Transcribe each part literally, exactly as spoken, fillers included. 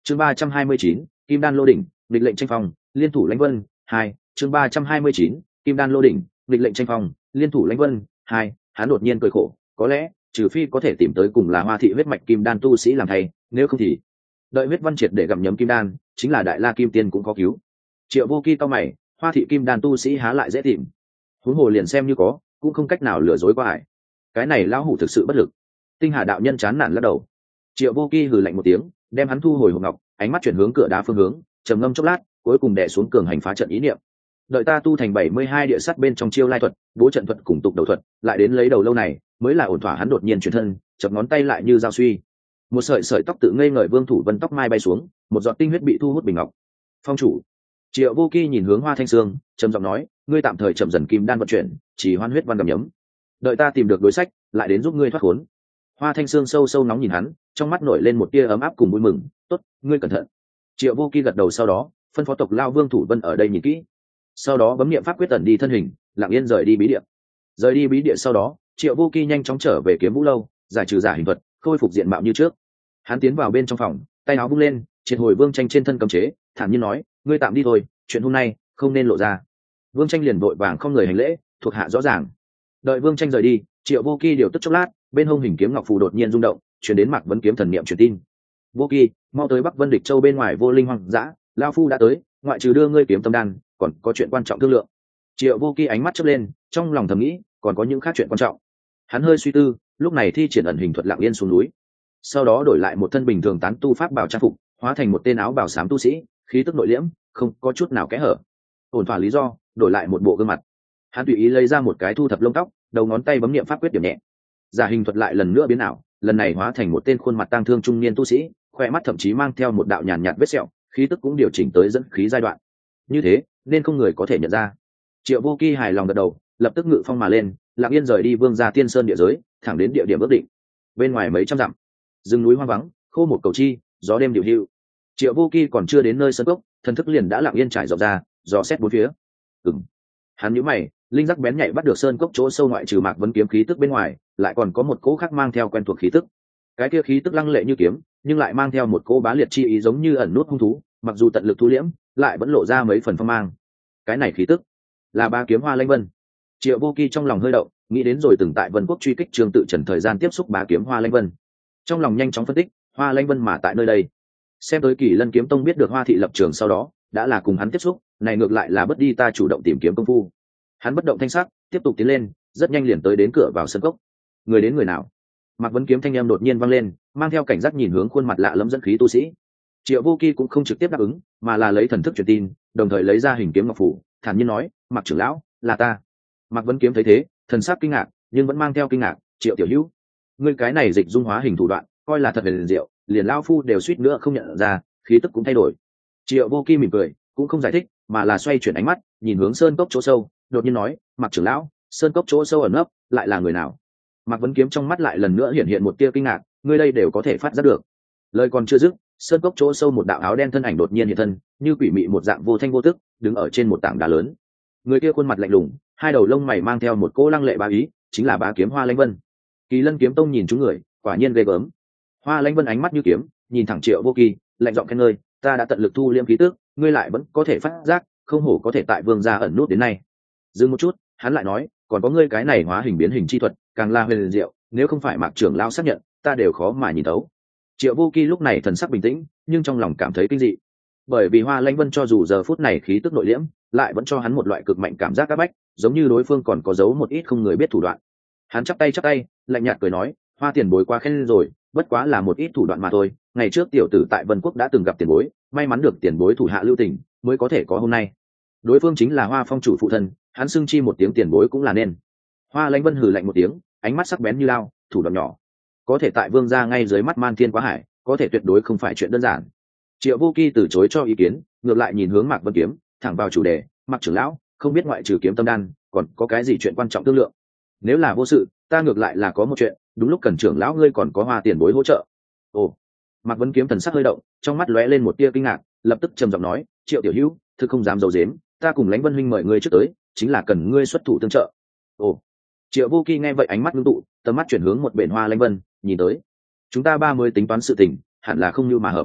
chương ba trăm hai mươi chín kim đan lô đỉnh nghịch lệnh tranh phong liên thủ lãnh vân hai chương ba trăm hai mươi chín kim đan lô đỉnh nghịch lệnh tranh phong liên thủ lãnh vân hai hắn đột nhiên cười khổ, có lẽ trừ phi có thể tìm tới cùng là Hoa thị huyết mạch kim đan tu sĩ làm thay, nếu không thì đợi huyết văn triệt để gặm nhấm kim đan, chính là đại la kim tiên cũng có cứu. Triệu Vô Kỳ cao mày, Hoa thị kim đan tu sĩ há lại dễ tìm, huống hồ liền xem như có cũng không cách nào lừa dối qua ải. Cái này lão hủ thực sự bất lực. Tinh Hà đạo nhân chán nản lắc đầu. Triệu Vô Kỳ hừ lạnh một tiếng, đem hắn thu hồi hộp ngọc, ánh mắt chuyển hướng cửa đá phương hướng, trầm ngâm chốc lát, cuối cùng đè xuống cường hành phá trận ý niệm. Đợi ta tu thành bảy mươi hai địa sắt bên trong chiêu lai thuật, bố trận thuật cùng tục đầu thuật, lại đến lấy đầu lâu này, mới là ổn thỏa. Hắn đột nhiên chuyển thân, chập ngón tay lại như dao suy, một sợi sợi tóc tự ngây ngời Vương Thủ Vân tóc mai bay xuống, một giọt tinh huyết bị thu hút bình ngọc. Phong chủ. Triệu Vô Kỳ nhìn hướng Hoa Thanh Sương, trầm giọng nói, ngươi tạm thời chậm dần kim đan vận chuyển, chỉ hoan huyết văn gầm nhấm. Đợi ta tìm được đối sách, lại đến giúp ngươi thoát khốn. Hoa Thanh Sương sâu sâu nóng nhìn hắn, trong mắt nổi lên một tia ấm áp cùng vui mừng. Tốt, ngươi cẩn thận. Triệu Vô Kỳ gật đầu, sau đó phân phó tộc lao Vương Thủ Vân ở đây nhìn kỹ, sau đó bấm niệm pháp quyết tẩn đi thân hình, lặng yên rời đi bí địa. Rời đi bí địa sau đó, Triệu Vô Kỳ nhanh chóng trở về Kiếm Vũ lâu, giải trừ giả hình thuật, khôi phục diện mạo như trước. Hắn tiến vào bên trong phòng, tay áo vung lên, triệt hồi Vương Tranh trên thân cấm chế, thản nhiên nói, ngươi tạm đi thôi, chuyện hôm nay không nên lộ ra. Vương Tranh liền vội vàng không người hành lễ, thuộc hạ rõ ràng. Đợi Vương Tranh rời đi, Triệu Vô Kỳ điều tức chốc lát, bên hông hình kiếm ngọc phù đột nhiên rung động, truyền đến Mạc Vấn Kiếm thần niệm truyền tin. Vô Kỳ, mau tới Bắc Vân Địch Châu bên ngoài Vô Linh hoang dã, lão phu đã tới, ngoại trừ đưa ngươi kiếm tâm đan, còn có chuyện quan trọng thương lượng. Triệu Vô Kỳ ánh mắt chớp lên, trong lòng thầm nghĩ, còn có những khác chuyện quan trọng. Hắn hơi suy tư, lúc này thi triển ẩn hình thuật lặng yên xuống núi, sau đó đổi lại một thân bình thường tán tu pháp bảo trang phục, hóa thành một tên áo bào xám tu sĩ, khí tức nội liễm, không có chút nào kẽ hở. Ổn thỏa lý do, đổi lại một bộ gương mặt. Hắn tùy ý lấy ra một cái thu thập lông tóc, đầu ngón tay bấm niệm pháp quyết điểm nhẹ, giả hình thuật lại lần nữa biến ảo, lần này hóa thành một tên khuôn mặt tang thương trung niên tu sĩ, khoe mắt thậm chí mang theo một đạo nhàn nhạt vết sẹo, khí tức cũng điều chỉnh tới dẫn khí giai đoạn. Như thế nên không người có thể nhận ra. Triệu Vô Kỳ hài lòng gật đầu, lập tức ngự phong mà lên, lặng yên rời đi Vương gia Tiên Sơn địa giới, thẳng đến địa điểm ước định. Bên ngoài mấy trăm dặm, rừng núi hoang vắng, khô một cầu chi, gió đêm điều hưu. Triệu Vô Kỳ còn chưa đến nơi sơn cốc, thần thức liền đã lặng yên trải rộng ra, dò xét bốn phía. Ừm. Hắn nhíu mày, linh giác bén nhạy bắt được sơn cốc chỗ sâu ngoại trừ Mạc Vấn kiếm khí tức bên ngoài, lại còn có một cỗ khác mang theo quen thuộc khí tức. Cái kia khí tức lăng lệ như kiếm, nhưng lại mang theo một cỗ bá liệt chi ý giống như ẩn nút hung thú, mặc dù tận lực thu liễm, lại vẫn lộ ra mấy phần phong mang. Cái này khí tức là Bá Kiếm Hoa Lanh Vân. Triệu Vô Kỳ trong lòng hơi động, nghĩ đến rồi từng tại Vân Quốc truy kích Trương Tự Trần thời gian tiếp xúc Bá Kiếm Hoa Lanh Vân. Trong lòng nhanh chóng phân tích, Hoa Lanh Vân mà tại nơi đây, xem tới Kỳ Lân Kiếm Tông biết được Hoa thị lập trường sau đó, đã là cùng hắn tiếp xúc, này ngược lại là bất đi ta chủ động tìm kiếm công phu. Hắn bất động thanh sắc, tiếp tục tiến lên, rất nhanh liền tới đến cửa vào sân cốc. Người đến người nào? Mạc Vấn kiếm thanh em đột nhiên vang lên, mang theo cảnh giác nhìn hướng khuôn mặt lạ lẫm dẫn khí tu sĩ. Triệu Vô Kỳ cũng không trực tiếp đáp ứng, mà là lấy thần thức truyền tin, đồng thời lấy ra hình kiếm ngọc phủ, thản nhiên nói, Mạc trưởng lão, là ta. Mạc Vấn kiếm thấy thế, thần sắc kinh ngạc, nhưng vẫn mang theo kinh ngạc, Triệu tiểu hữu, ngươi cái này dịch dung hóa hình thủ đoạn, coi là thật về liền diệu, liền lão phu đều suýt nữa không nhận ra, khí tức cũng thay đổi. Triệu Vô Kỳ mỉm cười, cũng không giải thích, mà là xoay chuyển ánh mắt, nhìn hướng sơn cốc chỗ sâu, đột nhiên nói, Mạc trưởng lão, sơn cốc chỗ sâu ẩn nấp, lại là người nào? Mạc Vấn kiếm trong mắt lại lần nữa hiện hiện một tia kinh ngạc, ngươi đây đều có thể phát giác được. Lời còn chưa dứt, sơn cốc chỗ sâu một đạo áo đen thân ảnh đột nhiên hiện thân, như quỷ mị một dạng vô thanh vô tức, đứng ở trên một tảng đá lớn. Người kia khuôn mặt lạnh lùng, hai đầu lông mày mang theo một cỗ lăng lệ bá ý, chính là Bá Kiếm Hoa Lanh Vân. Kỳ Lân kiếm tông nhìn chúng người, quả nhiên ghê gớm. Hoa Lanh Vân ánh mắt như kiếm, nhìn thẳng Triệu Vô Kỳ, lạnh giọng khen ngợi, ta đã tận lực thu liễm khí tức, ngươi lại vẫn có thể phát giác, không hổ có thể tại vương gia ẩn nút đến nay. Dừng một chút, hắn lại nói, còn có ngươi cái này hóa hình biến hình chi thuật, càng là huyền diệu, nếu không phải Mạc trưởng lão xác nhận, ta đều khó mà nhìn thấu. Triệu Vô Kỳ lúc này thần sắc bình tĩnh, nhưng trong lòng cảm thấy kinh dị, bởi vì Hoa Lanh Vân cho dù giờ phút này khí tức nội liễm, lại vẫn cho hắn một loại cực mạnh cảm giác áp bách, giống như đối phương còn có giấu một ít không người biết thủ đoạn. Hắn chắp tay chắp tay, lạnh nhạt cười nói, Hoa tiền bối quá khen rồi, bất quá là một ít thủ đoạn mà thôi. Ngày trước tiểu tử tại Vân Quốc đã từng gặp tiền bối, may mắn được tiền bối thủ hạ lưu tình, mới có thể có hôm nay. Đối phương chính là Hoa phong chủ phụ thân, hắn xưng chi một tiếng tiền bối cũng là nên. Hoa Lanh Vân hừ lạnh một tiếng, ánh mắt sắc bén như lao, thủ đoạn nhỏ, có thể tại vương gia ngay dưới mắt man thiên quá hải, có thể tuyệt đối không phải chuyện đơn giản. Triệu Vô Kỳ từ chối cho ý kiến, ngược lại nhìn hướng Mạc Vân kiếm, thẳng vào chủ đề, Mạc trưởng lão, không biết ngoại trừ kiếm tâm đan, còn có cái gì chuyện quan trọng thương lượng? Nếu là vô sự, ta ngược lại là có một chuyện, đúng lúc cần trưởng lão ngươi còn có Hoa tiền bối hỗ trợ. Ồ, Mạc Vân kiếm thần sắc hơi động, trong mắt lóe lên một tia kinh ngạc, lập tức trầm giọng nói, Triệu tiểu hữu, thực không dám giấu giếm, ta cùng Lãnh Vân huynh mời ngươi trước tới, chính là cần ngươi xuất thủ tương trợ. Ồ, Triệu Vô Kỳ nghe vậy ánh mắt ngưng tụ, tầm mắt chuyển hướng một bên Hoa Lanh Vân, nhìn tới, chúng ta ba mới tính toán sự tình, hẳn là không như mà hợp.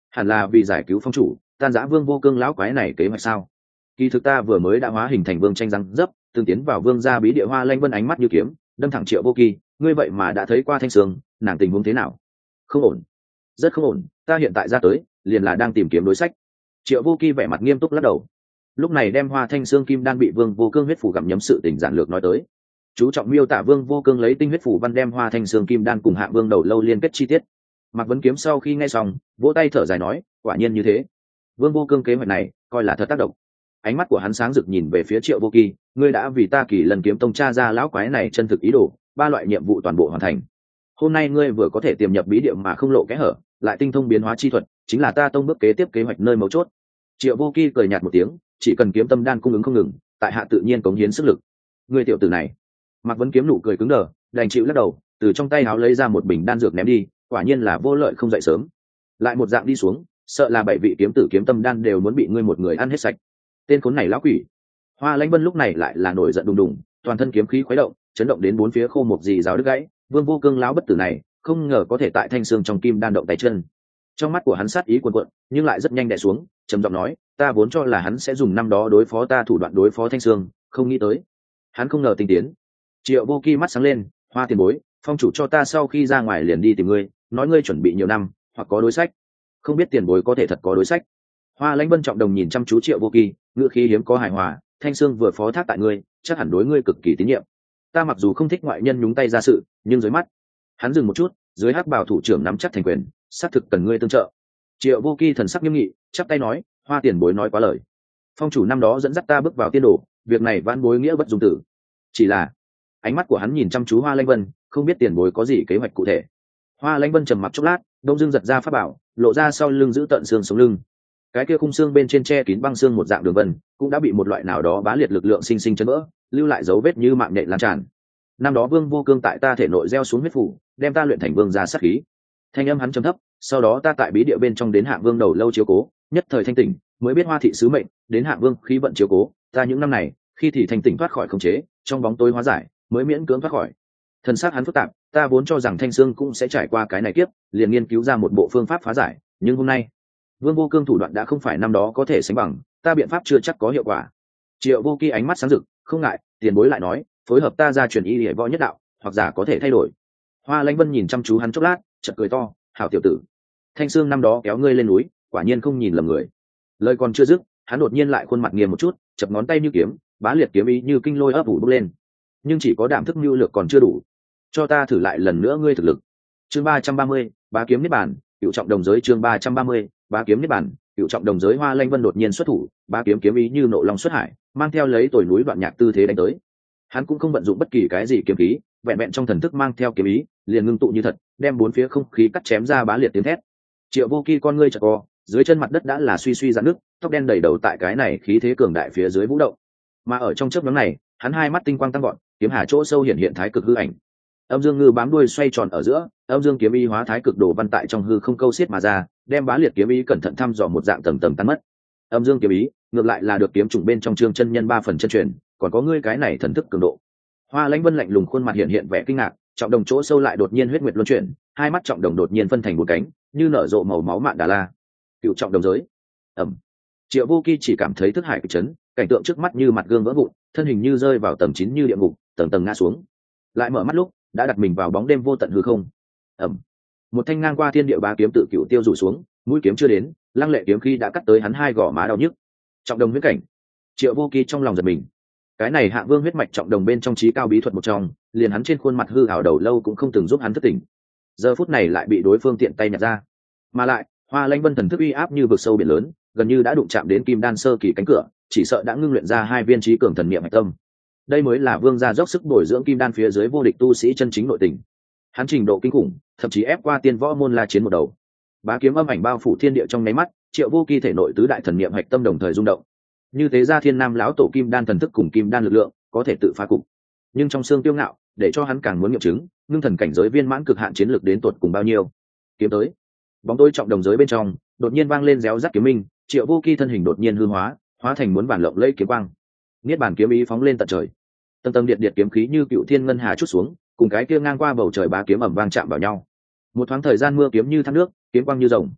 hẳn là vì giải cứu phong chủ, tan giã vương vô cương lão quái này kế hoạch sao? Kỳ thực ta vừa mới đã hóa hình thành vương tranh răng dấp, từng tiến vào vương gia bí địa. Hoa Lanh Vân ánh mắt như kiếm đâm thẳng Triệu Vô Kỳ, ngươi vậy mà đã thấy qua Thanh Sương, nàng tình huống thế nào? Không ổn, rất không ổn, ta hiện tại ra tới liền là đang tìm kiếm đối sách. Triệu Vô Kỳ vẻ mặt nghiêm túc lắc đầu. Lúc này đem Hoa Thanh Sương kim đan bị vương vô cương huyết phủ gặm nhấm sự tình giản lược nói tới, chú trọng miêu tả vương vô cương lấy tinh huyết phủ văn đem Hoa Thanh Sương kim đan cùng Hạ Vương đầu lâu liên kết chi tiết. Mạc Vấn Kiếm sau khi nghe xong vỗ tay thở dài nói, quả nhiên như thế, vương vô cương kế hoạch này coi là thật tác động. Ánh mắt của hắn sáng rực nhìn về phía Triệu Vô Kỳ, ngươi đã vì ta Kỳ Lần kiếm tông tra ra lão quái này chân thực ý đồ, ba loại nhiệm vụ toàn bộ hoàn thành. Hôm nay ngươi vừa có thể tiềm nhập bí địa mà không lộ kẽ hở, lại tinh thông biến hóa chi thuật, chính là ta tông bước kế tiếp kế hoạch nơi mấu chốt. Triệu Vô Kỳ cười nhạt một tiếng, chỉ cần kiếm tâm đan cung ứng không ngừng, tại hạ tự nhiên cống hiến sức lực. Ngươi tiểu tử này. Mạc Vấn Kiếm nụ cười cứng đờ, đành chịu lắc đầu, từ trong tay áo lấy ra một bình đan dược ném đi, quả nhiên là vô lợi không dậy sớm. Lại một dạng đi xuống, sợ là bảy vị kiếm tử kiếm tâm đan đều muốn bị ngươi một người ăn hết sạch. Tên khốn này lão quỷ. Hoa Lãnh Vân lúc này lại là nổi giận đùng đùng, toàn thân kiếm khí khuấy động, chấn động đến bốn phía khô một gì rào đứt gãy. Vương vô cương lão bất tử này không ngờ có thể tại Thanh Sương trong kim đan động tay chân. Trong mắt của hắn sát ý cuồn cuộn, nhưng lại rất nhanh đè xuống, trầm giọng nói, ta vốn cho là hắn sẽ dùng năm đó đối phó ta thủ đoạn đối phó Thanh Sương, không nghĩ tới hắn không ngờ tinh tiến. Triệu Vô Kỳ mắt sáng lên, Hoa tiền bối, phong chủ cho ta sau khi ra ngoài liền đi tìm ngươi, nói ngươi chuẩn bị nhiều năm hoặc có đối sách, không biết tiền bối có thể thật có đối sách. Hoa Lãnh Vân trọng đồng nhìn chăm chú Triệu Vô Kỳ, ngữ khí hiếm có hài hòa, Thanh Sương vừa phó thác tại ngươi, chắc hẳn đối ngươi cực kỳ tín nhiệm. Ta mặc dù không thích ngoại nhân nhúng tay ra sự, nhưng dưới mắt, hắn dừng một chút, dưới hắc bảo thủ trưởng nắm chắc thành quyền, xác thực cần ngươi tương trợ. Triệu Vô Kỳ thần sắc nghiêm nghị, chắp tay nói, Hoa tiền bối nói quá lời. Phong chủ năm đó dẫn dắt ta bước vào tiên đồ, việc này vãn bối nghĩa bất dung tử. Chỉ là, ánh mắt của hắn nhìn chăm chú Hoa Lãnh Vân, không biết tiền bối có gì kế hoạch cụ thể. Hoa Lãnh Vân trầm mặc chốc lát, đông dương giật ra pháp bảo, lộ ra sau lưng giữ tận xương sống lưng. Cái kia khung xương bên trên che kín băng xương một dạng đường vân, cũng đã bị một loại nào đó bá liệt lực lượng sinh sinh chấn vỡ, lưu lại dấu vết như mạng nhện lan tràn. Năm đó Vương vô cương tại ta thể nội gieo xuống huyết phủ, đem ta luyện thành vương gia sát khí. Thanh âm hắn trầm thấp, sau đó ta tại bí địa bên trong đến Hạ Vương đầu lâu chiếu cố, nhất thời thanh tỉnh, mới biết Hoa thị sứ mệnh, đến Hạ Vương khí vận chiếu cố, ta những năm này, khi thì thanh tỉnh thoát khỏi khống chế, trong bóng tối hóa giải, mới miễn cưỡng thoát khỏi. Thần sắc hắn phức tạp, ta vốn cho rằng Thanh Sương cũng sẽ trải qua cái này kiếp, liền nghiên cứu ra một bộ phương pháp phá giải, nhưng hôm nay, Vương vô cương thủ đoạn đã không phải năm đó có thể sánh bằng, ta biện pháp chưa chắc có hiệu quả. Triệu Vô Kỳ ánh mắt sáng rực, không ngại, tiền bối lại nói, phối hợp ta ra truyền y hệ võ nhất đạo, hoặc giả có thể thay đổi. Hoa Lãnh Vân nhìn chăm chú hắn chốc lát, chợt cười to, hảo tiểu tử, Thanh Sương năm đó kéo ngươi lên núi, quả nhiên không nhìn lầm người. Lời còn chưa dứt, hắn đột nhiên lại khuôn mặt nghiêm một chút, chập ngón tay như kiếm, bá liệt kiếm ý như kinh lôi ấp ủ bốc lên. Nhưng chỉ có đảm thức mưu lược còn chưa đủ, cho ta thử lại lần nữa ngươi thực lực. Chương ba trăm ba mươi, bá kiếm niết bàn, cựu trọng đồng giới. Chương ba trăm ba mươi, bá kiếm niết bàn, cựu trọng đồng giới. Hoa Lãnh Vân đột nhiên xuất thủ, bá kiếm kiếm ý như nộ long xuất hải, mang theo lấy tồi núi đoạn nhạc tư thế đánh tới. Hắn cũng không vận dụng bất kỳ cái gì kiếm khí, vẹn vẹn trong thần thức mang theo kiếm ý, liền ngưng tụ như thật, đem bốn phía không khí cắt chém ra bá liệt tiếng thét. Triệu Vô Kỳ con ngươi chợt co, dưới chân mặt đất đã là suy suy giãn nước, tóc đen đầy đầu tại cái này khí thế cường đại phía dưới vũ động. Mà ở trong chớp nhoáng này, hắn hai mắt tinh quang tăng gọn, kiếm hà chỗ sâu hiện hiện thái cực hư ảnh. Âm dương ngư bám đuôi xoay tròn ở giữa, âm dương kiếm ý hóa thái cực đồ văn tại trong hư không câu xiết mà ra, đem bá liệt kiếm ý cẩn thận thăm dò một dạng tầng tầng tan mất. Âm dương kiếm ý, ngược lại là được kiếm trùng bên trong Trương chân nhân ba phần chân truyền, còn có ngươi cái này thần thức cường độ. Hoa Lãnh Vân lạnh lùng khuôn mặt hiện hiện vẻ kinh ngạc, trọng đồng chỗ sâu lại đột nhiên huyết nguyệt luân chuyển, hai mắt trọng đồng đột nhiên phân thành một cánh, như nở rộ màu máu mạn đà la. Cựu trọng đồng giới. Ẩm. Triệu Vô Kỳ chỉ cảm thấy thức hải kịch chấn, cảnh tượng trước mắt như mặt gương vỡ vụn, thân hình như rơi vào tầng chín như địa ngục, tầng tầng ngã xuống. Lại mở mắt lúc, đã đặt mình vào bóng đêm vô tận hư không. Ẩm. Một thanh ngang qua thiên địa bá kiếm tự cựu tiêu rủ xuống, mũi kiếm chưa đến, lăng lệ kiếm khí đã cắt tới hắn hai gò má đau nhức. Trọng đồng huyết cảnh. Triệu Vô Kỳ trong lòng giật mình. Cái này Hạ Vương huyết mạch trọng đồng bên trong trí cao bí thuật một trong, liền hắn trên khuôn mặt hư ảo đầu lâu cũng không từng giúp hắn thức tỉnh. Giờ phút này lại bị đối phương tiện tay nhặt ra. Mà lại, Hoa Lãnh Vân thần thức uy áp như vực sâu biển lớn, gần như đã đụng chạm đến kim đan sơ kỳ cánh cửa, chỉ sợ đã ngưng luyện ra hai viên trí cường thần niệm hạch tâm. Đây mới là vương gia dốc sức bồi dưỡng kim đan phía dưới vô địch tu sĩ chân chính nội tình. Hắn trình độ kinh khủng, thậm chí ép qua tiên võ môn La Chiến một đầu. Bá kiếm âm ảnh bao phủ thiên địa trong nháy mắt, Triệu Vô Kỳ thể nội tứ đại thần niệm hạch tâm đồng thời rung động. Như thế ra thiên nam lão tổ kim đan thần thức cùng kim đan lực lượng, có thể tự phá cục. Nhưng trong xương tiêu ngạo, để cho hắn càng muốn nghiệm chứng, ngưng thần cảnh giới viên mãn cực hạn chiến lược đến tột cùng bao nhiêu. Kiếm tới. Bóng tối trọng đồng giới bên trong, đột nhiên vang lên réo rắt kiếm minh, Triệu Vô Kỳ thân hình đột nhiên hư hóa, hóa thành muốn bản lộng lẫy kiếm quang. Niết bàn kiếm ý phóng lên tận trời. Tầng tầng điện điện kiếm khí như cựu thiên ngân hà chút xuống, cùng cái kia ngang qua bầu trời bá kiếm ầm vang chạm vào nhau. Một thoáng thời gian mưa kiếm như thác nước, kiếm quang như rồng.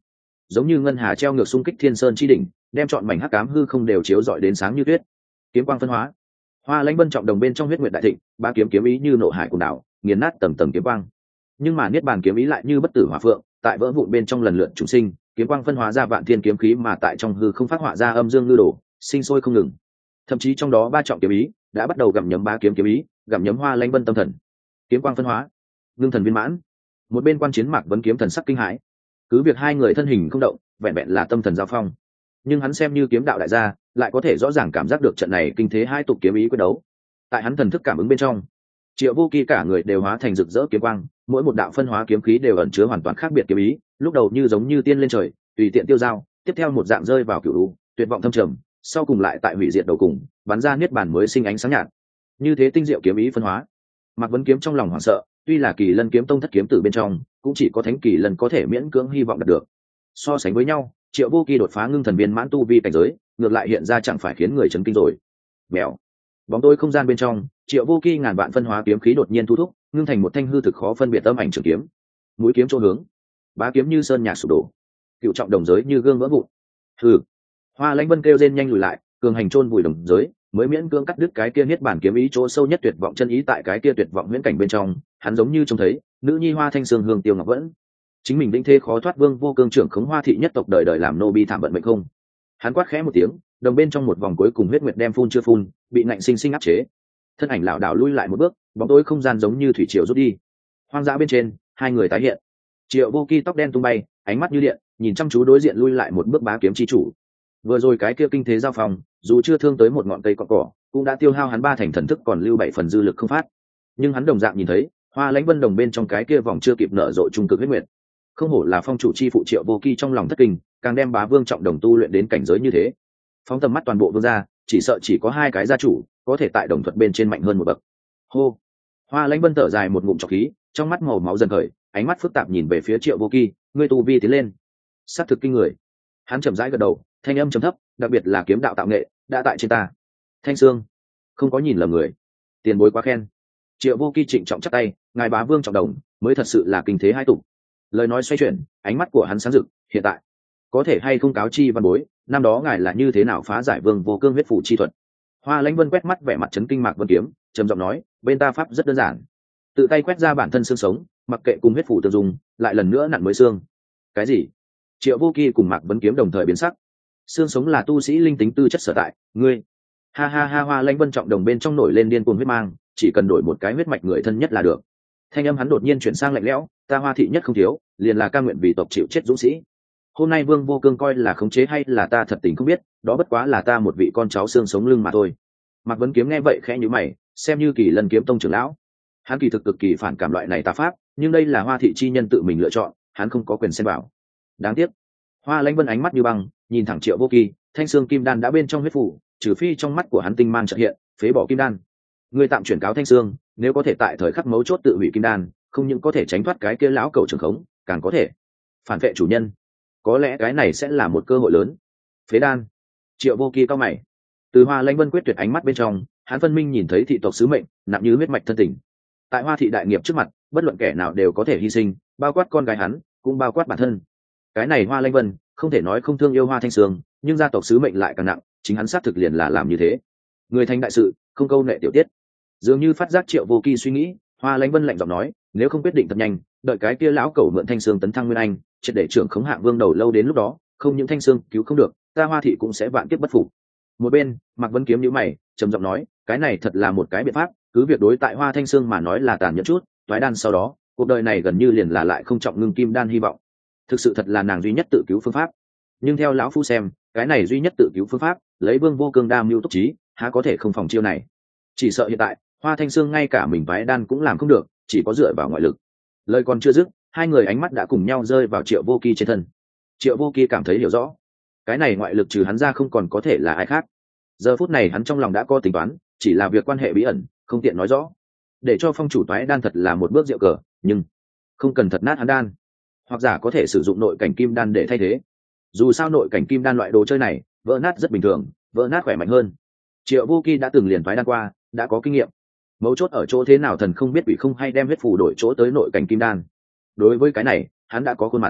giống như ngân hà treo ngược xung kích thiên sơn chi đỉnh, đem chọn mảnh hắc ám hư không đều chiếu rọi đến sáng như tuyết. Kiếm quang phân hóa, Hoa Lãnh Vân trọng đồng bên trong huyết nguyệt đại thịnh, ba kiếm kiếm ý như nộ hải cuồng đảo, nghiền nát tầng tầng kiếm quang. Nhưng mà niết bàn kiếm ý lại như bất tử hỏa phượng, tại vỡ vụn bên trong lần lượt chúng sinh, kiếm quang phân hóa ra vạn thiên kiếm khí mà tại trong hư không phát họa ra âm dương ngư đổ, sinh sôi không ngừng. Thậm chí trong đó ba trọng kiếm ý đã bắt đầu gặm nhấm ba kiếm kiếm ý, gặm nhấm Hoa Lãnh Vân tâm thần. Kiếm quang phân hóa, ngưng thần viên mãn. Một bên quan chiến Mạc Vấn kiếm thần sắc kinh hãi. Cứ việc hai người thân hình không động, vẹn vẹn là tâm thần giao phong, nhưng hắn xem như kiếm đạo đại gia, lại có thể rõ ràng cảm giác được trận này kinh thế hai tục kiếm ý quyết đấu. Tại hắn thần thức cảm ứng bên trong, Triệu Vô Kỳ cả người đều hóa thành rực rỡ kiếm quang, mỗi một đạo phân hóa kiếm khí đều ẩn chứa hoàn toàn khác biệt kiếm ý, lúc đầu như giống như tiên lên trời, tùy tiện tiêu dao, tiếp theo một dạng rơi vào cửu u, tuyệt vọng thâm trầm, sau cùng lại tại hủy diệt đầu cùng, bắn ra niết bàn mới sinh ánh sáng nhạt. Như thế tinh diệu kiếm ý phân hóa, Mạc Vấn kiếm trong lòng hoảng sợ, tuy là Kỳ Lân kiếm tông thất kiếm tử bên trong, cũng chỉ có Thánh Kỳ Lân có thể miễn cưỡng hy vọng đạt được. So sánh với nhau, Triệu Vô Kỳ đột phá ngưng thần viên mãn tu vi cảnh giới, ngược lại hiện ra chẳng phải khiến người chấn kinh rồi. Mèo. Bóng tối không gian bên trong, Triệu Vô Kỳ ngàn vạn phân hóa kiếm khí đột nhiên thu thúc, ngưng thành một thanh hư thực khó phân biệt âm ảnh trường kiếm. Mũi kiếm chỗ hướng, bá kiếm như sơn nhạc sụp đổ, cựu trọng đồng giới như gương vỡ vụn. Hừ. Hoa Lãnh Vân kêu rên nhanh lùi lại, cường hành chôn vùi đồng giới, mới miễn cưỡng cắt đứt cái kia niết bản kiếm ý chỗ sâu nhất tuyệt vọng chân ý tại cái kia tuyệt vọng huyễn cảnh bên trong, hắn giống như trông thấy nữ nhi Hoa Thanh Sương Hương Tiêu Ngọc vẫn. Chính mình đinh thế khó thoát Vương Vô Cương trưởng khống Hoa thị nhất tộc đời đời làm nô bi thảm vận mệnh không. Hắn quát khẽ một tiếng, đồng bên trong một vòng cuối cùng huyết nguyệt đem phun chưa phun, bị nạnh sinh sinh áp chế. Thân ảnh lảo đảo lui lại một bước, bóng tối không gian giống như thủy triều rút đi. Hoang dã bên trên, hai người tái hiện. Triệu Vô Kỳ tóc đen tung bay, ánh mắt như điện, nhìn chăm chú đối diện lui lại một bước bá kiếm chi chủ. Vừa rồi cái kia kinh thế giao phòng, dù chưa thương tới một ngọn cây cọn cỏ, cũng đã tiêu hao hắn ba thành thần thức còn lưu bảy phần dư lực không phát. Nhưng hắn đồng dạng nhìn thấy, Hoa Lãnh Vân đồng bên trong cái kia vòng chưa kịp nở rộ trung cực huyết nguyệt. Không hổ là phong chủ chi phụ Triệu Vô Kỳ trong lòng thất kinh, càng đem bá vương trọng đồng tu luyện đến cảnh giới như thế. Phóng tầm mắt toàn bộ vương gia, chỉ sợ chỉ có hai cái gia chủ có thể tại đồng thuật bên trên mạnh hơn một bậc. Hô. Hoa Lãnh Vân thở dài một ngụm trọc khí, trong mắt màu máu dần khởi, ánh mắt phức tạp nhìn về phía Triệu Vô Kỳ, ngươi tu vi tiến lên, sát thực kinh người. Hắn chậm rãi gật đầu, thanh âm trầm thấp, đặc biệt là kiếm đạo tạo nghệ đã tại trên ta. Thanh Sương, không có nhìn lầm người, tiền bối quá khen. Triệu Vô Kỳ trịnh trọng chắp tay, ngài bá vương trọng đồng mới thật sự là kinh thế hai tục. Lời nói xoay chuyển, ánh mắt của hắn sáng rực, hiện tại có thể hay không cáo chi văn bối, năm đó ngài là như thế nào phá giải Vương Vô Cương huyết phủ chi thuật. Hoa Lãnh Vân quét mắt vẻ mặt chấn kinh Mạc Vân kiếm, trầm giọng nói, bên ta pháp rất đơn giản, tự tay quét ra bản thân xương sống, mặc kệ cùng huyết phủ tự dùng, lại lần nữa nặn mới xương. Cái gì? Triệu Vô Kỳ cùng Mạc Vân kiếm đồng thời biến sắc. Xương sống là tu sĩ linh tính tư chất sở tại, ngươi. Ha ha ha. Hoa Lãnh Vân trọng đồng bên trong nổi lên điên cuồng huyết mang, chỉ cần đổi một cái huyết mạch người thân nhất là được. Thanh âm hắn đột nhiên chuyển sang lạnh lẽo, ta Hoa thị nhất không thiếu, liền là ca nguyện vì tộc chịu chết dũng sĩ. Hôm nay Vương Vô Cương coi là khống chế hay là ta thật tình không biết, đó bất quá là ta một vị con cháu xương sống lưng mà thôi. Mạc Vấn kiếm nghe vậy khẽ nhíu mày, xem như Kỳ Lân kiếm tông trưởng lão, hắn kỳ thực cực kỳ phản cảm loại này tà pháp, nhưng đây là Hoa thị chi nhân tự mình lựa chọn, hắn không có quyền xen vào. Đáng tiếc. Hoa Lãnh Vân ánh mắt như băng, nhìn thẳng Triệu Vô Kỳ, thanh xương kim đan đã bên trong huyết phủ, trừ phi trong mắt của hắn tinh mang chợt hiện, phế bỏ kim đan. Người tạm chuyển cáo thanh xương, nếu có thể tại thời khắc mấu chốt tự hủy kim đan, không những có thể tránh thoát cái kia lão cầu trường khống, càng có thể phản vệ chủ nhân. Có lẽ cái này sẽ là một cơ hội lớn. Phế đan. Triệu Vô Kỳ cao mày. Từ Hoa Lãnh Vân quyết tuyệt ánh mắt bên trong, hắn phân minh nhìn thấy thị tộc sứ mệnh nặng như huyết mạch thân tình. Tại Hoa thị đại nghiệp trước mặt, bất luận kẻ nào đều có thể hy sinh, bao quát con gái hắn, cũng bao quát bản thân. Cái này Hoa Lãnh Vân không thể nói không thương yêu Hoa Thanh Sương, nhưng gia tộc sứ mệnh lại càng nặng, chính hắn xác thực liền là làm như thế. Người thành đại sự, không câu nệ tiểu tiết. Dường như phát giác Triệu Vô Kỳ suy nghĩ, Hoa Lãnh Vân lạnh giọng nói, nếu không quyết định thật nhanh, đợi cái kia lão cẩu mượn Thanh Sương tấn thăng nguyên anh, triệt để trưởng khống hạng vương đầu lâu, đến lúc đó, không những Thanh Sương cứu không được, ta Hoa thị cũng sẽ vạn kiếp bất phục. Một bên, Mạc Vân kiếm nhíu mày, trầm giọng nói, cái này thật là một cái biện pháp, cứ việc đối tại Hoa Thanh Sương mà nói là tàn nhẫn chút, toái đan sau đó, cuộc đời này gần như liền là lại không trọng ngưng kim đan hy vọng. Thực sự thật là nàng duy nhất tự cứu phương pháp. Nhưng theo lão phu xem, cái này duy nhất tự cứu phương pháp, lấy Vương Vô Cương đam mưu túc trí, há có thể không phòng chiêu này. Chỉ sợ hiện tại, Hoa Thanh Sương ngay cả mình toái đan cũng làm không được, chỉ có dựa vào ngoại lực. Lời còn chưa dứt, hai người ánh mắt đã cùng nhau rơi vào Triệu Vô Kỳ trên thân. Triệu Vô Kỳ cảm thấy hiểu rõ, cái này ngoại lực trừ hắn ra không còn có thể là ai khác. Giờ phút này hắn trong lòng đã có tính toán, chỉ là việc quan hệ bí ẩn, không tiện nói rõ. Để cho phong chủ toái đan thật là một bước diệu cờ, nhưng không cần thật nát hắn đan, hoặc giả có thể sử dụng nội cảnh kim đan để thay thế. Dù sao nội cảnh kim đan loại đồ chơi này vỡ nát rất bình thường, vỡ nát khỏe mạnh hơn. Triệu Vô Kỳ đã từng liền toái đan qua, đã có kinh nghiệm. Mấu chốt ở chỗ thế nào thần không biết quỷ không hay đem huyết phù đổi chỗ tới nội cảnh kim đan. Đối với cái này, hắn đã có khuôn mặt.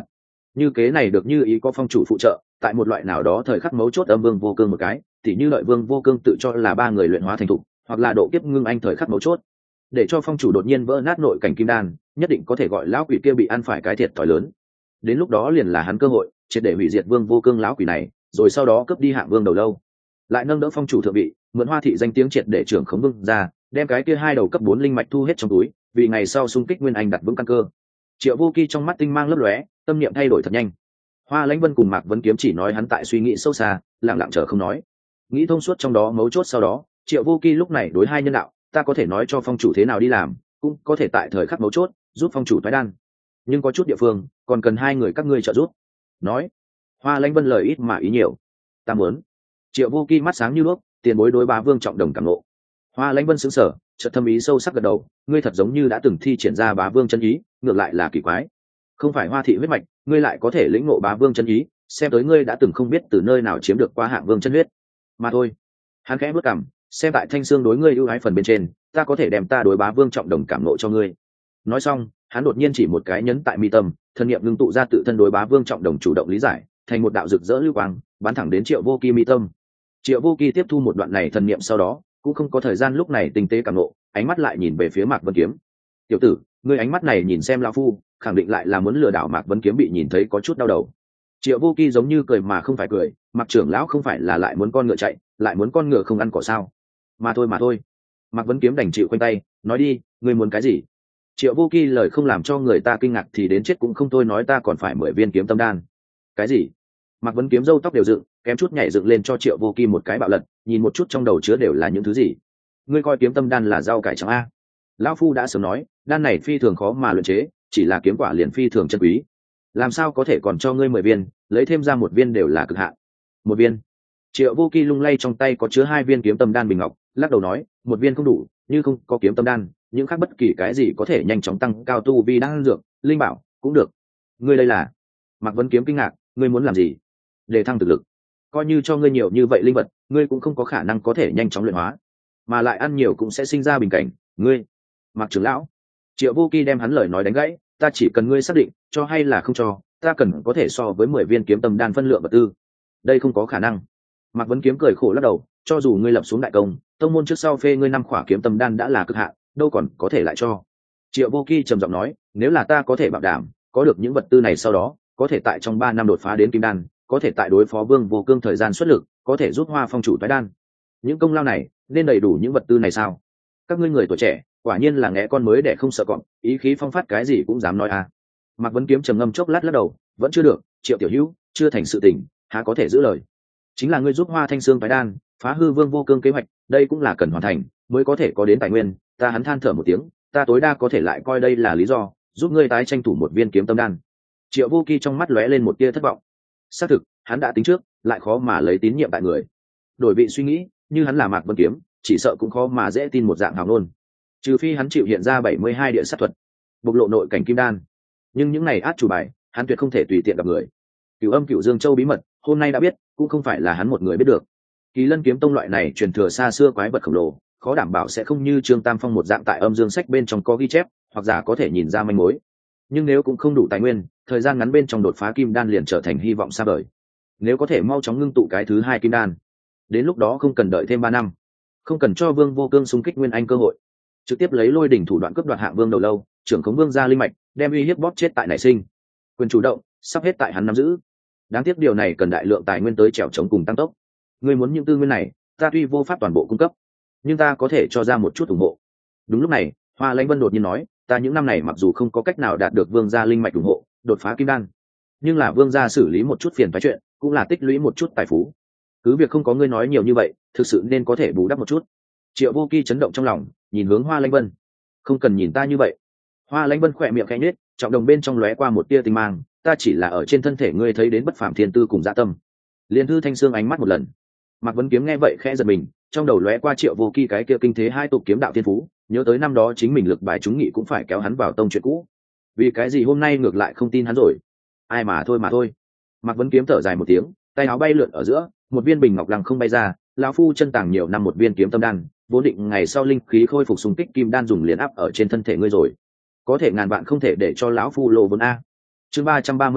như kế này được như ý có phong chủ phụ trợ, tại một loại nào đó thời khắc mấu chốt âm vương vô cương một cái, tỉ như lợi vương vô cương tự cho là ba người luyện hóa thành thục, hoặc là độ kiếp ngưng anh thời khắc mấu chốt, để cho phong chủ đột nhiên vỡ nát nội cảnh kim đan, nhất định có thể gọi lão quỷ kia bị ăn phải cái thiệt thòi lớn. Đến lúc đó liền là hắn cơ hội triệt để hủy diệt vương vô cương lão quỷ này, rồi sau đó cướp đi hạng vương đầu lâu, lại nâng đỡ phong chủ thượng vị, mượn Hoa thị danh tiếng triệt để trưởng khống vương ra, đem cái kia hai đầu cấp bốn linh mạch thu hết trong túi, vì ngày sau xung kích nguyên anh đặt vững căn cơ. Triệu Vô Kỳ trong mắt tinh mang lấp lóe, tâm niệm thay đổi thật nhanh. Hoa Lãnh Vân cùng Mạc Vấn Kiếm chỉ nói hắn tại suy nghĩ sâu xa, lặng lặng chờ không nói. Nghĩ thông suốt trong đó mấu chốt sau đó, Triệu Vô Kỳ lúc này đối hai nhân đạo, ta có thể nói cho phong chủ thế nào đi làm, cũng có thể tại thời khắc mấu chốt giúp phong chủ thoái đan, nhưng có chút địa phương còn cần hai người các ngươi trợ giúp. Nói, Hoa Lãnh Vân lời ít mà ý nhiều. Ta muốn. Triệu Vô Kỳ mắt sáng như đuốc, tiền bối đối Bá Vương trọng đồng cảm ngộ. Hoa Lãnh Vân sững sờ, chợt thâm ý sâu sắc gật đầu, ngươi thật giống như đã từng thi triển ra Bá Vương chân ý, ngược lại là kỳ quái. Không phải Hoa thị huyết mạch, ngươi lại có thể lĩnh ngộ Bá Vương chân ý, xem tới ngươi đã từng không biết từ nơi nào chiếm được qua hạng vương chân huyết. Mà thôi. Hắn khẽ bước cằm, xem tại Thanh Xương đối ngươi ưu ái phần bên trên, ta có thể đem ta đối Bá Vương trọng đồng cảm ngộ cho ngươi. Nói xong, hắn đột nhiên chỉ một cái nhấn tại mi tâm, thân niệm ngưng tụ ra tự thân đối Bá Vương trọng đồng chủ động lý giải, thành một đạo rực rỡ lưu quang, bắn thẳng đến Triệu Vô Kỳ mi tâm. Triệu Vô Kỳ tiếp thu một đoạn này thần niệm sau đó, cũng không có thời gian lúc này tinh tế cảm ngộ, ánh mắt lại nhìn về phía Mạc Vân Kiếm. Tiểu tử, ngươi ánh mắt này nhìn xem lão phu, khẳng định lại là muốn lừa đảo. Mạc Vân Kiếm bị nhìn thấy có chút đau đầu. Triệu Vô Kỳ giống như cười mà không phải cười, Mạc trưởng lão không phải là lại muốn con ngựa chạy, lại muốn con ngựa không ăn cỏ sao? Mà thôi mà thôi. Mạc Vân Kiếm đành chịu quanh tay, nói đi, ngươi muốn cái gì? Triệu Vô Kỳ lời không làm cho người ta kinh ngạc thì đến chết cũng không thôi, nói ta còn phải mười viên kiếm tâm đan. Cái gì? Mạc Vân Kiếm râu tóc đều dựng, kém chút nhảy dựng lên cho Triệu Vô Kỳ một cái bạo lật, nhìn một chút trong đầu chứa đều là những thứ gì. Ngươi coi kiếm tâm đan là rau cải trắng a? Lão phu đã sớm nói, đan này phi thường khó mà luyện chế, chỉ là kiếm quả liền phi thường chân quý. Làm sao có thể còn cho ngươi mười viên, lấy thêm ra một viên đều là cực hạn. Một viên. Triệu Vô Kỳ lung lay trong tay có chứa hai viên kiếm tâm đan bình ngọc, lắc đầu nói, một viên không đủ, như không có kiếm tâm đan, những khác bất kỳ cái gì có thể nhanh chóng tăng cao tu vi đan dược, linh bảo cũng được. Ngươi đây là? Mạc Vân Kiếm kinh ngạc, ngươi muốn làm gì? Để thăng thực lực. Coi như cho ngươi nhiều như vậy linh vật, ngươi cũng không có khả năng có thể nhanh chóng luyện hóa, mà lại ăn nhiều cũng sẽ sinh ra bình cảnh. Ngươi, Mạc trưởng lão. Triệu Vô Kỳ đem hắn lời nói đánh gãy, ta chỉ cần ngươi xác định cho hay là không cho, ta cần có thể so với mười viên kiếm tâm đan phân lượng vật tư. Đây không có khả năng. Mạc Vấn Kiếm cười khổ lắc đầu, cho dù ngươi lập xuống đại công, tông môn trước sau phê ngươi năm khỏa kiếm tâm đan đã là cực hạn, đâu còn có thể lại cho. Triệu Vô Kỳ trầm giọng nói, nếu là ta có thể bảo đảm có được những vật tư này, sau đó có thể tại trong ba năm đột phá đến kim đan, có thể tại đối phó Vương Vô Cương thời gian xuất lực, có thể giúp Hoa phong chủ toái đan, những công lao này nên đầy đủ những vật tư này sao? Các ngươi người tuổi trẻ quả nhiên là ngẽ con mới để không sợ cọp, ý khí phong phát cái gì cũng dám nói à. Mạc Vấn Kiếm trầm ngâm chốc lát lắc đầu, vẫn chưa được. Triệu tiểu hữu, chưa thành sự tình há có thể giữ lời. Chính là ngươi giúp Hoa Thanh Xương toái đan, phá hư Vương Vô Cương kế hoạch, đây cũng là cần hoàn thành mới có thể có đến tài nguyên. Ta hắn than thở một tiếng, ta tối đa có thể lại coi đây là lý do giúp ngươi tái tranh thủ một viên kiếm tâm đan. Triệu Vô Kỳ trong mắt lóe lên một tia thất vọng. Xác thực hắn đã tính trước, lại khó mà lấy tín nhiệm tại người. Đổi vị suy nghĩ, như hắn là Mạc Vân Kiếm, chỉ sợ cũng khó mà dễ tin một dạng hào nôn, trừ phi hắn chịu hiện ra bảy mươi hai địa sát thuật, bộc lộ nội cảnh kim đan. Nhưng những này át chủ bài hắn tuyệt không thể tùy tiện gặp người. Cửu Âm Cửu Dương Châu bí mật hôm nay đã biết, cũng không phải là hắn một người biết được. Kỳ Lân kiếm tông loại này truyền thừa xa xưa quái vật khổng lồ, khó đảm bảo sẽ không như Trương Tam Phong một dạng tại âm dương sách bên trong có ghi chép, hoặc giả có thể nhìn ra manh mối. Nhưng nếu cũng không đủ tài nguyên, thời gian ngắn bên trong đột phá kim đan liền trở thành hy vọng xa vời. Nếu có thể mau chóng ngưng tụ cái thứ hai kim đan, đến lúc đó không cần đợi thêm ba năm, không cần cho Vương Vô Cương xung kích nguyên anh cơ hội, trực tiếp lấy lôi đỉnh thủ đoạn cướp đoạt hạng vương đầu lâu, trưởng khống vương gia linh mạch, đem uy hiếp bóp chết tại nảy sinh, quyền chủ động sắp hết tại hắn nắm giữ. Đáng tiếc điều này cần đại lượng tài nguyên tới trèo chống cùng tăng tốc. Ngươi muốn những tư nguyên này, ta tuy vô pháp toàn bộ cung cấp, nhưng ta có thể cho ra một chút ủng hộ. Đúng lúc này, Hoa Lãnh Vân đột nhiên nói, ta những năm này mặc dù không có cách nào đạt được vương gia linh mạch ủng hộ đột phá kim đan, nhưng là vương gia xử lý một chút phiền phái chuyện, cũng là tích lũy một chút tài phú. Cứ việc không có ngươi nói nhiều như vậy, thực sự nên có thể bù đắp một chút. Triệu Vô Kỳ chấn động trong lòng, nhìn hướng Hoa Lãnh Vân. Không cần nhìn ta như vậy. Hoa Lãnh Vân khỏe miệng khẽ nhếch, trọng đồng bên trong lóe qua một tia tinh mang, ta chỉ là ở trên thân thể ngươi thấy đến bất phàm thiên tư cùng dạ tâm. Liên Thư Thanh Xương ánh mắt một lần. Mạc Vấn Kiếm nghe vậy khẽ giật mình, trong đầu lóe qua Triệu Vô Kỳ cái kia kinh thế hai tục kiếm đạo thiên phú, nhớ tới năm đó chính mình lực bài chúng nghị cũng phải kéo hắn vào tông chuyện cũ. Vì cái gì hôm nay ngược lại không tin hắn rồi? Ai mà thôi mà thôi. Mạc Vấn Kiếm thở dài một tiếng, tay áo bay lượn ở giữa, một viên bình ngọc lăng không bay ra, lão phu chân tàng nhiều năm một viên kiếm tâm đan, vốn định ngày sau linh khí khôi phục xung kích kim đan dùng liền áp ở trên thân thể ngươi rồi, có thể ngàn vạn không thể để cho lão phu lộ vốn a. Chương ba trăm ba mươi mốt,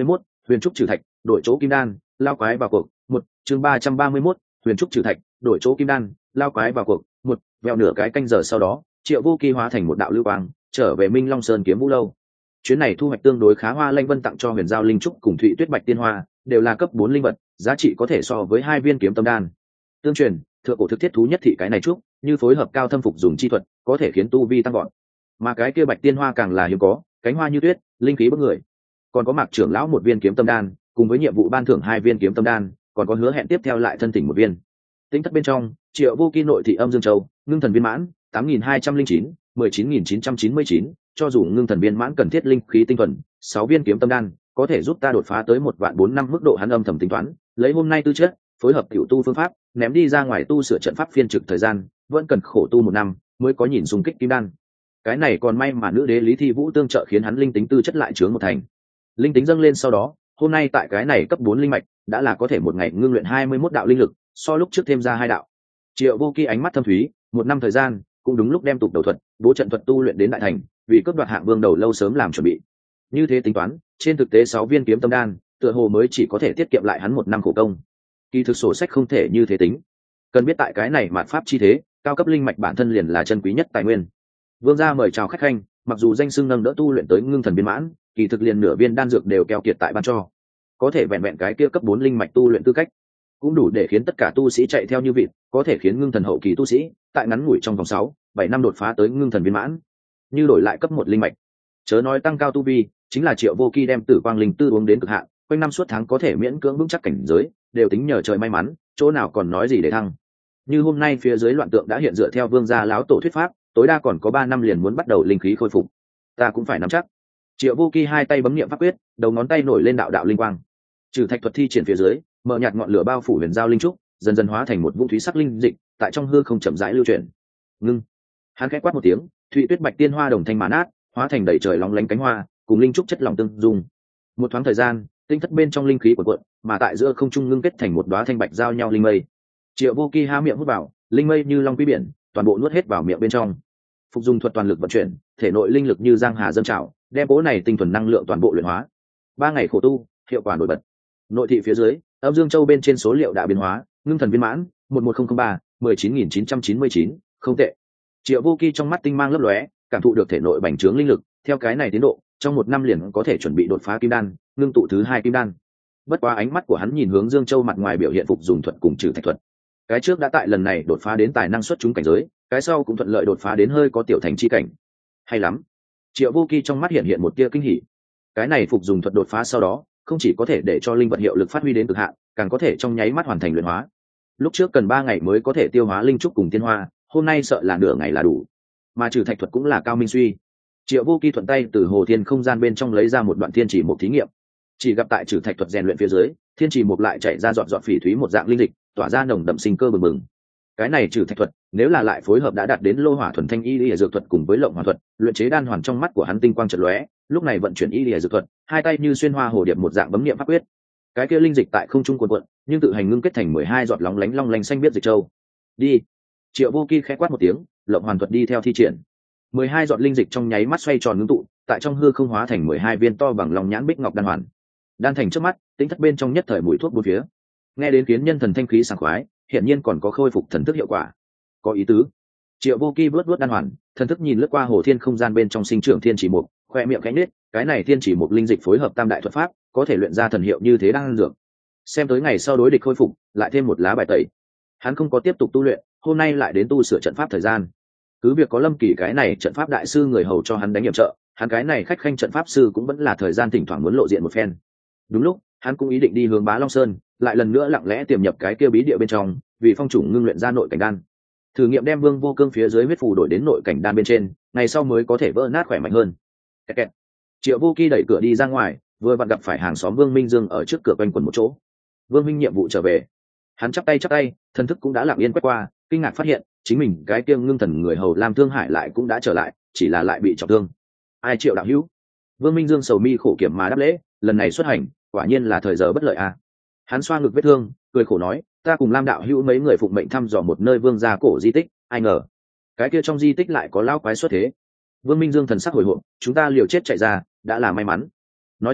huyền trúc trừ thạch đổi chỗ kim đan lao quái vào cuộc một chương ba trăm ba mươi mốt huyền trúc trừ thạch đổi chỗ kim đan lao quái vào cuộc một vẹo nửa cái canh giờ sau đó Triệu Vô Kỳ hóa thành một đạo lưu quang trở về Minh Long Sơn Kiếm Vũ lâu. Chuyến này thu hoạch tương đối khá, Hoa Lanh Vân tặng cho Huyền Giao Linh Trúc cùng Thụy Tuyết Bạch Tiên Hoa đều là cấp bốn linh vật, giá trị có thể so với hai viên kiếm tâm đan. Tương truyền thượng cổ thực thiết thú nhất thị cái này trúc như phối hợp cao thâm phục dùng chi thuật có thể khiến tu vi tăng gọn, mà cái kia Bạch Tiên Hoa càng là hiếm có, cánh hoa như tuyết, linh khí bức người. Còn có Mạc trưởng lão một viên kiếm tâm đan, cùng với nhiệm vụ ban thưởng hai viên kiếm tâm đan, còn có hứa hẹn tiếp theo lại thân tỉnh một viên. Tính thất bên trong, Triệu Vô Kỳ nội thị Âm Dương Châu, ngưng thần viên mãn tám nghìn hai trăm linh chín, mười chín nghìn chín trăm chín mươi chín, cho dù ngưng thần viên mãn cần thiết linh khí tinh thuần sáu viên kiếm tâm đan có thể giúp ta đột phá tới một vạn bốn năm mức độ. Hắn âm thầm tính toán, lấy hôm nay tư chất phối hợp tiểu tu phương pháp ném đi ra ngoài tu sửa trận pháp phiên trực thời gian vẫn cần khổ tu một năm mới có nhìn xung kích kim đan. Cái này còn may mà nữ đế Lý Thi Vũ tương trợ khiến hắn linh tính tư chất lại chướng một thành. Linh tính dâng lên sau đó, hôm nay tại cái này cấp bốn linh mạch đã là có thể một ngày ngưng luyện hai mươi mốt đạo linh lực, so lúc trước thêm ra hai đạo. Triệu Vô Kỳ ánh mắt thâm thúy, một năm thời gian cũng đúng lúc đem tục đầu thuật bố trận thuật tu luyện đến đại thành, vì cướp đoạt hạng vương đầu lâu sớm làm chuẩn bị. Như thế tính toán, trên thực tế sáu viên kiếm tâm đan tựa hồ mới chỉ có thể tiết kiệm lại hắn một năm khổ công. Kỳ thực sổ sách không thể như thế tính. Cần biết tại cái này mạt pháp chi thế, cao cấp linh mạch bản thân liền là chân quý nhất tài nguyên. Vương gia mời chào khách khanh, mặc dù danh xưng nâng đỡ tu luyện tới ngưng thần viên mãn, kỳ thực liền nửa viên đan dược đều keo kiệt tại ban cho. Có thể vẹn vẹn cái kia cấp bốn linh mạch tu luyện tư cách, cũng đủ để khiến tất cả tu sĩ chạy theo như vịt, có thể khiến ngưng thần hậu kỳ tu sĩ tại ngắn ngủi trong vòng sáu, bảy năm đột phá tới ngưng thần viên mãn. Như đổi lại cấp một linh mạch, chớ nói tăng cao tu vi, chính là Triệu Vô Kỳ đem Tử Quang linh tư uống đến cực hạn, quanh năm suốt tháng có thể miễn cưỡng vững chắc cảnh giới, đều tính nhờ trời may mắn, chỗ nào còn nói gì để thăng. Như hôm nay phía dưới loạn tượng đã hiện, dựa theo Vương gia lão tổ thuyết pháp, tối đa còn có ba năm liền muốn bắt đầu linh khí khôi phục. Ta cũng phải nắm chắc. Triệu Vô Kỳ hai tay bấm niệm pháp quyết, đầu ngón tay nổi lên đạo đạo linh quang. Trừ thạch thuật thi triển phía dưới, mở nhạt ngọn lửa bao phủ Huyền Giao linh trúc, dần dần hóa thành một vũng thúy sắc linh dịch, tại trong hư không chậm rãi lưu chuyển. Ngưng. Hắn khẽ quát một tiếng, Thụy Tuyết Bạch Tiên Hoa đồng thanh mã nát, hóa thành đầy trời lóng lánh cánh hoa, cùng linh trúc chất lỏng tương dung. Một thoáng thời gian, tinh thất bên trong linh khí cuộn cuộn, mà tại giữa không trung ngưng kết thành một đóa thanh bạch giao nhau linh mây. Triệu Vô Kỳ há miệng hút vào, linh mây như long quý biển, toàn bộ nuốt hết vào miệng bên trong. Phục dùng thuật toàn lực vận chuyển, thể nội linh lực như giang hà dâng trào, đem cố này tinh thuần năng lượng toàn bộ luyện hóa. Ba ngày khổ tu, hiệu quả nổi bật. Nội thị phía dưới, Âm Dương Châu bên trên số liệu đã biến hóa, ngưng thần viên mãn một một không không ba, mười chín nghìn chín trăm chín mươi chín, không tệ. Triệu Vô Kỳ trong mắt tinh mang lấp lóe, cảm thụ được thể nội bành trướng linh lực, theo cái này tiến độ, trong một năm liền có thể chuẩn bị đột phá kim đan, ngưng tụ thứ hai kim đan. Bất quá ánh mắt của hắn nhìn hướng Dương Châu mặt ngoài biểu hiện phục dùng thuật cùng trừ thạch thuật. Cái trước đã tại lần này đột phá đến tài năng xuất chúng cảnh giới, cái sau cũng thuận lợi đột phá đến hơi có tiểu thành chi cảnh. Hay lắm. Triệu Vô Kỳ trong mắt hiện hiện một tia kinh hỉ. Cái này phục dùng thuật đột phá sau đó, không chỉ có thể để cho linh vật hiệu lực phát huy đến cực hạn, càng có thể trong nháy mắt hoàn thành luyện hóa. Lúc trước cần ba ngày mới có thể tiêu hóa linh trúc cùng tiên hoa, hôm nay sợ là nửa ngày là đủ. Mà trừ thạch thuật cũng là cao minh suy. Triệu Vô Kỳ thuận tay từ hồ thiên không gian bên trong lấy ra một đoạn thiên chỉ mục thí nghiệm. Chỉ gặp tại trừ thạch thuật rèn luyện phía dưới, thiên chỉ mục lại chảy ra dọn dọn phỉ thúy một dạng linh dịch, tỏa ra nồng đậm sinh cơ bừng bừng. Cái này trừ thạch thuật, nếu là lại phối hợp đã đạt đến lô hỏa thuần thanh y lìa dược thuật cùng với lộng hỏa thuật, luyện chế đan hoàn, trong mắt của hắn tinh quang chợt lóe, lúc này vận chuyển y lìa dược thuật, hai tay như xuyên hoa hồ điệp một dạng bấm niệm pháp quyết. Cái kia linh dịch tại không trung cuộn cuộn, nhưng tự hành ngưng kết thành mười hai giọt lóng lánh long lanh xanh biết dịch châu. Đi. Triệu Vô Kỳ khẽ quát một tiếng, lộng hoàn thuật đi theo thi triển. mười hai giọt linh dịch trong nháy mắt xoay tròn ngưng tụ, tại trong hư không hóa thành mười hai viên to bằng lòng nhãn bích ngọc đan hoàn. Đan thành trước mắt, tính thất bên trong nhất thời mùi thuốc bốn phía. Nghe đến khiến nhân thần thanh khí sảng khoái, hiện nhiên còn có khôi phục thần thức hiệu quả. Có ý tứ. Triệu Vô Kỳ vớt vớt đan hoàn, thần thức nhìn lướt qua hồ thiên không gian bên trong sinh trưởng thiên chỉ mục, khoe miệng khẽ nhếch, cái này thiên chỉ mục linh dịch phối hợp tam đại thuật pháp, có thể luyện ra thần hiệu như thế đang dược. Xem tới ngày sau đối địch khôi phục, lại thêm một lá bài tẩy. Hắn không có tiếp tục tu luyện, hôm nay lại đến tu sửa trận pháp thời gian. Cứ việc có Lâm Kỳ cái này trận pháp đại sư người hầu cho hắn đánh nhiệm trợ, hắn cái này khách khanh trận pháp sư cũng vẫn là thời gian thỉnh thoảng muốn lộ diện một phen. Đúng lúc, hắn cũng ý định đi hướng Bá Long Sơn, lại lần nữa lặng lẽ tiềm nhập cái kia bí địa bên trong, vì phong chủ ngưng luyện ra nội cảnh đan. Thử nghiệm đem Vương Vô Cương phía dưới huyết phù đổi đến nội cảnh đan bên trên, ngày sau mới có thể vỡ nát khỏe mạnh hơn. Kẹt kẹt. Triệu Vô Kỳ đẩy cửa đi ra ngoài, vừa vặn gặp phải hàng xóm Vương Minh Dương ở trước cửa quanh quẩn một chỗ. Vương Minh nhiệm vụ trở về. Hắn chắp tay chắp tay, thần thức cũng đã lặng yên quét qua, kinh ngạc phát hiện chính mình cái kiêng ngưng thần người hầu Lam Thương Hải lại cũng đã trở lại, chỉ là lại bị trọng thương. Ai Triệu đạo hữu? Vương Minh Dương sầu mi khổ kiểm mà đáp lễ, lần này xuất hành, quả nhiên là thời giờ bất lợi à. Hắn xoa ngực vết thương, cười khổ nói, ta cùng Lam đạo hữu mấy người phụng mệnh thăm dò một nơi vương gia cổ di tích, ai ngờ cái kia trong di tích lại có lão quái xuất thế. Vương Minh Dương thần sắc hồi hộp, chúng ta liều chết chạy ra, đã là may mắn. Nói xong,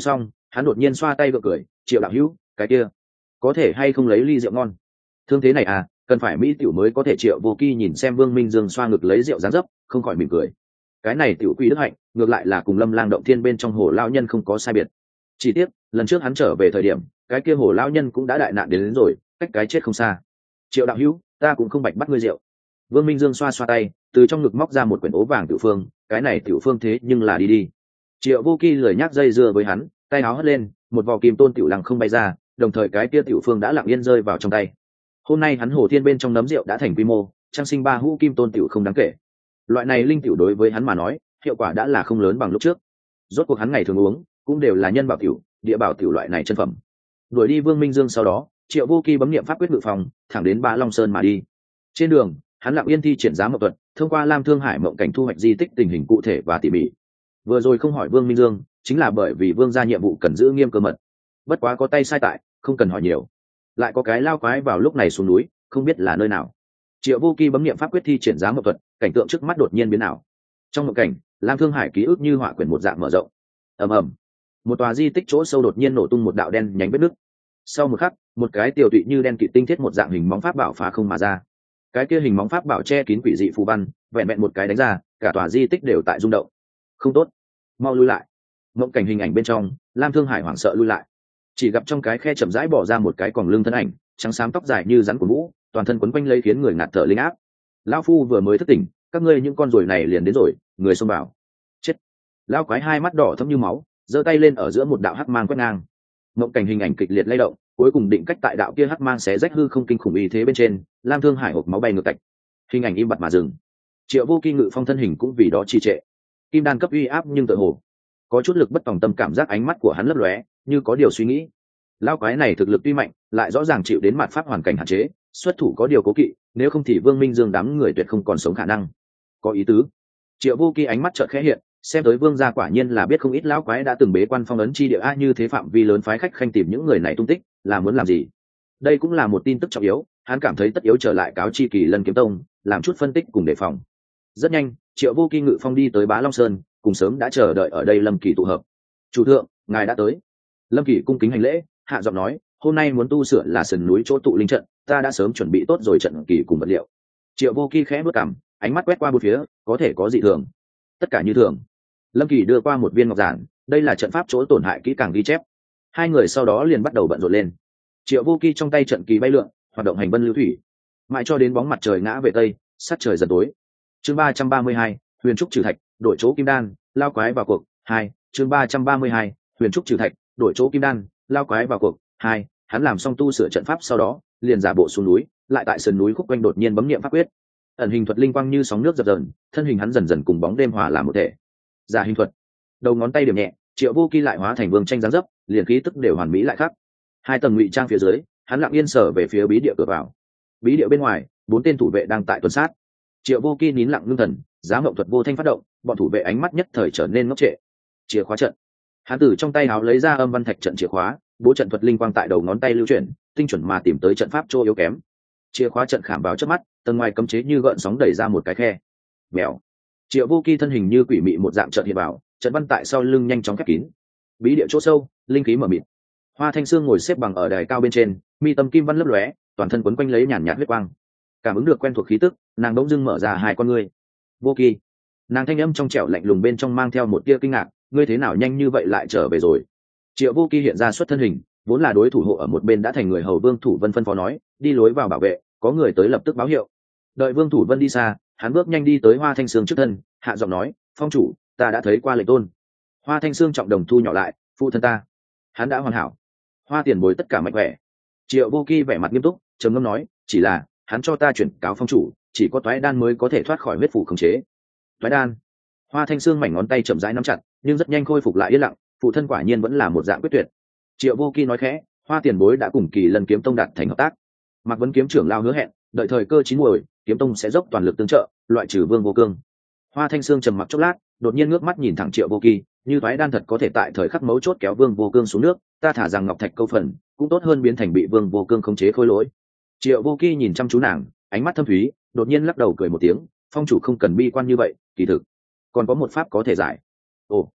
hắn đột nhiên xoa tay gượng cười, Triệu đạo hữu, cái kia có thể hay không lấy ly rượu ngon? Thương thế này à, cần phải mỹ tiểu mới có thể. Triệu Vô Kỳ nhìn xem Vương Minh Dương xoa ngực lấy rượu dáng dấp, không khỏi mỉm cười. Cái này tiểu quy đức hạnh, ngược lại là cùng Lâm Lang động thiên bên trong hồ lão nhân không có sai biệt. Chỉ tiếc, lần trước hắn trở về thời điểm, cái kia hồ lão nhân cũng đã đại nạn đến, đến rồi, cách cái chết không xa. Triệu đạo hữu, ta cũng không bạch bắt ngươi rượu. Vương Minh Dương xoa xoa tay, từ trong ngực móc ra một quyển ố vàng tiểu phương, cái này tiểu phương thế nhưng là đi đi. Triệu Vô Kỳ lười nhác dây dưa với hắn, tay áo hất lên, một vò kim tôn tiểu lăng không bay ra, đồng thời cái kia tiểu phương đã lặng yên rơi vào trong tay. Hôm nay hắn hồ thiên bên trong nấm rượu đã thành quy mô, trang sinh ba hũ kim tôn tiểu không đáng kể. Loại này linh tiểu đối với hắn mà nói, hiệu quả đã là không lớn bằng lúc trước. Rốt cuộc hắn ngày thường uống cũng đều là nhân bảo tiểu, địa bảo tiểu loại này chân phẩm. Đuổi đi Vương Minh Dương sau đó, Triệu Vô Kỳ bấm niệm pháp quyết ngự phòng, thẳng đến Bá Long Sơn mà đi. Trên đường, hắn lặng yên thi triển giá mộng thuật, thông qua Lam Thương Hải mộng cảnh thu hoạch di tích tình hình cụ thể và tỉ mỉ. Vừa rồi không hỏi Vương Minh Dương, chính là bởi vì Vương gia nhiệm vụ cần giữ nghiêm cơ mật. Bất quá có tay sai tại, không cần hỏi nhiều. Lại có cái lao quái vào lúc này xuống núi, không biết là nơi nào. Triệu Vô Kỳ bấm niệm pháp quyết thi triển giá mộng thuật, cảnh tượng trước mắt đột nhiên biến ảo. Trong mộng cảnh, Lam Thương Hải ký ức như họa quyển một dạng mở rộng. Ầm ầm, một tòa di tích chỗ sâu đột nhiên nổ tung một đạo đen nhánh vết nứt. Sau một khắc, một cái tiểu tụy như đen kịt tinh thiết một dạng hình móng pháp bảo phá không mà ra. Cái kia hình móng pháp bảo che kín quỷ dị phù văn, vẹn vẹn một cái đánh ra, cả tòa di tích đều tại rung động. Không tốt, mau lui lại. Mộng cảnh hình ảnh bên trong, Lam Thương Hải hoảng sợ lui lại. Chỉ gặp trong cái khe chậm rãi bỏ ra một cái còng lưng thân ảnh, trắng xám tóc dài như rắn của vũ, toàn thân quấn quanh lấy khiến người ngạt thở linh áp. Lão phu vừa mới thức tỉnh, các ngươi những con ruồi này liền đến rồi, người xông vào. Chết. Lão quái hai mắt đỏ thẫm như máu, giơ tay lên ở giữa một đạo hắc mang quét ngang. Mộng cảnh hình ảnh kịch liệt lay động, cuối cùng định cách tại đạo kia hắc mang xé rách hư không kinh khủng ý thế bên trên, Lam Thương Hải hộc máu bay ngược cạnh. Hình ảnh im bặt mà dừng. Triệu Vô Kỳ ngự phong thân hình cũng vì đó trì trệ. Kim đan cấp uy áp nhưng tựa hồ có chút lực bất tòng tâm, cảm giác ánh mắt của hắn lấp lóe, như có điều suy nghĩ. Lão quái này thực lực tuy mạnh, lại rõ ràng chịu đến mạt pháp hoàn cảnh hạn chế, xuất thủ có điều cố kỵ, nếu không thì Vương Minh Dương đám người tuyệt không còn sống khả năng. Có ý tứ. Triệu Vô Kỳ ánh mắt chợt khẽ hiện, xem tới Vương gia quả nhiên là biết không ít lão quái đã từng bế quan phong ấn chi địa a, như thế phạm vi lớn phái khách khanh tìm những người này tung tích, là muốn làm gì? Đây cũng là một tin tức trọng yếu, hắn cảm thấy tất yếu trở lại cáo chi Kỳ Lân Kiếm Tông, làm chút phân tích cùng đề phòng. Rất nhanh, Triệu Vô Kỳ ngự phong đi tới Bá Long Sơn, cùng sớm đã chờ đợi ở đây Lâm Kỳ tụ hợp. Chủ thượng, ngài đã tới. Lâm Kỳ cung kính hành lễ, hạ giọng nói, hôm nay muốn tu sửa là sườn núi chỗ tụ linh trận, ta đã sớm chuẩn bị tốt rồi trận kỳ cùng vật liệu. Triệu Vô Kỳ khẽ bước cằm, ánh mắt quét qua bốn phía, có thể có dị thường. Tất cả như thường. Lâm Kỳ đưa qua một viên ngọc giản, đây là trận pháp chỗ tổn hại kỹ càng ghi chép. Hai người sau đó liền bắt đầu bận rộn lên. Triệu Vô Kỳ trong tay trận kỳ bay lượn, hoạt động hành vân lưu thủy, mãi cho đến bóng mặt trời ngã về tây, sát trời dần tối. Chương ba trăm ba mươi hai, Huyền trúc trừ thạch, đổi chỗ kim đan, lao quái vào cuộc. Hai, chương ba trăm ba mươi hai, Huyền trúc trừ thạch, đổi chỗ kim đan, lao quái vào cuộc. Hai, hắn làm xong tu sửa trận pháp sau đó, liền giả bộ xuống núi, lại tại sườn núi khúc quanh đột nhiên bấm niệm pháp quyết. Ẩn hình thuật linh quang như sóng nước dập dờn, thân hình hắn dần dần cùng bóng đêm hòa làm một thể. Giả hình thuật, đầu ngón tay điểm nhẹ, Triệu Vô Kỳ lại hóa thành vương tranh dáng dấp, liền khí tức đều hoàn mỹ lại khác. Hai tầng ngụy trang phía dưới, hắn lặng yên sở về phía bí địa cửa vào. Bí địa bên ngoài, bốn tên thủ vệ đang tại tuần sát. Triệu Vô Kỳ nín lặng ngưng thần, giá mộng thuật vô thanh phát động, bọn thủ vệ ánh mắt nhất thời trở nên ngốc trệ. Chìa khóa trận, hắn từ trong tay áo lấy ra âm văn thạch trận chìa khóa, bố trận thuật linh quang tại đầu ngón tay lưu chuyển, tinh chuẩn mà tìm tới trận pháp chỗ yếu kém. Chìa khóa trận khảm vào trước mắt, tầng ngoài cấm chế như gợn sóng đẩy ra một cái khe. Mèo. Triệu Vô Kỳ thân hình như quỷ mị một dạng trận hiện vào, trận văn tại sau lưng nhanh chóng khép kín. Bí địa chỗ sâu, linh khí mở mịt. Hoa Thanh Sương ngồi xếp bằng ở đài cao bên trên, mi tâm kim văn lấp lóe, toàn thân quấn quanh lấy nhàn nhạt huyết quang. Cảm ứng được quen thuộc khí tức, nàng bỗng dưng mở ra hai con ngươi. Vô Kỳ. Nàng thanh âm trong trẻo lạnh lùng bên trong mang theo một tia kinh ngạc, ngươi thế nào nhanh như vậy lại trở về rồi? Triệu Vô Kỳ hiện ra xuất thân hình, vốn là đối thủ hộ ở một bên đã thành người hầu Vương Thủ Vân phân phó nói, đi lối vào bảo vệ, có người tới lập tức báo hiệu. Đợi Vương Thủ Vân đi xa, hắn bước nhanh đi tới Hoa Thanh Sương trước thân, hạ giọng nói, phong chủ, ta đã thấy qua lệnh tôn. Hoa Thanh Sương trọng đồng thu nhỏ lại, phụ thân ta, hắn đã hoàn hảo. Hoa tiền bối tất cả mạnh khỏe. Triệu Vô Kỳ vẻ mặt nghiêm túc, trầm ngâm nói, chỉ là hắn cho ta chuyển cáo phong chủ, chỉ có toái đan mới có thể thoát khỏi huyết phủ khống chế. Toái đan. Hoa Thanh Sương mảnh ngón tay chậm rãi nắm chặt, nhưng rất nhanh khôi phục lại yên lặng, phụ thân quả nhiên vẫn là một dạng quyết tuyệt. Triệu Vô Kỳ nói khẽ, Hoa tiền bối đã cùng Kỳ Lân Kiếm Tông đạt thành hợp tác. Mạc Vấn kiếm trưởng lao hứa hẹn, đợi thời cơ chín muồi, kiếm tông sẽ dốc toàn lực tương trợ, loại trừ Vương Vô Cương. Hoa Thanh Sương trầm mặc chốc lát, đột nhiên ngước mắt nhìn thẳng Triệu Vô Kỳ, như toái đan thật có thể tại thời khắc mấu chốt kéo Vương Vô Cương xuống nước, ta thả rằng ngọc thạch câu phần, cũng tốt hơn biến thành bị Vương Vô Cương khống chế khôi lỗi. Triệu Vô Kỳ nhìn chăm chú nàng, ánh mắt thâm thúy, đột nhiên lắc đầu cười một tiếng, phong chủ không cần bi quan như vậy, kỳ thực còn có một pháp có thể giải. Ồ.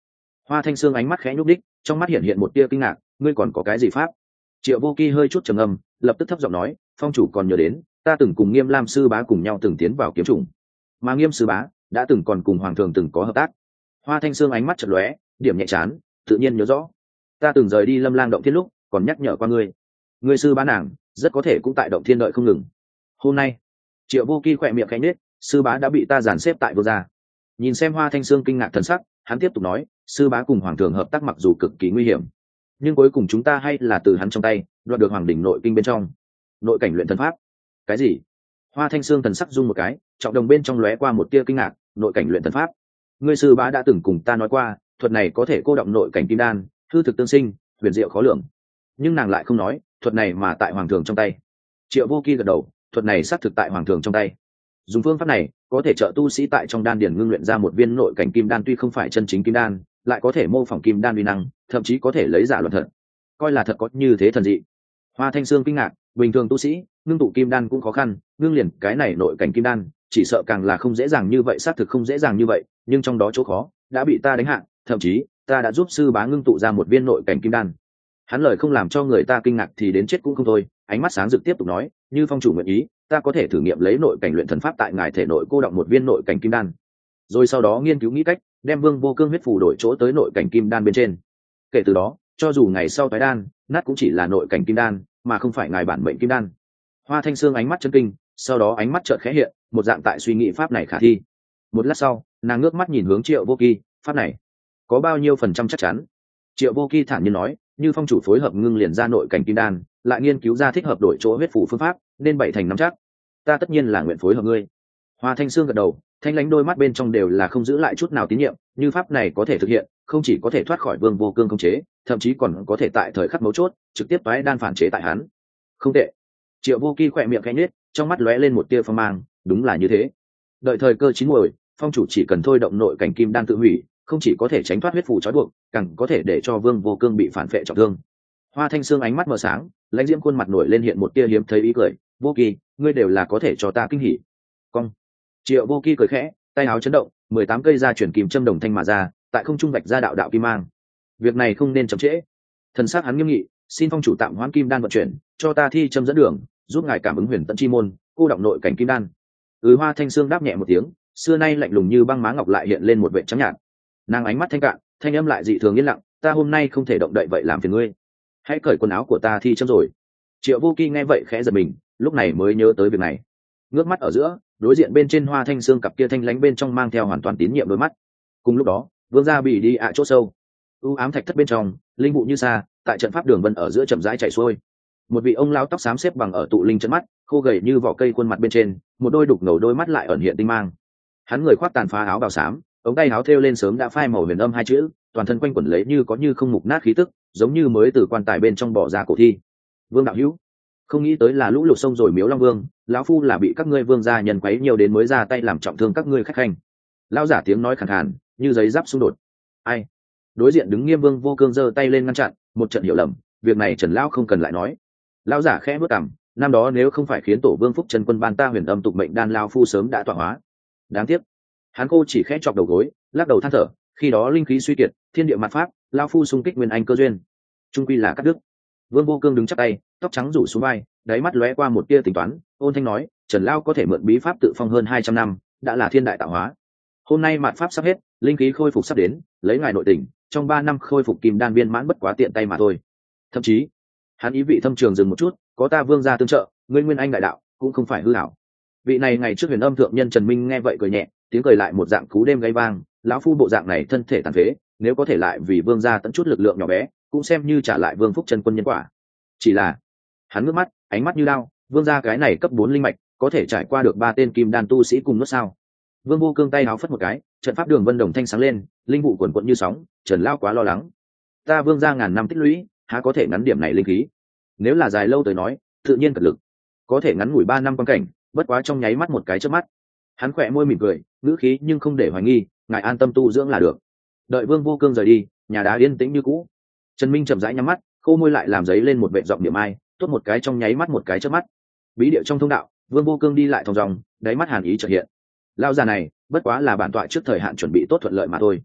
Hoa Thanh Sương ánh mắt khẽ nhúc đích, trong mắt hiện hiện một tia kinh ngạc, ngươi còn có cái gì pháp? Triệu Vô Kỳ hơi chút trầm ngâm, lập tức thấp giọng nói, phong chủ còn nhớ đến, ta từng cùng Nghiêm Lam sư bá cùng nhau từng tiến vào kiếm trùng, mà Nghiêm sư bá đã từng còn cùng hoàng thượng từng có hợp tác. Hoa Thanh Sương ánh mắt chợt lóe, điểm nhẹ chán, tự nhiên nhớ rõ, ta từng rời đi Lâm Lang động thiên lúc, còn nhắc nhở qua ngươi, ngươi sư bá nàng rất có thể cũng tại động thiên đợi không ngừng. Hôm nay, Triệu Vô Kỳ khỏe miệng khẽ nhếch, sư bá đã bị ta dàn xếp tại vô gia. Nhìn xem Hoa Thanh Sương kinh ngạc thần sắc, hắn tiếp tục nói, sư bá cùng hoàng thượng hợp tác mặc dù cực kỳ nguy hiểm, nhưng cuối cùng chúng ta hay là từ hắn trong tay đoạt được hoàng đỉnh nội kinh bên trong nội cảnh luyện thần pháp. Cái gì? Hoa Thanh Sương thần sắc rung một cái, trọng đồng bên trong lóe qua một tia kinh ngạc, nội cảnh luyện thần pháp? Ngươi sư bá đã từng cùng ta nói qua, thuật này có thể cô động nội cảnh kim đan, hư thực tương sinh, huyền diệu khó lường, nhưng nàng lại không nói thuật này mà tại hoàng thượng trong tay. Triệu Vô Kỳ gật đầu, thuật này xác thực tại hoàng thượng trong tay. Dùng phương pháp này có thể trợ tu sĩ tại trong đan điền ngưng luyện ra một viên nội cảnh kim đan, tuy không phải chân chính kim đan, lại có thể mô phỏng kim đan uy năng, thậm chí có thể lấy giả luận thật, coi là thật có như thế thần dị. Hoa Thanh Sương kinh ngạc, bình thường tu sĩ ngưng tụ kim đan cũng khó khăn, ngưng liền cái này nội cảnh kim đan chỉ sợ càng là không dễ dàng như vậy, xác thực không dễ dàng như vậy, nhưng trong đó chỗ khó đã bị ta đánh hạ, thậm chí ta đã giúp sư bá ngưng tụ ra một viên nội cảnh kim đan. Hắn lời không làm cho người ta kinh ngạc thì đến chết cũng không thôi, ánh mắt sáng rực tiếp tục nói, như phong chủ nguyện ý, ta có thể thử nghiệm lấy nội cảnh luyện thần pháp tại ngài thể nội cô động một viên nội cảnh kim đan, rồi sau đó nghiên cứu nghĩ cách đem Vương Vô Cương huyết phù đổi chỗ tới nội cảnh kim đan bên trên. Kể từ đó, cho dù ngày sau tái đan nát cũng chỉ là nội cảnh kim đan, mà không phải ngài bản mệnh kim đan. Hoa Thanh Sương ánh mắt chân kinh, sau đó ánh mắt chợt khẽ hiện, một dạng tại suy nghĩ pháp này khả thi. Một lát sau, nàng ngước mắt nhìn hướng Triệu Vô Kỳ, pháp này có bao nhiêu phần trăm chắc chắn? Triệu Vô Kỳ thản nhiên nói, như phong chủ phối hợp ngưng liền ra nội cảnh kim đan, lại nghiên cứu ra thích hợp đổi chỗ huyết phù phương pháp, nên bảy thành năm chắc. Ta tất nhiên là nguyện phối hợp ngươi. Hoa Thanh Sương gật đầu, thanh lãnh đôi mắt bên trong đều là không giữ lại chút nào tín nhiệm, như pháp này có thể thực hiện, không chỉ có thể thoát khỏi Vương Vô Cương khống chế, thậm chí còn có thể tại thời khắc mấu chốt trực tiếp toái đan phản chế tại hắn. Không tệ. Triệu Vô Kỳ khỏe miệng khẽ nhếch, trong mắt lóe lên một tia phong mang, đúng là như thế. Đợi thời cơ chín muồi, phong chủ chỉ cần thôi động nội cảnh kim đan tự hủy, không chỉ có thể tránh thoát huyết phù trói buộc, càng có thể để cho Vương Vô Cương bị phản phệ trọng thương. Hoa Thanh Sương ánh mắt mở sáng, lãnh diễm khuôn mặt nổi lên hiện một tia hiếm thấy ý cười, Vô Kỳ, ngươi đều là có thể cho ta kinh hỉ. Cong. Triệu Vô Kỳ cười khẽ, tay áo chấn động, mười tám cây da chuyển kim châm đồng thanh mà ra, tại không trung vạch ra đạo đạo kim mang. Việc này không nên chậm trễ. Thần sắc hắn nghiêm nghị, xin phong chủ tạm hoãn kim đan vận chuyển, cho ta thi châm dẫn đường, giúp ngài cảm ứng huyền tận chi môn, cô động nội cảnh kim đan. Ừ, Hoa Thanh Sương đáp nhẹ một tiếng, xưa nay lạnh lùng như băng má ngọc lại hiện lên một vệt trắng nhạt. Nàng ánh mắt thanh cạn, thanh âm lại dị thường yên lặng, ta hôm nay không thể động đậy vậy làm phiền ngươi. Hãy cởi quần áo của ta thi châm rồi. Triệu Vô Kỳ nghe vậy khẽ giật mình, lúc này mới nhớ tới việc này. Ngước mắt ở giữa, đối diện bên trên Hoa Thanh Sương cặp kia thanh lãnh bên trong mang theo hoàn toàn tín nhiệm đôi mắt. Cùng lúc đó, Vương gia bị đi ạ chỗ sâu, u ám thạch thất bên trong, linh vụ như xa, tại trận pháp đường vân ở giữa chậm rãi chạy xuôi. Một vị ông lão tóc xám xếp bằng ở tụ linh trận mắt, khô gầy như vỏ cây, khuôn mặt bên trên một đôi đục ngầu đôi mắt lại ẩn hiện tinh mang. Hắn người khoác tàn phá áo bào xám, ống tay áo thêu lên sớm đã phai màu huyền âm hai chữ, toàn thân quanh quẩn lấy như có như không mục nát khí tức, giống như mới từ quan tài bên trong bỏ ra cổ thi. Vương đạo hữu, không nghĩ tới là lũ lụt sông rồi miếu Long Vương, lão phu là bị các ngươi vương gia nhân quấy nhiều đến mới ra tay làm trọng thương các ngươi khách khanh. Lão giả tiếng nói khàn khàn, như giấy giáp xung đột. Ai? Đối diện đứng Nghiêm Vương Vô Cương giơ tay lên ngăn chặn, một trận hiểu lầm, việc này Trần lão không cần lại nói. Lão giả khẽ bước cằm, năm đó nếu không phải khiến tổ Vương Phúc Trần Quân ban ta huyền âm tục mệnh đan, lão phu sớm đã tọa hóa. Đáng tiếc. Hắn cô chỉ khẽ chọc đầu gối, lắc đầu than thở, khi đó linh khí suy kiệt, thiên địa mặt pháp, lão phu xung kích nguyên anh cơ duyên, trung quy là cắt đứt. Vương Vô Cương đứng chắp tay, tóc trắng rủ xuống vai, đáy mắt lóe qua một tia tính toán, ôn thanh nói, Trần lão có thể mượn bí pháp tự phong hơn hai trăm năm, đã là thiên đại tạo hóa. Hôm nay mạt pháp sắp hết, linh khí khôi phục sắp đến, lấy ngài nội tình, trong ba năm khôi phục kim đan viên mãn bất quá tiện tay mà thôi. Thậm chí, hắn ý vị thâm trường dừng một chút, có ta Vương gia tương trợ, ngươi nguyên anh đại đạo cũng không phải hư ảo. Vị này ngày trước huyền âm thượng nhân Trần Minh nghe vậy cười nhẹ, tiếng cười lại một dạng cú đêm gây vang, lão phu bộ dạng này thân thể tàn phế, nếu có thể lại vì Vương gia tận chút lực lượng nhỏ bé, cũng xem như trả lại Vương Phúc Trần Quân nhân quả. Chỉ là, hắn ngước mắt, ánh mắt như lao, Vương gia cái này cấp bốn linh mạch, có thể trải qua được ba tên kim đan tu sĩ cùng nuốt sao? Vương Vô Cương tay áo phất một cái, trận pháp đường vân đồng thanh sáng lên, linh vụ cuồn cuộn như sóng, Trần lão quá lo lắng. Ta Vương gia ngàn năm tích lũy, há có thể ngắn điểm này linh khí? Nếu là dài lâu tới nói, tự nhiên cật lực, có thể ngắn ngủi ba năm quan cảnh, bất quá trong nháy mắt một cái chớp mắt. Hắn khỏe môi mỉm cười, ngữ khí nhưng không để hoài nghi, ngài an tâm tu dưỡng là được. Đợi Vương Vô Cương rời đi, nhà đá yên tĩnh như cũ. Trần Minh chậm rãi nhắm mắt, khô môi lại làm giấy lên một vệ giọng niệm ai, tốt một cái trong nháy mắt một cái chớp mắt. Bí địa trong thông đạo, Vương Vô Cương đi lại thong dong, đáy mắt hàn ý chợt hiện. Lão già này, bất quá là bản tọa trước thời hạn chuẩn bị tốt thuận lợi mà thôi.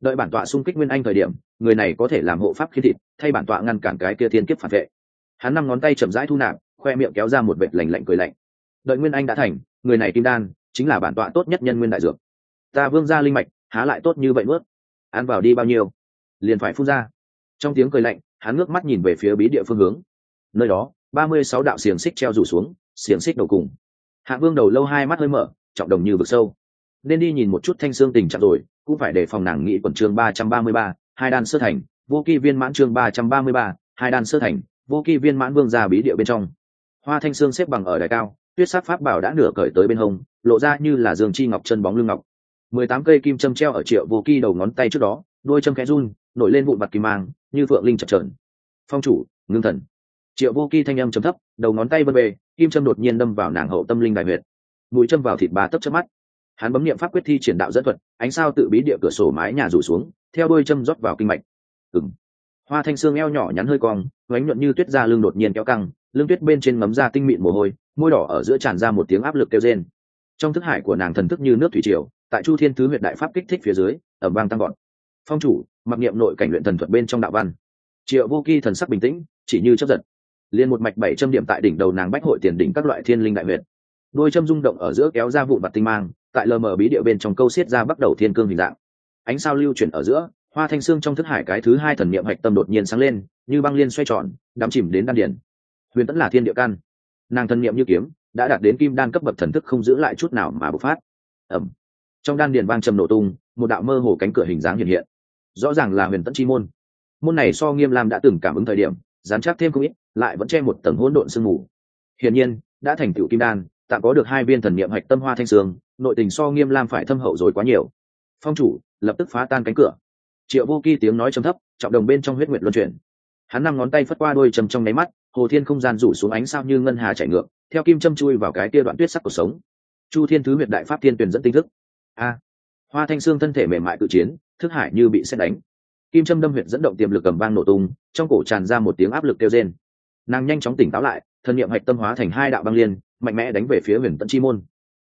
đợi bản tọa xung kích nguyên anh thời điểm, người này có thể làm hộ pháp khi thịt, thay bản tọa ngăn cản cái kia thiên kiếp phản vệ. Hắn năm ngón tay chậm rãi thu nạp, khoe miệng kéo ra một vệt lạnh lạnh cười lạnh. Đợi nguyên anh đã thành, người này kim đan chính là bản tọa tốt nhất nhân nguyên đại dược. Ta vương gia linh mạch há lại tốt như vậy nuốt, ăn vào đi bao nhiêu liền phải phun ra. Trong tiếng cười lạnh, hắn ngước mắt nhìn về phía bí địa phương hướng. Nơi đó ba mươi sáu đạo xiềng xích treo rủ xuống, xiềng xích đầu cùng. Hạ vương đầu lâu hai mắt hơi mở, trọng đồng như vực sâu. Nên đi nhìn một chút Thanh Xương tình trạng rồi, cũng phải đề phòng nàng nghĩ quần chương ba trăm ba mươi ba, hai đan sơ thành, vô kỳ viên mãn chương ba trăm ba mươi ba, hai đan sơ thành, vô kỳ viên mãn vương gia bí địa bên trong. Hoa Thanh Xương xếp bằng ở đài cao, tuyết sắc pháp bảo đã nửa cởi tới bên hông, lộ ra như là dương chi ngọc chân bóng lưng ngọc. Mười tám cây kim châm treo ở Triệu Vô Kỳ đầu ngón tay trước đó, đôi châm khẽ run, nổi lên vụn bạc kim mang, như phượng linh chập chờn. Phong chủ, ngưng thần. Triệu Vô Kỳ thanh âm trầm thấp, đầu ngón tay vân về, kim châm đột nhiên đâm vào nàng hậu tâm linh đại huyệt. Mũi châm vào thịt bà tấc chớp mắt. Hắn bấm niệm pháp quyết thi triển đạo dẫn thuật, ánh sao tự bí địa cửa sổ mái nhà rủ xuống, theo đôi châm rót vào kinh mạch. Ừm. Hoa Thanh Xương eo nhỏ nhắn hơi cong, ánh nhuận như tuyết da lưng đột nhiên kéo căng, lưng tuyết bên trên ngấm ra tinh mịn mồ hôi, môi đỏ ở giữa tràn ra một tiếng áp lực kêu rên. Trong thức hải của nàng thần thức như nước thủy triều, tại Chu Thiên Thứ Huyệt đại pháp kích thích phía dưới, ầm vang tăng gọn. Phong chủ, mặc niệm nội cảnh luyện thần thuật bên trong đạo văn. Triệu Vô Kỳ thần sắc bình tĩnh, chỉ như chớp giật. Liên một mạch bảy châm điểm tại đỉnh đầu nàng bách hội tiền đỉnh các loại thiên linh đại huyệt. Đôi châm rung động ở giữa kéo ra vụn vặt tinh mang, tại lờ mờ bí địa bên trong câu xiết ra bắt đầu thiên cương hình dạng. Ánh sao lưu chuyển ở giữa, Hoa Thanh Xương trong thức hải cái thứ hai thần niệm hạch tâm đột nhiên sáng lên, như băng liên xoay tròn, đắm chìm đến đan điền. Huyền Tẫn là thiên địa căn, nàng thần niệm như kiếm, đã đạt đến kim đan cấp bậc thần thức không giữ lại chút nào mà bộc phát. Ầm. Trong đan điền vang trầm nổ tung, một đạo mơ hồ cánh cửa hình dáng hiện hiện. Rõ ràng là Huyền Tẫn chi môn. Môn này so Nghiêm Lam đã từng cảm ứng thời điểm, dán chắc thêm không ít, lại vẫn che một tầng hỗn độn sương mù. Hiển nhiên, đã thành tựu kim đan, tạm có được hai viên thần niệm hạch tâm Hoa Thanh Xương, nội tình so Nghiêm Lam phải thâm hậu rồi quá nhiều. Phong chủ, lập tức phá tan cánh cửa. Triệu Vô Kỳ tiếng nói trầm thấp, trọng đồng bên trong huyết nguyệt luân chuyển. Hắn năm ngón tay phất qua đôi châm trong nháy mắt, hồ thiên không gian rủ xuống ánh sao như ngân hà chảy ngược, theo kim châm chui vào cái kia đoạn tuyết sắc của sống. Chu Thiên Thứ Huyệt đại pháp thiên tuyển dẫn tinh thức. A. Hoa Thanh Xương thân thể mềm mại cự chiến, thức hải như bị sét đánh. Kim châm đâm huyệt dẫn động tiềm lực cầm vang nổ tung, trong cổ tràn ra một tiếng áp lực kêu rên. Nàng nhanh chóng tỉnh táo lại, thân niệm hạch tâm hóa thành hai đạo băng liên, mạnh mẽ đánh về phía Huyền Tẫn chi môn.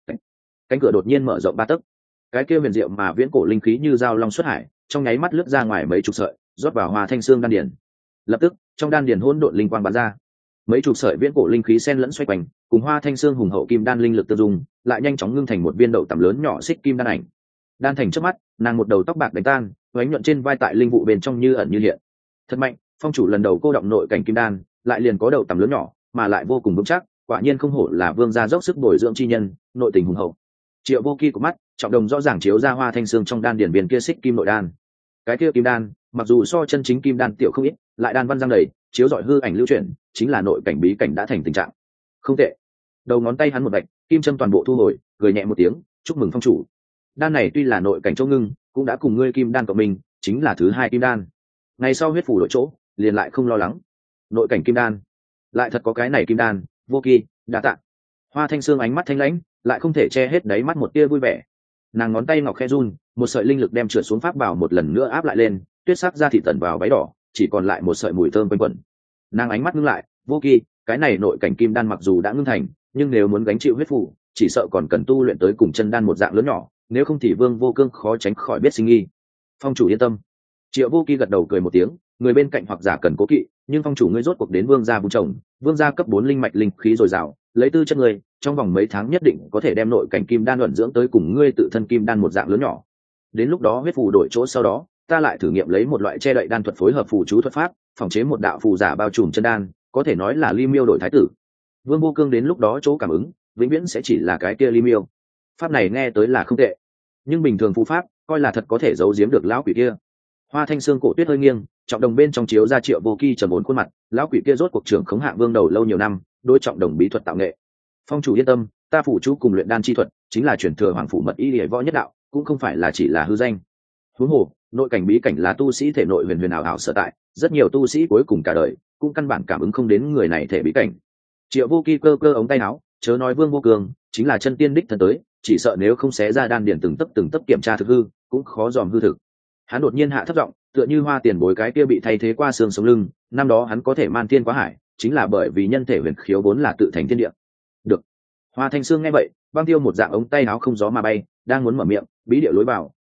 Cánh cửa đột nhiên mở rộng ba tấc. Cái kia huyền diệu mà viễn cổ linh khí như dao long xuất hải, trong nháy mắt lướt ra ngoài mấy chục sợi, rót vào Hoa Thanh Xương đan điền. Lập tức, trong đan điền hỗn độn linh quang bắn ra. Mấy chục sợi viễn cổ linh khí xen lẫn xoay quanh, cùng Hoa Thanh Xương hùng hậu kim đan linh lực tương dung, lại nhanh chóng ngưng thành một viên đậu tằm lớn nhỏ xích kim đan ảnh. Đan thành chớp mắt, nàng một đầu tóc bạc đánh tan, ánh nhuận trên vai tại linh vụ bên trong như ẩn như hiện. Thật mạnh, phong chủ lần đầu cô động nội cảnh kim đan, lại liền có đậu tằm lớn nhỏ, mà lại vô cùng vững chắc, quả nhiên không hổ là vương gia dốc sức bồi dưỡng chi nhân, nội tình hùng hậu. Triệu Vô Kỳ của mắt, trọng đồng rõ ràng chiếu ra Hoa Thanh Xương trong đan điển viên kia xích kim nội đan. Cái kia kim đan, mặc dù so chân chính kim đan tiểu không ít, lại đan văn răng đầy, chiếu rọi hư ảnh lưu chuyển, chính là nội cảnh bí cảnh đã thành tình trạng. Không tệ. Đầu ngón tay hắn một vạch, kim châm toàn bộ thu hồi, cười nhẹ một tiếng, chúc mừng phong chủ. Đan này tuy là nội cảnh chỗ ngưng, cũng đã cùng ngươi kim đan của mình, chính là thứ hai kim đan. Ngày sau huyết phủ đổi chỗ, liền lại không lo lắng. Nội cảnh kim đan, lại thật có cái này kim đan, Vô Kỳ, đa tạ. Hoa Thanh Xương ánh mắt thanh lãnh, lại không thể che hết đáy mắt một tia vui vẻ. Nàng ngón tay ngọc khẽ run, một sợi linh lực đem trượt xuống pháp bảo một lần nữa áp lại lên, tuyết sắc ra thị tẩn vào váy đỏ, chỉ còn lại một sợi mùi thơm quanh quẩn. Nàng ánh mắt ngưng lại, Vô Kỳ, cái này nội cảnh kim đan mặc dù đã ngưng thành, nhưng nếu muốn gánh chịu huyết phủ, chỉ sợ còn cần tu luyện tới cùng chân đan một dạng lớn nhỏ, nếu không thì Vương Vô Cương khó tránh khỏi biết sinh nghi. Phong chủ yên tâm. Triệu Vô Kỳ gật đầu cười một tiếng, người bên cạnh hoặc giả cần cố kỵ, nhưng phong chủ ngươi rốt cuộc đến vương gia vùng trồng, vương gia cấp bốn linh mạch linh khí dồi dào, lấy tư chất ngươi, trong vòng mấy tháng nhất định có thể đem nội cảnh kim đan luận dưỡng tới cùng ngươi tự thân kim đan một dạng lớn nhỏ. Đến lúc đó huyết phù đổi chỗ sau đó, ta lại thử nghiệm lấy một loại che đậy đan thuật phối hợp phù chú thuật pháp, phòng chế một đạo phù giả bao trùm chân đan, có thể nói là Ly Miêu đổi thái tử. Vương Vô Cương đến lúc đó chỗ cảm ứng, vĩnh viễn sẽ chỉ là cái kia Ly Miêu. Pháp này nghe tới là không tệ, nhưng bình thường phù pháp, coi là thật có thể giấu giếm được lão quỷ kia. Hoa Thanh Xương cổ tuyết hơi nghiêng, trọng đồng bên trong chiếu ra Triệu Vô Kỳ trầm ổn khuôn mặt, lão quỷ kia rốt cuộc trưởng khống hạ vương đầu lâu nhiều năm, đối trọng đồng bí thuật tạo nghệ. Phong chủ yên tâm, ta phủ chú cùng luyện đan chi thuật, chính là truyền thừa hoàng phủ mật y liễu võ nhất đạo, cũng không phải là chỉ là hư danh. Huống hồ, nội cảnh bí cảnh là tu sĩ thể nội huyền huyền ảo ảo sở tại, rất nhiều tu sĩ cuối cùng cả đời cũng căn bản cảm ứng không đến người này thể bí cảnh. Triệu Vô Kỳ cơ cơ ống tay áo, chớ nói Vương Vô Cường, chính là chân tiên đích thân tới, chỉ sợ nếu không xé ra đan điển từng tấc từng tấc kiểm tra thực hư, cũng khó dòm hư thực. Hắn đột nhiên hạ thấp giọng, tựa như Hoa Tiền Bối cái kia bị thay thế qua xương sống lưng, năm đó hắn có thể man thiên quá hải, chính là bởi vì nhân thể huyền khiếu vốn là tự thành thiên địa. Được. Hoa Thanh Xương nghe vậy, băng tiêu một dạng ống tay áo không gió mà bay, đang muốn mở miệng, bí địa lối vào,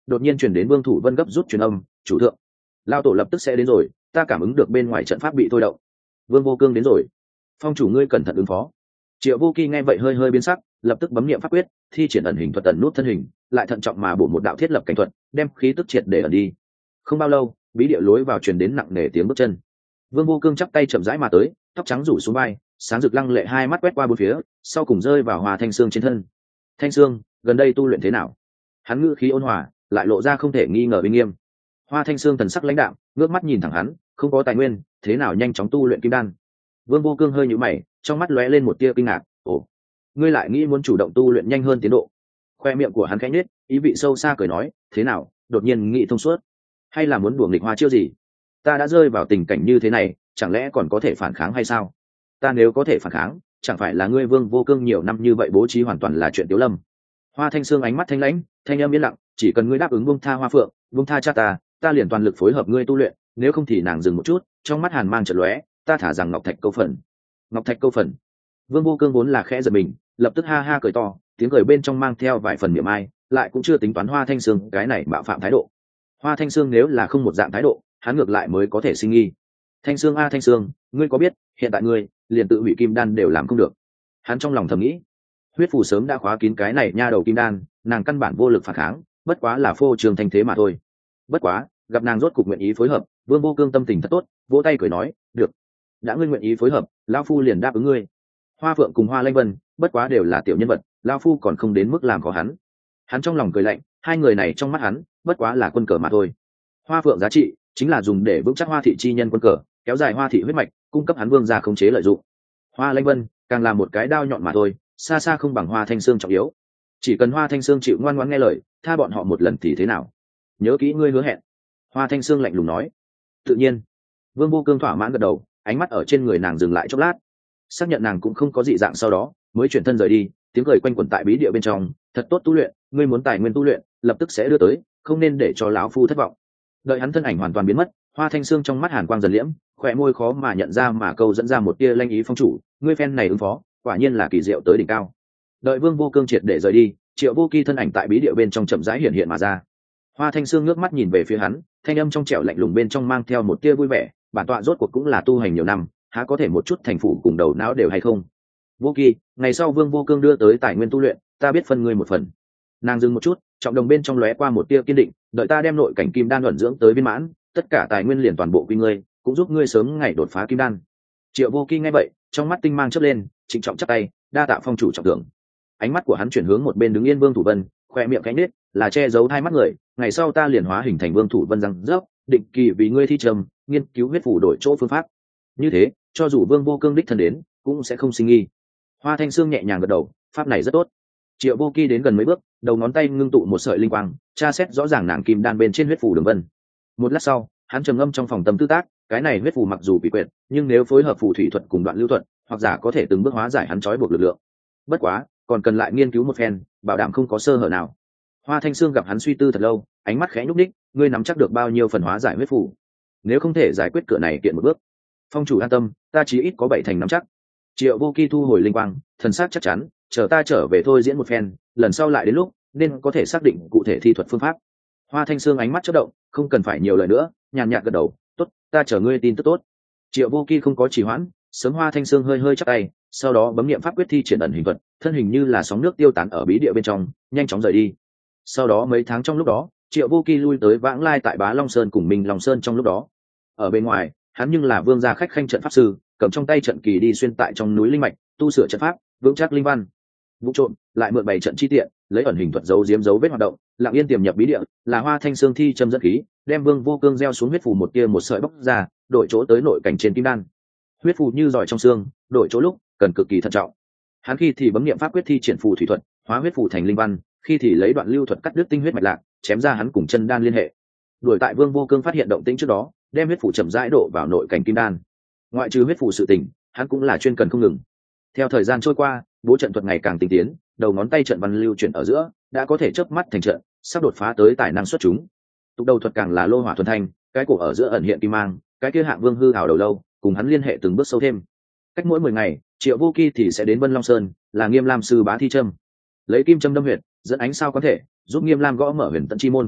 đột nhiên chuyển đến Vương Thủ Vân gấp rút truyền âm, chủ thượng, lao tổ lập tức sẽ đến rồi, ta cảm ứng được bên ngoài trận pháp bị thôi động. Vương Vô Cương đến rồi, phong chủ ngươi cẩn thận ứng phó. Triệu Vô Kỳ nghe vậy hơi hơi biến sắc, lập tức bấm niệm pháp quyết, thi triển ẩn hình thuật tần nút thân hình, lại thận trọng mà bổ một đạo thiết lập cảnh thuật, đem khí tức triệt để ẩn đi. Không bao lâu, bí địa lối vào truyền đến nặng nề tiếng bước chân. Vương Vô Cương chắp tay chậm rãi mà tới, tóc trắng rủ xuống vai, sáng rực lăng lệ hai mắt quét qua bốn phía, sau cùng rơi vào Hoa Thanh Sương trên thân. Thanh Sương, gần đây tu luyện thế nào? Hắn ngữ khí ôn hòa, lại lộ ra không thể nghi ngờ uy nghiêm. Hoa Thanh Sương thần sắc lãnh đạm, ngước mắt nhìn thẳng hắn, không có tài nguyên, thế nào nhanh chóng tu luyện kim đan? Vương Vô Cương hơi nhíu mày, trong mắt lóe lên một tia kinh ngạc, ồ, ngươi lại nghĩ muốn chủ động tu luyện nhanh hơn tiến độ? Khoe miệng của hắn khẽ nhếch, ý vị sâu xa cười nói, thế nào, đột nhiên nghĩ thông suốt, hay là muốn đùa nghịch Hoa chiêu gì? Ta đã rơi vào tình cảnh như thế này, chẳng lẽ còn có thể phản kháng hay sao? Ta nếu có thể phản kháng, chẳng phải là ngươi Vương Vô Cương nhiều năm như vậy bố trí hoàn toàn là chuyện tiểu lâm. Hoa Thanh Sương ánh mắt thanh lãnh, thanh âm yên lặng, chỉ cần ngươi đáp ứng buông tha Hoa Phượng, buông tha cha ta, ta liền toàn lực phối hợp ngươi tu luyện, nếu không thì nàng dừng một chút, trong mắt hàn mang chợt lóe, ta thả rằng ngọc thạch câu phần. Ngọc thạch câu phần. Vương Vô Cương vốn là khẽ giật mình, lập tức ha ha cười to, tiếng cười bên trong mang theo vài phần niệm ai, lại cũng chưa tính toán Hoa Thanh Sương cái này bạo phạm thái độ. Hoa Thanh Sương nếu là không một dạng thái độ, hắn ngược lại mới có thể sinh nghi. Thanh Sương a Thanh Sương, ngươi có biết, hiện tại ngươi liền tự hủy kim đan đều làm không được. Hắn trong lòng thầm nghĩ, huyết phù sớm đã khóa kín cái này nha đầu kim đan, nàng căn bản vô lực phản kháng, bất quá là phô trương thanh thế mà thôi. Bất quá, gặp nàng rốt cục nguyện ý phối hợp, Vương Vô Cương tâm tình thật tốt, vỗ tay cười nói, được, đã ngươi nguyện ý phối hợp, lão phu liền đáp ứng ngươi. Hoa Phượng cùng Hoa Lanh Vân, bất quá đều là tiểu nhân vật, lão phu còn không đến mức làm khó hắn. Hắn trong lòng cười lạnh, hai người này trong mắt hắn, bất quá là quân cờ mà thôi. Hoa Phượng giá trị chính là dùng để vững chắc Hoa thị chi nhân quân cờ, kéo dài Hoa thị huyết mạch, cung cấp hắn Vương gia khống chế lợi dụng. Hoa Lanh Vân càng là một cái đao nhọn mà thôi, xa xa không bằng Hoa Thanh Sương trọng yếu. Chỉ cần Hoa Thanh Sương chịu ngoan ngoãn nghe lời, tha bọn họ một lần thì thế nào? Nhớ kỹ ngươi hứa hẹn. Hoa Thanh Sương lạnh lùng nói. Tự nhiên. Vương Vô Cương thỏa mãn gật đầu, ánh mắt ở trên người nàng dừng lại chốc lát, xác nhận nàng cũng không có dị dạng, sau đó mới chuyển thân rời đi, tiếng cười quanh quẩn tại bí địa bên trong, thật tốt tu luyện, ngươi muốn tài nguyên tu luyện, lập tức sẽ đưa tới, không nên để cho lão phu thất vọng. Đợi hắn thân ảnh hoàn toàn biến mất, Hoa Thanh Sương trong mắt hàn quang dần liễm, khỏe môi khó mà nhận ra mà câu dẫn ra một tia lanh ý phong chủ, ngươi phen này ứng phó, quả nhiên là kỳ diệu tới đỉnh cao. Đợi Vương Vô Cương triệt để rời đi, Triệu Vô Kỳ thân ảnh tại bí địa bên trong chậm rãi hiện hiện mà ra. Hoa Thanh Sương ngước mắt nhìn về phía hắn, thanh âm trong trẻo lạnh lùng bên trong mang theo một tia vui vẻ, bản tọa rốt cuộc cũng là tu hành nhiều năm, há có thể một chút thành phủ cùng đầu não đều hay không? Vô Kỳ, ngày sau Vương Vô Cương đưa tới tài nguyên tu luyện, ta biết phân ngươi một phần. Nàng dừng một chút, trọng đồng bên trong lóe qua một tia kiên định, đợi ta đem nội cảnh kim đan ẩn dưỡng tới viên mãn, tất cả tài nguyên liền toàn bộ quy ngươi, cũng giúp ngươi sớm ngày đột phá kim đan. Triệu Vô Kỳ nghe vậy, trong mắt tinh mang chớp lên, trịnh trọng chắp tay, đa tạ phong chủ trọng thưởng. Ánh mắt của hắn chuyển hướng một bên đứng yên Vương Thủ Vân, khoe miệng cánh nết, là che giấu hai mắt người, ngày sau ta liền hóa hình thành Vương Thủ Vân răng rớp, định kỳ vì ngươi thi trầm, nghiên cứu huyết phủ đổi chỗ phương pháp. Như thế, cho dù Vương Vô Cương đích thân đến, cũng sẽ không sinh nghi. Hoa Thanh Sương nhẹ nhàng gật đầu, pháp này rất tốt. Triệu Vô Kỳ đến gần mấy bước, đầu ngón tay ngưng tụ một sợi linh quang, tra xét rõ ràng nàng kim đan bên trên huyết phủ đường vân. Một lát sau, hắn trầm ngâm trong phòng tâm tư tác, cái này huyết phủ mặc dù bị quyệt, nhưng nếu phối hợp phù thủy thuật cùng đoạn lưu thuật, hoặc giả có thể từng bước hóa giải hắn trói buộc lực lượng. Bất quá, còn cần lại nghiên cứu một phen, bảo đảm không có sơ hở nào. Hoa Thanh Sương gặp hắn suy tư thật lâu, ánh mắt khẽ nhúc nhích, ngươi nắm chắc được bao nhiêu phần hóa giải huyết phủ? Nếu không thể giải quyết cửa này kiện một bước, phong chủ an tâm, ta chỉ ít có bảy thành nắm chắc. Triệu Vô Kỳ thu hồi linh quang, thần sắc chắc chắn, chờ ta trở về thôi diễn một phen, lần sau lại đến lúc nên có thể xác định cụ thể thi thuật phương pháp. Hoa Thanh Sương ánh mắt chớp động, không cần phải nhiều lời nữa, nhàn nhạt gật đầu, tốt, ta chờ ngươi tin tức tốt. Triệu Vô Kỳ không có trì hoãn, sớm Hoa Thanh Sương hơi hơi chắp tay, sau đó bấm niệm pháp quyết thi triển ẩn hình thuật, thân hình như là sóng nước tiêu tán ở bí địa bên trong, nhanh chóng rời đi. Sau đó mấy tháng trong lúc đó, Triệu Vô Kỳ lui tới vãng lai tại Bá Long Sơn cùng Minh Long Sơn trong lúc đó. Ở bên ngoài, hắn nhưng là vương gia khách khanh trận pháp sư, cầm trong tay trận kỳ đi xuyên tại trong núi linh mạch, tu sửa trận pháp, vững chắc linh văn. Vụ trộm, lại mượn bảy trận chi tiện, lấy ẩn hình thuật giấu giếm dấu vết hoạt động, lặng yên tiềm nhập bí địa, là Hoa Thanh Sương thi châm dẫn khí, đem Vương Vô Cương gieo xuống huyết phù một tia một sợi bóc ra, đổi chỗ tới nội cảnh trên kim đan. Huyết phù như giỏi trong xương, đổi chỗ lúc cần cực kỳ thận trọng. Hắn khi thì bấm niệm pháp quyết thi triển phù thủy thuật, hóa huyết phù thành linh văn, khi thì lấy đoạn lưu thuật cắt đứt tinh huyết mạch lạc, chém ra hắn cùng chân đan liên hệ. Đuổi tại Vương Vô Cương phát hiện động tĩnh trước đó, đem huyết phù chậm rãi độ vào nội cảnh kim đan. Ngoại trừ huyết phù sự tình, hắn cũng là chuyên cần không ngừng. Theo thời gian trôi qua, bố trận thuật ngày càng tinh tiến, đầu ngón tay trận văn lưu chuyển ở giữa, đã có thể chớp mắt thành trận, sắp đột phá tới tài năng xuất chúng. Tục đầu thuật càng là lô hỏa thuần thanh, cái cổ ở giữa ẩn hiện kim mang, cái kia hạng vương hư hào đầu lâu, cùng hắn liên hệ từng bước sâu thêm. Cách mỗi mười ngày, Triệu Vô Kỳ thì sẽ đến Vân Long Sơn, là Nghiêm Lam sư bá thi châm, lấy kim châm đâm huyệt, dẫn ánh sao có thể giúp Nghiêm Lam gõ mở huyền tận chi môn.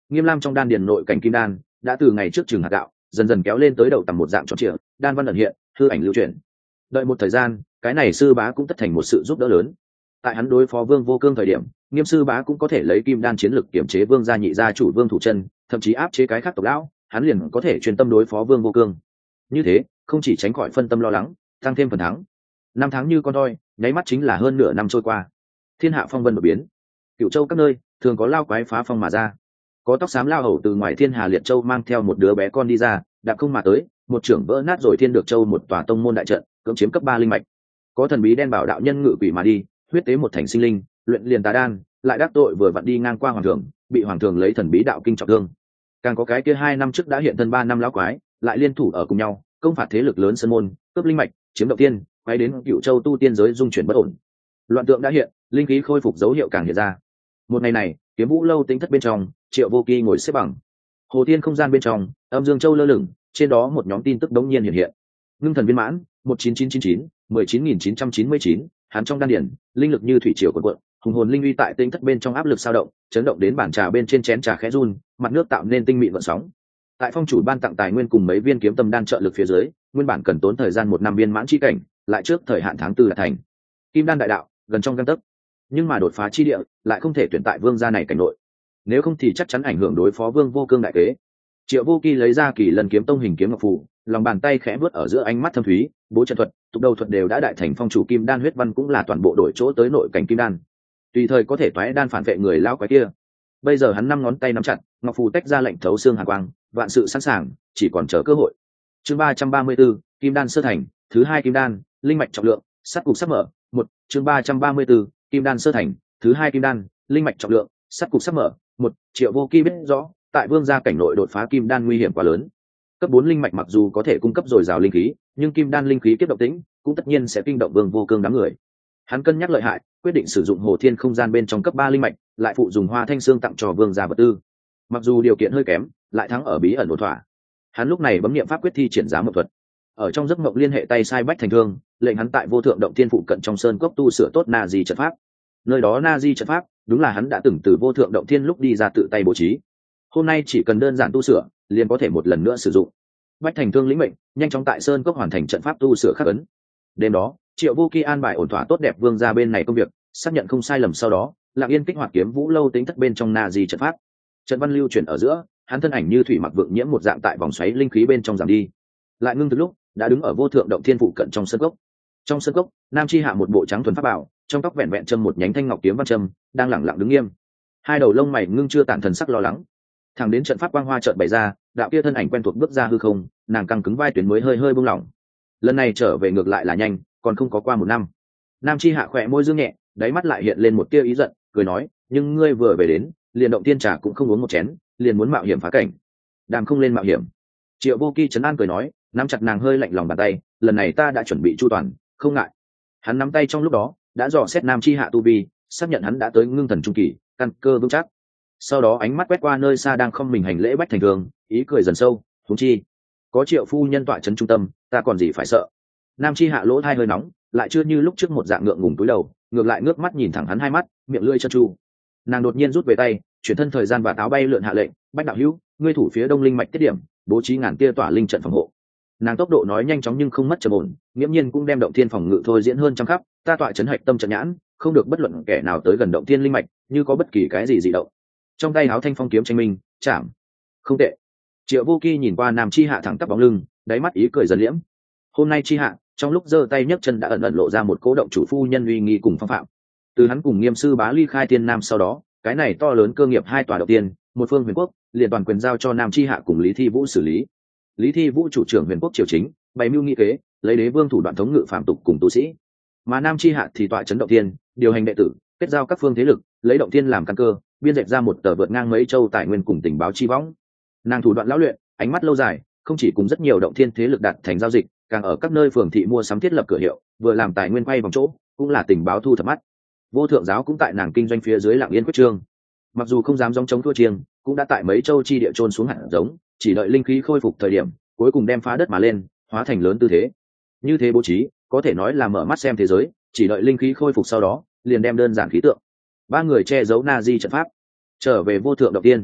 Nghiêm lam trong đan điền nội cảnh kim đan đã từ ngày trước trường hạt gạo dần dần kéo lên tới đầu tầm một dạng tròn trịa, đan văn ẩn hiện, hư ảnh lưu chuyển. Đợi một thời gian, cái này sư bá cũng tất thành một sự giúp đỡ lớn. Tại hắn đối phó Vương Vô Cương thời điểm, Nghiêm sư bá cũng có thể lấy kim đan chiến lực kiểm chế Vương gia nhị gia chủ Vương Thủ Chân, thậm chí áp chế cái khác tộc lão, hắn liền có thể chuyên tâm đối phó Vương Vô Cương. Như thế, không chỉ tránh khỏi phân tâm lo lắng, tăng thêm phần thắng. Năm tháng như con toi, nháy mắt chính là hơn nửa năm trôi qua. Thiên hạ phong vân đột biến, Cửu Châu các nơi thường có lao quái phá phong mà ra. Có tóc xám lao hầu từ ngoài Thiên Hà Liệt Châu mang theo một đứa bé con đi ra, đạp không mà tới, một trưởng vỡ nát rồi Thiên Được Châu một tòa tông môn đại trận, cưỡng chiếm cấp ba linh mạch. Có thần bí đen bảo đạo nhân ngự quỷ mà đi, huyết tế một thành sinh linh, luyện liền tà đan, lại đắc tội vừa vặn đi ngang qua hoàng thượng, bị hoàng thượng lấy thần bí đạo kinh trọng thương. Càng có cái kia hai năm trước đã hiện thân ba năm lão quái, lại liên thủ ở cùng nhau, công phạt thế lực lớn sơn môn, cướp linh mạch, chiếm động tiên, quay đến Cửu Châu tu tiên giới dung chuyển bất ổn. Loạn tượng đã hiện, linh khí khôi phục dấu hiệu càng hiện ra. Một ngày này, Kiếm Vũ lâu tính thất bên trong, Triệu Vô Kỳ ngồi xếp bằng. Hồ Tiên không gian bên trong, Âm Dương Châu lơ lửng, trên đó một nhóm tin tức đống nhiên hiện hiện. Ngưng thần viên mãn, một chín chín chín chín, mười chín nghìn chín trăm chín mươi chín, hắn trong đan điển, linh lực như thủy triều cuộn cuộn, hùng hồn linh uy tại tinh thất bên trong áp lực sao động, chấn động đến bản trà bên trên chén trà khẽ run, mặt nước tạo nên tinh mịn gợn sóng. Tại phong chủ ban tặng tài nguyên cùng mấy viên kiếm tâm đan trợ lực phía dưới, nguyên bản cần tốn thời gian một năm viên mãn chi cảnh, lại trước thời hạn tháng tư là thành. Kim đan đại đạo, gần trong gang tấc. Nhưng mà đột phá chi địa, lại không thể tuyển tại vương gia này cảnh nội. Nếu không thì chắc chắn ảnh hưởng đối phó Vương Vô Cương đại kế. Triệu Vô Kỳ lấy ra Kỳ Lân kiếm tông hình kiếm ngọc phù, lòng bàn tay khẽ vuốt ở giữa ánh mắt thâm thúy, bố trận thuật, tục đầu thuật đều đã đại thành phong chủ kim đan huyết văn cũng là toàn bộ đổi chỗ tới nội cảnh kim đan. Tùy thời có thể toái đan phản vệ người lao quái kia. Bây giờ hắn năm ngón tay nắm chặt, ngọc phù tách ra lệnh thấu xương hàn quang, vạn sự sẵn sàng, chỉ còn chờ cơ hội. Chương ba trăm ba mươi 34, Kim đan sơ thành, thứ hai kim đan, linh mạch trọng lượng, sắt cục sắp mở. Một, chương ba trăm ba mươi 34, Kim đan sơ thành, thứ hai kim đan, linh mạch trọng lượng, sắt cục sắp mở. Một, Triệu Vô Kỳ biết rõ, tại vương gia cảnh nội đột phá kim đan nguy hiểm quá lớn. Cấp bốn linh mạch mặc dù có thể cung cấp dồi dào linh khí, nhưng kim đan linh khí kiếp động tĩnh, cũng tất nhiên sẽ kinh động Vương Vô Cương đám người. Hắn cân nhắc lợi hại, quyết định sử dụng Hồ Thiên không gian bên trong cấp ba linh mạch, lại phụ dùng Hoa Thanh Xương tặng cho vương gia vật tư. Mặc dù điều kiện hơi kém, lại thắng ở bí ẩn ổn thỏa. Hắn lúc này bấm niệm pháp quyết thi triển giá mộng thuật. Ở trong giấc mộng liên hệ tay sai bách thành thương, lệnh hắn tại vô thượng động thiên phụ cận trong sơn cốc tu sửa tốt na di trận pháp. Nơi đó na di trận pháp, đúng là hắn đã từng từ vô thượng động thiên lúc đi ra tự tay bố trí. Hôm nay chỉ cần đơn giản tu sửa, liền có thể một lần nữa sử dụng. Bách thành thương lĩnh mệnh, nhanh chóng tại sơn cốc hoàn thành trận pháp tu sửa khắc ấn. Đêm đó, Triệu Vô Kỳ an bài ổn thỏa tốt đẹp vương gia bên này công việc, xác nhận không sai lầm sau đó, Lặng Yên kích hoạt Kiếm Vũ lâu tính thất bên trong na di trận pháp. Trận văn lưu chuyển ở giữa, hắn thân ảnh như thủy mặc vượng nhiễm một dạng tại vòng xoáy linh khí bên trong giảm đi. Lại ngưng từ lúc, đã đứng ở vô thượng động thiên phụ cận trong sơn cốc. Trong sơn cốc, Nam Chi Hạ một bộ trắng thuần pháp bảo, trong tóc vẹn vẹn châm một nhánh thanh ngọc kiếm văn châm, đang lẳng lặng đứng nghiêm. Hai đầu lông mày ngưng chưa tản thần sắc lo lắng. Thẳng đến trận pháp quang hoa chợt bày ra, đạo kia thân ảnh quen thuộc bước ra hư không, nàng căng cứng vai tuyến mới hơi hơi buông lỏng. Lần này trở về ngược lại là nhanh, còn không có qua một năm. Nam Chi Hạ khỏe môi dương nhẹ, đáy mắt lại hiện lên một tia ý giận, cười nói, nhưng ngươi vừa về đến, liền động tiên trà cũng không uống một chén, liền muốn mạo hiểm phá cảnh. Đàm không lên mạo hiểm. Triệu Vô Kỳ trấn an cười nói, nắm chặt nàng hơi lạnh lòng bàn tay, lần này ta đã chuẩn bị chu toàn, không ngại. Hắn nắm tay trong lúc đó, đã dò xét Nam Chi Hạ tu vi, xác nhận hắn đã tới ngưng thần trung kỳ, căn cơ vững chắc. Sau đó ánh mắt quét qua nơi xa đang không mình hành lễ bách thành thường, ý cười dần sâu, huống chi có Triệu phu nhân tọa trấn trung tâm, ta còn gì phải sợ. Nam Chi Hạ lỗ thai hơi nóng, lại chưa như lúc trước một dạng ngượng ngùng túi đầu, ngược lại ngước mắt nhìn thẳng hắn hai mắt, miệng lưỡi chân chu. Nàng đột nhiên rút về tay, chuyển thân thời gian và táo bay lượn hạ lệnh, bách đạo hữu, ngươi thủ phía đông linh mạch tiết điểm, bố trí ngàn tia tỏa linh trận phòng hộ. Nàng tốc độ nói nhanh chóng nhưng không mất trầm ổn, nghiễm nhiên cũng đem động thiên phòng ngự thôi diễn hơn trăm khắp, ta tọa chấn hạch tâm trận nhãn, không được bất luận kẻ nào tới gần động thiên linh mạch, như có bất kỳ cái gì dị động. Trong tay háo thanh phong kiếm tranh minh, chạm. Không tệ. Triệu Vô Kỳ nhìn qua Nam Chi Hạ thẳng tắp bóng lưng, đáy mắt ý cười dần liễm. Hôm nay Chi Hạ, trong lúc giơ tay nhấc chân đã ẩn ẩn lộ ra một cố động chủ phu nhân uy nghi cùng phong phạm. Từ hắn cùng Nghiêm sư bá ly khai Tiên Nam sau đó, cái này to lớn cơ nghiệp hai tòa đầu tiên, một phương huyền quốc, liền toàn quyền giao cho Nam Chi Hạ cùng Lý Thi Vũ xử lý. Lý Thi Vũ chủ trưởng huyền quốc triều chính, bày mưu nghị kế, lấy đế vương thủ đoạn thống ngự phạm tục cùng tu sĩ. Mà Nam Chi Hạ thì tọa chấn động tiên, điều hành đệ tử, kết giao các phương thế lực, lấy động tiên làm căn cơ, biên dẹp ra một tờ vượt ngang mấy châu tài nguyên cùng tình báo chi võng. Nàng thủ đoạn lão luyện, ánh mắt lâu dài, không chỉ cùng rất nhiều động thiên thế lực đạt thành giao dịch, càng ở các nơi phường thị mua sắm thiết lập cửa hiệu, vừa làm tài nguyên quay vòng chỗ, cũng là tình báo thu thập mắt. Vô thượng giáo cũng tại nàng kinh doanh phía dưới Lặng Yên quyết trương. Mặc dù không dám giống chống thua chiêng, cũng đã tại mấy châu chi địa trôn xuống hạt giống, chỉ đợi linh khí khôi phục thời điểm, cuối cùng đem phá đất mà lên, hóa thành lớn tư thế. Như thế bố trí, có thể nói là mở mắt xem thế giới, chỉ đợi linh khí khôi phục sau đó, liền đem đơn giản khí tượng. Ba người che giấu na di trận pháp, trở về vô thượng động tiên.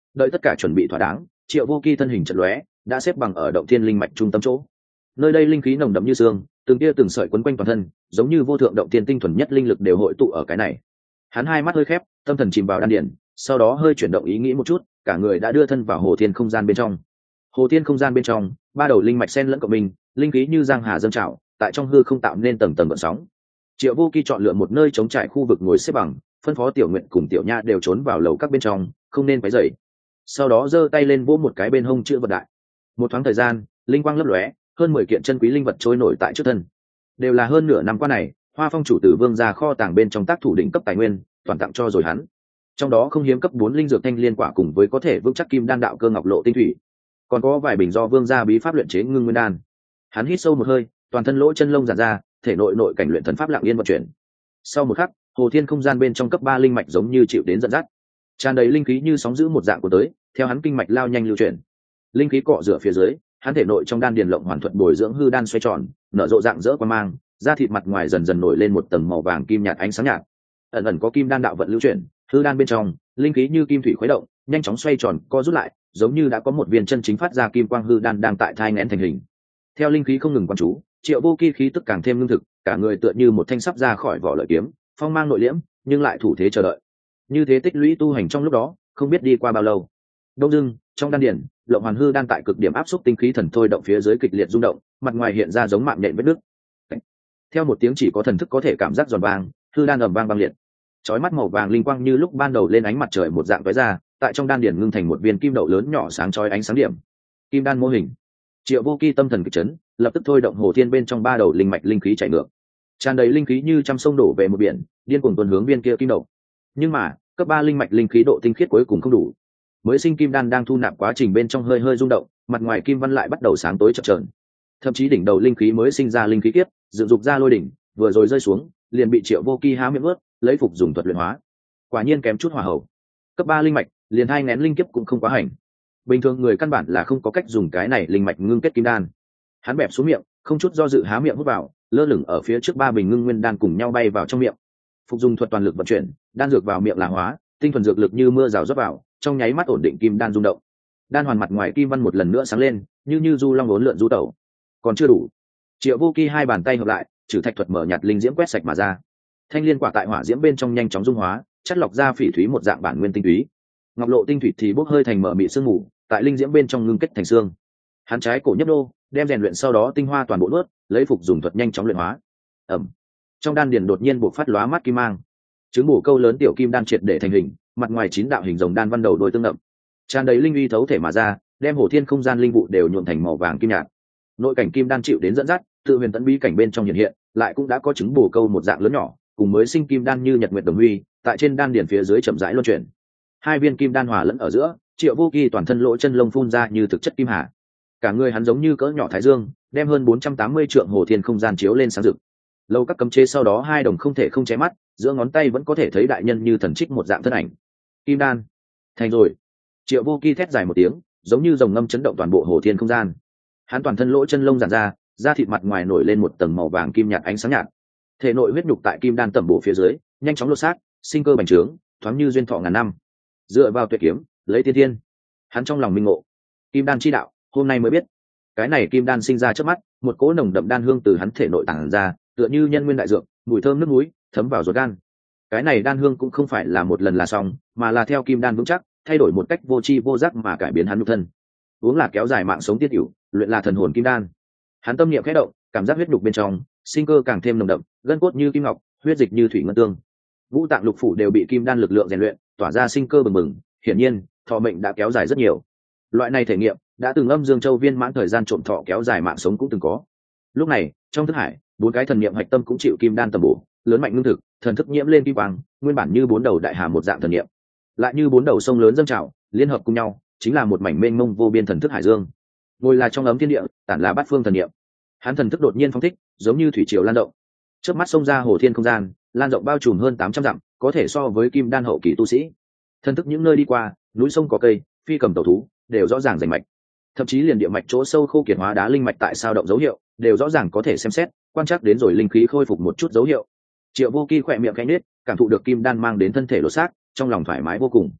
Đợi tất cả chuẩn bị thỏa đáng, Triệu Vô Kỳ thân hình chợt lóe, đã xếp bằng ở động thiên linh mạch trung tâm chỗ. Nơi đây linh khí nồng đậm như sương, từng tia từng sợi quấn quanh toàn thân, giống như vô thượng động thiên tinh thuần nhất linh lực đều hội tụ ở cái này. Hắn hai mắt hơi khép, tâm thần chìm vào đan điển, sau đó hơi chuyển động ý nghĩ một chút, cả người đã đưa thân vào hồ thiên không gian bên trong. Hồ thiên không gian bên trong, ba đầu linh mạch xen lẫn cộng mình, linh khí như giang hà dâng trào, tại trong hư không tạo nên tầng tầng gợn sóng. Triệu Vô Kỳ chọn lựa một nơi trống trải khu vực ngồi xếp bằng, phân phó Tiểu Nguyện cùng Tiểu Nha đều trốn vào lầu các bên trong, không nên quấy rầy. Sau đó giơ tay lên vỗ một cái bên hông chữ vật đại. Một thoáng thời gian, linh quang lấp lóe, hơn mười kiện chân quý linh vật trôi nổi tại trước thân. Đều là hơn nửa năm qua này, Hoa Phong chủ tử Vương gia kho tàng bên trong tác thủ đỉnh cấp tài nguyên, toàn tặng cho rồi hắn. Trong đó không hiếm cấp bốn linh dược thanh liên quả cùng với có thể vững chắc kim đan đạo cơ ngọc lộ tinh thủy, còn có vài bình do Vương gia bí pháp luyện chế ngưng nguyên đan. Hắn hít sâu một hơi, toàn thân lỗ chân lông giãn ra, thể nội nội cảnh luyện thần pháp lặng yên vận chuyển. Sau một khắc, hồ thiên không gian bên trong cấp ba linh mạch giống như chịu đến dẫn dắt, tràn đầy linh khí như sóng dữ một dạng của tới, theo hắn kinh mạch lao nhanh lưu chuyển. Linh khí cọ rửa phía dưới, hắn thể nội trong đan điền lộng hoàn thuật bồi dưỡng hư đan xoay tròn, nở rộ dạng rỡ quang mang, da thịt mặt ngoài dần dần nổi lên một tầng màu vàng kim nhạt ánh sáng nhạt. Ẩn ẩn có kim đan đạo vận lưu chuyển, hư đan bên trong, linh khí như kim thủy khuấy động, nhanh chóng xoay tròn, co rút lại, giống như đã có một viên chân chính phát ra kim quang hư đan đang tại thai nghén thành hình. Theo linh khí không ngừng quan chú, Triệu Vô Kỳ khí tức càng thêm lương thực, cả người tựa như một thanh sắp ra khỏi vỏ lợi kiếm, phong mang nội liễm, nhưng lại thủ thế chờ đợi. Như thế tích lũy tu hành trong lúc đó, không biết đi qua bao lâu. Đông dưng, trong đan điển, lộng hoàn hư đan tại cực điểm áp xúc tinh khí thần thôi động phía dưới kịch liệt rung động, mặt ngoài hiện ra giống mạng nhện vết nứt. Theo một tiếng chỉ có thần thức có thể cảm giác giòn vàng, hư đan ầm vang băng liệt. Chói mắt màu vàng linh quang như lúc ban đầu lên ánh mặt trời một dạng vẽ ra, tại trong đan điển ngưng thành một viên kim đậu lớn nhỏ sáng chói ánh sáng điểm. Kim đan mô hình. Triệu Vô Kỳ tâm thần kịch chấn, lập tức thôi động hồ thiên bên trong ba đầu linh mạch linh khí chảy ngược, tràn đầy linh khí như trăm sông đổ về một biển, điên cuồng tuần hướng viên kia kim đậu. Nhưng mà cấp ba linh mạch linh khí độ tinh khiết cuối cùng không đủ, mới sinh kim đan đang thu nạp quá trình bên trong hơi hơi rung động, mặt ngoài kim văn lại bắt đầu sáng tối chập chờn. Thậm chí đỉnh đầu linh khí mới sinh ra linh khí kiếp dựng dục ra lôi đỉnh, vừa rồi rơi xuống liền bị Triệu Vô Kỳ há miệng ướt, lấy phục dùng thuật luyện hóa. Quả nhiên kém chút hỏa hậu. Cấp ba linh mạch liền hai nén linh kiếp cũng không quá hành. Bình thường người căn bản là không có cách dùng cái này linh mạch ngưng kết kim đan. Hắn bẹp xuống miệng, không chút do dự há miệng hút vào, lơ lửng ở phía trước ba bình ngưng nguyên đan cùng nhau bay vào trong miệng. Phục dùng thuật toàn lực vận chuyển, đan dược vào miệng là hóa, tinh thuần dược lực như mưa rào rót vào, trong nháy mắt ổn định kim đan rung động. Đan hoàn mặt ngoài kim văn một lần nữa sáng lên, như như du long uốn lượn du tẩu. Còn chưa đủ. Triệu Vô Kỳ hai bàn tay hợp lại, trừ thạch thuật mở nhạt linh diễm quét sạch mà ra. Thanh liên quả tại hỏa diễm bên trong nhanh chóng dung hóa, chất lọc ra phỉ thúy một dạng bản nguyên tinh túy. Ngọc lộ tinh thủy thì bốc hơi thành mở mị sương mù, tại linh diễm bên trong ngưng kết thành xương. Hắn trái cổ nhấp đô, đem rèn luyện sau đó tinh hoa toàn bộ nuốt, lấy phục dùng thuật nhanh chóng luyện hóa. Ẩm. Trong đan điền đột nhiên bộc phát lóa mắt kim mang. Trứng bổ câu lớn tiểu kim đan triệt để thành hình, mặt ngoài chín đạo hình rồng đan văn đầu đôi tương ngậm, tràn đầy linh uy thấu thể mà ra, đem hồ thiên không gian linh vụ đều nhuộm thành màu vàng kim nhạt. Nội cảnh kim đan chịu đến dẫn dắt, tự huyền tận bí cảnh bên trong hiện hiện, lại cũng đã có trứng bổ câu một dạng lớn nhỏ, cùng mới sinh kim đan như nhật nguyệt đồng huy, tại trên đan điền phía dưới chậm rãi luân chuyển. Hai viên kim đan hòa lẫn ở giữa, Triệu Vô Kỳ toàn thân lỗ chân lông phun ra như thực chất kim hà. Cả người hắn giống như cỡ nhỏ thái dương, đem hơn bốn trăm tám mươi trượng hồ thiên không gian chiếu lên sáng rực. Lâu các cấm chế sau đó hai đồng không thể không ché mắt, giữa ngón tay vẫn có thể thấy đại nhân như thần trích một dạng thân ảnh. Kim đan thành rồi. Triệu Vô Kỳ thét dài một tiếng, giống như dòng ngâm chấn động toàn bộ hồ thiên không gian. Hắn toàn thân lỗ chân lông giãn ra, da thịt mặt ngoài nổi lên một tầng màu vàng kim nhạt ánh sáng nhạt. Thể nội huyết nhục tại kim đan tẩm bổ phía dưới, nhanh chóng lột xác, sinh cơ bành trướng, thoáng như duyên thọ ngàn năm. Dựa vào tuyệt kiếm, lấy tiên thiên. Hắn trong lòng minh ngộ, kim đan chi đạo, hôm nay mới biết. Cái này kim đan sinh ra trước mắt, một cỗ nồng đậm đan hương từ hắn thể nội tản ra, tựa như nhân nguyên đại dược, mùi thơm nước núi thấm vào ruột gan. Cái này đan hương cũng không phải là một lần là xong, mà là theo kim đan vững chắc, thay đổi một cách vô tri vô giác mà cải biến hắn nhục thân. Uống là kéo dài mạng sống tiết hữu, luyện là thần hồn kim đan. Hắn tâm niệm khẽ động, cảm giác huyết nhục bên trong, sinh cơ càng thêm nồng đậm, gân cốt như kim ngọc, huyết dịch như thủy ngân tương. Vũ tạng lục phủ đều bị kim đan lực lượng rèn luyện, tỏa ra sinh cơ bừng bừng, hiển nhiên, thọ mệnh đã kéo dài rất nhiều. Loại này thể nghiệm, đã từng Âm Dương Châu viên mãn thời gian trộm thọ kéo dài mạng sống cũng từng có. Lúc này, trong thức hải, bốn cái thần niệm hạch tâm cũng chịu kim đan tầm bổ, lớn mạnh ngưng thực, thần thức nhiễm lên kim quang, nguyên bản như bốn đầu đại hà một dạng thần niệm, lại như bốn đầu sông lớn dâng trào, liên hợp cùng nhau, chính là một mảnh mênh mông vô biên thần thức hải dương. Ngồi là trong ấm thiên địa, tản là bát phương thần niệm. Hắn thần thức đột nhiên phóng thích, giống như thủy triều lan rộng. Chớp mắt xông ra hồ thiên không gian, lan rộng bao trùm hơn tám trăm dặm, có thể so với kim đan hậu kỳ tu sĩ. Thần thức những nơi đi qua, núi sông có cây, phi cầm tẩu thú, đều rõ ràng rành mạch. Thậm chí liền địa mạch chỗ sâu khô kiệt hóa đá linh mạch tại sao động dấu hiệu, đều rõ ràng có thể xem xét, quan trắc đến rồi linh khí khôi phục một chút dấu hiệu. Triệu Vô Kỳ khỏe miệng khẽ nhếch, cảm thụ được kim đan mang đến thân thể lột xác, trong lòng thoải mái vô cùng.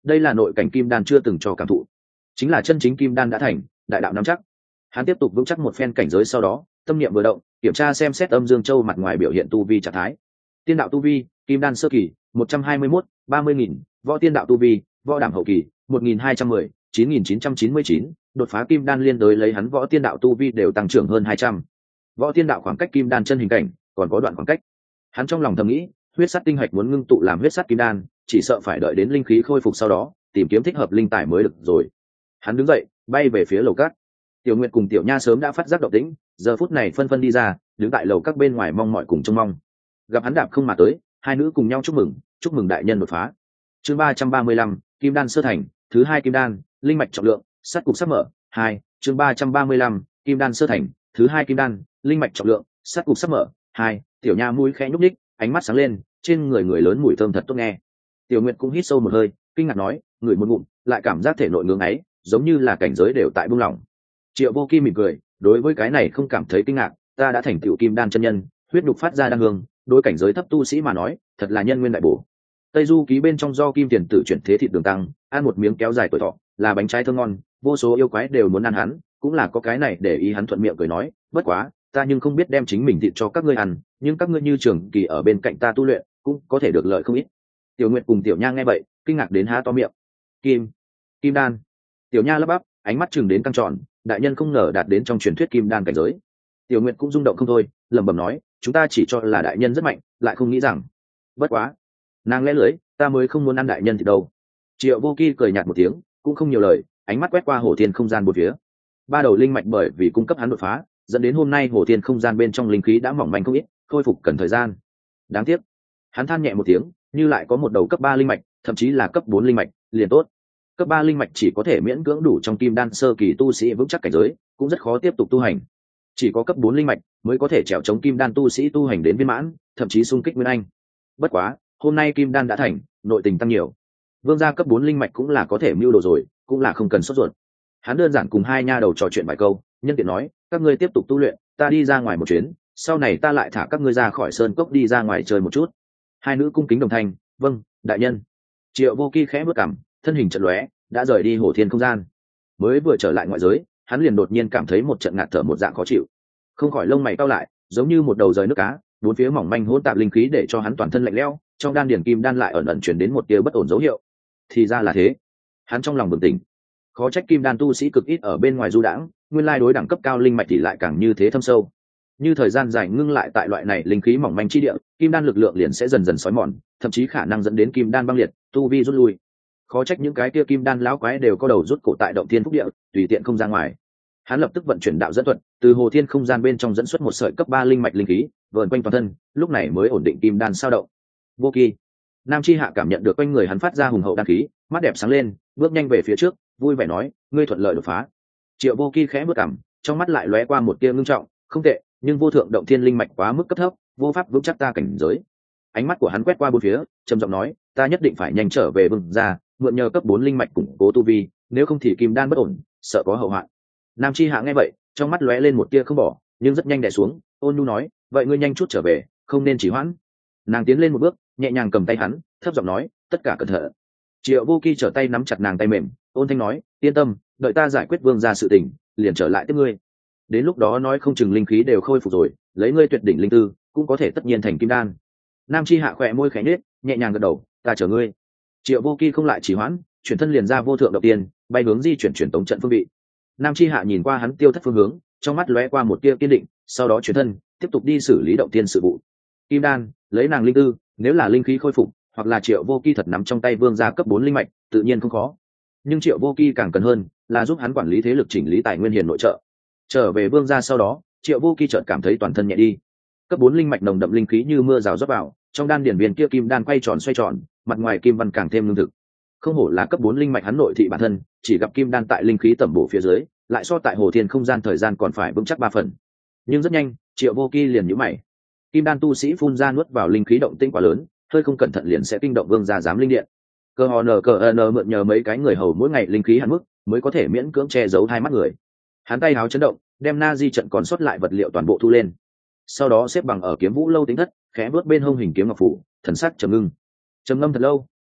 đây là nội cảnh kim đan chưa từng cho cảm thụ, chính là chân chính kim đan đã thành, đại đạo nắm chắc. Hắn tiếp tục vững chắc một phen cảnh giới, sau đó tâm niệm vừa động, kiểm tra xem xét âm dương châu mặt ngoài biểu hiện tu vi trạng thái. Tiên đạo tu vi, kim đan sơ kỳ một trăm hai mươi mốt, ba mươi nghìn, võ tiên đạo tu vi, võ đảm hậu kỳ một nghìn hai trăm mười, chín nghìn chín trăm chín mươi chín, đột phá kim đan liên đối lấy hắn võ tiên đạo tu vi đều tăng trưởng hơn hai trăm. Võ tiên đạo khoảng cách kim đan chân hình cảnh còn có đoạn khoảng cách. Hắn trong lòng thầm nghĩ, huyết sắt tinh hạch muốn ngưng tụ làm huyết sắt kim đan, chỉ sợ phải đợi đến linh khí khôi phục sau đó, tìm kiếm thích hợp linh tài mới được rồi. Hắn đứng dậy, bay về phía lầu cát. Tiểu Nguyệt cùng Tiểu Nha sớm đã phát giác động tĩnh, giờ phút này phân phân đi ra, đứng tại lầu các bên ngoài mong mọi cùng trông mong. Gặp hắn đạp không mà tới, hai nữ cùng nhau chúc mừng, chúc mừng đại nhân đột phá. Chương ba trăm ba mươi lăm, Kim đan sơ thành, thứ hai kim đan, linh mạch trọng lượng, sát cục sắp mở. Hai, chương ba trăm ba mươi lăm, Kim đan sơ thành, thứ hai kim đan, linh mạch trọng lượng, sát cục sắp mở. Hai, Tiểu Nha mũi khẽ nhúc nhích, ánh mắt sáng lên, trên người người lớn mùi thơm thật tốt nghe. Tiểu Nguyệt cũng hít sâu một hơi, kinh ngạc nói, ngửi một ngụm, lại cảm giác thể nội ngưỡng ấy, giống như là cảnh giới đều tại buông lỏng. Triệu Vô Kim mỉm cười, đối với cái này không cảm thấy kinh ngạc, ta đã thành tựu kim đan chân nhân, huyết nhục phát ra đan hương, đối cảnh giới thấp tu sĩ mà nói, thật là nhân nguyên đại bổ. Tây Du ký bên trong do kim tiền tử chuyển thế thịt đường tăng, ăn một miếng kéo dài tuổi thọ, là bánh trái thơm ngon, vô số yêu quái đều muốn ăn hắn, cũng là có cái này để ý hắn thuận miệng cười nói, bất quá, ta nhưng không biết đem chính mình thịt cho các ngươi ăn, nhưng các ngươi như trường kỳ ở bên cạnh ta tu luyện, cũng có thể được lợi không ít. Tiểu Nguyệt cùng Tiểu Nha nghe vậy, kinh ngạc đến há to miệng. Kim, Kim đan. Tiểu Nha lắp bắp, ánh mắt chừng đến căng tròn, đại nhân không ngờ đạt đến trong truyền thuyết kim đan cảnh giới. Tiểu Nguyệt cũng rung động không thôi, lẩm bẩm nói, chúng ta chỉ cho là đại nhân rất mạnh, lại không nghĩ rằng, bất quá, nàng lẽ lưỡi, ta mới không muốn ăn đại nhân thì đâu. Triệu Vô Kỳ cười nhạt một tiếng, cũng không nhiều lời, ánh mắt quét qua hồ thiên không gian bốn phía. Ba đầu linh mạch bởi vì cung cấp hắn đột phá, dẫn đến hôm nay hồ thiên không gian bên trong linh khí đã mỏng manh không ít, khôi phục cần thời gian. Đáng tiếc, hắn than nhẹ một tiếng, như lại có một đầu cấp ba linh mạch, thậm chí là cấp bốn linh mạch, liền tốt. Cấp ba linh mạch chỉ có thể miễn cưỡng đủ trong kim đan sơ kỳ tu sĩ vững chắc cảnh giới, cũng rất khó tiếp tục tu hành. Chỉ có cấp bốn linh mạch mới có thể trèo chống kim đan tu sĩ tu hành đến viên mãn, thậm chí xung kích nguyên anh. Bất quá, hôm nay kim đan đã thành, nội tình tăng nhiều. Vương gia cấp bốn linh mạch cũng là có thể mưu đồ rồi, cũng là không cần sốt ruột. Hắn đơn giản cùng hai nha đầu trò chuyện vài câu, nhân tiện nói, các ngươi tiếp tục tu luyện, ta đi ra ngoài một chuyến, sau này ta lại thả các ngươi ra khỏi sơn cốc đi ra ngoài chơi một chút. Hai nữ cung kính đồng thanh, vâng, đại nhân. Triệu Vô Kỳ khẽ bước cằm, thân hình chợt lóe, đã rời đi hồ thiên không gian. Mới vừa trở lại ngoại giới, hắn liền đột nhiên cảm thấy một trận ngạt thở một dạng khó chịu, không khỏi lông mày cau lại, giống như một đầu rời nước cá, bốn phía mỏng manh hỗn tạp linh khí để cho hắn toàn thân lạnh lẽo, trong đan điền kim đan lại ẩn ẩn chuyển đến một tia bất ổn dấu hiệu. Thì ra là thế, hắn trong lòng bừng tỉnh, khó trách kim đan tu sĩ cực ít ở bên ngoài du đãng, nguyên lai đối đẳng cấp cao linh mạch thì lại càng như thế thâm sâu. Như thời gian dài ngưng lại tại loại này linh khí mỏng manh chi địa, kim đan lực lượng liền sẽ dần dần xói mòn, thậm chí khả năng dẫn đến kim đan băng liệt, tu vi rút lui. Khó trách những cái kia kim đan lão quái đều có đầu rút cổ tại động thiên phúc địa, tùy tiện không ra ngoài. Hắn lập tức vận chuyển đạo dẫn thuật, từ hồ thiên không gian bên trong dẫn xuất một sợi cấp ba linh mạch linh khí, vờn quanh toàn thân, lúc này mới ổn định kim đan sao động. Vô Kỳ, Nam Chi Hạ cảm nhận được quanh người hắn phát ra hùng hậu đan khí, mắt đẹp sáng lên, bước nhanh về phía trước, vui vẻ nói, ngươi thuận lợi đột phá. Triệu Vô Kỳ khẽ bước cằm, trong mắt lại lóe qua một tia ngưng trọng, không tệ, nhưng vô thượng động thiên linh mạch quá mức cấp thấp, vô pháp vững chắc ta cảnh giới. Ánh mắt của hắn quét qua bốn phía, trầm giọng nói, ta nhất định phải nhanh trở về Vương gia, mượn nhờ cấp bốn linh mạch củng cố tu vi, nếu không thì kim đan bất ổn, sợ có hậu hoạn. Nam Chi Hạ nghe vậy, trong mắt lóe lên một tia không bỏ, nhưng rất nhanh đè xuống, ôn nhu nói, vậy ngươi nhanh chút trở về, không nên trì hoãn. Nàng tiến lên một bước, nhẹ nhàng cầm tay hắn, thấp giọng nói, tất cả cẩn thận. Triệu Vô Kỳ trở tay nắm chặt nàng tay mềm, ôn thanh nói, yên tâm, đợi ta giải quyết Vương gia sự tình, liền trở lại tiếp ngươi. Đến lúc đó nói không chừng linh khí đều khôi phục rồi, lấy ngươi tuyệt đỉnh linh tư, cũng có thể tất nhiên thành kim đan. Nam Chi Hạ khỏe môi khẽ nhếch, nhẹ nhàng gật đầu, ta chờ ngươi. Triệu Vô Kỳ không lại trì hoãn, chuyển thân liền ra vô thượng động tiên, bay hướng di chuyển truyền tống trận phương vị. Nam Chi Hạ nhìn qua hắn tiêu thất phương hướng, trong mắt lóe qua một tia kiên định, sau đó chuyển thân tiếp tục đi xử lý động tiên sự vụ. Kim đan, lấy nàng linh tư, nếu là linh khí khôi phục, hoặc là Triệu Vô Kỳ thật nắm trong tay vương gia cấp bốn linh mạch, tự nhiên không khó. Nhưng Triệu Vô Kỳ càng cần hơn là giúp hắn quản lý thế lực chỉnh lý tài nguyên hiền nội trợ. Trở về vương gia sau đó, Triệu Vô Kỳ chợt cảm thấy toàn thân nhẹ đi. Cấp bốn linh mạch nồng đậm linh khí như mưa rào rót vào, trong đan điển viên kia kim đan quay tròn xoay tròn, mặt ngoài kim văn càng thêm lương thực. Không hổ là cấp bốn linh mạch hắn nội thị bản thân, chỉ gặp kim đan tại linh khí tẩm bổ phía dưới, lại so tại hồ thiên không gian thời gian còn phải vững chắc ba phần. Nhưng rất nhanh, Triệu Vô Kỳ liền nhíu mày. Kim đan tu sĩ phun ra nuốt vào linh khí động tĩnh quá lớn, hơi không cẩn thận liền sẽ kinh động vương gia giám linh điện. Cơ hồ nờ cờ n mượn nhờ mấy cái người hầu mỗi ngày linh khí hạn mức, mới có thể miễn cưỡng che giấu hai mắt người. Hắn tay háo chấn động, đem na di trận còn sót lại vật liệu toàn bộ thu lên. Sau đó xếp bằng ở kiếm vũ lâu tính thất, khẽ bước bên hông hình kiếm ngọc phủ, thần sắc trầm ngưng. Trầm ngâm thật lâu,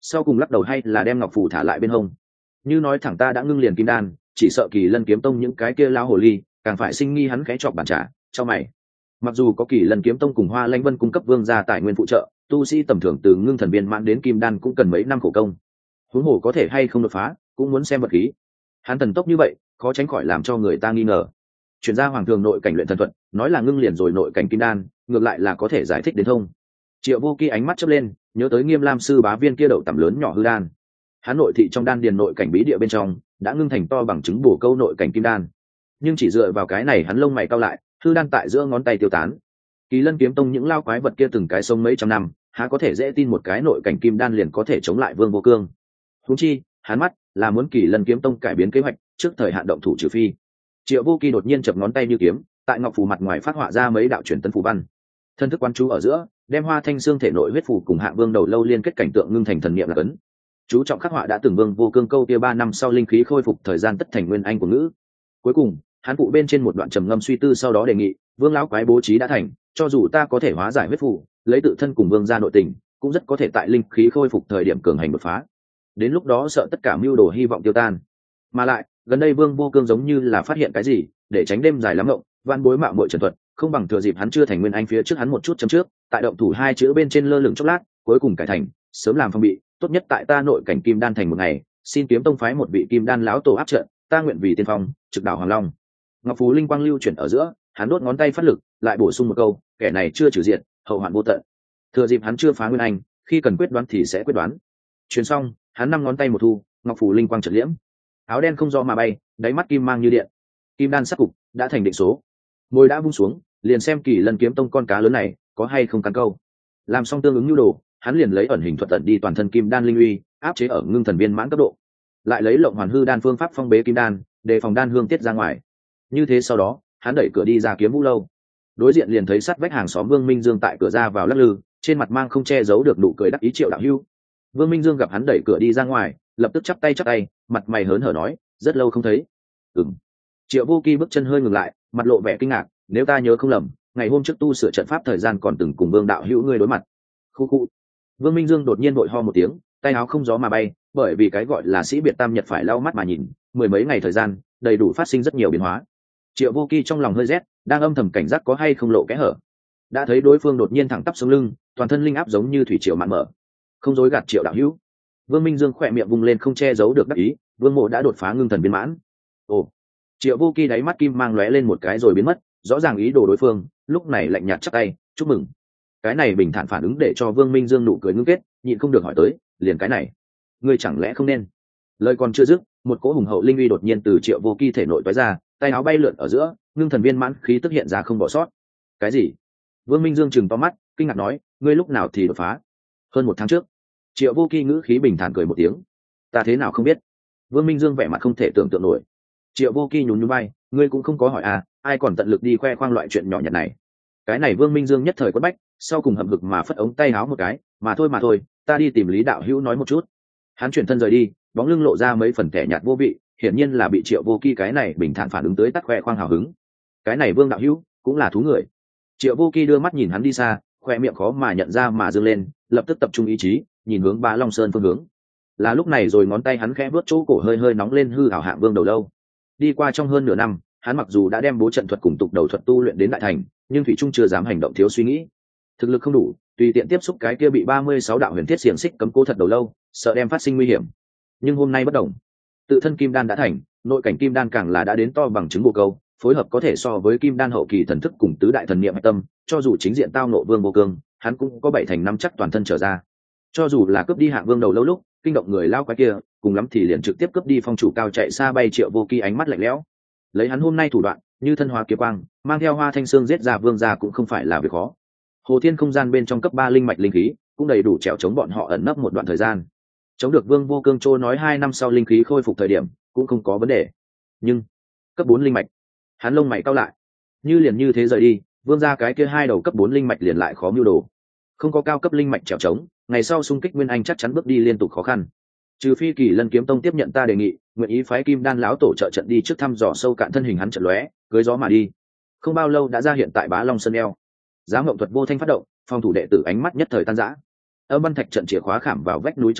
sau cùng lắc đầu hay là đem ngọc phù thả lại bên hông. Như nói thẳng ta đã ngưng liền kim đan, chỉ sợ Kỳ Lân kiếm tông những cái kia lao hồ ly càng phải sinh nghi hắn khẽ chọc bàn trả cho mày. Mặc dù có Kỳ Lân kiếm tông cùng Hoa Lanh Vân cung cấp vương gia tài nguyên phụ trợ, tu sĩ tầm thường từ ngưng thần viên mãn đến kim đan cũng cần mấy năm khổ công, huống hồ có thể hay không đột phá cũng muốn xem vật khí. Hắn thần tốc như vậy khó tránh khỏi làm cho người ta nghi ngờ. Chuyển ra hoàng thường nội cảnh luyện thần thuật, nói là ngưng liền rồi nội cảnh kim đan, ngược lại là có thể giải thích đến thông. Triệu Vô Kỳ ánh mắt chớp lên, nhớ tới Nghiêm Lam sư bá viên kia đậu tầm lớn nhỏ hư đan. Hắn nội thị trong đan điền nội cảnh bí địa bên trong đã ngưng thành to bằng trứng bổ câu nội cảnh kim đan, nhưng chỉ dựa vào cái này hắn lông mày cau lại, hư đan tại giữa ngón tay tiêu tán. Kỳ Lân kiếm tông những lao quái vật kia từng cái sống mấy trăm năm, há có thể dễ tin một cái nội cảnh kim đan liền có thể chống lại Vương Vô Cương. Huống chi hắn mắt là muốn Kỳ Lân kiếm tông cải biến kế hoạch trước thời hạn động thủ trừ phi. Triệu Vô Kỳ đột nhiên chập ngón tay như kiếm, tại ngọc phù mặt ngoài phát họa ra mấy đạo truyền tấn phù văn. Thân thức quan chú ở giữa, đem Hoa Thanh xương thể nội huyết phù cùng Hạng Vương đầu lâu liên kết cảnh tượng ngưng thành thần niệm là cấn. Chú trọng khắc họa đã từng Vương Vô Cương câu kia ba năm sau linh khí khôi phục thời gian tất thành nguyên anh của ngữ. Cuối cùng, hắn phụ bên trên một đoạn trầm ngâm suy tư, sau đó đề nghị, Vương lão quái bố trí đã thành, cho dù ta có thể hóa giải huyết phù, lấy tự thân cùng Vương gia nội tình, cũng rất có thể tại linh khí khôi phục thời điểm cường hành đột phá. Đến lúc đó sợ tất cả mưu đồ hy vọng tiêu tan. Mà lại, gần đây Vương Vô Cương giống như là phát hiện cái gì, để tránh đêm dài lắm ngộng, van bối mạo muội trần thuật, không bằng thừa dịp hắn chưa thành nguyên anh phía trước hắn một chút chấm trước, tại động thủ hai chữ bên trên lơ lửng chốc lát, cuối cùng cải thành, sớm làm phong bị, tốt nhất tại ta nội cảnh kim đan thành một ngày, xin kiếm tông phái một vị kim đan lão tổ áp trận, ta nguyện vì tiên phong, trực đảo hoàng long. Ngọc phù linh quang lưu chuyển ở giữa, hắn đốt ngón tay phát lực, lại bổ sung một câu, kẻ này chưa trừ diện, hậu hoạn vô tận. Thừa dịp hắn chưa phá nguyên anh, khi cần quyết đoán thì sẽ quyết đoán. Truyền xong, hắn năm ngón tay một thu, ngọc phù linh quang chợt liễm, áo đen không do mà bay, đáy mắt kim mang như điện. Kim đan sắc cục đã thành định số, môi đã buông xuống, liền xem Kỳ Lân kiếm tông con cá lớn này có hay không cắn câu. Làm xong tương ứng nhu đồ, hắn liền lấy ẩn hình thuật tận đi toàn thân kim đan linh uy, áp chế ở ngưng thần viên mãn cấp độ, lại lấy lộng hoàn hư đan phương pháp phong bế kim đan, đề phòng đan hương tiết ra ngoài. Như thế sau đó, hắn đẩy cửa đi ra Kiếm Vũ lâu, đối diện liền thấy sát vách hàng xóm Vương Minh Dương tại cửa ra vào lắc lư, trên mặt mang không che giấu được nụ cười đắc ý. Triệu đạo hưu. Vương Minh Dương gặp hắn đẩy cửa đi ra ngoài, lập tức chắp tay chắp tay, mặt mày hớn hở nói, rất lâu không thấy. Ừm. Triệu Vô Kỳ bước chân hơi ngừng lại, mặt lộ vẻ kinh ngạc, nếu ta nhớ không lầm, ngày hôm trước tu sửa trận pháp thời gian còn từng cùng Vương đạo hữu ngươi đối mặt. Khu khu. Vương Minh Dương đột nhiên vội ho một tiếng, tay áo không gió mà bay, bởi vì cái gọi là sĩ biệt tam nhật phải lau mắt mà nhìn, mười mấy ngày thời gian, đầy đủ phát sinh rất nhiều biến hóa. Triệu Vô Kỳ trong lòng hơi rét, đang âm thầm cảnh giác có hay không lộ kẽ hở. Đã thấy đối phương đột nhiên thẳng tắp sống lưng, toàn thân linh áp giống như thủy triều mạn mở. Không dối gạt Triệu đạo hữu. Vương Minh Dương khỏe miệng vung lên không che giấu được đắc ý, Vương Mộ đã đột phá ngưng thần viên mãn. Ồ. Triệu Vô Kỳ đáy mắt kim mang lóe lên một cái rồi biến mất, rõ ràng ý đồ đối phương, lúc này lạnh nhạt chắp tay, chúc mừng. Cái này bình thản phản ứng để cho Vương Minh Dương nụ cười ngưng kết, nhịn không được hỏi tới, liền cái này, ngươi chẳng lẽ không nên? Lời còn chưa dứt, một cỗ hùng hậu linh uy đột nhiên từ Triệu Vô Kỳ thể nội toái ra, tay áo bay lượn ở giữa, ngưng thần viên mãn khí tức hiện ra không bỏ sót. Cái gì? Vương Minh Dương trừng to mắt, kinh ngạc nói, ngươi lúc nào thì đột phá? Hơn một tháng trước. Triệu Vô Kỳ ngữ khí bình thản cười một tiếng, ta thế nào không biết? Vương Minh Dương vẻ mặt không thể tưởng tượng nổi. Triệu Vô Kỳ nhún nhún vai, ngươi cũng không có hỏi à, ai còn tận lực đi khoe khoang loại chuyện nhỏ nhặt này. Cái này Vương Minh Dương nhất thời quất bách, sau cùng hậm hực mà phất ống tay áo một cái, mà thôi mà thôi, ta đi tìm Lý đạo hữu nói một chút. Hắn chuyển thân rời đi, bóng lưng lộ ra mấy phần kẻ nhạt vô vị, hiển nhiên là bị Triệu Vô Kỳ cái này bình thản phản ứng tới tắt khoe khoang hào hứng. Cái này Vương đạo hữu cũng là thú người. Triệu Vô Kỳ đưa mắt nhìn hắn đi xa, khoe miệng khó mà nhận ra mà dương lên, lập tức tập trung ý chí, nhìn hướng Bá Long Sơn phương hướng. Là lúc này rồi ngón tay hắn khẽ vuốt chỗ cổ hơi hơi nóng lên hư ảo Hạng Vương đầu lâu. Đi qua trong hơn nửa năm, hắn mặc dù đã đem bố trận thuật cùng tục đầu thuật tu luyện đến đại thành, nhưng thủy trung chưa dám hành động thiếu suy nghĩ. Thực lực không đủ, tùy tiện tiếp xúc cái kia bị ba mươi sáu đạo huyền thiết xiềng xích cấm cố thật đầu lâu, sợ đem phát sinh nguy hiểm. Nhưng hôm nay bất đồng, tự thân kim đan đã thành, nội cảnh kim đan càng là đã đến to bằng trứng bồ câu, phối hợp có thể so với kim đan hậu kỳ thần thức cùng tứ đại thần niệm hạch tâm, cho dù chính diện tao nộ Vương Vô Cương, hắn cũng có bảy thành năm chắc toàn thân trở ra. Cho dù là cướp đi Hạng Vương đầu lâu lúc, kinh động người lao quái kia, cùng lắm thì liền trực tiếp cướp đi phong chủ cao chạy xa bay. Triệu Vô Kỳ ánh mắt lạnh lẽo, lấy hắn hôm nay thủ đoạn, như thân hóa kiếm quang, mang theo Hoa Thanh xương giết ra Vương gia cũng không phải là việc khó. Hồ Thiên không gian bên trong cấp ba linh mạch linh khí, cũng đầy đủ trèo chống bọn họ ẩn nấp một đoạn thời gian. Chống được Vương Vô Cương trô nói hai năm sau linh khí khôi phục thời điểm, cũng không có vấn đề. Nhưng cấp bốn linh mạch, hắn lông mày cau lại. Như liền như thế rời đi, Vương gia cái kia hai đầu cấp bốn linh mạch liền lại khó mưu đồ. Không có cao cấp linh mạch trèo chống, ngày sau xung kích nguyên anh chắc chắn bước đi liên tục khó khăn. Trừ phi Kỳ Lân kiếm tông tiếp nhận ta đề nghị, nguyện ý phái Kim Đan lão tổ trợ trận đi trước thăm dò sâu cạn thân hình hắn trận lóe, cưới gió mà đi. Không bao lâu đã ra hiện tại Bá Long Sơn eo. Giám ngộng thuật vô thanh phát động, phòng thủ đệ tử ánh mắt nhất thời tan rã. Âm văn thạch trận chìa khóa khảm vào vách núi trước mắt,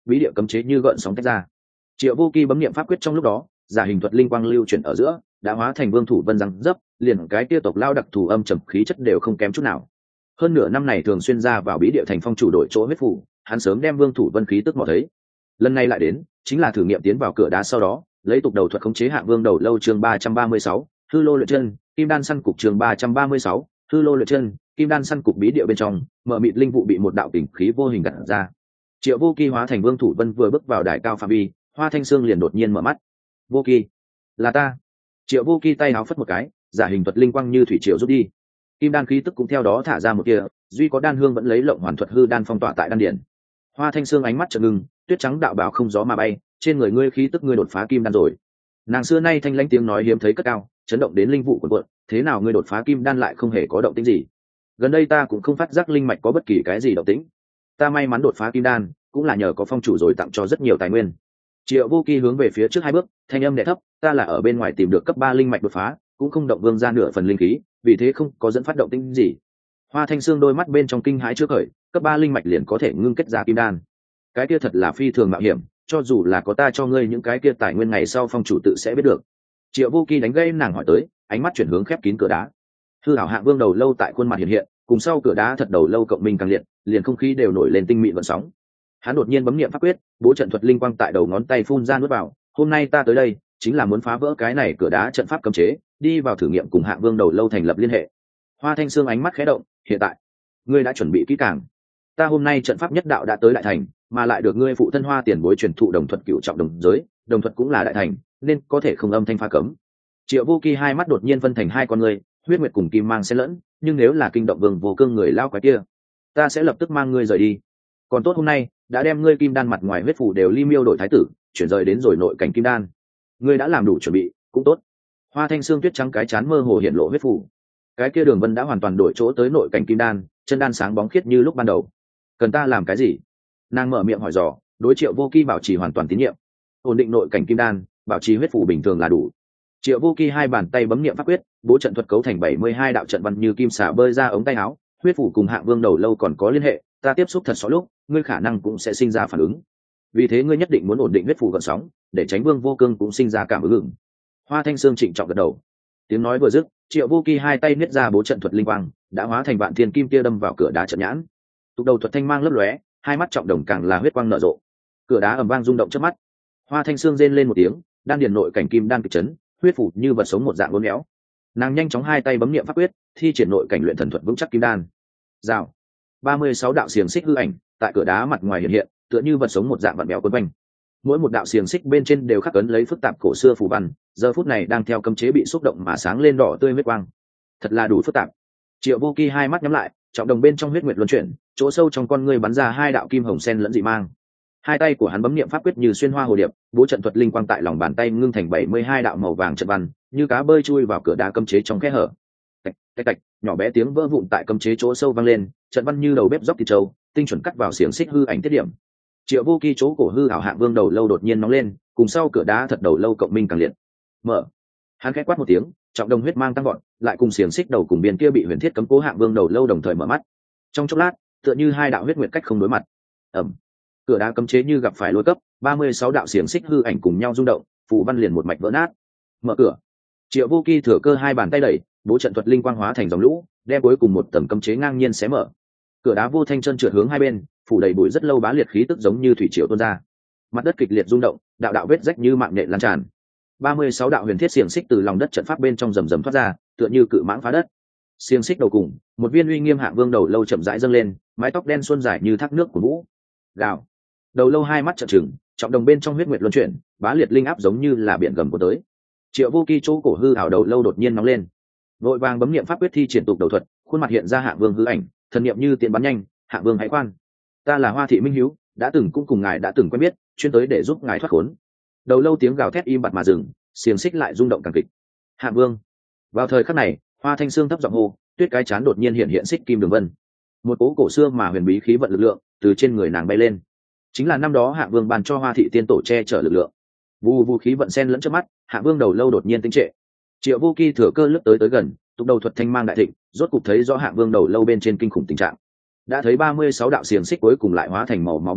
bí địa cấm chế như gợn sóng tách ra. Triệu Vô Kỳ bấm niệm pháp quyết trong lúc đó, giả hình thuật linh quang lưu chuyển ở giữa, đã hóa thành Vương Thủ Vân răng dấp, liền cái kia tộc lao đặc thù âm trầm khí chất đều không kém chút nào. Hơn nửa năm này thường xuyên ra vào bí địa thành phong chủ đổi chỗ huyết phủ, hắn sớm đem Vương Thủ Vân khí tức mò thấy. Lần này lại đến, chính là thử nghiệm tiến vào cửa đá sau đó, lấy tục đầu thuật khống chế Hạng Vương đầu lâu chương ba trăm ba mươi sáu, hư lô luyện chân, kim đan săn cục chương ba trăm ba mươi sáu, hư lô luyện chân, kim đan săn cục bí địa bên trong, mở mịt linh vụ bị một đạo kình khí vô hình gặt ra. Triệu Vô Kỳ hóa thành Vương Thủ Vân vừa bước vào đài cao phạm vi, Hoa Thanh Sương liền đột nhiên mở mắt. Vô Kỳ, là ta. Triệu Vô Kỳ tay áo phất một cái, giả hình thuật linh quang như thủy triều rút đi, kim đan khí tức cũng theo đó thả ra một kia, duy có đan hương vẫn lấy lộng hoàn thuật hư đan phong tỏa tại đan điển. Hoa Thanh Sương ánh mắt chợt ngưng, tuyết trắng đạo bảo không gió mà bay, trên người ngươi khí tức ngươi đột phá kim đan rồi. Nàng xưa nay thanh lãnh tiếng nói hiếm thấy cất cao, chấn động đến linh vụ cuộn cuộn, thế nào ngươi đột phá kim đan lại không hề có động tĩnh gì? Gần đây ta cũng không phát giác linh mạch có bất kỳ cái gì động tĩnh. Ta may mắn đột phá kim đan, cũng là nhờ có phong chủ rồi tặng cho rất nhiều tài nguyên. Triệu Vô Kỳ hướng về phía trước hai bước, thanh âm đè thấp, ta là ở bên ngoài tìm được cấp ba linh mạch đột phá, cũng không động vương ra nửa phần linh khí, vì thế không có dẫn phát động tĩnh gì. Hoa Thanh Sương đôi mắt bên trong kinh hãi trước khởi, cấp ba linh mạch liền có thể ngưng kết ra kim đan, cái kia thật là phi thường mạo hiểm, cho dù là có ta cho ngươi những cái kia tài nguyên ngày sau phong chủ tự sẽ biết được. Triệu Vô Kỳ đánh gây nàng hỏi tới, ánh mắt chuyển hướng khép kín cửa đá. Hư hảo Hạng Vương đầu lâu tại khuôn mặt hiện hiện, cùng sau cửa đá thật đầu lâu cộng minh càng liệt, liền không khí đều nổi lên tinh mịn vận sóng. Hắn đột nhiên bấm niệm pháp quyết, bố trận thuật linh quang tại đầu ngón tay phun ra nuốt vào, hôm nay ta tới đây chính là muốn phá vỡ cái này cửa đá trận pháp cấm chế, đi vào thử nghiệm cùng Hạng Vương đầu lâu thành lập liên hệ. Hoa Thanh Sương ánh mắt khẽ động, hiện tại ngươi đã chuẩn bị kỹ càng. Ta hôm nay trận pháp nhất đạo đã tới đại thành, mà lại được ngươi phụ thân Hoa tiền bối truyền thụ đồng thuật cửu trọng đồng giới, đồng thuật cũng là đại thành, nên có thể không âm thanh phá cấm. Triệu Vô Kỳ hai mắt đột nhiên phân thành hai con ngươi, huyết nguyệt cùng kim mang xen lẫn, nhưng nếu là kinh động Vương Vô Cương người lao quái kia, ta sẽ lập tức mang ngươi rời đi. Còn tốt hôm nay đã đem ngươi kim đan mặt ngoài huyết phủ đều ly miêu đổi thái tử, chuyển rời đến rồi nội cảnh kim đan. Ngươi đã làm đủ chuẩn bị, cũng tốt. Hoa Thanh Sương tuyết trắng cái chán mơ hồ hiện lộ huyết phủ, cái kia đường vân đã hoàn toàn đổi chỗ tới nội cảnh kim đan, chân đan sáng bóng khiết như lúc ban đầu. Cần ta làm cái gì? Nàng mở miệng hỏi dò, đối Triệu Vô Kỳ bảo trì hoàn toàn tín nhiệm, ổn định nội cảnh kim đan, bảo trì huyết phủ bình thường là đủ. Triệu Vô Kỳ hai bàn tay bấm niệm pháp quyết, bố trận thuật cấu thành bảy mươi hai đạo trận văn như kim xả bơi ra ống tay áo, huyết phủ cùng Hạng Vương đầu lâu còn có liên hệ, ta tiếp xúc thật xó lúc, ngươi khả năng cũng sẽ sinh ra phản ứng. Vì thế ngươi nhất định muốn ổn định huyết phủ gợn sóng, để tránh Vương Vô Cương cũng sinh ra cảm ứng. Hoa Thanh Sương trịnh trọng gật đầu. Tiếng nói vừa dứt, Triệu Vô Kỳ hai tay niết ra bố trận thuật linh quang, đã hóa thành vạn thiên kim tia đâm vào cửa đá trận nhãn. Tục đầu thuật thanh mang lấp lóe, hai mắt trọng đồng càng là huyết quang nở rộ. Cửa đá ầm vang rung động trước mắt. Hoa Thanh Sương rên lên một tiếng, đan điền nội cảnh kim đan kịch chấn, huyết phủ như vật sống một dạng uốn éo. Nàng nhanh chóng hai tay bấm niệm pháp quyết, thi triển nội cảnh luyện thần thuật vững chắc kim đan. Rào. ba mươi sáu đạo xiềng xích hư ảnh tại cửa đá mặt ngoài hiện hiện, tựa như vật sống một dạng vặn béo quấn quanh. Mỗi một đạo xiềng xích bên trên đều khắc ấn lấy phức tạp cổ xưa phù văn, giờ phút này đang theo cấm chế bị xúc động mà sáng lên đỏ tươi huyết quang. Thật là đủ phức tạp. Triệu Vô Kỳ hai mắt nhắm lại, trọng đồng bên trong huyết nguyệt luân chuyển, chỗ sâu trong con ngươi bắn ra hai đạo kim hồng sen lẫn dị mang. Hai tay của hắn bấm niệm pháp quyết như xuyên hoa hồ điệp, bố trận thuật linh quang tại lòng bàn tay ngưng thành bảy mươi hai đạo màu vàng trận văn, như cá bơi chui vào cửa đá cấm chế trong khe hở. Tạch tạch tạch, nhỏ bé tiếng vỡ vụn tại cấm chế chỗ sâu vang lên, trận văn như đầu bếp dốc thịt trâu, tinh chuẩn cắt vào xiềng xích hư ảnh tiết điểm. Triệu Vô Kỳ chỗ cổ hư ảo Hạng Vương đầu lâu đột nhiên nóng lên, cùng sau cửa đá thật đầu lâu cộng minh càng liệt. Mở. Hắn khẽ quát một tiếng, trọng đồng huyết mang tăng vọt, lại cùng xiềng xích đầu cùng biên kia bị huyền thiết cấm cố Hạng Vương đầu lâu đồng thời mở mắt. Trong chốc lát, tựa như hai đạo huyết nguyệt cách không đối mặt. Ầm. Cửa đá cấm chế như gặp phải lôi cấp, ba mươi sáu đạo xiềng xích hư ảnh cùng nhau rung động, phù văn liền một mạch vỡ nát. Mở cửa. Triệu Vô Kỳ thừa cơ hai bàn tay đẩy, bố trận thuật linh quang hóa thành dòng lũ, đem cuối cùng một tầng cấm chế ngang nhiên xé mở. Cửa đá vô thanh chân trượt hướng hai bên, phủ đầy bụi rất lâu bá liệt khí tức giống như thủy triều tuôn ra. Mặt đất kịch liệt rung động, đạo đạo vết rách như mạng nhện lan tràn. ba mươi sáu đạo huyền thiết xiềng xích từ lòng đất trận pháp bên trong rầm rầm thoát ra, tựa như cự mãng phá đất. Xiềng xích đầu cùng, một viên uy nghiêm Hạng Vương đầu lâu chậm rãi dâng lên, mái tóc đen xuân dài như thác nước của vũ. Gào. Đầu lâu hai mắt trợn trừng, trọng đồng bên trong huyết nguyệt luân chuyển, bá liệt linh áp giống như là biển gầm của tới. Triệu Vô Kỳ chỗ cổ hư ảo đầu lâu đột nhiên nóng lên, vội vàng bấm niệm pháp quyết thi triển tục đầu thuật, khuôn mặt hiện ra Hạng Vương hư ảnh, thần niệm như tiện bắn nhanh. Hạng Vương hãy khoan, ta là Hoa Thị Minh Hiếu, đã từng cũng cùng ngài đã từng quen biết, chuyên tới để giúp ngài thoát khốn. Đầu lâu tiếng gào thét im bặt mà dừng, xiềng xích lại rung động càng kịch. Hạng Vương. Vào thời khắc này, Hoa Thanh Sương thấp giọng hô, tuyết cái chán đột nhiên hiện hiện xích kim đường vân, một cố cổ xưa mà huyền bí khí vận lực lượng từ trên người nàng bay lên, chính là năm đó Hạng Vương ban cho Hoa Thị tiên tổ che chở lực lượng. Vù vù khí vận sen lẫn trước mắt, Hạng Vương đầu lâu đột nhiên tinh trệ. Triệu Vô Kỳ thừa cơ lướt tới tới gần, tục đầu thuật thanh mang đại thịnh, rốt cục thấy rõ Hạng Vương đầu lâu bên trên kinh khủng tình trạng. Đã thấy ba mươi sáu đạo xiềng xích cuối cùng lại hóa thành màu máu mũi nhọn,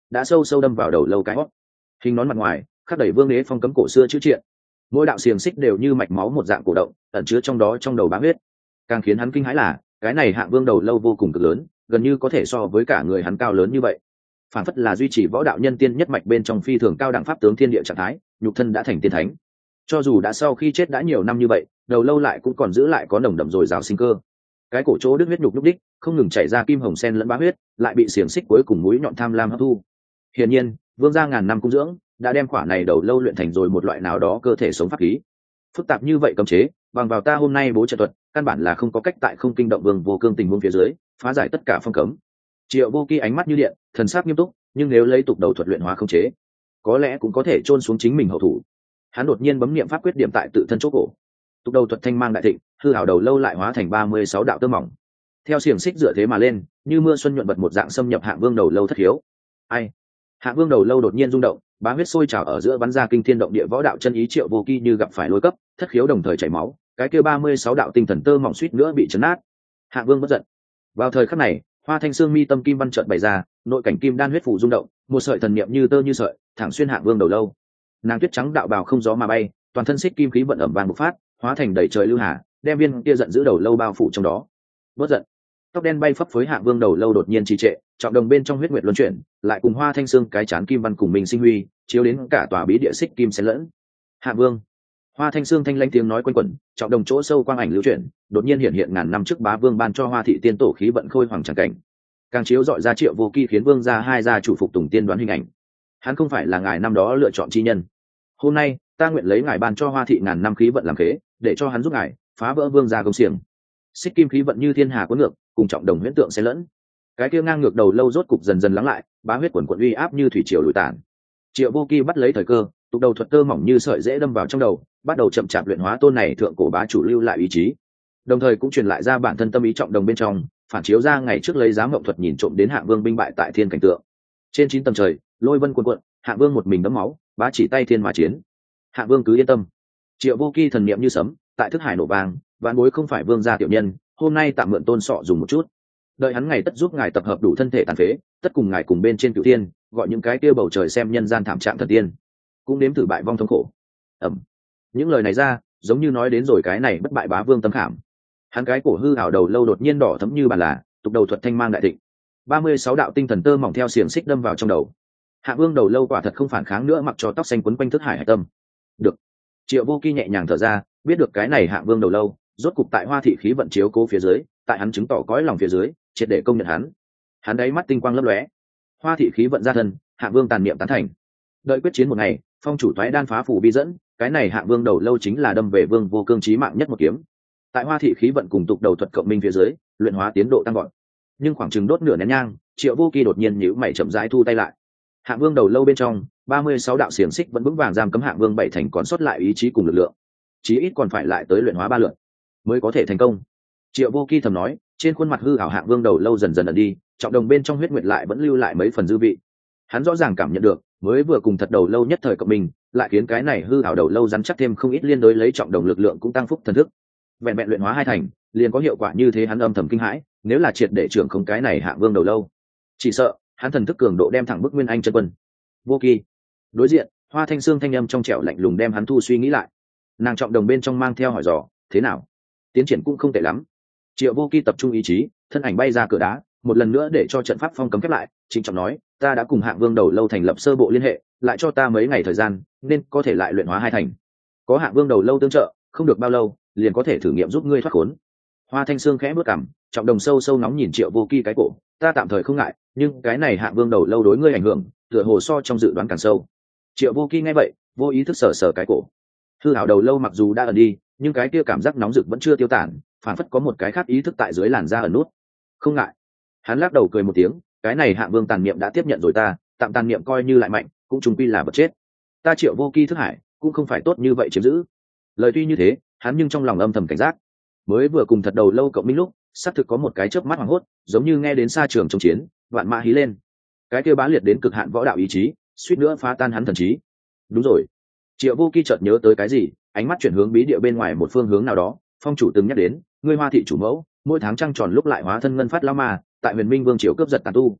đã sâu sâu đâm vào đầu lâu cái hót. Hình nón mặt ngoài khắc đầy vương đế phong cấm cổ xưa chữ triện, mỗi đạo xiềng xích đều như mạch máu một dạng cổ động, ẩn chứa trong đó trong đầu bá huyết. Càng khiến hắn kinh hãi là cái này hạng vương đầu lâu vô cùng cực lớn, gần như có thể so với cả người hắn cao lớn như vậy, phản phất là duy trì võ đạo nhân tiên nhất mạch bên trong phi thường cao đẳng pháp tướng thiên địa trạng thái, nhục thân đã thành tiên thánh. Cho dù đã sau khi chết đã nhiều năm như vậy, đầu lâu lại cũng còn giữ lại có nồng đậm dồi dào sinh cơ. Cái cổ chỗ đứt huyết nhục nhúc đích, không ngừng chảy ra kim hồng sen lẫn bá huyết, lại bị xiềng xích cuối cùng mũi nhọn tham lam hấp thu. Hiển nhiên, vương gia ngàn năm cung dưỡng đã đem quả này đầu lâu luyện thành rồi một loại nào đó cơ thể sống pháp khí. Phức tạp như vậy cấm chế, bằng vào ta hôm nay bố trận thuật, căn bản là không có cách tại không kinh động vương vô cương tình huống phía dưới phá giải tất cả phong cấm. Triệu Vô Kỳ ánh mắt như điện, thần sắc nghiêm túc, nhưng nếu lấy tục đầu thuật luyện hóa không chế, có lẽ cũng có thể chôn xuống chính mình hậu thủ. Hắn đột nhiên bấm niệm pháp quyết điểm tại tự thân chỗ cổ. Tục đầu thuật thanh mang đại thịnh, hư hảo đầu lâu lại hóa thành ba mươi sáu đạo tơ mỏng. Theo xiềng xích dựa thế mà lên, như mưa xuân nhuận vật một dạng xâm nhập Hạng Vương đầu lâu thất hiếu. Ai? Hạng Vương đầu lâu đột nhiên rung động, bá huyết sôi trào ở giữa bắn ra kinh thiên động địa võ đạo chân ý. Triệu Vô Kỳ như gặp phải lôi cấp, thất khiếu đồng thời chảy máu, cái kia ba mươi sáu đạo tinh thần tơ mỏng suýt nữa bị chấn nát. Hạng Vương bất giận. Vào thời khắc này, Hoa Thanh Xương mi tâm kim văn chợt bày ra, nội cảnh kim đan huyết phủ rung động, một sợi thần niệm như tơ như sợi, thẳng xuyên Hạng Vương đầu lâu. Nàng tuyết trắng đạo bào không gió mà bay, toàn thân xích kim khí vận ẩm vàng bộc phát, hóa thành đầy trời lưu hà, đem viên kia giận giữ đầu lâu bao phủ trong đó. Bất giận. Tóc đen bay phấp phới Hạng Vương đầu lâu đột nhiên trì trệ, trọng đồng bên trong huyết nguyệt luân chuyển, lại cùng Hoa Thanh Xương cái chán kim văn cùng mình sinh huy, chiếu đến cả tòa bí địa xích kim xen lẫn. Hạng Vương. Hoa Thanh Xương thanh lãnh tiếng nói quanh quẩn, trọng đồng chỗ sâu quang ảnh lưu chuyển, đột nhiên hiện hiện ngàn năm trước bá vương ban cho Hoa thị tiên tổ khí vận khôi hoàng tràng cảnh. Càng chiếu dọi ra Triệu Vô Kỳ khiến vương gia hai gia chủ phục tùng tiên đoán hình ảnh. Hắn không phải là ngài năm đó lựa chọn chi nhân. Hôm nay, ta nguyện lấy ngài ban cho Hoa thị ngàn năm khí vận làm khế, để cho hắn giúp ngài phá vỡ vương gia công xiềng. Xích kim khí vận như thiên hà cuốn ngược, cùng trọng đồng huyễn tượng xen lẫn. Cái kia ngang ngược đầu lâu rốt cục dần dần lắng lại, bá huyết quần quần uy áp như thủy triều lùi tản. Triệu Vô Kỳ bắt lấy thời cơ, tục đầu thuật tơ mỏng như sợi dễ đâm vào trong đầu, bắt đầu chậm chạp luyện hóa tôn này thượng cổ bá chủ lưu lại ý chí, đồng thời cũng truyền lại ra bản thân tâm ý trọng đồng bên trong, phản chiếu ra ngày trước lấy giám mộng thuật nhìn trộm đến Hạng Vương binh bại tại thiên cảnh tượng. Trên chín tầng trời, lôi vân cuồn cuộn, Hạng Vương một mình đấm máu, bá chỉ tay thiên mà chiến. Hạng Vương cứ yên tâm. Triệu Vô Kỳ thần niệm như sấm, tại thức hải nổ vang, vạn bối không phải vương gia tiểu nhân, hôm nay tạm mượn tôn sọ dùng một chút. Đợi hắn ngày tất giúp ngài tập hợp đủ thân thể tàn phế, tất cùng ngài cùng bên trên cửu thiên, gọi những cái kia bầu trời xem nhân gian thảm trạng thần tiên, cũng nếm thử bại vong thống khổ. Ẩm. Những lời này ra, giống như nói đến rồi cái này bất bại bá vương tâm khảm. Hắn cái cổ hư ảo đầu lâu đột nhiên đỏ thẫm như bàn là, tục đầu thuật thanh mang đại thịnh. ba mươi sáu đạo tinh thần tơ mỏng theo xiềng xích đâm vào trong đầu. Hạng Vương đầu lâu quả thật không phản kháng nữa, mặc cho tóc xanh quấn quanh thức hải hải tâm. Được. Triệu Vô Kỳ nhẹ nhàng thở ra, biết được cái này Hạng Vương đầu lâu, rốt cục tại Hoa thị khí vận chiếu cố phía dưới, tại hắn chứng tỏ cõi lòng phía dưới, triệt để công nhận hắn. Hắn đáy mắt tinh quang lấp lóe. Hoa thị khí vận ra thân, Hạng Vương tàn niệm tán thành. Đợi quyết chiến một ngày, phong chủ thoái đan phá phủ vi dẫn, cái này Hạng Vương đầu lâu chính là đâm về Vương vô cương chí mạng nhất một kiếm. Tại Hoa thị khí vận cùng tục đầu thuật cộng minh phía dưới, luyện hóa tiến độ tăng gọn. Nhưng khoảng chừng đốt nửa nén nhang, Triệu Vô Kỳ đột nhiên nhíu mày chậm rãi thu tay lại. Hạng Vương đầu lâu bên trong, ba mươi sáu đạo xiềng xích vẫn vững vàng giam cấm Hạng Vương bảy thành còn sót lại ý chí cùng lực lượng. Chí ít còn phải lại tới luyện hóa ba lượt mới có thể thành công. Triệu Vô Kỳ thầm nói, trên khuôn mặt hư ảo Hạng Vương đầu lâu dần dần ẩn đi, trọng đồng bên trong huyết nguyệt lại vẫn lưu lại mấy phần dư vị. Hắn rõ ràng cảm nhận được, mới vừa cùng thật đầu lâu nhất thời cộng mình, lại khiến cái này hư ảo đầu lâu rắn chắc thêm không ít, liên đối lấy trọng đồng lực lượng cũng tăng phúc thần thức. Vẹn vẹn luyện hóa hai thành, liền có hiệu quả như thế, hắn âm thầm kinh hãi, nếu là triệt để trưởng không cái này Hạng Vương đầu lâu, chỉ sợ hắn thần thức cường độ đem thẳng bức Nguyên Anh chân quân. Vô Kỳ. Đối diện, Hoa Thanh Xương thanh âm trong trẻo lạnh lùng đem hắn thu suy nghĩ lại. Nàng trọng đồng bên trong mang theo hỏi dò, thế nào? Tiến triển cũng không tệ lắm. Triệu Vô Kỳ tập trung ý chí, thân ảnh bay ra cửa đá, một lần nữa để cho trận pháp phong cấm khép lại, trịnh trọng nói, ta đã cùng Hạng Vương đầu lâu thành lập sơ bộ liên hệ, lại cho ta mấy ngày thời gian, nên có thể lại luyện hóa hai thành. Có Hạng Vương đầu lâu tương trợ, không được bao lâu, liền có thể thử nghiệm giúp ngươi thoát khốn. Hoa Thanh Xương khẽ bước cằm, trọng đồng sâu sâu nóng nhìn Triệu Vô Kỳ cái cổ, ta tạm thời không ngại, nhưng cái này Hạng Vương đầu lâu đối ngươi ảnh hưởng, tựa hồ so trong dự đoán càng sâu. Triệu Vô Kỳ nghe vậy, vô ý thức sờ sờ cái cổ. Hư hảo đầu lâu mặc dù đã ẩn đi, nhưng cái kia cảm giác nóng rực vẫn chưa tiêu tản, phản phất có một cái khác ý thức tại dưới làn da ẩn nút. Không ngại. Hắn lắc đầu cười một tiếng, cái này Hạng Vương tàn niệm đã tiếp nhận rồi, ta tạm tàn niệm coi như lại mạnh, cũng trùng quy là vật chết. Ta Triệu Vô Kỳ thức hải cũng không phải tốt như vậy chiếm giữ. Lời tuy như thế, hắn nhưng trong lòng âm thầm cảnh giác. Mới vừa cùng thật đầu lâu cộng minh lúc, xác thực có một cái chớp mắt hoảng hốt, giống như nghe đến xa trường trong chiến, vạn mã hí lên. Cái kia bá liệt đến cực hạn võ đạo ý chí, suýt nữa phá tan hắn thần trí. Đúng rồi. Triệu Vô Kỳ chợt nhớ tới cái gì, ánh mắt chuyển hướng bí địa bên ngoài một phương hướng nào đó. Phong chủ từng nhắc đến, ngươi Hoa thị chủ mẫu, mỗi tháng trăng tròn lúc lại hóa thân ngân phát lao ma, tại Huyền Minh Vương triều cướp giật tàn tu.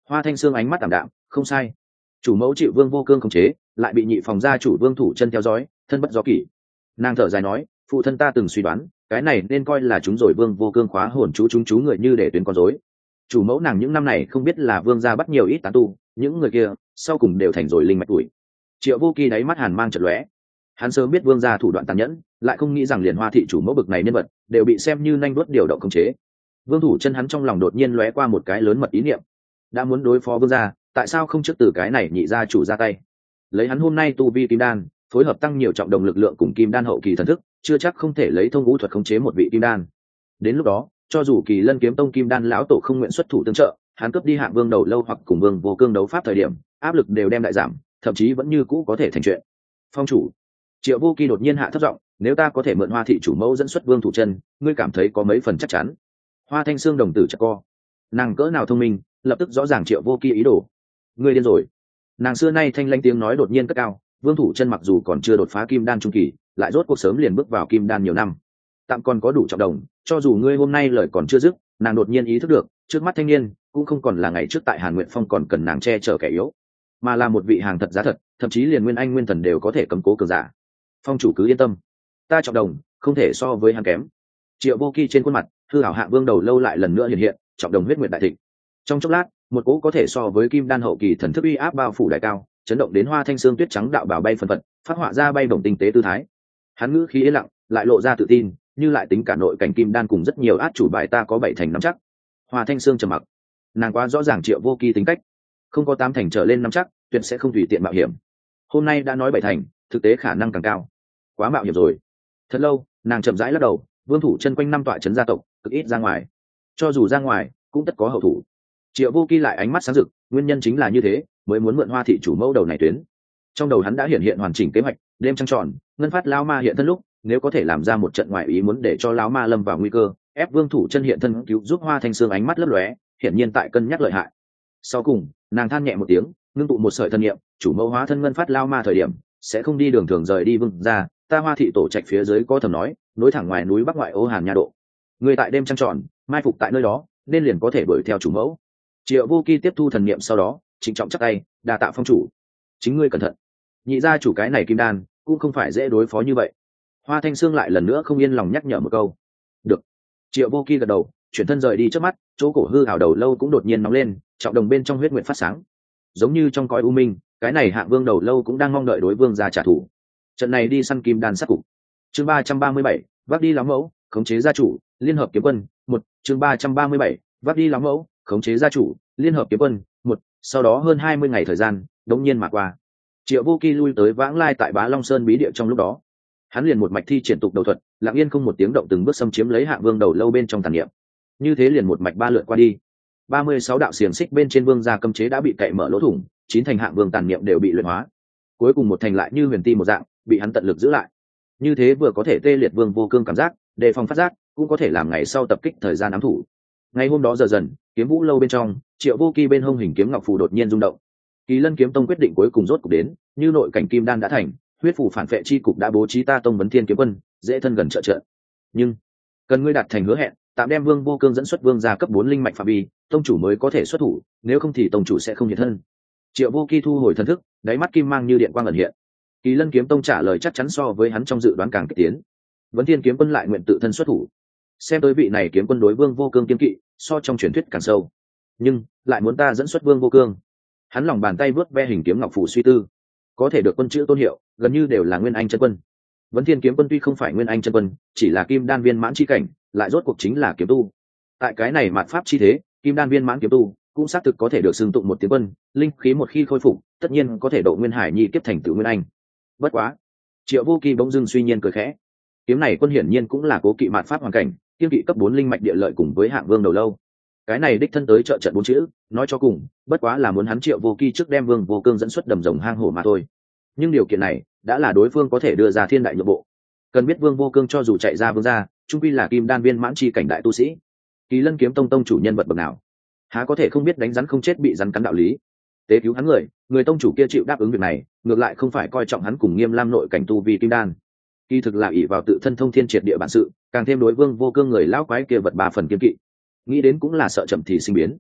Hoa Thanh Sương ánh mắt tạm đạm, không sai, chủ mẫu chịu Vương Vô Cương khống chế, lại bị nhị phòng gia chủ Vương Thủ Chân theo dõi, thân bất do kỷ. Nàng thở dài nói, phụ thân ta từng suy đoán, cái này nên coi là chúng rồi Vương Vô Cương khóa hồn chú chúng chú người như để tuyến con rối. Chủ mẫu nàng những năm này không biết là Vương gia bắt nhiều ít tán tu, những người kia sau cùng đều thành rồi linh mạch tuổi. Triệu Vô Kỳ đáy mắt hàn mang chợt lóe, hắn sớm biết Vương gia thủ đoạn tàn nhẫn, lại không nghĩ rằng liền Hoa thị chủ mẫu bực này nhân vật đều bị xem như nhanh đuốt điều động khống chế. Vương Thủ Chân hắn trong lòng đột nhiên lóe qua một cái lớn mật ý niệm, đã muốn đối phó Vương gia, tại sao không trước từ cái này nhị gia chủ ra tay? Lấy hắn hôm nay tu vi kim đan, phối hợp tăng nhiều trọng động lực lượng cùng kim đan hậu kỳ thần thức, chưa chắc không thể lấy thông ngũ thuật khống chế một vị kim đan. Đến lúc đó, cho dù Kỳ Lân kiếm tông kim đan lão tổ không nguyện xuất thủ tương trợ, hắn cướp đi Hạng Vương đầu lâu hoặc cùng Vương Vô Cương đấu pháp thời điểm, áp lực đều đem đại giảm, thậm chí vẫn như cũ có thể thành chuyện. Phong chủ, Triệu Vô Kỳ đột nhiên hạ thấp giọng, nếu ta có thể mượn Hoa thị chủ mẫu dẫn xuất Vương Thủ Chân, ngươi cảm thấy có mấy phần chắc chắn? Hoa Thanh Sương đồng tử chợt co, nàng cỡ nào thông minh, lập tức rõ ràng Triệu Vô Kỳ ý đồ. Ngươi điên rồi. Nàng xưa nay thanh lãnh tiếng nói đột nhiên cất cao, Vương Thủ Chân mặc dù còn chưa đột phá kim đan trung kỳ, lại rốt cuộc sớm liền bước vào kim đan nhiều năm, tạm còn có đủ trọng đồng, cho dù ngươi hôm nay lời còn chưa dứt, nàng đột nhiên ý thức được, trước mắt thanh niên cũng không còn là ngày trước tại Hàn Nguyện Phong còn cần nàng che chở kẻ yếu, mà là một vị hàng thật giá thật, thậm chí liền nguyên anh nguyên thần đều có thể cầm cố cường giả. Phong chủ cứ yên tâm, ta trọng đồng không thể so với hắn kém. Triệu Vô Kỳ trên khuôn mặt hư ảo Hạ Vương đầu lâu lại lần nữa hiện hiện, trọng đồng huyết nguyệt đại thịnh. Trong chốc lát, một cỗ có thể so với kim đan hậu kỳ thần thức uy áp bao phủ đại cao, chấn động đến Hoa Thanh Sương tuyết trắng đạo bảo bay phần phật, phát họa ra bay bổng tinh tế tư thái. Hắn ngữ khí yên lặng, lại lộ ra tự tin, như lại tính cả nội cảnh kim đan cùng rất nhiều át chủ bài ta có bảy thành nắm chắc. Hoa Thanh Sương trầm mặc, nàng quá rõ ràng Triệu Vô Kỳ tính cách, không có tám thành trở lên nắm chắc, tuyệt sẽ không tùy tiện mạo hiểm. Hôm nay đã nói bảy thành, thực tế khả năng càng cao, quá mạo hiểm rồi. Thật lâu, nàng chậm rãi lắc đầu, Vương Thủ Chân quanh năm tọa trấn gia tộc, cực ít ra ngoài, cho dù ra ngoài cũng tất có hậu thủ. Triệu Vô Kỳ lại ánh mắt sáng rực, nguyên nhân chính là như thế, mới muốn mượn Hoa thị chủ mẫu đầu này tuyến. Trong đầu hắn đã hiện hiện hoàn chỉnh kế hoạch, đêm trăng tròn, ngân phát lão ma hiện thân lúc, nếu có thể làm ra một trận ngoại ý muốn để cho lão ma lâm vào nguy cơ, ép Vương Thủ Chân hiện thân cứu giúp Hoa Thanh Sương ánh mắt lấp lóe, hiển nhiên tại cân nhắc lợi hại. Sau cùng, nàng than nhẹ một tiếng, ngưng tụ một sợi thân niệm, chủ mẫu hóa thân ngân phát lão ma thời điểm, sẽ không đi đường thường rời đi Vương ra, ta Hoa thị tổ trạch phía dưới có thầm nói, nối thẳng ngoài núi bắc ngoại ô Hàn Nha độ. Người tại đêm trăng tròn, mai phục tại nơi đó, nên liền có thể đuổi theo chủ mẫu. Triệu Vô Kỳ tiếp thu thần niệm sau đó, trịnh trọng chắp tay, đa tạ phong chủ. Chính ngươi cẩn thận, nhị gia chủ cái này kim đan cũng không phải dễ đối phó như vậy. Hoa Thanh Sương lại lần nữa không yên lòng nhắc nhở một câu. Được. Triệu Vô Kỳ gật đầu, chuyển thân rời đi trước mắt, chỗ cổ hư ảo đầu lâu cũng đột nhiên nóng lên, trọng đồng bên trong huyết nguyện phát sáng, giống như trong cõi u minh, cái này Hạng Vương đầu lâu cũng đang mong đợi đối vương gia trả thù. Trận này đi săn kim đan sát cục. Chương ba trăm ba mươi bảy, vác đi lắm mẫu, khống chế gia chủ, liên hợp kiếm quân, một. Chương ba trăm ba mươi bảy, vác đi lắm mẫu, khống chế gia chủ, liên hợp kiếm quân, một. Sau đó hơn hai mươi ngày thời gian đống nhiên mà qua. Triệu Vô Kỳ lui tới vãng lai tại Bá Long Sơn bí địa trong lúc đó, hắn liền một mạch thi triển tục đầu thuật, lặng yên không một tiếng động từng bước xâm chiếm lấy Hạng Vương đầu lâu bên trong tàn niệm. Như thế liền một mạch ba lượt qua đi. ba mươi sáu đạo xiềng xích bên trên vương gia cấm chế đã bị cậy mở lỗ thủng, chín thành Hạng Vương tàn niệm đều bị luyện hóa. Cuối cùng một thành lại như huyền ti một dạng, bị hắn tận lực giữ lại. Như thế vừa có thể tê liệt Vương Vô Cương cảm giác, đề phòng phát giác, cũng có thể làm ngày sau tập kích thời gian ám thủ. Ngày hôm đó giờ dần, kiếm vũ lâu bên trong, Triệu Vô Kỳ bên hông hình kiếm ngọc phù đột nhiên rung động. Kỳ Lân kiếm tông quyết định cuối cùng rốt cục đến, như nội cảnh kim đan đã thành, huyết phù phản vệ chi cục đã bố trí ta tông vấn thiên kiếm quân, dễ thân gần trợ trợ. Nhưng cần ngươi đạt thành hứa hẹn, tạm đem Vương Vô Cương dẫn xuất vương gia cấp bốn linh mạch phạm vi, tông chủ mới có thể xuất thủ, nếu không thì tông chủ sẽ không hiện thân. Triệu Vô Kỳ thu hồi thần thức, đáy mắt kim mang như điện quang ẩn hiện. Kỳ Lân kiếm tông trả lời chắc chắn so với hắn trong dự đoán càng kịch tiến. Vấn thiên kiếm quân lại nguyện tự thân xuất thủ. Xem tới vị này kiếm quân đối Vương Vô Cương kiên kỵ, so trong truyền thuyết càng sâu. Nhưng lại muốn ta dẫn xuất Vương Vô Cương. Hắn lòng bàn tay vớt ve hình kiếm ngọc phủ suy tư, có thể được quân chữ tôn hiệu, gần như đều là nguyên anh chân quân. Vấn thiên kiếm quân tuy không phải nguyên anh chân quân, chỉ là kim đan viên mãn chi cảnh, lại rốt cuộc chính là kiếm tu. Tại cái này mạt pháp chi thế, kim đan viên mãn kiếm tu cũng xác thực có thể được xưng tụng một tiếng quân, linh khí một khi khôi phục, tất nhiên có thể độ nguyên hải nhi kiếp thành tựu nguyên anh. Bất quá, Triệu Vô Kỳ bỗng dưng suy nhiên cười khẽ. Kiếm này quân hiển nhiên cũng là cố kỵ mạt pháp hoàn cảnh, kiêm kỵ cấp bốn linh mạch địa lợi cùng với Hạng Vương đầu lâu. Cái này đích thân tới trợ trận bốn chữ, nói cho cùng, bất quá là muốn hắn Triệu Vô Kỳ trước đem Vương Vô Cương dẫn xuất đầm rồng hang hổ mà thôi. Nhưng điều kiện này đã là đối phương có thể đưa ra thiên đại nhượng bộ. Cần biết Vương Vô Cương cho dù chạy ra vương gia, trung quy là kim đan viên mãn chi cảnh đại tu sĩ. Kỳ Lân kiếm tông tông chủ nhân vật bậc nào, há có thể không biết đánh rắn không chết bị rắn cắn đạo lý. Tế cứu hắn người, người tông chủ kia chịu đáp ứng việc này, ngược lại không phải coi trọng hắn cùng Nghiêm Lam nội cảnh tu vi kim đan. Kỳ thực là ỷ vào tự thân thông thiên triệt địa bản sự, càng thêm đối Vương Vô Cương người lão quái kia vật ba phần kiên kỵ. Nghĩ đến cũng là sợ chậm thì sinh biến.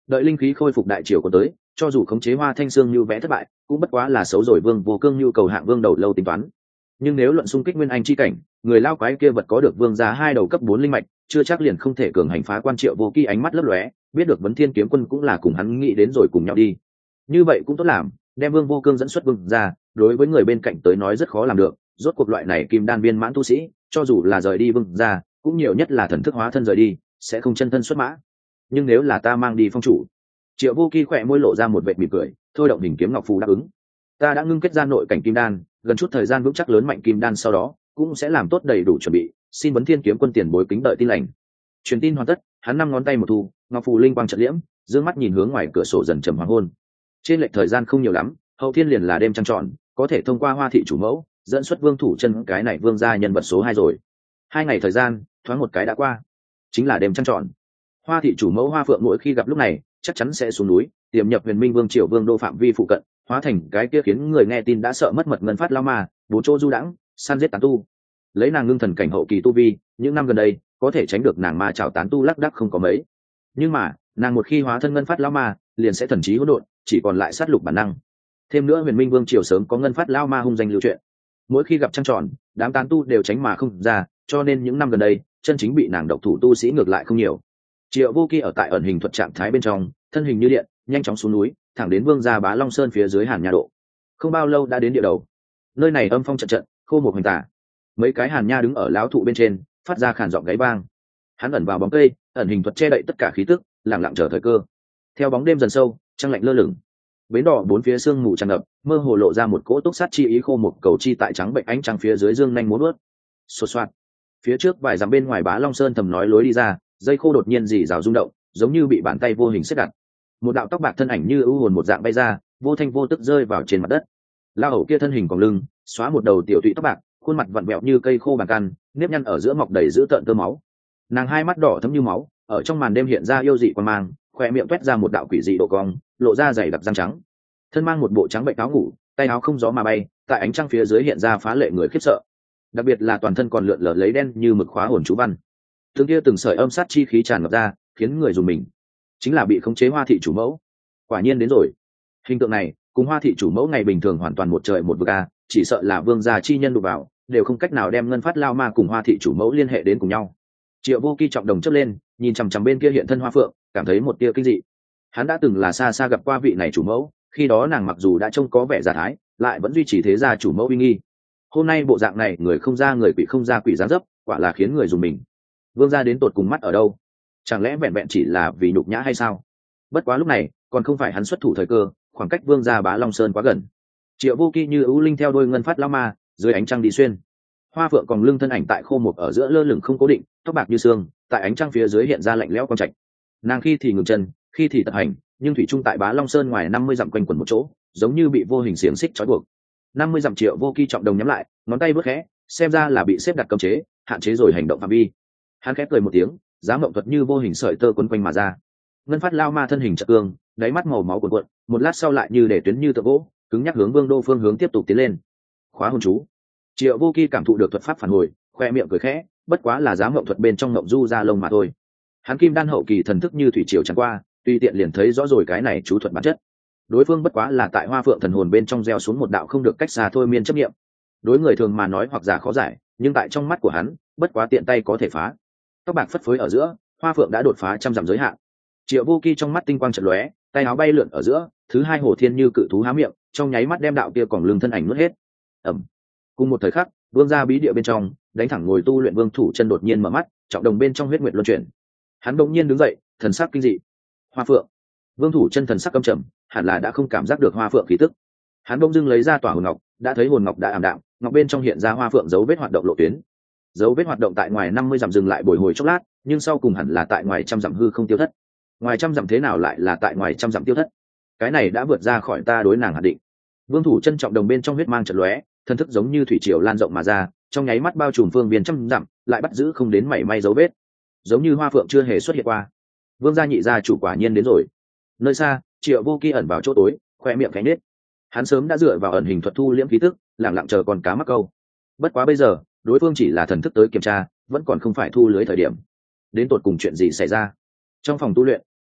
đợi linh khí khôi phục đại triều có tới, cho dù khống chế Hoa Thanh Sương như vẽ thất bại, cũng bất quá là xấu rồi Vương Vô Cương nhu cầu hạng vương đầu lâu tính toán. Nhưng nếu luận xung kích nguyên anh chi cảnh, người lao quái kia vật có được vương gia hai đầu cấp bốn linh mạch, chưa chắc liền không thể cường hành phá quan. Triệu Vô Kỳ ánh mắt lấp lóe, biết được Vấn Thiên Kiếm Quân cũng là cùng hắn nghĩ đến rồi cùng nhau đi. Như vậy cũng tốt làm, đem Vương Vô Cương dẫn xuất vương ra, đối với người bên cạnh tới nói rất khó làm được, rốt cuộc loại này kim đan viên mãn tu sĩ, cho dù là rời đi vương ra, cũng nhiều nhất là thần thức hóa thân rời đi, sẽ không chân thân xuất mã. Nhưng nếu là ta mang đi phong chủ, Triệu Vô Kỳ khỏe môi lộ ra một vệt mỉm cười, thôi động hình kiếm ngọc phù đáp ứng. Ta đã ngưng kết ra nội cảnh kim đan, gần chút thời gian vững chắc lớn mạnh kim đan sau đó cũng sẽ làm tốt đầy đủ chuẩn bị, xin Vấn Thiên Kiếm Quân tiền bối kính đợi tin lành. Truyền tin hoàn tất, hắn năm ngón tay một thu, ngọc phù linh quang trận liễm, dương mắt nhìn hướng ngoài cửa sổ dần trầm hoàng hôn. Trên lệch thời gian không nhiều lắm, hậu thiên liền là đêm trăng tròn, có thể thông qua Hoa thị chủ mẫu dẫn xuất Vương Thủ Chân cái này vương gia nhân vật số hai rồi. Hai ngày thời gian thoáng một cái đã qua, chính là đêm trăng tròn. Hoa thị chủ mẫu Hoa Phượng mỗi khi gặp lúc này chắc chắn sẽ xuống núi tiềm nhập Huyền Minh Vương triều vương đô phạm vi phụ cận, hóa thành cái kia khiến người nghe tin đã sợ mất mật ngân phát lao ma, bốn chỗ du đãng săn giết tán tu. Lấy nàng ngưng thần cảnh hậu kỳ tu vi, những năm gần đây có thể tránh được nàng ma chảo tán tu lác đác không có mấy. Nhưng mà nàng một khi hóa thân ngân phát lao ma, liền sẽ thần trí hỗn độn, chỉ còn lại sát lục bản năng. Thêm nữa Huyền Minh Vương triều sớm có ngân phát lao ma hung danh lưu truyền, mỗi khi gặp trăng tròn, đám tán tu đều tránh mà không ra, cho nên những năm gần đây chân chính bị nàng độc thủ tu sĩ ngược lại không nhiều. Triệu Vô Kỳ ở tại ẩn hình thuật trạng thái bên trong, thân hình như điện, nhanh chóng xuống núi, thẳng đến vương gia Bá Long Sơn phía dưới Hàn Nha Độ. Không bao lâu đã đến địa đầu. Nơi này âm phong trận trận, khô một hoành tả. Mấy cái Hàn Nha đứng ở lão thụ bên trên, phát ra khàn giọng gáy vang. Hắn ẩn vào bóng cây, ẩn hình thuật che đậy tất cả khí tức, lặng lặng chờ thời cơ. Theo bóng đêm dần sâu, trăng lạnh lơ lửng. Bến đỏ bốn phía sương mù tràn ngập, mơ hồ lộ ra một cỗ túc sát chi ý khô một cầu chi tại trắng bệnh ánh trăng phía dưới dương nhanh múa vớt. Xột xoạt. Phía trước vài dặm bên ngoài Bá Long Sơn thầm nói lối đi ra, dây khô đột nhiên rì rào rung động, giống như bị bàn tay vô hình xếp đặt. Một đạo tóc bạc thân ảnh như ưu hồn một dạng bay ra, vô thanh vô tức rơi vào trên mặt đất. Lao hầu kia thân hình còn lưng, xóa một đầu tiểu tụy tóc bạc, khuôn mặt vặn vẹo như cây khô bàn căn, nếp nhăn ở giữa mọc đầy dữ tợn tơ máu. Nàng hai mắt đỏ thẫm như máu, ở trong màn đêm hiện ra yêu dị quan mang, khóe miệng toét ra một đạo quỷ dị độ cong, lộ ra dày đặc răng trắng. Thân mang một bộ trắng bệnh áo ngủ, tay áo không gió mà bay, tại ánh trăng phía dưới hiện ra phá lệ người khiếp sợ. Đặc biệt là toàn thân còn lượn lờ lấy đen như mực khóa hồn chú văn. Từng kia từng sợi âm sát chi khí tràn ngập ra, khiến người dùng mình. Chính là bị khống chế Hoa thị chủ mẫu. Quả nhiên đến rồi. Hình tượng này cùng Hoa thị chủ mẫu ngày bình thường hoàn toàn một trời một vực a, chỉ sợ là vương gia chi nhân đụng vào, đều không cách nào đem ngân phát lao ma cùng Hoa thị chủ mẫu liên hệ đến cùng nhau. Triệu Vô Kỳ trọng đồng chớp lên, nhìn chằm chằm bên kia hiện thân Hoa Phượng, cảm thấy một tia kinh dị. Hắn đã từng là xa xa gặp qua vị này chủ mẫu, khi đó nàng mặc dù đã trông có vẻ giả thái, lại vẫn duy trì thế gia chủ mẫu uy nghi. Hôm nay bộ dạng này, người không ra người quỷ không ra quỷ dáng dấp, quả là khiến người dùng mình. Vương gia đến tột cùng mắt ở đâu? Chẳng lẽ vẹn vẹn chỉ là vì nhục nhã hay sao? Bất quá lúc này còn không phải hắn xuất thủ thời cơ, khoảng cách vương gia Bá Long Sơn quá gần. Triệu Vô Kỳ như ưu linh theo đôi ngân phát lao ma, dưới ánh trăng đi xuyên. Hoa Phượng còn lưng thân ảnh tại khô một ở giữa lơ lửng không cố định, tóc bạc như xương, tại ánh trăng phía dưới hiện ra lạnh lẽo quang trạch. Nàng khi thì ngừng chân, khi thì tập hành, nhưng thủy chung tại Bá Long Sơn ngoài năm mươi dặm quanh quẩn một chỗ, giống như bị vô hình xiềng xích trói buộc. năm mươi dặm. Triệu Vô Kỳ trọng đồng nhắm lại, ngón tay bước khẽ, xem ra là bị xếp đặt cấm chế, hạn chế rồi hành động phạm vi. Hắn khẽ cười một tiếng, giá mộng thuật như vô hình sợi tơ quấn quanh mà ra. Ngân phát lao ma thân hình chợt cương, đáy mắt màu máu cuộn cuộn, một lát sau lại như để tuyến như tượng gỗ, cứng nhắc hướng vương đô phương hướng tiếp tục tiến lên. Khóa hồn chú. Triệu Vô Kỳ cảm thụ được thuật pháp phản hồi, khoe miệng cười khẽ, bất quá là giá mộng thuật bên trong mộng du ra lông mà thôi. Hắn kim đan hậu kỳ thần thức như thủy triều tràn qua, tùy tiện liền thấy rõ rồi cái này chú thuật bản chất. Đối phương bất quá là tại Hoa Phượng thần hồn bên trong gieo xuống một đạo không được cách xa thôi miên chấp niệm. Đối người thường mà nói hoặc giả khó giải, nhưng tại trong mắt của hắn, bất quá tiện tay có thể phá. Tóc bạc phất phới ở giữa, Hoa Phượng đã đột phá trăm dặm giới hạn. Triệu Vô Kỳ trong mắt tinh quang chợt lóe, tay áo bay lượn ở giữa, thứ hai hồ thiên như cự thú há miệng, trong nháy mắt đem đạo kia còn lưng thân ảnh nuốt hết. Ầm. Cùng một thời khắc, vương gia bí địa bên trong, đánh thẳng ngồi tu luyện Vương Thủ Chân đột nhiên mở mắt, trọng đồng bên trong huyết nguyệt luân chuyển. Hắn bỗng nhiên đứng dậy, thần sắc kinh dị. Hoa Phượng. Vương Thủ Chân thần sắc căm trầm, hẳn là đã không cảm giác được Hoa Phượng khí tức. Hắn bỗng dưng lấy ra tỏa hồn ngọc, đã thấy hồn ngọc đã ảm đạm, ngọc bên trong hiện ra Hoa Phượng dấu vết hoạt động lộ tuyến. Dấu vết hoạt động tại ngoài năm mươi dặm dừng lại bồi hồi chốc lát, nhưng sau cùng hẳn là tại ngoài trăm dặm hư không tiêu thất. Ngoài trăm dặm thế nào lại là tại ngoài trăm dặm tiêu thất? Cái này đã vượt ra khỏi ta đối nàng hạn định. Vương Thủ Chân trọng đồng bên trong huyết mang chợt lóe, thân thức giống như thủy triều lan rộng mà ra, trong nháy mắt bao trùm phương viên trăm dặm, lại bắt giữ không đến mảy may dấu vết, giống như Hoa Phượng chưa hề xuất hiện qua. Vương gia nhị gia chủ quả nhiên đến rồi. Nơi xa, Triệu Vô Kỳ ẩn vào chỗ tối, khoe miệng cánh nết. Hắn sớm đã dựa vào ẩn hình thuật thu liễm khí tức, lặng lặng chờ con cá mắc câu. Bất quá bây giờ, đối phương chỉ là thần thức tới kiểm tra, vẫn còn không phải thu lưới thời điểm. Đến tột cùng chuyện gì xảy ra? Trong phòng tu luyện,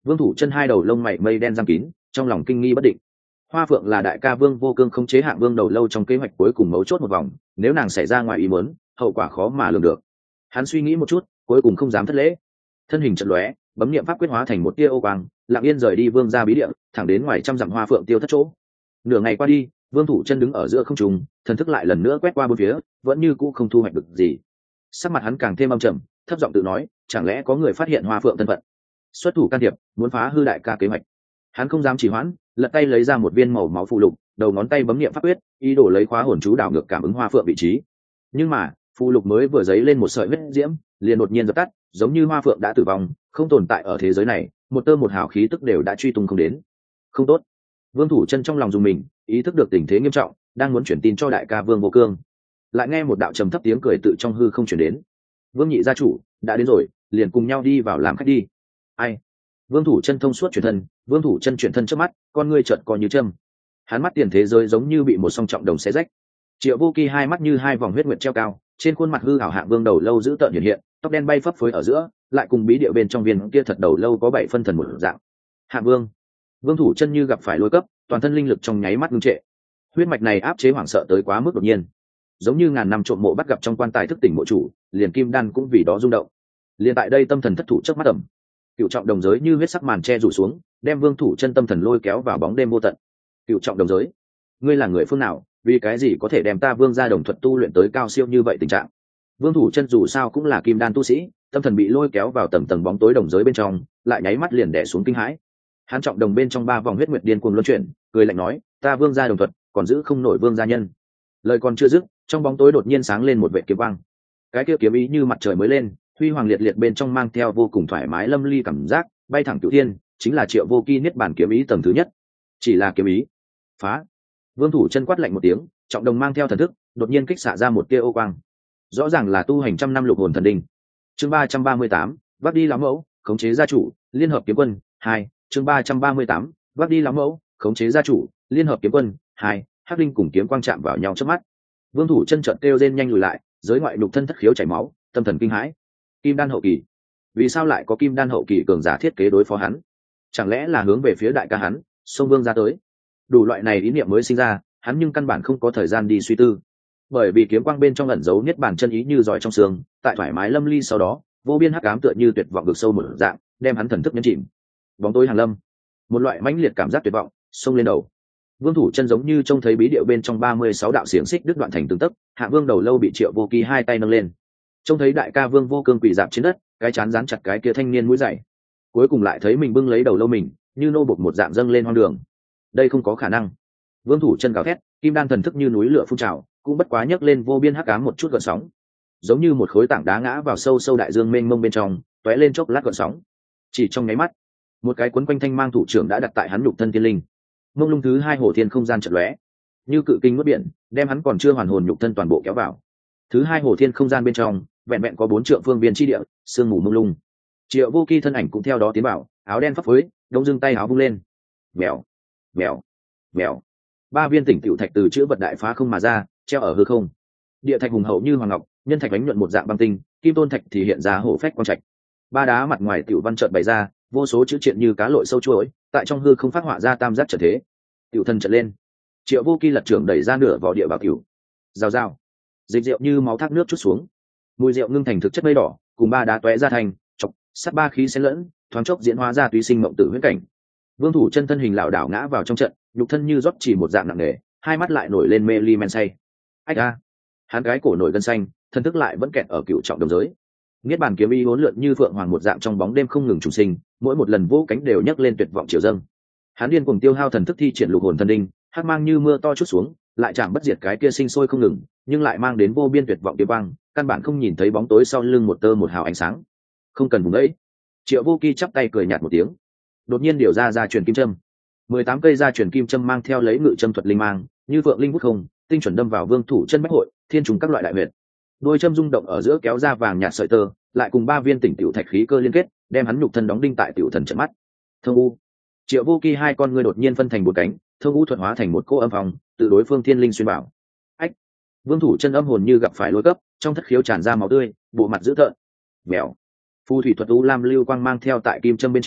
Vương Thủ Chân hai đầu lông mày mây đen giăng kín, trong lòng kinh nghi bất định. Hoa Phượng là đại ca Vương Vô Cương khống chế Hạng Vương đầu lâu trong kế hoạch cuối cùng mấu chốt một vòng, nếu nàng xảy ra ngoài ý muốn, hậu quả khó mà lường được. Hắn suy nghĩ một chút, cuối cùng không dám thất lễ. Thân hình chợt lóe, bấm niệm pháp quyết hóa thành một tia ô quang, lặng yên rời đi Vương gia bí địa, thẳng đến ngoài trăm dặm Hoa Phượng tiêu thất chỗ. Nửa ngày qua đi, Vương Thủ Chân đứng ở giữa không trung, thần thức lại lần nữa quét qua bốn phía, vẫn như cũ không thu hoạch được gì. Sắc mặt hắn càng thêm âm trầm, thấp giọng tự nói, chẳng lẽ có người phát hiện Hoa Phượng thân phận, xuất thủ can thiệp, muốn phá hư đại ca kế hoạch. Hắn không dám trì hoãn, lật tay lấy ra một viên màu máu phù lục, đầu ngón tay bấm niệm pháp quyết, ý đồ lấy khóa hồn chú đảo ngược cảm ứng Hoa Phượng vị trí. Nhưng mà, phù lục mới vừa giấy lên một sợi huyết diễm, liền đột nhiên dập tắt, giống như Hoa Phượng đã tử vong, không tồn tại ở thế giới này, một tơ một hào khí tức đều đã truy tung không đến. Không tốt. Vương Thủ Chân trong lòng dùng mình, ý thức được tình thế nghiêm trọng, đang muốn chuyển tin cho đại ca Vương Vô Cương, lại nghe một đạo trầm thấp tiếng cười tự trong hư không truyền đến. Vương nhị gia chủ đã đến rồi, liền cùng nhau đi vào làm khách đi. Ai? Vương Thủ Chân thông suốt chuyển thân, Vương Thủ Chân chuyển thân trước mắt, con ngươi chợt co như châm. Hắn mắt tiền thế giới giống như bị một song trọng đồng xé rách. Triệu Vô Kỳ hai mắt như hai vòng huyết nguyệt treo cao, trên khuôn mặt hư ảo Hạng Vương đầu lâu giữ tợn hiện hiện, tóc đen bay phấp phới ở giữa, lại cùng bí địa bên trong viên kia thật đầu lâu có bảy phân thần một dạng. Hạng Vương. Vương Thủ Chân như gặp phải lôi cấp, toàn thân linh lực trong nháy mắt ngưng trệ. Huyết mạch này áp chế hoảng sợ tới quá mức đột nhiên, giống như ngàn năm trộm mộ bắt gặp trong quan tài thức tỉnh mộ chủ, liền kim đan cũng vì đó rung động. Liền tại đây tâm thần thất thủ trước mắt ẩm, cựu trọng đồng giới như huyết sắc màn che rủ xuống, đem Vương Thủ Chân tâm thần lôi kéo vào bóng đêm vô tận. Cựu trọng đồng giới, ngươi là người phương nào, vì cái gì có thể đem ta Vương gia đồng thuật tu luyện tới cao siêu như vậy tình trạng? Vương Thủ Chân dù sao cũng là kim đan tu sĩ, tâm thần bị lôi kéo vào tầng tầng bóng tối đồng giới bên trong, lại nháy mắt liền đè xuống kinh hãi. Hắn trọng đồng bên trong ba vòng huyết nguyệt điên cuồng luân chuyển, cười lạnh nói, ta Vương gia đồng thuật còn giữ không nổi Vương gia nhân. Lời còn chưa dứt, trong bóng tối đột nhiên sáng lên một vệt kiếm quang. Cái kia kiếm ý như mặt trời mới lên, huy hoàng liệt liệt bên trong mang theo vô cùng thoải mái lâm ly cảm giác, bay thẳng cửu thiên, chính là Triệu Vô Kỳ niết bàn kiếm ý tầng thứ nhất. Chỉ là kiếm ý, phá. Vương Thủ Chân quát lạnh một tiếng, trọng đồng mang theo thần thức, đột nhiên kích xạ ra một tia ô quang. Rõ ràng là tu hành trăm năm lục hồn thần đinh. Chương ba trăm ba mươi tám, vác đi lão mẫu, khống chế gia chủ, liên hợp kiếm quân, hai. Chương ba trăm ba mươi tám, vác đi lão mẫu, khống chế gia chủ, liên hợp kiếm quân, hai. Hắc linh cùng kiếm quang chạm vào nhau chớp mắt. Vương Thủ Chân chợt kêu rên nhanh lùi lại, giới ngoại lục thân thất khiếu chảy máu, tâm thần kinh hãi. Kim đan hậu kỳ, vì sao lại có kim đan hậu kỳ cường giả thiết kế đối phó hắn? Chẳng lẽ là hướng về phía đại ca hắn, Sông Vương ra tới? Đủ loại này ý niệm mới sinh ra, hắn nhưng căn bản không có thời gian đi suy tư, bởi vì kiếm quang bên trong ẩn giấu niết bàn chân ý như giỏi trong xương, tại thoải mái lâm ly sau đó, vô biên hắc ám tựa như tuyệt vọng vực sâu một dạng, đem hắn thần thức nhấn chìm. Bóng tối hàng lâm, một loại mãnh liệt cảm giác tuyệt vọng xông lên đầu. Vương Thủ Chân giống như trông thấy bí điệu bên trong ba mươi sáu đạo xiềng xích đứt đoạn thành từng tấc, Hạ Vương đầu lâu bị Triệu Vô Kỳ hai tay nâng lên. Trông thấy đại ca Vương Vô Cương quỳ rạp trên đất, cái chán dán chặt cái kia thanh niên mũi dày. Cuối cùng lại thấy mình bưng lấy đầu lâu mình, như nô bộc một dạng dâng lên hoang đường. Đây không có khả năng. Vương Thủ Chân gào thét, kim đan thần thức như núi lửa phun trào, cũng bất quá nhấc lên vô biên hắc ám một chút gợn sóng, giống như một khối tảng đá ngã vào sâu sâu đại dương mênh mông bên trong, tóe lên chốc lát gợn sóng. Chỉ trong nháy mắt, một cái cuốn quanh thanh mang thủ trưởng đã đặt tại hắn nhục thân thiên linh. Mông lung thứ hai hồ thiên không gian chợt lóe, như cự kinh nuốt biển, đem hắn còn chưa hoàn hồn nhục thân toàn bộ kéo vào. Thứ hai hồ thiên không gian bên trong, vẹn vẹn có bốn trượng phương viên chi địa, sương mù mông lung. Triệu Vô Kỳ thân ảnh cũng theo đó tiến vào, áo đen phấp phới, đông dưng tay áo vung lên. Mèo, mèo, mèo. Ba viên tỉnh tiểu thạch từ chữ vật đại phá không mà ra, treo ở hư không. Địa thạch hùng hậu như hoàng ngọc, nhân thạch ánh nhuận một dạng băng tinh, kim tôn thạch thì hiện ra hổ phách quang trạch. Ba đá mặt ngoài tiểu văn chợt bày ra, vô số chữ triện như cá lội sâu chuỗi, tại trong hư không phát họa ra tam giác trận thế. Tiểu thân trận lên, Triệu Vô Kỳ lật trưởng đẩy ra nửa vỏ địa vào cửu. Rào rào, dịch rượu như máu thác nước chút xuống, mùi rượu ngưng thành thực chất mây đỏ, cùng ba đá tóe ra thành chọc, sắt ba khí xen lẫn, thoáng chốc diễn hóa ra tùy sinh mộng tử huyễn cảnh. Vương Thủ Chân thân hình lảo đảo ngã vào trong trận, nhục thân như rót chỉ một dạng nặng nề, hai mắt lại nổi lên mê ly men say. Ách a, hắn gái cổ nổi gân xanh, thân thức lại vẫn kẹt ở cựu trọng đồng giới. Niết bàn kiếm ý uốn lượn như phượng hoàng một dạng trong bóng đêm không ngừng trùng sinh, mỗi một lần vỗ cánh đều nhấc lên tuyệt vọng chiều dâng. Hắn điên cuồng tiêu hao thần thức thi triển lục hồn thần đinh, hắc mang như mưa to chút xuống, lại chạm bất diệt cái kia sinh sôi không ngừng, nhưng lại mang đến vô biên tuyệt vọng kiếm quang, căn bản không nhìn thấy bóng tối sau lưng một tơ một hào ánh sáng. Không cần vùng đấy. Triệu Vô Kỳ chắp tay cười nhạt một tiếng, đột nhiên điều ra ra truyền kim châm. Mười tám cây gia truyền kim châm mang theo lấy ngự châm thuật linh mang, như vượng linh bút không, tinh chuẩn đâm vào Vương Thủ Chân bách hội, thiên trùng các loại đại huyệt. Đôi châm rung động ở giữa kéo ra vàng nhạt sợi tơ, lại cùng ba viên tỉnh tiểu thạch khí cơ liên kết, đem hắn nhục thân đóng đinh tại tiểu thần trận mắt. Thông u. Triệu Vô Kỳ hai con ngươi đột nhiên phân thành một cánh, thông u thuận hóa thành một cô âm phòng, tự đối phương thiên linh xuyên bảo. Ách. Vương Thủ Chân âm hồn như gặp phải lôi cấp, trong thất khiếu tràn ra máu tươi, bộ mặt dữ tợn. Mèo. Phù thủy thuật u lam lưu quang mang theo tại kim châm bên trên,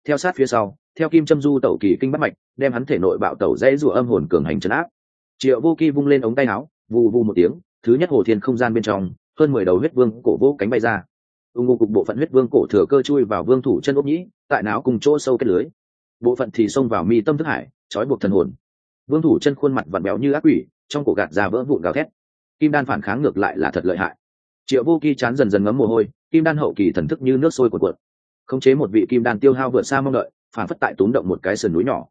theo sát phía sau theo kim châm du tẩu kỳ kinh bắt mạch đem hắn thể nội bạo tẩu dãy rủa âm hồn cường hành chấn áp. Triệu Vô Kỳ vung lên ống tay áo, vù vù một tiếng, thứ nhất hồ thiên không gian bên trong hơn mười đầu huyết vương cổ vỗ cánh bay ra. ung ngô cục bộ phận huyết vương cổ thừa cơ chui vào vương thủ chân ốc nhĩ, tại não cùng chỗ sâu kết lưới, bộ phận thì xông vào mi tâm thức hải, trói buộc thần hồn. Vương thủ chân khuôn mặt vặn béo như ác quỷ, trong cổ gạt ra vỡ vụn gào thét. Kim đan phản kháng ngược lại là thật lợi hại. Triệu Vô Kỳ chán dần dần ngấm mồ hôi, kim đan hậu kỳ thần thức như nước sôi cuộn cuộn, khống chế một vị kim đan tiêu hao vượt xa mong đợi, phản phất tại túm động một cái sườn núi nhỏ.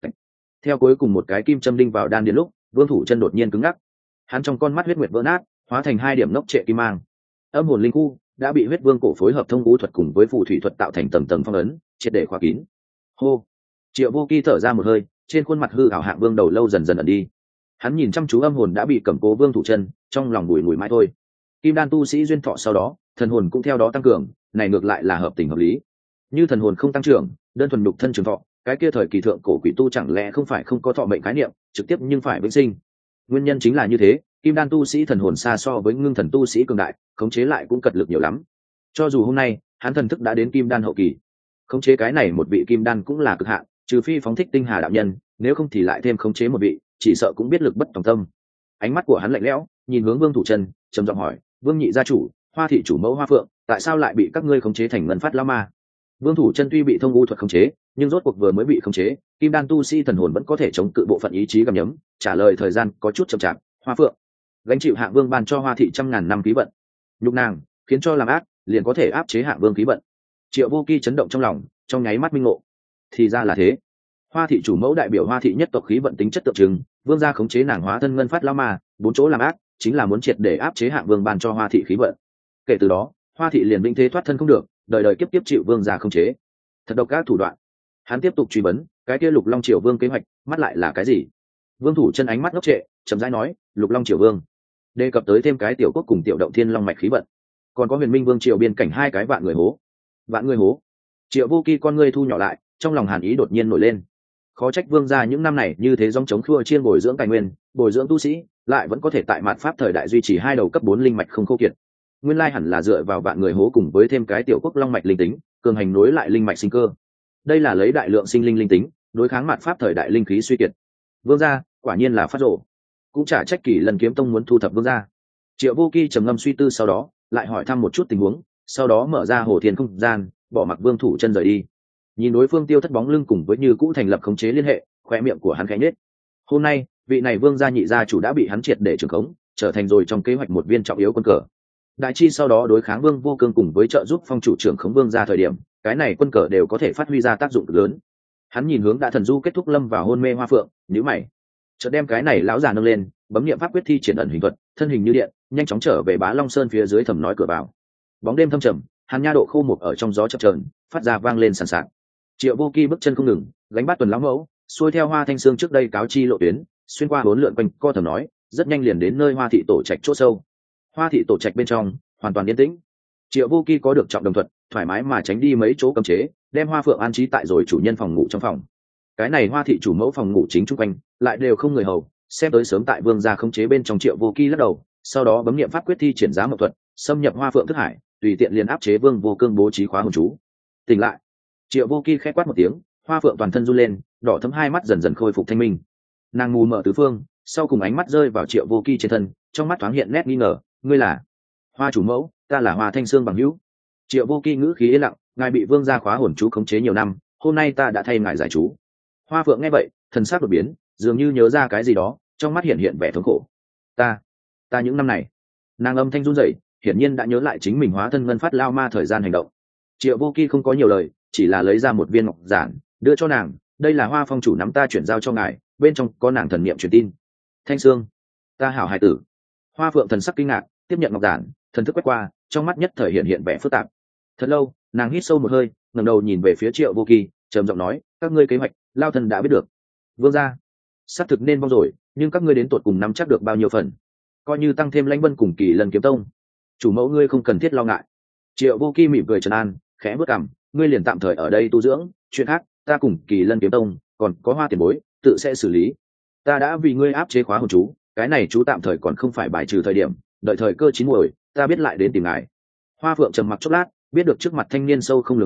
Theo cuối cùng một cái kim châm đinh vào đan điền lúc, vương thủ chân đột nhiên cứng ngắc, hắn trong con mắt huyết nguyệt vỡ nát, hóa thành hai điểm ngốc trệ kim mang. Âm hồn linh khu đã bị huyết vương cổ phối hợp thông ngũ thuật cùng với phù thủy thuật tạo thành tầng tầng phong ấn, triệt để khóa kín. Hô. Triệu Vô Kỳ thở ra một hơi, trên khuôn mặt hư ảo hạng vương đầu lâu dần dần ẩn đi. Hắn nhìn chăm chú âm hồn đã bị cầm cố vương thủ chân, trong lòng bùi ngùi mãi thôi. Kim đan tu sĩ duyên thọ sau đó, thần hồn cũng theo đó tăng cường, này ngược lại là hợp tình hợp lý. Như thần hồn không tăng trưởng, đơn thuần nhục thân trường thọ, cái kia thời kỳ thượng cổ quỷ tu chẳng lẽ không phải không có thọ mệnh khái niệm, trực tiếp nhưng phải vĩnh sinh. Nguyên nhân chính là như thế, kim đan tu sĩ thần hồn xa so với ngưng thần tu sĩ cường đại, khống chế lại cũng cật lực nhiều lắm. Cho dù hôm nay hắn thần thức đã đến kim đan hậu kỳ, khống chế cái này một vị kim đan cũng là cực hạn, trừ phi phóng thích tinh hà đạo nhân, nếu không thì lại thêm khống chế một vị, chỉ sợ cũng biết lực bất tòng tâm. Ánh mắt của hắn lạnh lẽo, nhìn hướng Vương Thủ Chân, trầm giọng hỏi: "Vương nhị gia chủ, Hoa thị chủ mẫu Hoa Phượng, tại sao lại bị các ngươi khống chế thành ngân phát lão ma?" Vương Thủ Chân tuy bị thông u thuật khống chế, nhưng rốt cuộc vừa mới bị khống chế, kim đan tu sĩ thần hồn vẫn có thể chống cự bộ phận ý chí gầm nhấm, trả lời thời gian có chút chậm chạp. Hoa Phượng gánh chịu Hạng Vương ban cho Hoa thị trăm ngàn năm khí vận, nhục nàng khiến cho làm ác liền có thể áp chế Hạng Vương khí vận. Triệu Vô Kỳ chấn động trong lòng, trong nháy mắt minh ngộ, thì ra là thế. Hoa thị chủ mẫu đại biểu Hoa thị nhất tộc khí vận tính chất tượng trưng, vương gia khống chế nàng hóa thân ngân phát lão ma, bốn chỗ làm ác chính là muốn triệt để áp chế Hạng Vương ban cho Hoa thị khí vận. Kể từ đó, Hoa thị liền vĩnh thế thoát thân không được, đời đời kiếp kiếp chịu vương gia khống chế. Thật độc ác thủ đoạn. Hắn tiếp tục truy vấn, cái kia Lục Long Triều Vương kế hoạch, mắt lại là cái gì? Vương Thủ Chân ánh mắt ngốc trệ, chậm rãi nói, Lục Long Triều Vương đề cập tới thêm cái tiểu quốc cùng tiểu động thiên long mạch khí vận, còn có Huyền Minh Vương triều biên cảnh hai cái vạn người hố. Vạn người hố. Triệu Vô Kỳ con ngươi thu nhỏ lại, trong lòng hàn ý đột nhiên nổi lên. Khó trách vương gia những năm này như thế dòng chống khua chiên bồi dưỡng tài nguyên, bồi dưỡng tu sĩ, lại vẫn có thể tại mạt pháp thời đại duy trì hai đầu cấp bốn linh mạch không khô kiệt. Nguyên lai hẳn là dựa vào vạn người hố cùng với thêm cái tiểu quốc long mạch linh tính, cường hành nối lại linh mạch sinh cơ. Đây là lấy đại lượng sinh linh linh tính, đối kháng mạt pháp thời đại linh khí suy kiệt. Vương gia, quả nhiên là phát rồ. Cũng chả trách Kỳ Lân Kiếm Tông muốn thu thập vương gia. Triệu Vô Kỳ trầm ngâm suy tư sau đó, lại hỏi thăm một chút tình huống, sau đó mở ra hồ thiên không gian, bỏ mặc Vương Thủ Chân rời đi. Nhìn đối phương tiêu thất bóng lưng cùng với như cũ thành lập khống chế liên hệ, khoe miệng của hắn khẽ nhếch. Hôm nay, vị này vương gia nhị gia chủ đã bị hắn triệt để trưởng khống, trở thành rồi trong kế hoạch một viên trọng yếu quân cờ. Đại chi sau đó đối kháng Vương Vô Cương cùng với trợ giúp phong chủ trưởng khống vương gia thời điểm, cái này quân cờ đều có thể phát huy ra tác dụng lớn. Hắn nhìn hướng đã thần du kết thúc lâm vào hôn mê Hoa Phượng, nhíu mày, chợt đem cái này lão già nâng lên, bấm niệm pháp quyết thi triển ẩn hình thuật, thân hình như điện, nhanh chóng trở về Bá Long Sơn phía dưới thầm nói cửa vào. Bóng đêm thâm trầm, hàn nha độ khô một ở trong gió chập chờn, phát ra vang lên sàn sạt. Triệu Vô Kỳ bước chân không ngừng, gánh bát tuần lão mẫu, xuôi theo Hoa Thanh Sương trước đây cáo chi lộ tuyến, xuyên qua bốn lượn quanh co thầm nói, rất nhanh liền đến nơi Hoa thị tổ trạch chỗ sâu. Hoa thị tổ trạch bên trong hoàn toàn yên tĩnh. Triệu Vô Kỳ có được trọng đồng thuật, thoải mái mà tránh đi mấy chỗ cấm chế, đem Hoa Phượng an trí tại rồi chủ nhân phòng ngủ trong phòng. Cái này Hoa thị chủ mẫu phòng ngủ chính chung quanh lại đều không người hầu, xem tới sớm tại vương gia khống chế bên trong. Triệu Vô Kỳ lắc đầu, sau đó bấm niệm pháp quyết thi triển giá mộc thuật, xâm nhập Hoa Phượng thức hải, tùy tiện liền áp chế Vương Vô Cương bố trí khóa hồn chú. Tỉnh lại. Triệu Vô Kỳ khẽ quát một tiếng, Hoa Phượng toàn thân run lên, đỏ thẫm hai mắt dần dần khôi phục thanh minh. Nàng mù mở tứ phương, sau cùng ánh mắt rơi vào Triệu Vô Kỳ trên thân, trong mắt thoáng hiện nét nghi ngờ, ngươi là? Hoa chủ mẫu, ta là Hoa Thanh Sương bằng hữu. Triệu Vô Kỳ ngữ khí yên lặng, ngài bị vương gia khóa hồn chú khống chế nhiều năm, hôm nay ta đã thay ngài giải chú. Hoa Phượng nghe vậy, thần sắc đột biến, dường như nhớ ra cái gì đó, trong mắt hiện hiện vẻ thống khổ. Ta, ta những năm này, nàng âm thanh run rẩy, hiển nhiên đã nhớ lại chính mình hóa thân ngân phát lao ma thời gian hành động. Triệu Vô Kỳ không có nhiều lời, chỉ là lấy ra một viên ngọc giản, đưa cho nàng, đây là Hoa phong chủ nắm ta chuyển giao cho ngài, bên trong có nàng thần niệm truyền tin. Thanh Sương, ta hảo hài tử. Hoa Phượng thần sắc kinh ngạc, tiếp nhận ngọc giản, thần thức quét qua, trong mắt nhất thời hiện hiện vẻ phức tạp. Thật lâu, nàng hít sâu một hơi, ngẩng đầu nhìn về phía Triệu Vô Kỳ, trầm giọng nói, các ngươi kế hoạch, lao thần đã biết được. Vương gia, xác thực nên vong rồi, nhưng các ngươi đến tụt cùng nắm chắc được bao nhiêu phần? Coi như tăng thêm Lãnh Vân cùng Kỳ Lân Kiếm Tông, chủ mẫu ngươi không cần thiết lo ngại. Triệu Vô Kỳ mỉm cười trấn an, khẽ bước cằm, ngươi liền tạm thời ở đây tu dưỡng, chuyện khác ta cùng Kỳ Lân Kiếm Tông còn có Hoa tiền bối tự sẽ xử lý. Ta đã vì ngươi áp chế khóa hồn chú, cái này chú tạm thời còn không phải bài trừ thời điểm, đợi thời cơ chín muồi, ta biết lại đến tìm ngài. Hoa Phượng trầm mặc chốc lát, biết được trước mặt thanh niên sâu không lường được,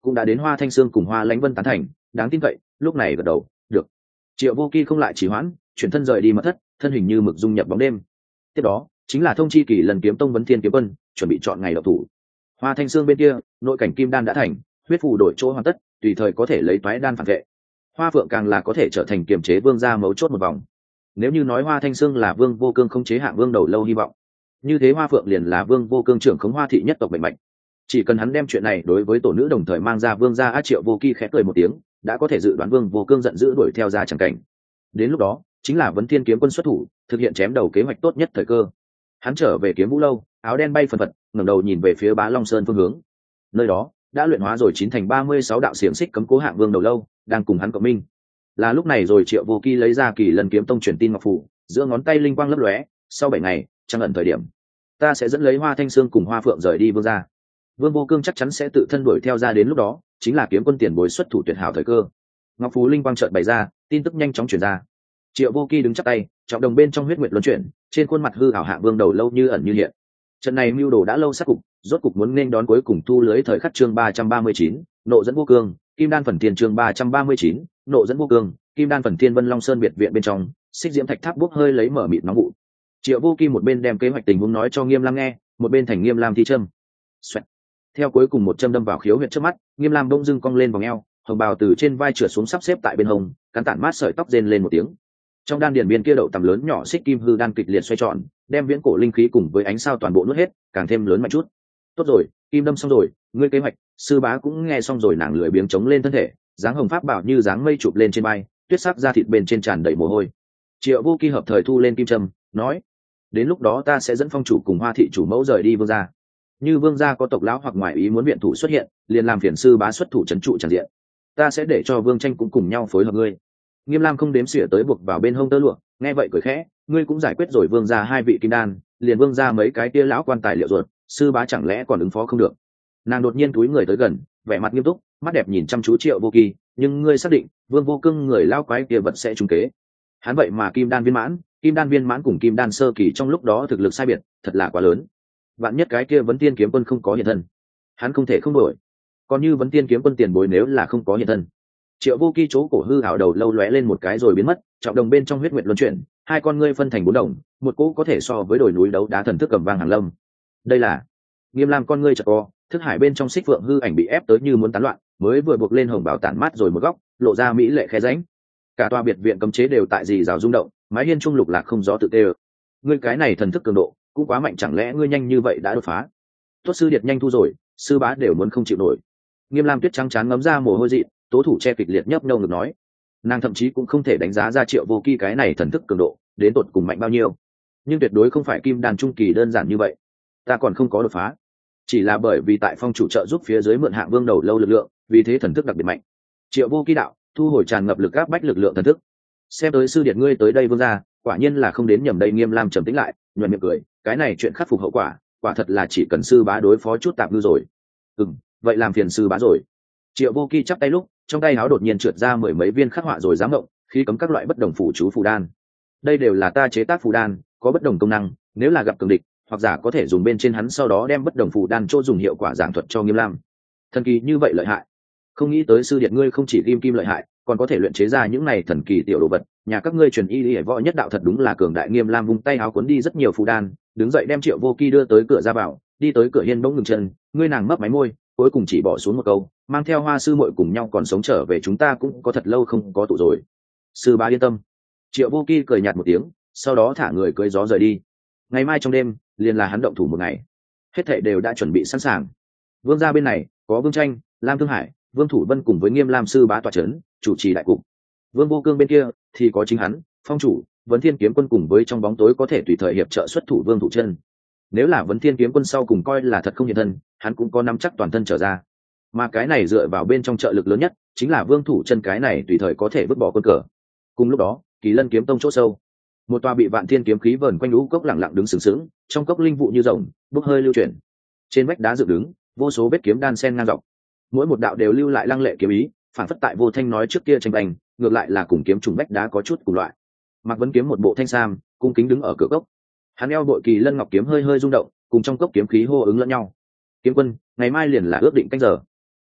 cũng đã đến Hoa Thanh Sương cùng Hoa Lãnh Vân tán thành đáng tin cậy, lúc này gật đầu được. Triệu Vô Kỳ không lại trì hoãn, chuyển thân rời đi mật thất, thân hình như mực dung nhập bóng đêm. Tiếp đó chính là thông chi Kỳ Lần kiếm tông Vấn Thiên kiếm quân chuẩn bị chọn ngày đậu thủ. Hoa Thanh Sương bên kia nội cảnh kim đan đã thành, huyết phù đổi chỗ hoàn tất, tùy thời có thể lấy toái đan phản vệ. Hoa Phượng càng là có thể trở thành kiềm chế vương gia mấu chốt một vòng. Nếu như nói Hoa Thanh Sương là Vương Vô Cương không chế hạng vương đầu lâu hy vọng, như thế Hoa Phượng liền là Vương Vô Cương trưởng khống Hoa thị nhất tộc bệnh mạnh. Chỉ cần hắn đem chuyện này đối với tổ nữ đồng thời mang ra vương gia. A Triệu Vô Kỳ khẽ cười một tiếng, đã có thể dự đoán Vương Vô Cương giận dữ đuổi theo ra chẳng cảnh. Đến lúc đó chính là Vấn Thiên kiếm quân xuất thủ, thực hiện chém đầu kế hoạch tốt nhất thời cơ. Hắn trở về Kiếm Vũ lâu, áo đen bay phần phật, ngẩng đầu nhìn về phía Bá Long Sơn phương hướng. Nơi đó đã luyện hóa rồi chín thành ba mươi sáu đạo xiềng xích cấm cố hạng vương đầu lâu, đang cùng hắn cộng minh. Là lúc này rồi Triệu Vô Kỳ lấy ra Kỳ Lân kiếm tông truyền tin ngọc phù, giữa ngón tay linh quang lấp lóe, sau bảy ngày, trăng ẩn thời điểm, ta sẽ dẫn lấy Hoa Thanh Sương cùng Hoa Phượng rời đi vương gia. Vương Vô Cương chắc chắn sẽ tự thân đuổi theo ra, đến lúc đó chính là kiếm quân tiền bối xuất thủ tuyệt hảo thời cơ. Ngọc phù linh quang chợt bày ra, tin tức nhanh chóng truyền ra. Triệu Vô Kỳ đứng chắp tay, trọng đồng bên trong huyết nguyệt luân chuyển, trên khuôn mặt hư ảo hạ vương đầu lâu như ẩn như hiện. Trận này mưu đồ đã lâu sát cục, rốt cục muốn nên đón cuối cùng thu lưới thời khắc. Chương ba trăm ba mươi chín, nộ dẫn Vô Cương, Kim Đan phần thiên. Chương ba trăm ba mươi chín, nộ dẫn Vô Cương, Kim Đan phần thiên. Vân Long Sơn biệt viện bên trong, xích diễm thạch tháp bốc hơi lấy mở mịt nóng vụ. Triệu Vô Kỳ một bên đem kế hoạch tình huống nói cho Nghiêm Lam nghe, một bên thành Nghiêm Lam thi châm. Xoẹt. Theo cuối cùng một châm đâm vào khiếu huyệt trước mắt, Nghiêm Lam bỗng dưng cong lên vòng eo, hồng bào từ trên vai trượt xuống sắp xếp tại bên hông, cắn tản mát sợi tóc rên lên một tiếng. Trong đan điền biên kia đậu tầm lớn nhỏ xích kim hư đan kịch liệt xoay tròn, đem viễn cổ linh khí cùng với ánh sao toàn bộ nuốt hết, càng thêm lớn mạnh chút. Tốt rồi, kim đâm xong rồi, ngươi kế hoạch, sư bá cũng nghe xong rồi. Nàng lười biếng chống lên thân thể, dáng hồng pháp bảo như dáng mây chụp lên trên vai, tuyết sắc da thịt bên trên tràn đầy mồ hôi. Triệu Vô Kỳ hợp thời thu lên kim trâm, nói: đến lúc đó ta sẽ dẫn phong chủ cùng Hoa thị chủ mẫu rời đi vương gia. Như vương gia có tộc lão hoặc ngoại ý muốn viện thủ xuất hiện, liền làm phiền sư bá xuất thủ trấn trụ tràn diện. Ta sẽ để cho Vương Tranh cũng cùng nhau phối hợp ngươi. Nghiêm Lam không đếm xỉa tới buộc vào bên hông tơ lụa, nghe vậy cười khẽ: ngươi cũng giải quyết rồi vương gia hai vị kim đan, liền vương gia mấy cái kia lão quan tài liệu ruột, sư bá chẳng lẽ còn ứng phó không được? Nàng đột nhiên túi người tới gần, vẻ mặt nghiêm túc, mắt đẹp nhìn chăm chú Triệu Vô Kỳ. Nhưng ngươi xác định Vương Vô Cương người lao quái kia vật sẽ trúng kế? Hắn vậy mà kim đan viên mãn, kim đan viên mãn cùng kim đan sơ kỳ trong lúc đó thực lực sai biệt thật là quá lớn. Vạn nhất cái kia Vấn Tiên kiếm quân không có hiện thân, hắn không thể không đổi. Còn như Vấn Tiên kiếm quân tiền bối nếu là không có hiện thân. Triệu Vô Kỳ chỗ cổ hư ảo đầu lâu lóe lên một cái rồi biến mất, trọng đồng bên trong huyết nguyệt luân chuyển, hai con ngươi phân thành bốn đồng, một cỗ có thể so với đồi núi đấu đá thần thức cầm vang hàng lâm. Đây là Nghiêm Lam con ngươi chợt co, thức hải bên trong xích phượng hư ảnh bị ép tới như muốn tán loạn, mới vừa buộc lên hồng bảo tản mát rồi một góc, lộ ra mỹ lệ khe rãnh. Cả tòa biệt viện cấm chế đều tại gì rào rung động, mái hiên trung lục lạc không gió tự tê. Ngươi cái này thần thức cường độ cũng quá mạnh, chẳng lẽ ngươi nhanh như vậy đã đột phá? Tốt sư điệt nhanh thu rồi, sư bá đều muốn không chịu nổi. Nghiêm Lam tuyết trắng chán ngấm ra mồ hôi dị, tố thủ che kịch liệt nhấp nhô ngực nói. Nàng thậm chí cũng không thể đánh giá ra Triệu Vô Kỳ cái này thần thức cường độ đến tột cùng mạnh bao nhiêu, nhưng tuyệt đối không phải kim đan trung kỳ đơn giản như vậy. Ta còn không có đột phá, chỉ là bởi vì tại phong chủ trợ giúp phía dưới mượn hạng vương đầu lâu lực lượng, vì thế thần thức đặc biệt mạnh. Triệu Vô Kỳ đạo, thu hồi tràn ngập lực áp bách lực lượng thần thức. Xem tới sư điệt ngươi tới đây vương gia, quả nhiên là không đến nhầm đây. Nghiêm Lam trầm tĩnh lại, nhuận miệng cười, cái này chuyện khắc phục hậu quả, quả thật là chỉ cần sư bá đối phó chút tạp ngư rồi. Ừm, vậy làm phiền sư bá rồi. Triệu Vô Kỳ chắp tay lúc, trong tay áo đột nhiên trượt ra mười mấy viên khắc họa rồi giám động, khi cấm các loại bất đồng phù chú phù đan. Đây đều là ta chế tác phù đan, có bất đồng công năng, nếu là gặp cường địch, hoặc giả có thể dùng bên trên hắn, sau đó đem bất đồng phù đan chỗ dùng hiệu quả giảng thuật cho Nghiêm Lam. Thần kỳ như vậy lợi hại, không nghĩ tới sư điệt ngươi không chỉ kim kim lợi hại, còn có thể luyện chế ra những này thần kỳ tiểu đồ vật. Nhà các ngươi truyền y lý võ nhất đạo thật đúng là cường đại. Nghiêm Lam vung tay áo cuốn đi rất nhiều phù đan, đứng dậy đem Triệu Vô Kỳ đưa tới cửa ra vào, đi tới cửa hiên bỗng ngừng chân, ngươi nàng mấp máy môi, cuối cùng chỉ bỏ xuống một câu, mang theo Hoa sư muội cùng nhau còn sống trở về, chúng ta cũng có thật lâu không có tụ rồi. Sư bá yên tâm. Triệu Vô Kỳ cười nhạt một tiếng, sau đó thả người cưỡi gió rời đi. Ngày mai trong đêm liền là hắn động thủ một ngày, hết thảy đều đã chuẩn bị sẵn sàng. Vương gia bên này có Vương Tranh, Lam Thương Hải, Vương Thủ Vân cùng với Nghiêm Lam sư bá tọa trấn, chủ trì đại cục. Vương Vô Cương bên kia thì có chính hắn, phong chủ, Vấn Thiên kiếm quân cùng với trong bóng tối có thể tùy thời hiệp trợ xuất thủ Vương Thủ Chân. Nếu là Vấn Thiên kiếm quân sau cùng coi là thật không hiện thân, hắn cũng có nắm chắc toàn thân trở ra. Mà cái này dựa vào bên trong trợ lực lớn nhất chính là Vương Thủ Chân, cái này tùy thời có thể vứt bỏ quân cờ. Cùng lúc đó, Kỳ Lân kiếm tông chỗ sâu, một tòa bị vạn thiên kiếm khí vờn quanh lũ cốc lặng lặng đứng sừng sững, trong cốc linh vụ như rồng, bốc hơi lưu chuyển. Trên vách đá dựng đứng, vô số vết kiếm đan sen ngang dọc, mỗi một đạo đều lưu lại lăng lệ kiếm ý, phản phất tại Vô Thanh nói trước kia tranh bành, ngược lại là cùng kiếm trùng vách đá có chút cùng loại. Mạc Vấn kiếm một bộ thanh sam, cung kính đứng ở cửa cốc. Hắn eo bội Kỳ Lân ngọc kiếm hơi hơi rung động, cùng trong cốc kiếm khí hô ứng lẫn nhau. Kiếm quân, ngày mai liền là ước định canh giờ.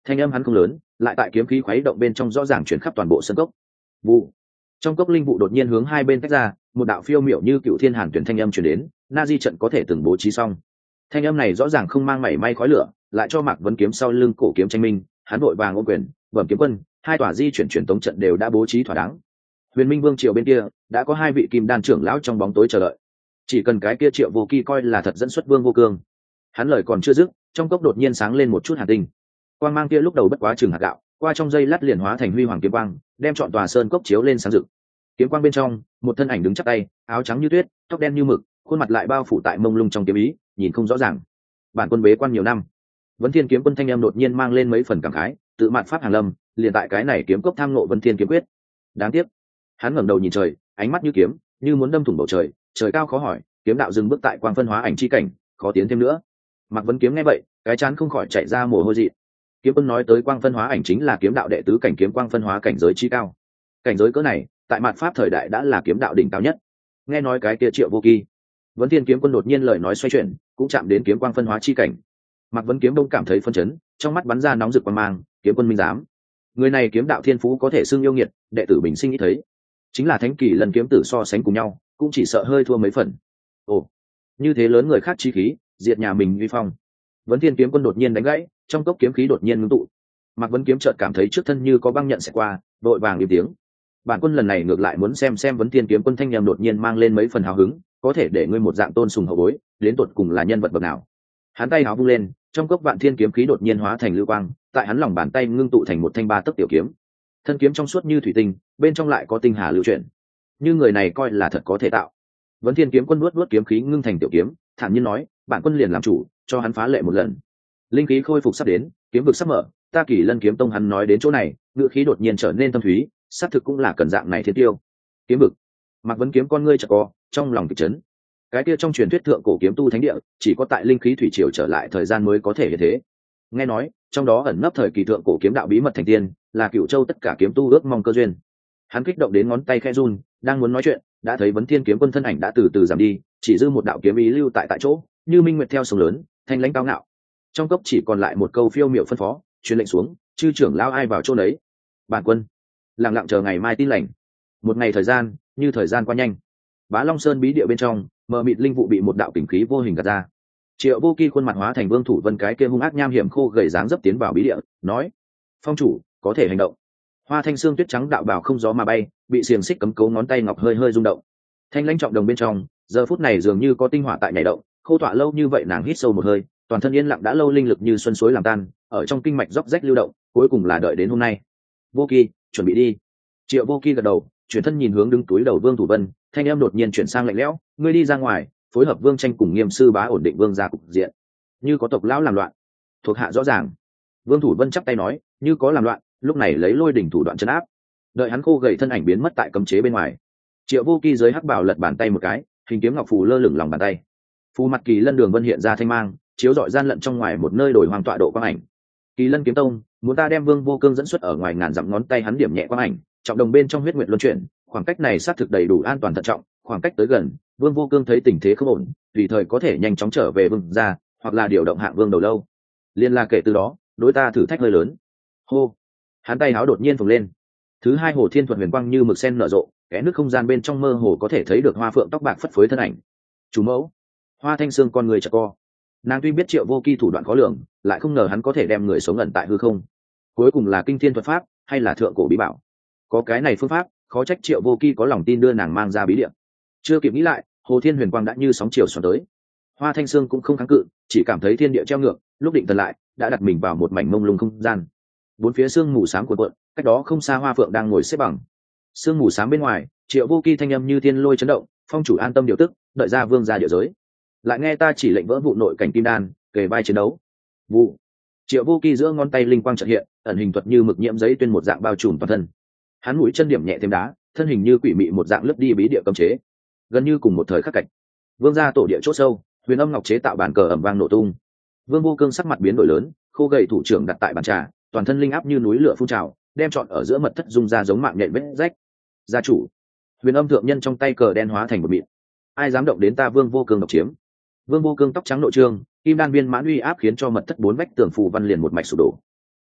thanh âm hắn không lớn, lại tại kiếm khí khuấy động bên trong rõ ràng chuyển khắp toàn bộ sân cốc. Vụ. Trong cốc linh vụ đột nhiên hướng hai bên tách ra, một đạo phiêu miểu như cựu thiên hàn tuyển thanh âm truyền đến, na di trận có thể từng bố trí xong. Thanh âm này rõ ràng không mang mảy may khói lửa, lại cho Mạc Vấn Kiếm sau lưng cổ kiếm tranh minh, hắn vội vàng ôm quyền, bẩm kiếm quân, hai tòa di chuyển truyền tống trận đều đã bố trí thỏa đáng. Huyền Minh Vương triều bên kia đã có hai vị kim đan trưởng lão trong bóng tối chờ đợi, chỉ cần cái kia Triệu Vô Kỳ coi là thật dẫn xuất Vương Vô Cương. Hắn lời còn chưa dứt, trong cốc đột nhiên sáng lên một chút hàn tinh, quang mang kia lúc đầu bất quá chừng hạt gạo, qua trong giây lát liền hóa thành huy hoàng kiếm quang, đem trọn tòa sơn cốc chiếu lên sáng rực. Kiếm quang bên trong, một thân ảnh đứng chắp tay, áo trắng như tuyết, tóc đen như mực, khuôn mặt lại bao phủ tại mông lung trong kiếm ý, nhìn không rõ ràng. Bản quân bế quan nhiều năm, Vấn Thiên kiếm quân thanh em đột nhiên mang lên mấy phần cảm khái, tự mạn pháp hàng lâm, liền tại cái này kiếm cốc tham ngộ Vấn Thiên kiếm quyết. Đáng tiếc, hắn ngẩng đầu nhìn trời, ánh mắt như kiếm, như muốn đâm thủng bầu trời, trời cao khó hỏi, kiếm đạo dừng bước tại quang phân hóa ảnh chi cảnh, khó tiến thêm nữa. Mạc Vấn Kiếm nghe vậy, cái chán không khỏi chạy ra mồ hôi dị. Kiếm quân nói tới quang phân hóa ảnh chính là kiếm đạo đệ tứ cảnh kiếm quang phân hóa cảnh giới chi cao. Cảnh giới cỡ này, tại mạt pháp thời đại đã là kiếm đạo đỉnh cao nhất. Nghe nói cái kia Triệu Vô Kỳ, Vấn Thiên kiếm quân đột nhiên lời nói xoay chuyển, cũng chạm đến kiếm quang phân hóa chi cảnh. Mạc Vấn Kiếm đông cảm thấy phân chấn, trong mắt bắn ra nóng rực quang mang, kiếm quân minh giám. Người này kiếm đạo thiên phú có thể xưng yêu nghiệt, đệ tử bình sinh nghĩ thấy. Chính là thánh kỳ lần kiếm tử so sánh cùng nhau, cũng chỉ sợ hơi thua mấy phần. Ồ, như thế lớn người khác chi khí, diệt nhà mình uy phong. Vấn Thiên kiếm quân đột nhiên đánh gãy, trong cốc kiếm khí đột nhiên ngưng tụ. Mạc Vấn Kiếm chợt cảm thấy trước thân như có băng nhận sẽ qua, đội vàng im tiếng. Bản quân lần này ngược lại muốn xem xem Vấn Thiên kiếm quân thanh nhầm đột nhiên mang lên mấy phần hào hứng, có thể để ngươi một dạng tôn sùng hậu bối, đến tột cùng là nhân vật bậc nào. Hắn tay háo vung lên, trong cốc vạn thiên kiếm khí đột nhiên hóa thành lưu quang, tại hắn lòng bàn tay ngưng tụ thành một thanh ba tấc tiểu kiếm. Thân kiếm trong suốt như thủy tinh, bên trong lại có tinh hà lưu chuyển. Như người này coi là thật có thể tạo. Vấn Thiên kiếm quân nuốt nuốt kiếm khí ngưng thành tiểu kiếm, thản nhiên nói, bản quân liền làm chủ, cho hắn phá lệ một lần. Linh khí khôi phục sắp đến, kiếm vực sắp mở, ta Kỳ Lân kiếm tông hắn nói đến chỗ này, ngữ khí đột nhiên trở nên thâm thúy, xác thực cũng là cần dạng này thiên tiêu. Kiếm vực. Mạc Vấn Kiếm con ngươi chợt co, trong lòng kịch chấn. Cái kia trong truyền thuyết thượng cổ kiếm tu thánh địa, chỉ có tại linh khí thủy triều trở lại thời gian mới có thể như thế. Nghe nói, trong đó ẩn nấp thời kỳ thượng cổ kiếm đạo bí mật thành tiên, là Cửu Châu tất cả kiếm tu ước mong cơ duyên. Hắn kích động đến ngón tay khẽ run, đang muốn nói chuyện, đã thấy Vấn Thiên kiếm quân thân ảnh đã từ từ giảm đi, chỉ dư một đạo kiếm ý lưu tại tại chỗ, như minh nguyệt theo sông lớn, thanh lãnh cao ngạo. Trong cốc chỉ còn lại một câu phiêu miểu phân phó, truyền lệnh xuống, chư trưởng lao ai vào chỗ đấy. Bản quân lặng lặng chờ ngày mai tin lành. Một ngày thời gian, như thời gian qua nhanh. Bá Long Sơn bí địa bên trong, mờ mịt linh vụ bị một đạo kình khí vô hình gạt ra. Triệu Vô Kỳ khuôn mặt hóa thành Vương Thủ Vân cái kia hung ác nham hiểm khô gầy dáng dấp tiến vào bí địa, nói: "Phong chủ, có thể hành động." Hoa thanh xương tuyết trắng đạo bào không gió mà bay, bị xiềng xích cấm cố ngón tay ngọc hơi hơi rung động. Thanh lãnh trọng đồng bên trong, giờ phút này dường như có tinh hỏa tại nhảy động, khô tọa lâu như vậy nàng hít sâu một hơi, toàn thân yên lặng đã lâu linh lực như xuân suối làm tan, ở trong kinh mạch róc rách lưu động, cuối cùng là đợi đến hôm nay. Vô Kỳ, chuẩn bị đi. Triệu Vô Kỳ gật đầu, chuyển thân nhìn hướng đứng túi đầu Vương Thủ Vân, thanh em đột nhiên chuyển sang lạnh lẽo, ngươi đi ra ngoài, phối hợp Vương Tranh cùng Nghiêm sư bá ổn định Vương gia cục diện. Như có tộc lão làm loạn, thuộc hạ rõ ràng. Vương Thủ Vân chắp tay nói, như có làm loạn, lúc này lấy lôi đỉnh thủ đoạn trấn áp. Đợi hắn khô gầy thân ảnh biến mất tại cấm chế bên ngoài. Triệu Vô Kỳ dưới hắc bảo lật bàn tay một cái, hình kiếm ngọc phù lơ lửng lòng bàn tay. Phù mặt Kỳ Lân đường vân hiện ra thanh mang, chiếu rọi gian lận trong ngoài một nơi đổi hoàng tọa độ quang ảnh. Kỳ Lân kiếm tông, muốn ta đem Vương Vô Cương dẫn xuất ở ngoài ngàn dặm, ngón tay hắn điểm nhẹ quang ảnh, trọng đồng bên trong huyết nguyện luân chuyển, khoảng cách này xác thực đầy đủ an toàn thận trọng, khoảng cách tới gần, Vương Vô Cương thấy tình thế không ổn, tùy thời có thể nhanh chóng trở về Vương gia, hoặc là điều động hạng Vương đầu lâu. Liên la kể từ đó, đối ta thử thách hơi lớn. Hô, hắn tay háo đột nhiên phồng lên. Thứ hai hồ thiên thuật huyền quang như mực sen nở rộ, kẽ nước không gian bên trong mơ hồ có thể thấy được Hoa Phượng tóc bạc phất phới thân ảnh. Chủ mẫu. Hoa thanh xương con người chợt co. Nàng tuy biết Triệu Vô Kỳ thủ đoạn khó lường, lại không ngờ hắn có thể đem người sống ẩn tại hư không. Cuối cùng là kinh thiên thuật pháp, hay là thượng cổ bí bảo? Có cái này phương pháp, khó trách Triệu Vô Kỳ có lòng tin đưa nàng mang ra bí địa. Chưa kịp nghĩ lại, hồ thiên huyền quang đã như sóng chiều xoắn tới. Hoa thanh xương cũng không kháng cự, chỉ cảm thấy thiên địa treo ngược, lúc định thần lại, đã đặt mình vào một mảnh mông lung không gian. Bốn phía sương mù xám cuộn cuộn, cách đó không xa Hoa Phượng đang ngồi xếp bằng. Sương mù xám bên ngoài, Triệu Vô Kỳ thanh âm như thiên lôi chấn động, phong chủ an tâm điều tức, đợi ra vương ra địa giới. Lại nghe ta chỉ lệnh vỡ vụ nội cảnh kim đan, kề vai chiến đấu. Vụ. Triệu Vô Kỳ giữa ngón tay linh quang chợt hiện, ẩn hình thuật như mực nhiễm giấy tuyên một dạng bao trùm toàn thân. Hắn mũi chân điểm nhẹ thêm đá, thân hình như quỷ mị một dạng lướt đi bí địa cấm chế. Gần như cùng một thời khắc cảnh. Vương gia tổ địa chỗ sâu, huyền âm ngọc chế tạo bàn cờ ầm vang nổ tung. Vương Vô Cương sắc mặt biến đổi lớn, khô gầy thủ trưởng đặt tại bàn trà, toàn thân linh áp như núi lửa phun trào, đem trọn ở giữa mật thất dung ra giống mạng nhện vết rách. Gia chủ. Huyền âm thượng nhân trong tay cờ đen hóa thành một mịn. Ai dám động đến ta Vương Vô Cương độc chiếm? Vương Vô Cương tóc trắng nội trương, kim đan viên mãn uy áp khiến cho mật thất bốn vách tường phù văn liền một mạch sụp đổ.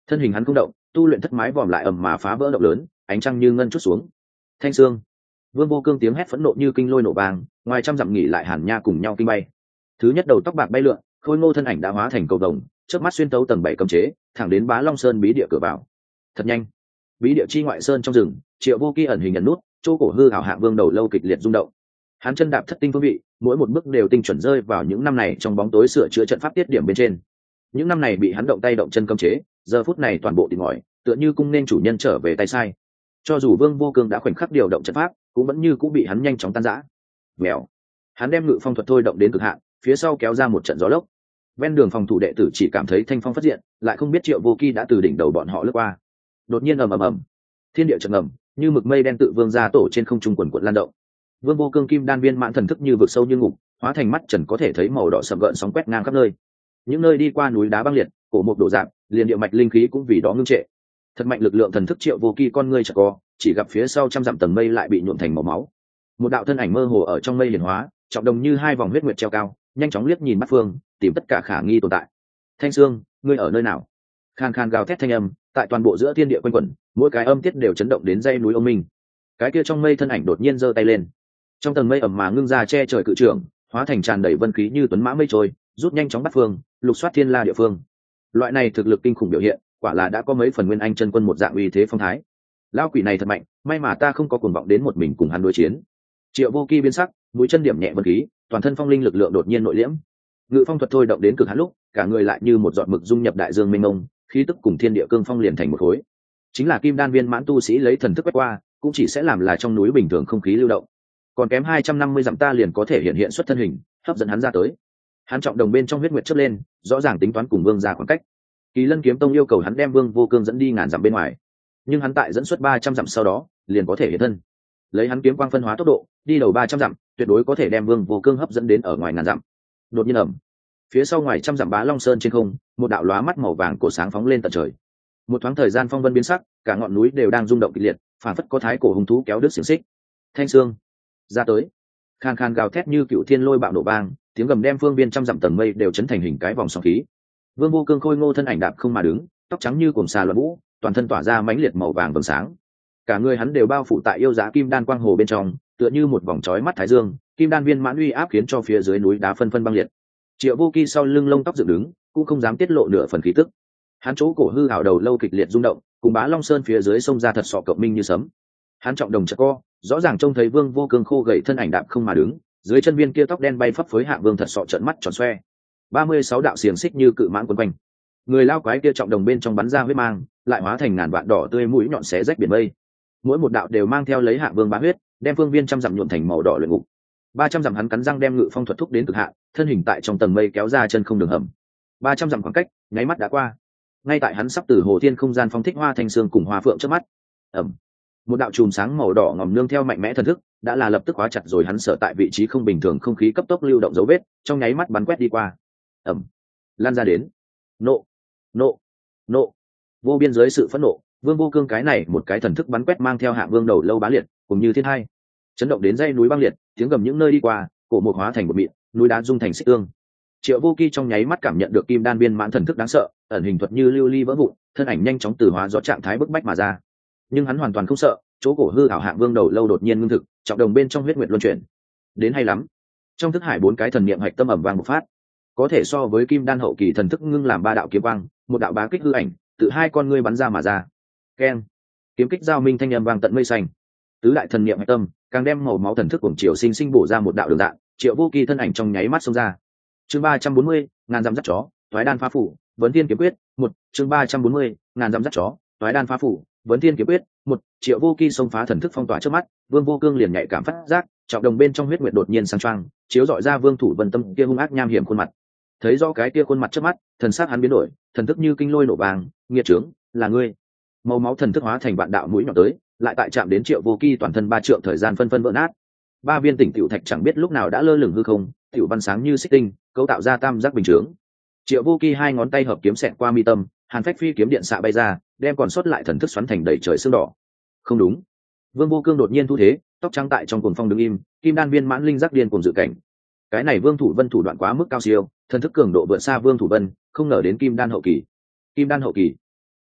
thân hình hắn cũng động, tu luyện thất mái vòm lại ầm mà phá vỡ động lớn, ánh trăng như ngân chút xuống. Thanh xương, Vương Vô Cương tiếng hét phẫn nộ như kinh lôi nổ vang, ngoài trăm dặm nghỉ lại Hàn Nha cùng nhau kinh bay. Thứ nhất đầu tóc bạc bay lượn, khôi ngô thân ảnh đã hóa thành cầu vồng, chớp mắt xuyên tấu tầng bảy cấm chế, thẳng đến Bá Long Sơn bí địa cửa vào. Thật nhanh, bí địa chi ngoại sơn trong rừng, Triệu Vô Kỳ ẩn hình nhận nút, chỗ cổ hư hảo Hạ Vương đầu lâu kịch liệt rung động. Hắn chân đạp thất tinh phương vị, mỗi một bước đều tinh chuẩn rơi vào những năm này trong bóng tối sửa chữa trận pháp tiết điểm bên trên. Những năm này bị hắn động tay động chân cấm chế, giờ phút này toàn bộ tìm ngòi, tựa như cung nên chủ nhân trở về tay sai. Cho dù Vương Vô Cương đã khoảnh khắc điều động trận pháp, cũng vẫn như cũng bị hắn nhanh chóng tan rã. Mèo, hắn đem ngự phong thuật thôi động đến cực hạn, phía sau kéo ra một trận gió lốc. Ven đường phòng thủ đệ tử chỉ cảm thấy thanh phong phát diện, lại không biết Triệu Vô Kỳ đã từ đỉnh đầu bọn họ lướt qua. Đột nhiên ầm ầm ầm, thiên địa chợt ngầm, như mực mây đen tự vương ra tổ trên không trung quần quần lan động. Vương Vô Cương kim đan viên mãn thần thức như vực sâu như ngục, hóa thành mắt trần có thể thấy màu đỏ sậm gợn sóng quét ngang khắp nơi. Những nơi đi qua núi đá băng liệt, cổ mục đổ dạng, liền địa mạch linh khí cũng vì đó ngưng trệ. Thật mạnh lực lượng thần thức Triệu Vô Kỳ con ngươi chợt co, chỉ gặp phía sau trăm dặm tầng mây lại bị nhuộm thành màu máu. Một đạo thân ảnh mơ hồ ở trong mây hiển hóa, trọng đồng như hai vòng huyết nguyệt treo cao, nhanh chóng liếc nhìn bát phương, tìm tất cả khả nghi tồn tại. Thanh Sương, ngươi ở nơi nào? Khan khan gào thét thanh âm, tại toàn bộ giữa thiên địa quanh quẩn, mỗi cái âm tiết đều chấn động đến dây núi ông minh. Cái kia trong mây thân ảnh đột nhiên giơ tay lên, trong tầng mây ẩm mà ngưng ra che trời cự trưởng, hóa thành tràn đầy vân khí như tuấn mã mây trôi, rút nhanh chóng bắt phương, lục soát thiên la địa phương. Loại này thực lực kinh khủng biểu hiện, quả là đã có mấy phần nguyên anh chân quân một dạng uy thế phong thái. Lao quỷ này thật mạnh, may mà ta không có cuồng vọng đến một mình cùng hắn đối chiến. Triệu Vô Kỳ biến sắc, mũi chân điểm nhẹ vân khí, toàn thân phong linh lực lượng đột nhiên nội liễm. Ngự phong thuật thôi động đến cực hạn lúc, cả người lại như một giọt mực dung nhập đại dương mênh mông, khí tức cùng thiên địa cương phong liền thành một khối. Chính là kim đan viên mãn tu sĩ lấy thần thức quét qua, cũng chỉ sẽ làm là trong núi bình thường không khí lưu động. Còn kém hai trăm năm mươi dặm ta liền có thể hiện hiện xuất thân hình, hấp dẫn hắn ra tới. Hắn trọng đồng bên trong huyết nguyệt chớp lên, rõ ràng tính toán cùng Vương ra khoảng cách. Kỳ Lân kiếm tông yêu cầu hắn đem Vương Vô Cương dẫn đi ngàn dặm bên ngoài, nhưng hắn tại dẫn xuất ba trăm dặm sau đó, liền có thể hiện thân. Lấy hắn kiếm quang phân hóa tốc độ, đi đầu ba trăm dặm, tuyệt đối có thể đem Vương Vô Cương hấp dẫn đến ở ngoài ngàn dặm. Đột nhiên ầm, phía sau ngoài trăm dặm Bá Long Sơn trên không, một đạo lóa mắt màu vàng cổ sáng phóng lên tận trời. Một thoáng thời gian phong vân biến sắc, cả ngọn núi đều đang rung động kịch liệt, phản phất có thái cổ hung thú kéo đứt xiềng xích. Thanh Sương ra tới, khan khan gào thét như cựu thiên lôi bạo nổ vang, tiếng gầm đem phương viên trăm dặm tầng mây đều chấn thành hình cái vòng sóng khí. Vương Vô Cương khôi ngô thân ảnh đạp không mà đứng, tóc trắng như cồn xà loạn vũ, toàn thân tỏa ra mãnh liệt màu vàng vầng sáng. Cả người hắn đều bao phủ tại yêu giá kim đan quang hồ bên trong, tựa như một vòng chói mắt thái dương, kim đan viên mãn uy áp khiến cho phía dưới núi đá phân phân băng liệt. Triệu Vô Kỳ sau lưng lông tóc dựng đứng, cũng không dám tiết lộ nửa phần khí tức. Hắn chỗ cổ hư hảo đầu lâu kịch liệt rung động, cùng Bá Long Sơn phía dưới sông ra thật sọ cộng minh như sấm. Hắn trọng đồng chợt co, rõ ràng trông thấy Vương Vô Cương khô gầy thân ảnh đạp không mà đứng, dưới chân viên kia tóc đen bay phấp phới Hạ Vương thật sọ trợn mắt tròn xoe. ba mươi sáu đạo xiềng xích như cự mãn quấn quanh. Người lao quái kia trọng đồng bên trong bắn ra huyết mang, lại hóa thành ngàn vạn đỏ tươi mũi nhọn xé rách biển mây. Mỗi một đạo đều mang theo lấy Hạ Vương bá huyết, đem phương viên trăm dặm nhuộm thành màu đỏ luyện ngục. ba trăm dặm hắn cắn răng đem ngự phong thuật thúc đến cực hạn, thân hình tại trong tầng mây kéo ra chân không đường hầm. ba trăm dặm khoảng cách, nháy mắt đã qua. Ngay tại hắn sắp từ hồ thiên không gian phong thích hoa thanh xương cùng hoa phượng trước mắt. Ầm. Một đạo chùm sáng màu đỏ ngòm nương theo mạnh mẽ thần thức, đã là lập tức khóa chặt rồi hắn sợ tại vị trí không bình thường không khí cấp tốc lưu động dấu vết, trong nháy mắt bắn quét đi qua. Ầm. Lan ra đến. Nộ, nộ, nộ. Vô biên dưới sự phẫn nộ, Vương Vô Cương cái này một cái thần thức bắn quét mang theo Hạ Vương đầu lâu bá liệt, cùng như thiên hai, chấn động đến dây núi băng liệt, tiếng gầm những nơi đi qua, cổ mục hóa thành một mịn, núi đá rung thành xích tương. Triệu Vô Kỳ trong nháy mắt cảm nhận được kim đan viên mãn thần thức đáng sợ, ẩn hình thuật như lưu ly vỡ vụn, thân ảnh nhanh chóng từ hóa gió trạng thái bức bách mà ra. Nhưng hắn hoàn toàn không sợ, chỗ cổ hư ảo Hạ Vương đầu lâu đột nhiên ngưng thực, trọng đồng bên trong huyết nguyệt luân chuyển. Đến hay lắm. Trong thức hải bốn cái thần niệm hạch tâm ẩm vang một phát, có thể so với kim đan hậu kỳ thần thức ngưng làm ba đạo kiếm quang, một đạo bá kích hư ảnh, tự hai con ngươi bắn ra mà ra. Keng. Kiếm kích giao minh thanh âm vang tận mây xanh. Tứ đại thần niệm hạch tâm, càng đem màu máu thần thức cuồng chiều sinh sinh bổ ra một đạo đường dạng, Triệu Vô Kỳ thân ảnh trong nháy mắt xông ra. Chương ba trăm bốn mươi, ngàn dặm dắt chó, toái đan phá phủ, vấn thiên kiếm quyết, một, chương ba trăm bốn mươi, ngàn dặm dắt chó, toái đan phá phủ, vấn thiên kiếm quyết, một, Triệu Vô Kỳ xông phá thần thức phong tỏa trước mắt, Vương Vô Cương liền nhạy cảm phát giác, trọng đồng bên trong huyết nguyệt đột nhiên sáng choang, chiếu rọi ra Vương Thủ Vân Tâm kia hung ác nham hiểm khuôn mặt. Thấy rõ cái kia khuôn mặt trước mắt, thần sắc hắn biến đổi, thần thức như kinh lôi nổ vàng, nghiệt trướng, là ngươi. Màu máu thần thức hóa thành vạn đạo mũi nhọn tới, lại tại chạm đến Triệu Vô Kỳ toàn thân ba trượng thời gian phân phân vỡ nát. Ba viên tỉnh tiểu thạch chẳng biết lúc nào đã lơ lửng hư không, tiểu văn sáng như xích tinh, cấu tạo ra tam giác bình chướng. Triệu Vô Kỳ hai ngón tay hợp kiếm xẹt qua mi tâm, hàn phách phi kiếm điện xạ bay ra, đem còn sót lại thần thức xoắn thành đầy trời xương đỏ. Không đúng. Vương Vô Cương đột nhiên thu thế, tóc trắng tại trong cuồng phong đứng im, kim đan viên mãn linh giác điên cuồng dự cảnh. Cái này Vương Thủ Vân thủ đoạn quá mức cao siêu, thần thức cường độ vượt xa Vương Thủ Vân, không ngờ đến kim đan hậu kỳ. Kim đan hậu kỳ.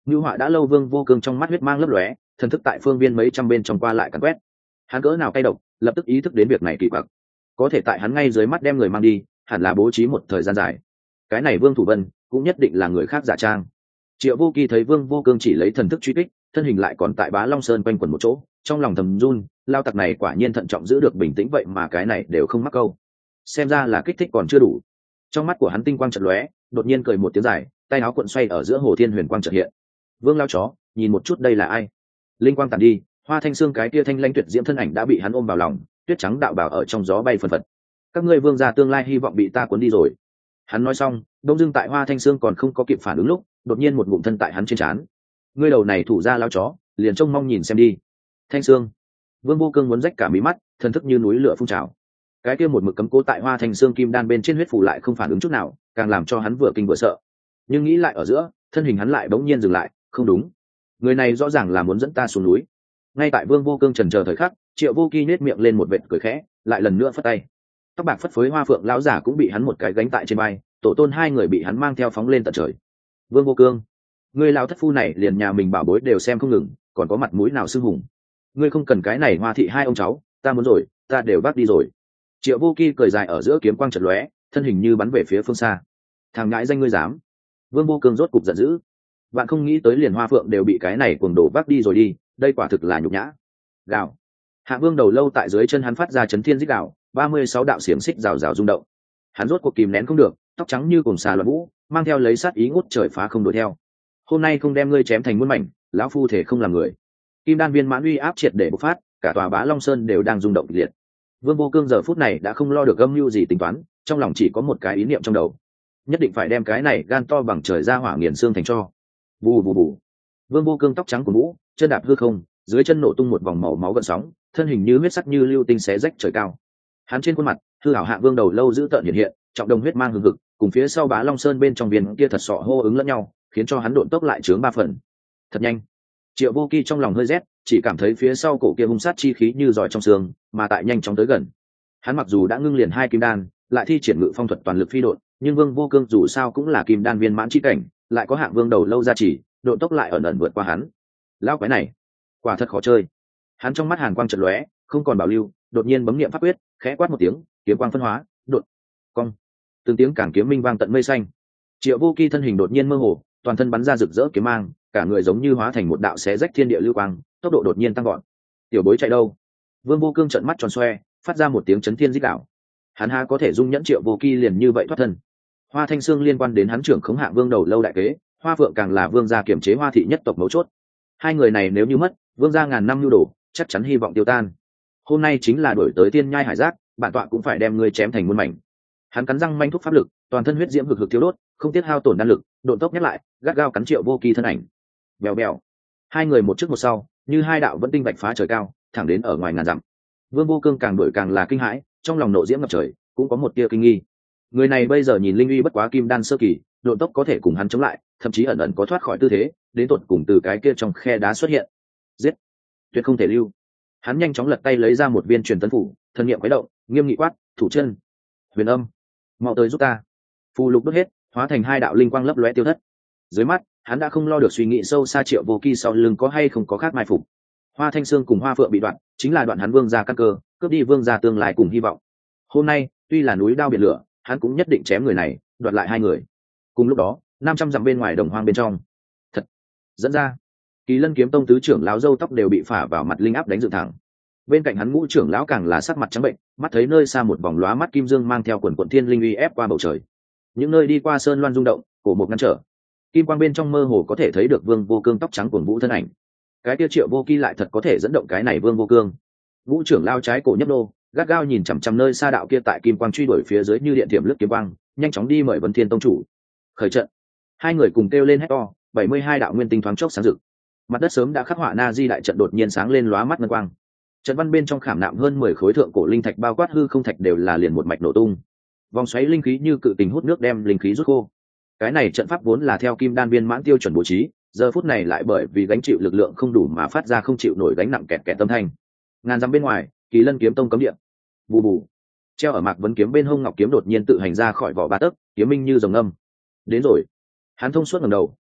Như họa đã lâu, Vương Vô Cương trong mắt huyết mang lấp lóe, thần thức tại phương viên mấy trăm bên trong qua lại càn quét. Hắn cỡ nào cay độc, lập tức ý thức đến việc này kỳ quặc. Có thể tại hắn ngay dưới mắt đem người mang đi, hẳn là bố trí một thời gian dài. Cái này Vương Thủ Vân cũng nhất định là người khác giả trang. Triệu Vô Kỳ thấy Vương Vô Cương chỉ lấy thần thức truy kích, thân hình lại còn tại Bá Long Sơn quanh quẩn một chỗ, trong lòng thầm run, lao tặc này quả nhiên thận trọng giữ được bình tĩnh, vậy mà cái này đều không mắc câu. Xem ra là kích thích còn chưa đủ. Trong mắt của hắn tinh quang chợt lóe, đột nhiên cười một tiếng dài, tay áo cuộn xoay ở giữa Hồ Thiên Huyền quang chợt hiện. Vương lao chó, nhìn một chút đây là ai? Linh quang tàn đi, Hoa Thanh Xương cái kia thanh lãnh tuyệt diễm thân ảnh đã bị hắn ôm vào lòng, tuyết trắng đạo bào ở trong gió bay phần phật. Các ngươi Vương gia tương lai hy vọng bị ta cuốn đi rồi. Hắn nói xong, đông dưng tại Hoa Thanh Xương còn không có kịp phản ứng lúc, đột nhiên một ngụm thân tại hắn trên trán. Ngươi đầu này thủ ra lao chó, liền trông mong nhìn xem đi. Thanh Xương. Vương Vô Cương muốn rách cả mí mắt, thần thức như núi lửa phun trào. Cái kia một mực cấm cố tại Hoa Thanh Xương kim đan bên trên huyết phủ lại không phản ứng chút nào, càng làm cho hắn vừa kinh vừa sợ. Nhưng nghĩ lại ở giữa, thân hình hắn lại bỗng nhiên dừng lại, không đúng. Người này rõ ràng là muốn dẫn ta xuống núi. Ngay tại Vương Vô Cương chần chờ thời khắc, Triệu Vô Kỳ nhếch miệng lên một vệt cười khẽ, lại lần nữa phất tay. Tóc bạc phất phới Hoa Phượng lão giả cũng bị hắn một cái gánh tại trên vai, tổ tôn hai người bị hắn mang theo phóng lên tận trời. Vương Vô Cương, ngươi lão thất phu này liền nhà mình bảo bối đều xem không ngừng, còn có mặt mũi nào xưng hùng? Ngươi không cần cái này Hoa thị hai ông cháu, ta muốn rồi, ta đều vác đi rồi. Triệu Vô Kỳ cười dài ở giữa kiếm quang chợt lóe, thân hình như bắn về phía phương xa. Thằng ngãi danh ngươi dám! Vương Vô Cương rốt cục giận dữ. Bạn không nghĩ tới liền Hoa Phượng đều bị cái này cuồng đổ vác đi rồi đi, đây quả thực là nhục nhã. Gào. Hạ Vương đầu lâu tại dưới chân hắn phát ra chấn thiên rít gào, ba mươi sáu đạo xiềng xích rào rào rung động. Hắn rốt cuộc kìm nén không được, tóc trắng như cùng xà loạn vũ, mang theo lấy sát ý ngút trời phá không đuổi theo. Hôm nay không đem ngươi chém thành muôn mảnh, lão phu thể không làm người. Kim đan viên mãn uy áp triệt để bộc phát, cả tòa Bá Long Sơn đều đang rung động kịch liệt. Vương Vô Cương giờ phút này đã không lo được âm mưu gì tính toán, trong lòng chỉ có một cái ý niệm trong đầu, nhất định phải đem cái này gan to bằng trời ra hỏa nghiền xương thành tro. Bù bù bù. Vương Vô Cương tóc trắng của mũ, chân đạp hư không, dưới chân nổ tung một vòng màu máu gợn sóng, thân hình như huyết sắc như lưu tinh xé rách trời cao. Hắn trên khuôn mặt, hư ảo Hạ Vương đầu lâu giữ tợn hiện hiện, trọng đồng huyết mang hừng hực, cùng phía sau Bá Long Sơn bên trong viên kia thật sọ hô ứng lẫn nhau, khiến cho hắn độn tốc lại chướng ba phần. Thật nhanh. Triệu Vô Kỳ trong lòng hơi rét, chỉ cảm thấy phía sau cổ kia hung sát chi khí như giỏi trong xương, mà tại nhanh chóng tới gần. Hắn mặc dù đã ngưng liền hai kim đan, lại thi triển ngự phong thuật toàn lực phi độn, nhưng Vương Vô Cương dù sao cũng là kim đan viên mãn chi cảnh, lại có Hạng Vương đầu lâu gia trì, độn tốc lại ẩn ẩn vượt qua hắn. Lão quái này, quả thật khó chơi. Hắn trong mắt hàn quang chợt lóe, không còn bảo lưu, đột nhiên bấm niệm pháp quyết, khẽ quát một tiếng, kiếm quang phân hóa, đột, cong. Từng tiếng cảng kiếm minh vang tận mây xanh. Triệu Vô Kỳ thân hình đột nhiên mơ hồ, toàn thân bắn ra rực rỡ kiếm mang, cả người giống như hóa thành một đạo xé rách thiên địa lưu quang, tốc độ đột nhiên tăng gọn. Tiểu bối chạy đâu? Vương Vô Cương trợn mắt tròn xoe, phát ra một tiếng chấn thiên rít gào. Hắn há có thể dung nhẫn Triệu Vô Kỳ liền như vậy thoát thân? Hoa Thanh Xương liên quan đến hắn trưởng khống Hạng Vương đầu lâu đại kế, Hoa Phượng càng là vương gia kiểm chế Hoa thị nhất tộc mấu chốt. Hai người này nếu như mất, vương gia ngàn năm nhu đồ, chắc chắn hy vọng tiêu tan. Hôm nay chính là đổi tới Tiên Nhai Hải Giác, bản tọa cũng phải đem ngươi chém thành muôn mảnh. Hắn cắn răng manh thúc pháp lực, toàn thân huyết diễm hực hực thiêu đốt, không tiếc hao tổn đan lực, độn tốc nhắc lại, gắt gao cắn Triệu Vô Kỳ thân ảnh. Bèo bèo. Hai người một trước một sau, như hai đạo vẫn tinh bạch phá trời cao, thẳng đến ở ngoài ngàn dặm. Vương Vô Cương càng đuổi càng là kinh hãi, trong lòng nộ diễm ngập trời, cũng có một tia kinh nghi. Người này bây giờ nhìn linh uy bất quá kim đan sơ kỳ, độn tốc có thể cùng hắn chống lại, thậm chí ẩn ẩn có thoát khỏi tư thế, đến tột cùng từ cái kia trong khe đá xuất hiện. Giết, tuyệt không thể lưu. Hắn nhanh chóng lật tay lấy ra một viên truyền tấn phủ, thân niệm quấy động, nghiêm nghị quát, thủ chân, huyền âm, mau tới giúp ta. Phù lục đốt hết, hóa thành hai đạo linh quang lấp lóe tiêu thất. Dưới mắt, hắn đã không lo được suy nghĩ sâu xa Triệu Vô Kỳ sau lưng có hay không có khác mai phục. Hoa Thanh Xương cùng Hoa Phượng bị đoạn, chính là đoạn hắn vương gia căn cơ, cướp đi vương gia tương lai cùng hy vọng. Hôm nay, tuy là núi đao biển lửa, hắn cũng nhất định chém người này, đoạt lại hai người. Cùng lúc đó, năm trăm dặm bên ngoài đồng hoang bên trong, thật dẫn ra Kỳ Lân kiếm tông tứ trưởng lão râu tóc đều bị phả vào mặt linh áp đánh dựng thẳng. Bên cạnh hắn ngũ trưởng lão càng là sắc mặt trắng bệnh, mắt thấy nơi xa một vòng lóa mắt kim dương mang theo quần quần thiên linh uy ép qua bầu trời. Những nơi đi qua sơn loan rung động, cổ một ngăn trở. Kim quang bên trong mơ hồ có thể thấy được Vương Vô Cương tóc trắng cuồng vũ thân ảnh. Cái tiêu Triệu Vô Kỳ lại thật có thể dẫn động cái này Vương Vô Cương. Ngũ trưởng lão trái cổ nhấp nô, gắt gao nhìn chằm chằm nơi xa đạo kia tại kim quang truy đuổi phía dưới như điện thiểm lướt kiếm quang, nhanh chóng đi mời Vân Thiên tông chủ. Khởi trận. Hai người cùng kêu lên hét to, bảy mươi hai đạo nguyên tinh thoáng chốc sáng rực. Mặt đất sớm đã khắc họa na di đại trận đột nhiên sáng lên lóa mắt ngân quang. Trận văn bên trong khảm nạm hơn mười khối thượng cổ linh thạch bao quát hư không thạch đều là liền một mạch nổ tung. Vòng xoáy linh khí như cự tình hút nước đem linh khí rút khô. Cái này trận pháp vốn là theo kim đan viên mãn tiêu chuẩn bố trí, giờ phút này lại bởi vì gánh chịu lực lượng không đủ mà phát ra không chịu nổi gánh nặng kẹt kẹt tâm thanh. Ngàn dặm bên ngoài, Kỳ Lân kiếm tông cấm địa. Bù bù. Treo ở Mạc Vấn kiếm bên hông ngọc kiếm đột nhiên tự hành ra khỏi vỏ ba tấc, kiếm minh như rồng âm. Đến rồi. Hắn thông suốt ngẩng đầu,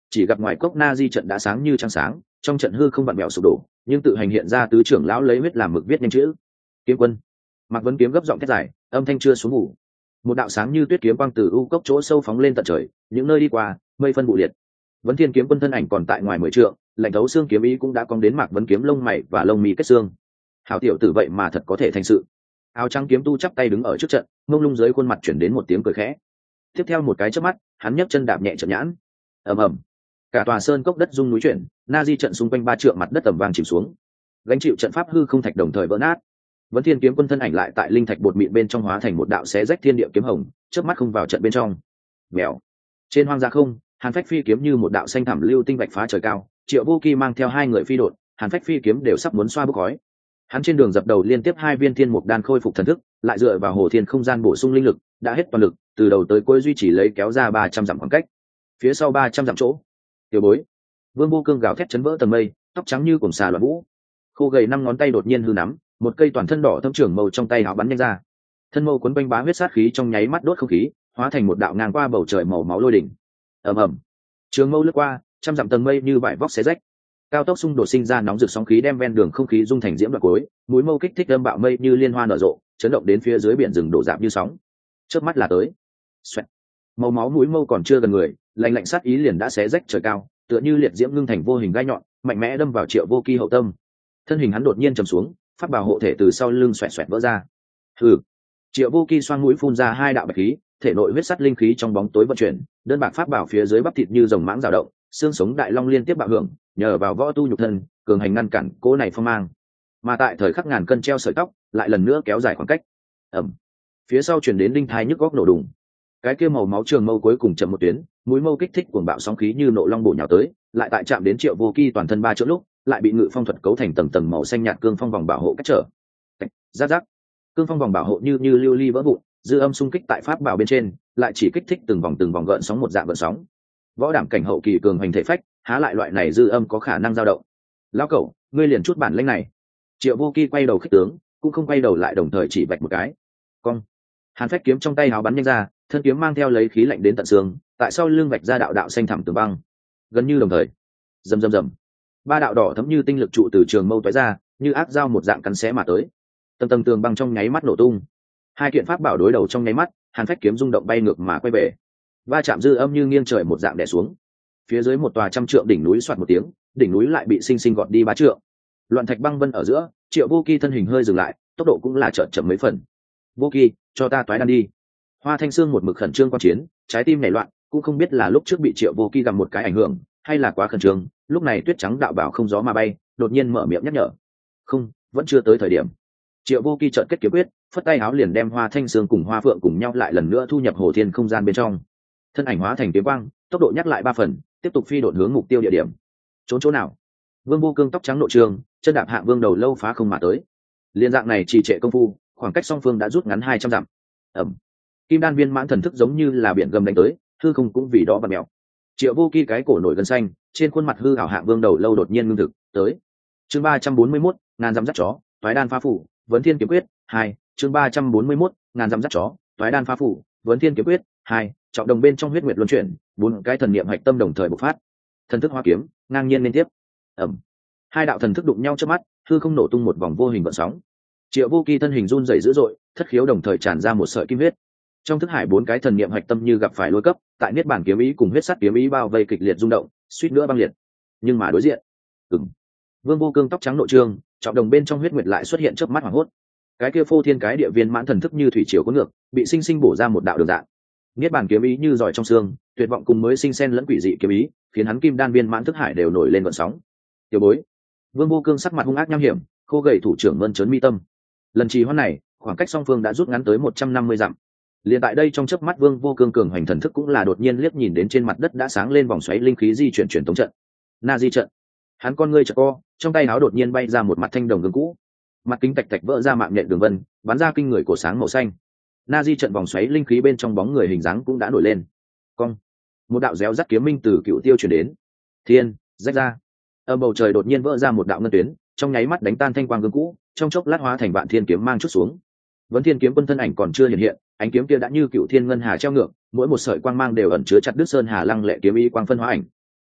chỉ gặp ngoài cốc na di trận đã sáng như trăng sáng, trong trận hư không vặn mèo sụp đổ, nhưng tự hành hiện ra tứ trưởng lão lấy huyết làm mực viết nhanh chữ kiếm quân. Mạc Vấn Kiếm gấp giọng thét dài, âm thanh chưa xuống ngủ. Một đạo sáng như tuyết kiếm quang từ u cốc chỗ sâu phóng lên tận trời, những nơi đi qua mây phân vụ liệt. Vấn Thiên Kiếm Quân thân ảnh còn tại ngoài mười trượng, lạnh thấu xương kiếm ý cũng đã cong đến Mạc Vấn Kiếm lông mày và lông mi kết xương. Hảo tiểu tử vậy mà thật có thể thành sự. Áo trắng kiếm tu chắp tay đứng ở trước trận, mông lung dưới khuôn mặt chuyển đến một tiếng cười khẽ. Tiếp theo một cái chớp mắt, hắn nhấc chân đạp nhẹ trận nhãn. Ầm ầm, cả tòa sơn cốc đất rung núi chuyển, na di trận xung quanh ba trượng mặt đất tầm vang chìm xuống, gánh chịu trận pháp hư không thạch đồng thời vỡ nát. Vấn Thiên Kiếm Quân thân ảnh lại tại linh thạch bột mịn bên trong hóa thành một đạo xé rách thiên địa kiếm hồng, chớp mắt không vào trận bên trong. Mèo. Trên hoang dã không, Hàn Phách phi kiếm như một đạo xanh thẳm lưu tinh vạch phá trời cao, Triệu Vô Kỳ mang theo hai người phi đột, Hàn Phách phi kiếm đều sắp muốn xoa bốc khói. Hắn trên đường dập đầu liên tiếp hai viên thiên mục đan khôi phục thần thức, lại dựa vào hồ thiên không gian bổ sung linh lực, đã hết toàn lực, từ đầu tới cuối duy trì lấy kéo ra ba trăm dặm khoảng cách. Phía sau ba trăm dặm chỗ, tiểu bối, Vương Vô Cương gào thét chấn vỡ tầng mây, tóc trắng như cổng xà loạn vũ, khô gầy năm ngón tay đột nhiên hư nắm, một cây toàn thân đỏ thâm trưởng mâu trong tay áo bắn nhanh ra, thân mâu cuốn quanh bá huyết sát khí trong nháy mắt đốt không khí, hóa thành một đạo ngang qua bầu trời màu máu lôi đỉnh. Ầm ầm, trường mâu lướt qua, trăm dặm tầng mây như vải vóc xé rách, cao tốc xung đột sinh ra nóng rực sóng khí đem ven đường không khí dung thành diễm đoạt cối, mũi mâu kích thích âm bạo mây như liên hoa nở rộ, chấn động đến phía dưới biển rừng đổ rạp như sóng. Chớp mắt là tới. Xoẹt. Màu máu mũi mâu còn chưa gần người, lạnh lạnh sát ý liền đã xé rách trời cao, tựa như liệt diễm ngưng thành vô hình gai nhọn, mạnh mẽ đâm vào Triệu Vô Kỳ hậu tâm. Thân hình hắn đột nhiên trầm xuống, pháp bảo hộ thể từ sau lưng xoẹt xoẹt vỡ ra. Hừ. Triệu Vô Kỳ xoang mũi phun ra hai đạo bạch khí, thể nội huyết sắt linh khí trong bóng tối vận chuyển, đơn bạc pháp bảo phía dưới bắp thịt như rồng mãng dao động, xương sống đại long liên tiếp bạo hưởng, nhờ vào võ tu nhục thân, cường hành ngăn cản cỗ này phong mang. Mà tại thời khắc ngàn cân treo sợi tóc, lại lần nữa kéo dài khoảng cách. Ầm. Phía sau truyền đến đinh thai nhức góc nổ đùng. Cái kia màu máu trường mâu cuối cùng chậm một tuyến, mũi mâu kích thích cuồng bạo sóng khí như nộ long bổ nhào tới, lại tại chạm đến Triệu Vô Kỳ toàn thân ba chỗ lúc, lại bị ngự phong thuật cấu thành tầng tầng màu xanh nhạt cương phong vòng bảo hộ cách trở. Giáp giáp, cương phong vòng bảo hộ như như lưu ly vỡ vụn, dư âm xung kích tại pháp bảo bên trên, lại chỉ kích thích từng vòng từng vòng gợn sóng một dạng gợn sóng. Võ đảm cảnh hậu kỳ cường hành thể phách, há lại loại này dư âm có khả năng dao động. Lão cẩu, ngươi liền chút bản lĩnh này. Triệu Vô Kỳ quay đầu khích tướng, cũng không quay đầu lại, đồng thời chỉ vạch một cái. Cong. Hàn Phách kiếm trong tay háo bắn nhanh ra, thân kiếm mang theo lấy khí lạnh đến tận xương, tại sau lưng vạch ra đạo đạo xanh thẳm tường băng. Gần như đồng thời, rầm rầm rầm, ba đạo đỏ thấm như tinh lực trụ từ trường mâu tóe ra, như ác dao một dạng cắn xé mà tới. Tầng tầng tường băng trong nháy mắt nổ tung. Hai kiện pháp bảo đối đầu trong nháy mắt, Hàn Phách kiếm rung động bay ngược mà quay về. Va chạm dư âm như nghiêng trời một dạng đè xuống. Phía dưới một tòa trăm trượng đỉnh núi xoạt một tiếng, đỉnh núi lại bị sinh sinh gọt đi ba trượng. Loạn thạch băng vân ở giữa, Triệu Vô Kỳ thân hình hơi dừng lại, tốc độ cũng là chợt chậm mấy phần. Vô Kỳ, cho ta toái đan đi. Hoa Thanh Sương một mực khẩn trương quan chiến, trái tim nảy loạn, cũng không biết là lúc trước bị Triệu Vô Kỳ gặp một cái ảnh hưởng, hay là quá khẩn trương. Lúc này tuyết trắng đạo bảo không gió mà bay, đột nhiên mở miệng nhắc nhở. Không, vẫn chưa tới thời điểm. Triệu Vô Kỳ chợt kết kiếm quyết, phất tay áo liền đem Hoa Thanh Sương cùng Hoa Phượng cùng nhau lại lần nữa thu nhập hồ thiên không gian bên trong. Thân ảnh hóa thành kiếm quang, tốc độ nhắc lại ba phần, tiếp tục phi độn hướng mục tiêu địa điểm. Trốn chỗ nào? Vương Vô Cương tóc trắng nội trường, chân đạp hạ vương đầu lâu phá không mà tới. Liên dạng này trì trệ công phu, khoảng cách song phương đã rút ngắn hai trăm dặm. Ầm. Kim đan viên mãn thần thức giống như là biển gầm đánh tới, hư không cũng vì đó bật mèo. Triệu Vô Kỳ cái cổ nổi gân xanh, trên khuôn mặt hư ảo hạ vương đầu lâu đột nhiên ngưng thực, tới. Chương ba trăm bốn mươi mốt, ngàn dặm dắt chó, toái đan phá phủ, vấn thiên kiếm quyết, hai. Chương ba trăm bốn mươi mốt, ngàn dặm dắt chó, toái đan phá phủ, vấn thiên kiếm quyết, hai. Trọng đồng bên trong huyết nguyệt luân chuyển, bốn cái thần niệm hạch tâm đồng thời bộc phát. Thần thức hóa kiếm, ngang nhiên liên tiếp. Ầm. Hai đạo thần thức đụng nhau trước mắt, hư không nổ tung một vòng vô hình gợn sóng. Triệu Vô Kỳ thân hình run rẩy dữ dội, thất khiếu đồng thời tràn ra một sợi kim huyết. Trong thức hải bốn cái thần niệm hạch tâm như gặp phải lôi cấp, tại niết bản kiếm ý cùng huyết sắt kiếm ý bao vây kịch liệt rung động, suýt nữa băng liệt. Nhưng mà đối diện, ừm, Vương Vô Cương tóc trắng nội trương, trọng đồng bên trong huyết nguyệt lại xuất hiện chớp mắt hoảng hốt. Cái kia phô thiên cái địa viên mãn thần thức như thủy triều cuốn ngược, bị sinh sinh bổ ra một đạo đường dạng. Niết bản kiếm ý như giỏi trong xương, tuyệt vọng cùng mới sinh sen lẫn quỷ dị kiếm ý, khiến hắn kim đan viên mãn thức hải đều nổi lên gợn sóng. Tiểu bối, Vương Vô Cương sắc mặt hung ác nham hiểm, khô gầy thủ trưởng mơn trớn mi tâm. Lần trì hoãn này, khoảng cách song phương đã rút ngắn tới một trăm năm mươi dặm. Liền tại đây trong chớp mắt Vương Vô Cương cường hoành thần thức cũng là đột nhiên liếc nhìn đến trên mặt đất đã sáng lên vòng xoáy linh khí di chuyển truyền tống trận. Na di trận. Hắn con ngươi chợt co, trong tay áo đột nhiên bay ra một mặt thanh đồng gương cũ. Mặt kính tạch tạch vỡ ra mạng nhện đường vân, bắn ra kinh người cổ sáng màu xanh. Na di trận vòng xoáy linh khí bên trong bóng người hình dáng cũng đã nổi lên. Cong. Một đạo réo rắt kiếm minh từ cựu tiêu truyền đến. Thiên, rách ra. Ở bầu trời đột nhiên vỡ ra một đạo ngân tuyến, trong nháy mắt đánh tan thanh quang gương cũ, trong chốc lát hóa thành vạn thiên kiếm mang chút xuống. Vấn Thiên Kiếm Quân thân ảnh còn chưa hiện hiện, ánh kiếm kia đã như cựu thiên ngân hà treo ngược, mỗi một sợi quang mang đều ẩn chứa chặt đứt sơn hà lăng lệ kiếm ý quang phân hóa ảnh.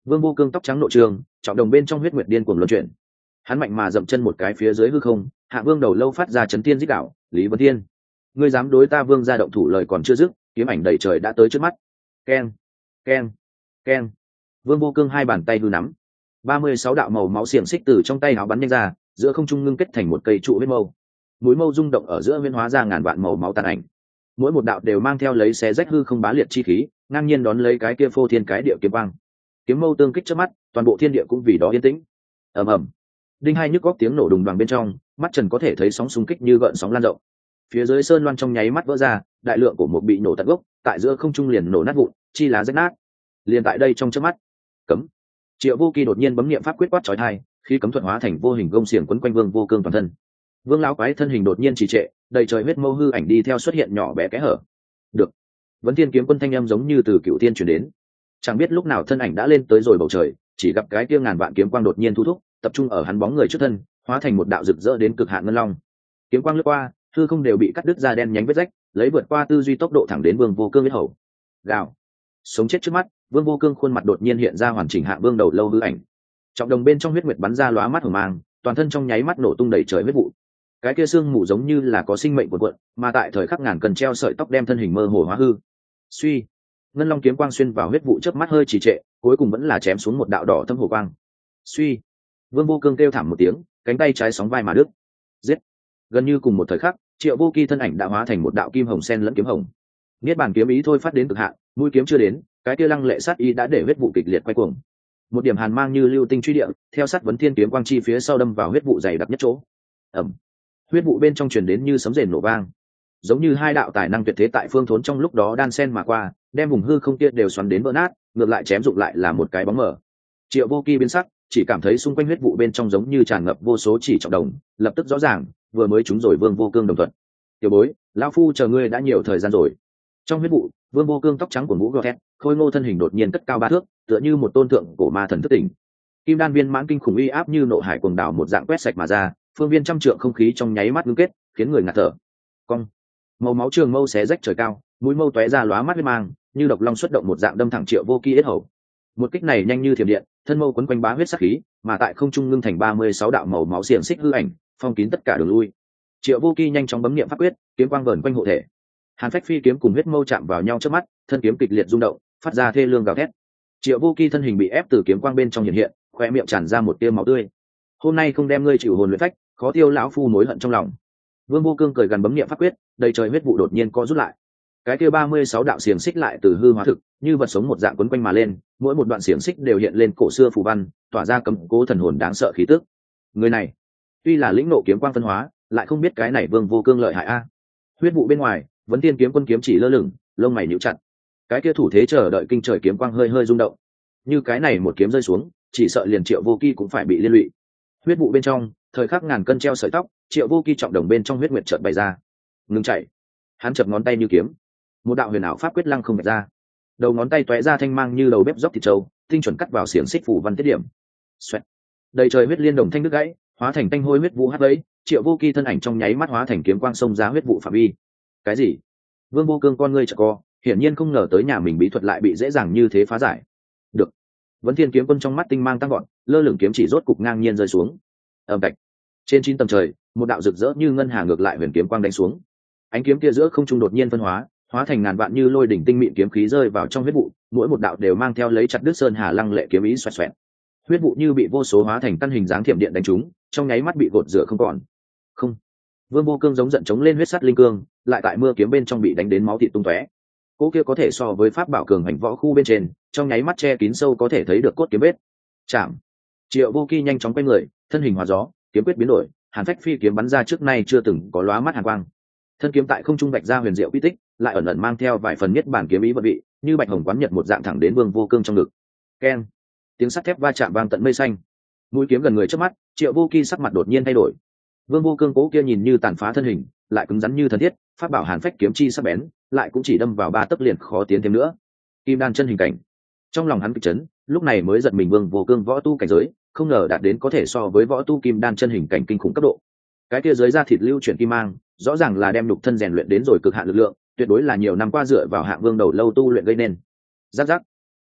Vương Vô Cương tóc trắng nội trường, trọng đồng bên trong huyết nguyệt điên cuồng luân chuyển. Hắn mạnh mà dậm chân một cái phía dưới hư không, Hạ Vương đầu lâu phát ra chấn tiên rít đạo, Lý Vân Thiên, ngươi dám đối ta Vương gia động thủ, lời còn chưa dứt, kiếm ảnh đầy trời đã tới trước mắt. Keng, keng, keng. Vương Vô Cương hai bàn tay hư nắm, ba mươi sáu đạo màu máu xiềng xích từ trong tay áo bắn nhanh ra, giữa không trung ngưng kết thành một cây trụ huyết mâu. Mũi mâu rung động ở giữa huyễn hóa ra ngàn vạn màu máu tàn ảnh. Mỗi một đạo đều mang theo lấy xé rách hư không bá liệt chi khí, ngang nhiên đón lấy cái kia phô thiên cái địa kiếm quang. Kiếm mâu tương kích trước mắt, toàn bộ thiên địa cũng vì đó yên tĩnh. Ầm ầm. Đinh hai nhức góc tiếng nổ đùng đoàng bên trong, mắt Trần có thể thấy sóng xung kích như gợn sóng lan rộng. Phía dưới sơn loan trong nháy mắt vỡ ra, đại lượng của một bị nổ tận gốc, tại giữa không trung liền nổ nát vụn, chi lá rách nát. Liền tại đây trong chớp mắt, cấm. Triệu Vô Kỳ đột nhiên bấm niệm pháp quyết quát chói tai, khi cấm thuận hóa thành vô hình gông xiềng quấn quanh Vương Vô Cương toàn thân. Vương lão quái thân hình đột nhiên trì trệ, đầy trời huyết mâu hư ảnh đi theo xuất hiện nhỏ bé kẽ hở. Được. Vấn Thiên kiếm quân thanh âm giống như từ cựu thiên truyền đến. Chẳng biết lúc nào thân ảnh đã lên tới rồi bầu trời, chỉ gặp cái kia ngàn vạn kiếm quang đột nhiên thu thúc, tập trung ở hắn bóng người trước thân, hóa thành một đạo rực rỡ đến cực hạn ngân long. Kiếm quang lướt qua, hư không đều bị cắt đứt ra đen nhánh vết rách, lấy vượt qua tư duy tốc độ thẳng đến Vương Vô Cương huyết hầu. Gào. Sống chết trước mắt, Vương Vô Cương khuôn mặt đột nhiên hiện ra hoàn chỉnh Hạ Vương đầu lâu hư ảnh. Trọng đồng bên trong huyết nguyệt bắn ra lóa mắt hồng mang, toàn thân trong nháy mắt nổ tung đầy trời huyết vụ. Cái kia xương mù giống như là có sinh mệnh cuộn cuộn, mà tại thời khắc ngàn cần treo sợi tóc đem thân hình mơ hồ hóa hư. Suy, ngân long kiếm quang xuyên vào huyết vụ chớp mắt hơi trì trệ, cuối cùng vẫn là chém xuống một đạo đỏ thâm hồ quang. Suy, Vương Vô Cương kêu thảm một tiếng, cánh tay trái sóng vai mà đứt. Giết. Gần như cùng một thời khắc, Triệu Vô Kỳ thân ảnh đã hóa thành một đạo kim hồng sen lẫn kiếm hồng. Niết bàn kiếm ý thôi phát đến cực hạn, mũi kiếm chưa đến, cái kia lăng lệ sát ý đã để huyết vụ kịch liệt quay cuồng. Một điểm hàn mang như lưu tinh truy địa, theo sát vấn thiên kiếm quang chi phía sau đâm vào huyết vụ dày đặc nhất chỗ. Ầm. Huyết vụ bên trong truyền đến như sấm rền nổ vang, giống như hai đạo tài năng tuyệt thế tại phương thốn trong lúc đó đan sen mà qua, đem vùng hư không kia đều xoắn đến vỡ nát, ngược lại chém dụng lại là một cái bóng mờ. Triệu Vô Kỳ biến sắc, chỉ cảm thấy xung quanh huyết vụ bên trong giống như tràn ngập vô số chỉ trọng đồng, lập tức rõ ràng, vừa mới trúng rồi Vương Vô Cương đồng thuận. Tiểu bối, lão phu chờ ngươi đã nhiều thời gian rồi. Trong huyết vụ, Vương Vô Cương tóc trắng của mũ gò thét, khôi ngô thân hình đột nhiên cất cao ba thước, tựa như một tôn thượng cổ ma thần thức tỉnh. Kim đan viên mãn kinh khủng uy áp như nộ hải cuồng đảo một dạng quét sạch mà ra, phương viên trăm trượng không khí trong nháy mắt ngưng kết, khiến người ngạt thở. Cong. Màu máu trường mâu xé rách trời cao, mũi mâu tóe ra lóa mắt huyết mang, như độc long xuất động một dạng đâm thẳng Triệu Vô Kỳ yết hầu. Một kích này nhanh như thiểm điện, thân mâu quấn quanh bá huyết sắc khí, mà tại không trung ngưng thành ba mươi sáu đạo màu máu xiềng xích hư ảnh, phong kín tất cả đường lui. Triệu Vô Kỳ nhanh chóng bấm niệm pháp quyết, kiếm quang vờn quanh hộ thể. Hàn Phách Phi kiếm cùng huyết mâu chạm vào nhau trước mắt, thân kiếm kịch liệt rung động, phát ra thê lương gào thét. Triệu Vô Kỳ thân hình bị ép từ kiếm quang bên trong hiện hiện, khóe miệng tràn ra một tia máu tươi. Hôm nay không đem ngươi chịu hồn luyện phách, khó tiêu lão phu mối hận trong lòng. Vương Vô Cương cười gần bấm niệm pháp quyết, đầy trời huyết vụ đột nhiên co rút lại. Cái kia ba mươi sáu đạo xiềng xích lại từ hư hóa thực, như vật sống một dạng quấn quanh mà lên, mỗi một đoạn xiềng xích đều hiện lên cổ xưa phù văn, tỏa ra cấm cố thần hồn đáng sợ khí tức. Người này, tuy là lĩnh nộ kiếm quang phân hóa, lại không biết cái này Vương Vô Cương lợi hại a. Huyết vụ bên ngoài, Vấn Tiên kiếm quân kiếm chỉ lơ lửng, lông mày nhíu chặt. Cái kia thủ thế chờ đợi kinh trời kiếm quang hơi hơi rung động. Như cái này một kiếm rơi xuống, chỉ sợ liền Triệu Vô Kỳ cũng phải bị liên lụy. Huyết vụ bên trong, thời khắc ngàn cân treo sợi tóc, Triệu Vô Kỳ trọng đồng bên trong huyết nguyệt chợt bày ra. Ngừng chạy. Hắn chập ngón tay như kiếm, một đạo huyền ảo pháp quyết lăng không bạch ra. Đầu ngón tay tóe ra thanh mang như đầu bếp dốc thịt trâu, tinh chuẩn cắt vào xiềng xích phủ văn tiết điểm. Xoẹt. Đầy trời huyết liên đồng thanh đứt gãy, hóa thành tanh hôi huyết vụ hắt lấy, Triệu Vô Kỳ thân ảnh trong nháy mắt hóa thành kiếm quang xông ra huyết vụ phạm vi. Cái gì? Vương Vô Cương con ngươi chợt co, hiển nhiên không ngờ tới nhà mình bí thuật lại bị dễ dàng như thế phá giải. Được. Vấn Thiên kiếm quân trong mắt tinh mang tăng gọn, lơ lửng kiếm chỉ rốt cục ngang nhiên rơi xuống. Ầm bạch. Trên chín tầng trời, một đạo rực rỡ như ngân hà ngược lại huyền kiếm quang đánh xuống. Ánh kiếm kia giữa không trung đột nhiên phân hóa, hóa thành ngàn vạn như lôi đỉnh tinh mịn kiếm khí rơi vào trong huyết vụ, mỗi một đạo đều mang theo lấy chặt đứt sơn hà lăng lệ kiếm ý xoẹt xoẹt. Huyết vụ như bị vô số hóa thành căn hình dáng thiểm điện đánh trúng, trong nháy mắt bị gột rửa không còn. Không. Vương Vô Cương giống giận chống lên huyết sắt linh cương, lại tại mưa kiếm bên trong bị đánh đến máu thịt tung tóe. Cỗ kia có thể so với pháp bảo cường hành võ khu bên trên, trong nháy mắt che kín sâu có thể thấy được cốt kiếm vết. Chạm. Triệu Vô Kỳ nhanh chóng quay người, thân hình hóa gió, kiếm quyết biến đổi, Hàn Phách Phi kiếm bắn ra trước nay chưa từng có lóa mắt hàn quang. Thân kiếm tại không trung vạch ra huyền diệu quy tích, lại ẩn ẩn mang theo vài phần nhất bản kiếm ý vận vị, như bạch hồng quán nhật một dạng thẳng đến Vương Vô Cương trong ngực. Keng. Tiếng sắt thép va chạm vang tận mây xanh. Mũi kiếm gần người trước mắt, Triệu Vô Kỳ sắc mặt đột nhiên thay đổi. Vương Vô Cương cố kia nhìn như tàn phá thân hình, lại cứng rắn như thần thiết, pháp bảo Hàn Phách kiếm chi sắc bén, lại cũng chỉ đâm vào ba tấc liền khó tiến thêm nữa. Kim đan chân hình cảnh. Trong lòng hắn kịch chấn, lúc này mới giật mình Vương Vô Cương võ tu cảnh giới, không ngờ đạt đến có thể so với võ tu kim đan chân hình cảnh kinh khủng cấp độ. Cái kia dưới da thịt lưu chuyển kim mang, rõ ràng là đem nhục thân rèn luyện đến rồi cực hạn lực lượng, tuyệt đối là nhiều năm qua dựa vào Hạng Vương đầu lâu tu luyện gây nên. Giáp giáp.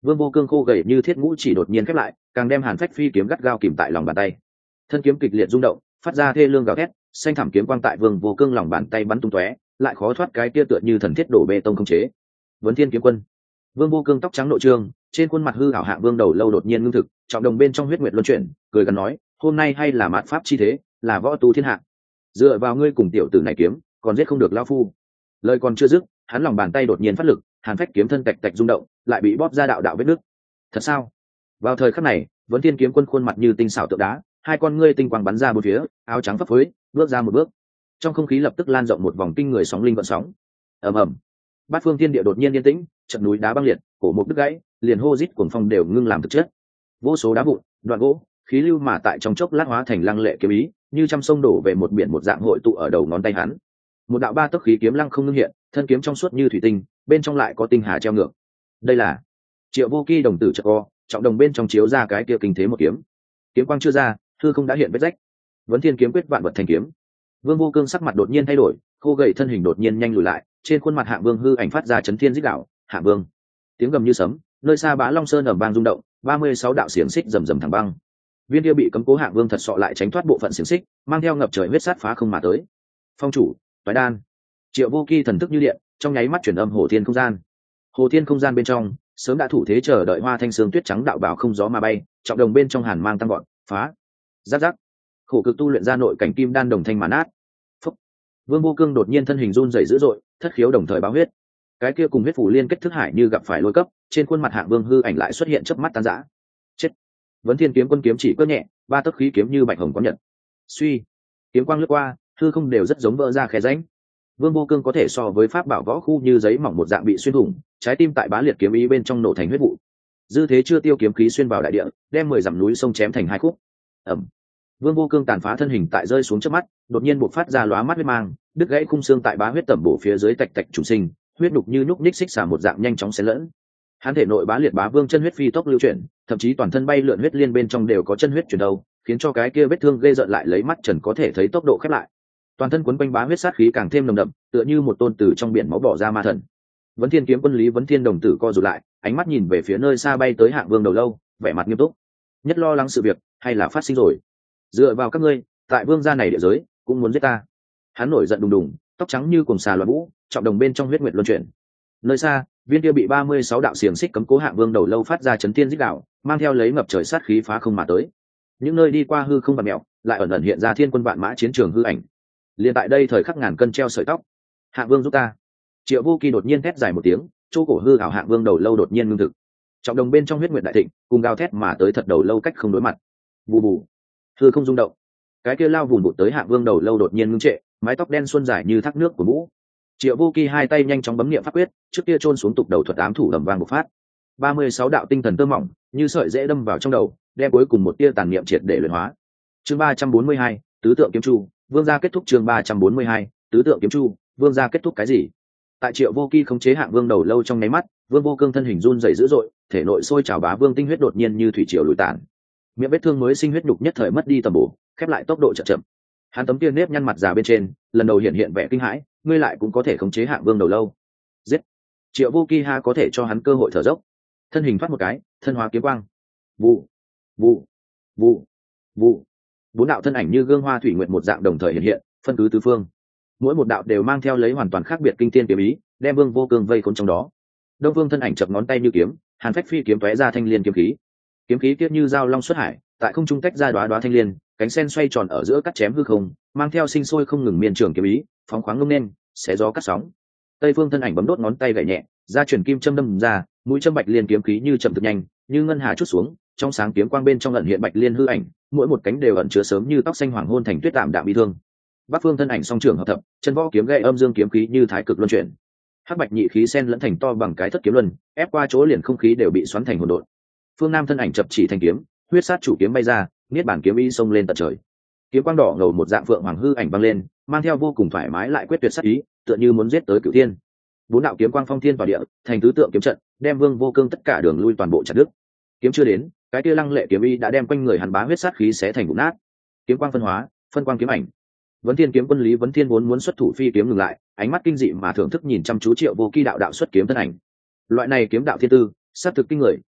Vương Vô Cương khô gầy như thiết ngũ chỉ đột nhiên khép lại, càng đem Hàn Phách phi kiếm gắt gao kìm tại lòng bàn tay. Thân kiếm kịch liệt rung động, phát ra thê lương gào thét, xanh thảm kiếm quang tại Vương Vô Cương lòng bàn tay bắn tung tóe, lại khó thoát cái kia tựa như thần thiết đổ bê tông không chế. Vấn Thiên kiếm quân. Vương Vô Cương tóc trắng nội trương, trên khuôn mặt hư ảo Hạ Vương đầu lâu đột nhiên ngưng thực, trọng đồng bên trong huyết nguyệt luân chuyển, cười gần nói, hôm nay hay là mạt pháp chi thế, là võ tu thiên hạ. Dựa vào ngươi cùng tiểu tử này kiếm, còn giết không được lão phu. Lời còn chưa dứt, hắn lòng bàn tay đột nhiên phát lực, Hàn Phách kiếm thân tạch tạch rung động, lại bị bóp ra đạo đạo vết nứt. Thật sao? Vào thời khắc này, Vấn Thiên kiếm quân khuôn mặt như tinh xảo tượng đá, hai con ngươi tinh quang bắn ra bốn phía, áo trắng phấp phới, bước ra một bước. Trong không khí lập tức lan rộng một vòng kinh người sóng linh vận sóng. Ầm ầm. Bát phương thiên địa đột nhiên yên tĩnh, trận núi đá băng liệt, cổ mục đứt gãy, liền hô rít cuồng phong đều ngưng làm thực chất. Vô số đá vụn, đoạn gỗ, khí lưu mà tại trong chốc lát hóa thành lăng lệ kiếm ý, như trăm sông đổ về một biển một dạng hội tụ ở đầu ngón tay hắn. Một đạo ba tấc khí kiếm lăng không ngưng hiện, thân kiếm trong suốt như thủy tinh, bên trong lại có tinh hà treo ngược. Đây là Triệu Vô Kỳ đồng tử chợt co, trọng đồng bên trong chiếu ra cái kia kinh thế một kiếm. Kiếm quang chưa ra, hư không đã hiện vết rách. Vấn Thiên kiếm quyết vạn vật thành kiếm. Vương Vô Cương sắc mặt đột nhiên thay đổi, khô gầy thân hình đột nhiên nhanh lùi lại, trên khuôn mặt Hạng Vương hư ảnh phát ra chấn thiên rít gào, "Hạng Vương!" Tiếng gầm như sấm, nơi xa Bá Long Sơn ầm vang rung động, ba mươi sáu đạo xiềng xích rầm rầm thẳng băng. Viên kia bị cấm cố Hạng Vương thật sọ lại tránh thoát bộ phận xiềng xích, mang theo ngập trời huyết sát phá không mà tới. Phong chủ, Toái Đan. Triệu Vô Kỳ thần thức như điện, trong nháy mắt chuyển âm Hồ Thiên không gian. Hồ Thiên không gian bên trong, sớm đã thủ thế chờ đợi Hoa Thanh Sương tuyết trắng đạo bảo không gió mà bay, trọng đồng bên trong hàn mang tăng gọn, phá. Rắc rắc. Khổ cực tu luyện ra nội cảnh kim đan đồng thanh mà nát. Phúc. Vương Vô Cương đột nhiên thân hình run rẩy dữ dội, thất khiếu đồng thời báo huyết. Cái kia cùng huyết phủ liên kết thức hải như gặp phải lôi cấp, trên khuôn mặt Hạng Vương hư ảnh lại xuất hiện chớp mắt tan rã. Chết. Vấn Thiên kiếm quân kiếm chỉ cướp nhẹ, ba tấc khí kiếm như bạch hồng có nhật. Suy. Kiếm quang lướt qua, hư không đều rất giống vỡ ra khe rãnh. Vương Vô Cương có thể so với pháp bảo võ khu như giấy mỏng một dạng bị xuyên thủng, trái tim tại bá liệt kiếm ý bên trong nổ thành huyết vụ. Dư thế chưa tiêu kiếm khí xuyên vào đại địa, đem mười dặm núi sông chém thành hai khúc. Ầm. Vương Vô Cương tàn phá thân hình tại rơi xuống trước mắt, đột nhiên bộc phát ra lóa mắt huyết mang, đứt gãy khung xương tại bá huyết tẩm bổ phía dưới tạch tạch trùng sinh, huyết đục như nhúc nhích xích xả một dạng nhanh chóng xen lẫn. Hắn thể nội bá liệt bá vương chân huyết phi tốc lưu chuyển, thậm chí toàn thân bay lượn huyết liên bên trong đều có chân huyết chuyển đầu, khiến cho cái kia vết thương ghê rợn lại lấy mắt trần có thể thấy tốc độ khép lại. Toàn thân quấn quanh bá huyết sát khí càng thêm nồng đậm, tựa như một tôn tử trong biển máu bỏ ra ma thần. Vấn Thiên kiếm quân Lý Vấn Thiên đồng tử co rụt lại, ánh mắt nhìn về phía nơi xa bay tới Hạng Vương đầu lâu, vẻ mặt nghiêm túc. Nhất lo lắng sự việc hay là phát sinh rồi. Dựa vào các ngươi, tại vương gia này địa giới, cũng muốn giết ta. Hắn nổi giận đùng đùng, tóc trắng như cuồng xà loạn vũ, trọng đồng bên trong huyết nguyệt luân chuyển. Nơi xa, viên kia bị ba mươi sáu đạo xiềng xích cấm cố Hạng Vương đầu lâu phát ra chấn thiên rít đạo, mang theo lấy ngập trời sát khí phá không mà tới. Những nơi đi qua hư không bạt mèo, lại ẩn ẩn hiện ra thiên quân vạn mã chiến trường hư ảnh. Liên tại đây thời khắc ngàn cân treo sợi tóc. Hạng Vương giúp ta. Triệu Vô Kỳ đột nhiên thét dài một tiếng, chỗ cổ hư ảo Hạng Vương đầu lâu đột nhiên ngưng thực. Trọng đồng bên trong huyết nguyệt đại thịnh, cùng gào thét mà tới thật đầu lâu cách không đối mặt. Bù bù. Hư không rung động. Cái kia lao vùn vụt tới Hạng Vương đầu lâu đột nhiên ngưng trệ, mái tóc đen xuân dài như thác nước của mũ. Triệu Vô Kỳ hai tay nhanh chóng bấm niệm pháp quyết, trước kia chôn xuống tục đầu thuật ám thủ ầm vang bộc phát. ba mươi sáu đạo tinh thần tơ mỏng, như sợi dễ đâm vào trong đầu, đem cuối cùng một tia tàn niệm triệt để luyện hóa. Chương ba trăm bốn mươi hai, tứ tượng kiếm chu, vương gia kết thúc chương ba trăm bốn mươi hai, tứ tượng kiếm chu, vương gia kết thúc cái gì? Tại Triệu Vô Kỳ khống chế Hạng Vương đầu lâu trong nháy mắt, Vương Vô Cương thân hình run rẩy dữ dội, thể nội sôi trào bá vương tinh huyết đột nhiên như thủy triều lùi tàn. Miệng vết thương mới sinh huyết nhục nhất thời mất đi tầm bổ, khép lại tốc độ chậm chậm. Hắn tấm kia nếp nhăn mặt già bên trên, lần đầu hiện hiện vẻ kinh hãi, ngươi lại cũng có thể khống chế Hạng Vương đầu lâu. Giết! Triệu Vô Kỳ ha có thể cho hắn cơ hội thở dốc. Thân hình thoát một cái, thân hóa kiếm quang. Vụ, vụ, vụ, vụ. Bốn đạo thân ảnh như gương hoa thủy nguyện một dạng đồng thời hiện hiện, phân cứ tứ phương. Mỗi một đạo đều mang theo lấy hoàn toàn khác biệt kinh thiên kiếm ý, đem Vương Vô Cương vây khốn trong đó. Đông Vương thân ảnh chập ngón tay như kiếm, Hàn Phách phi kiếm tóe ra thanh liên kiếm khí. Kiếm khí kiết như dao long xuất hải, tại không trung tách ra đóa đóa thanh liên, cánh sen xoay tròn ở giữa cắt chém hư không, mang theo sinh sôi không ngừng miên trường kiếm ý, phóng khoáng ngông nên, xé gió cắt sóng. Tây Phương thân ảnh bấm đốt ngón tay gảy nhẹ, ra chuyển kim châm đâm ra, mũi châm bạch liên kiếm khí như chậm thực nhanh, như ngân hà chút xuống, trong sáng kiếm quang bên trong ẩn hiện bạch liên hư ảnh, mỗi một cánh đều ẩn chứa sớm như tóc xanh hoàng hôn thành tuyết tạm đạm bi thương. Bắc Phương thân ảnh song trưởng hợp thập, chân võ kiếm gậy âm dương kiếm khí như thái cực luân chuyển. Hắc bạch nhị khí sen lẫn thành to bằng cái thất kiếm luân, ép qua chỗ liền không khí đều bị xoắn thành hỗn độn. Phương Nam thân ảnh chập chỉ thành kiếm, huyết sát chủ kiếm bay ra, niết bản kiếm ý xông lên tận trời. Kiếm quang đỏ ngầu một dạng phượng hoàng hư ảnh vang lên, mang theo vô cùng thoải mái lại quyết tuyệt sát ý, tựa như muốn giết tới cửu thiên. Bốn đạo kiếm quang phong thiên tỏa địa, thành tứ tượng kiếm trận, đem Vương Vô Cương tất cả đường lui toàn bộ chặt đứt. Kiếm chưa đến, cái kia lăng lệ kiếm ý đã đem quanh người hắn bá huyết sát khí xé thành vụn nát. Kiếm quang phân hóa, phân quang kiếm ảnh. Vấn Thiên kiếm quân Lý Vấn Thiên vốn muốn xuất thủ phi kiếm ngừng lại, ánh mắt kinh dị mà thưởng thức nhìn chăm chú Triệu Vô Kỳ đạo đạo xuất kiếm thân ảnh. Loại này kiếm đạo thiên tư, sát thực kinh người,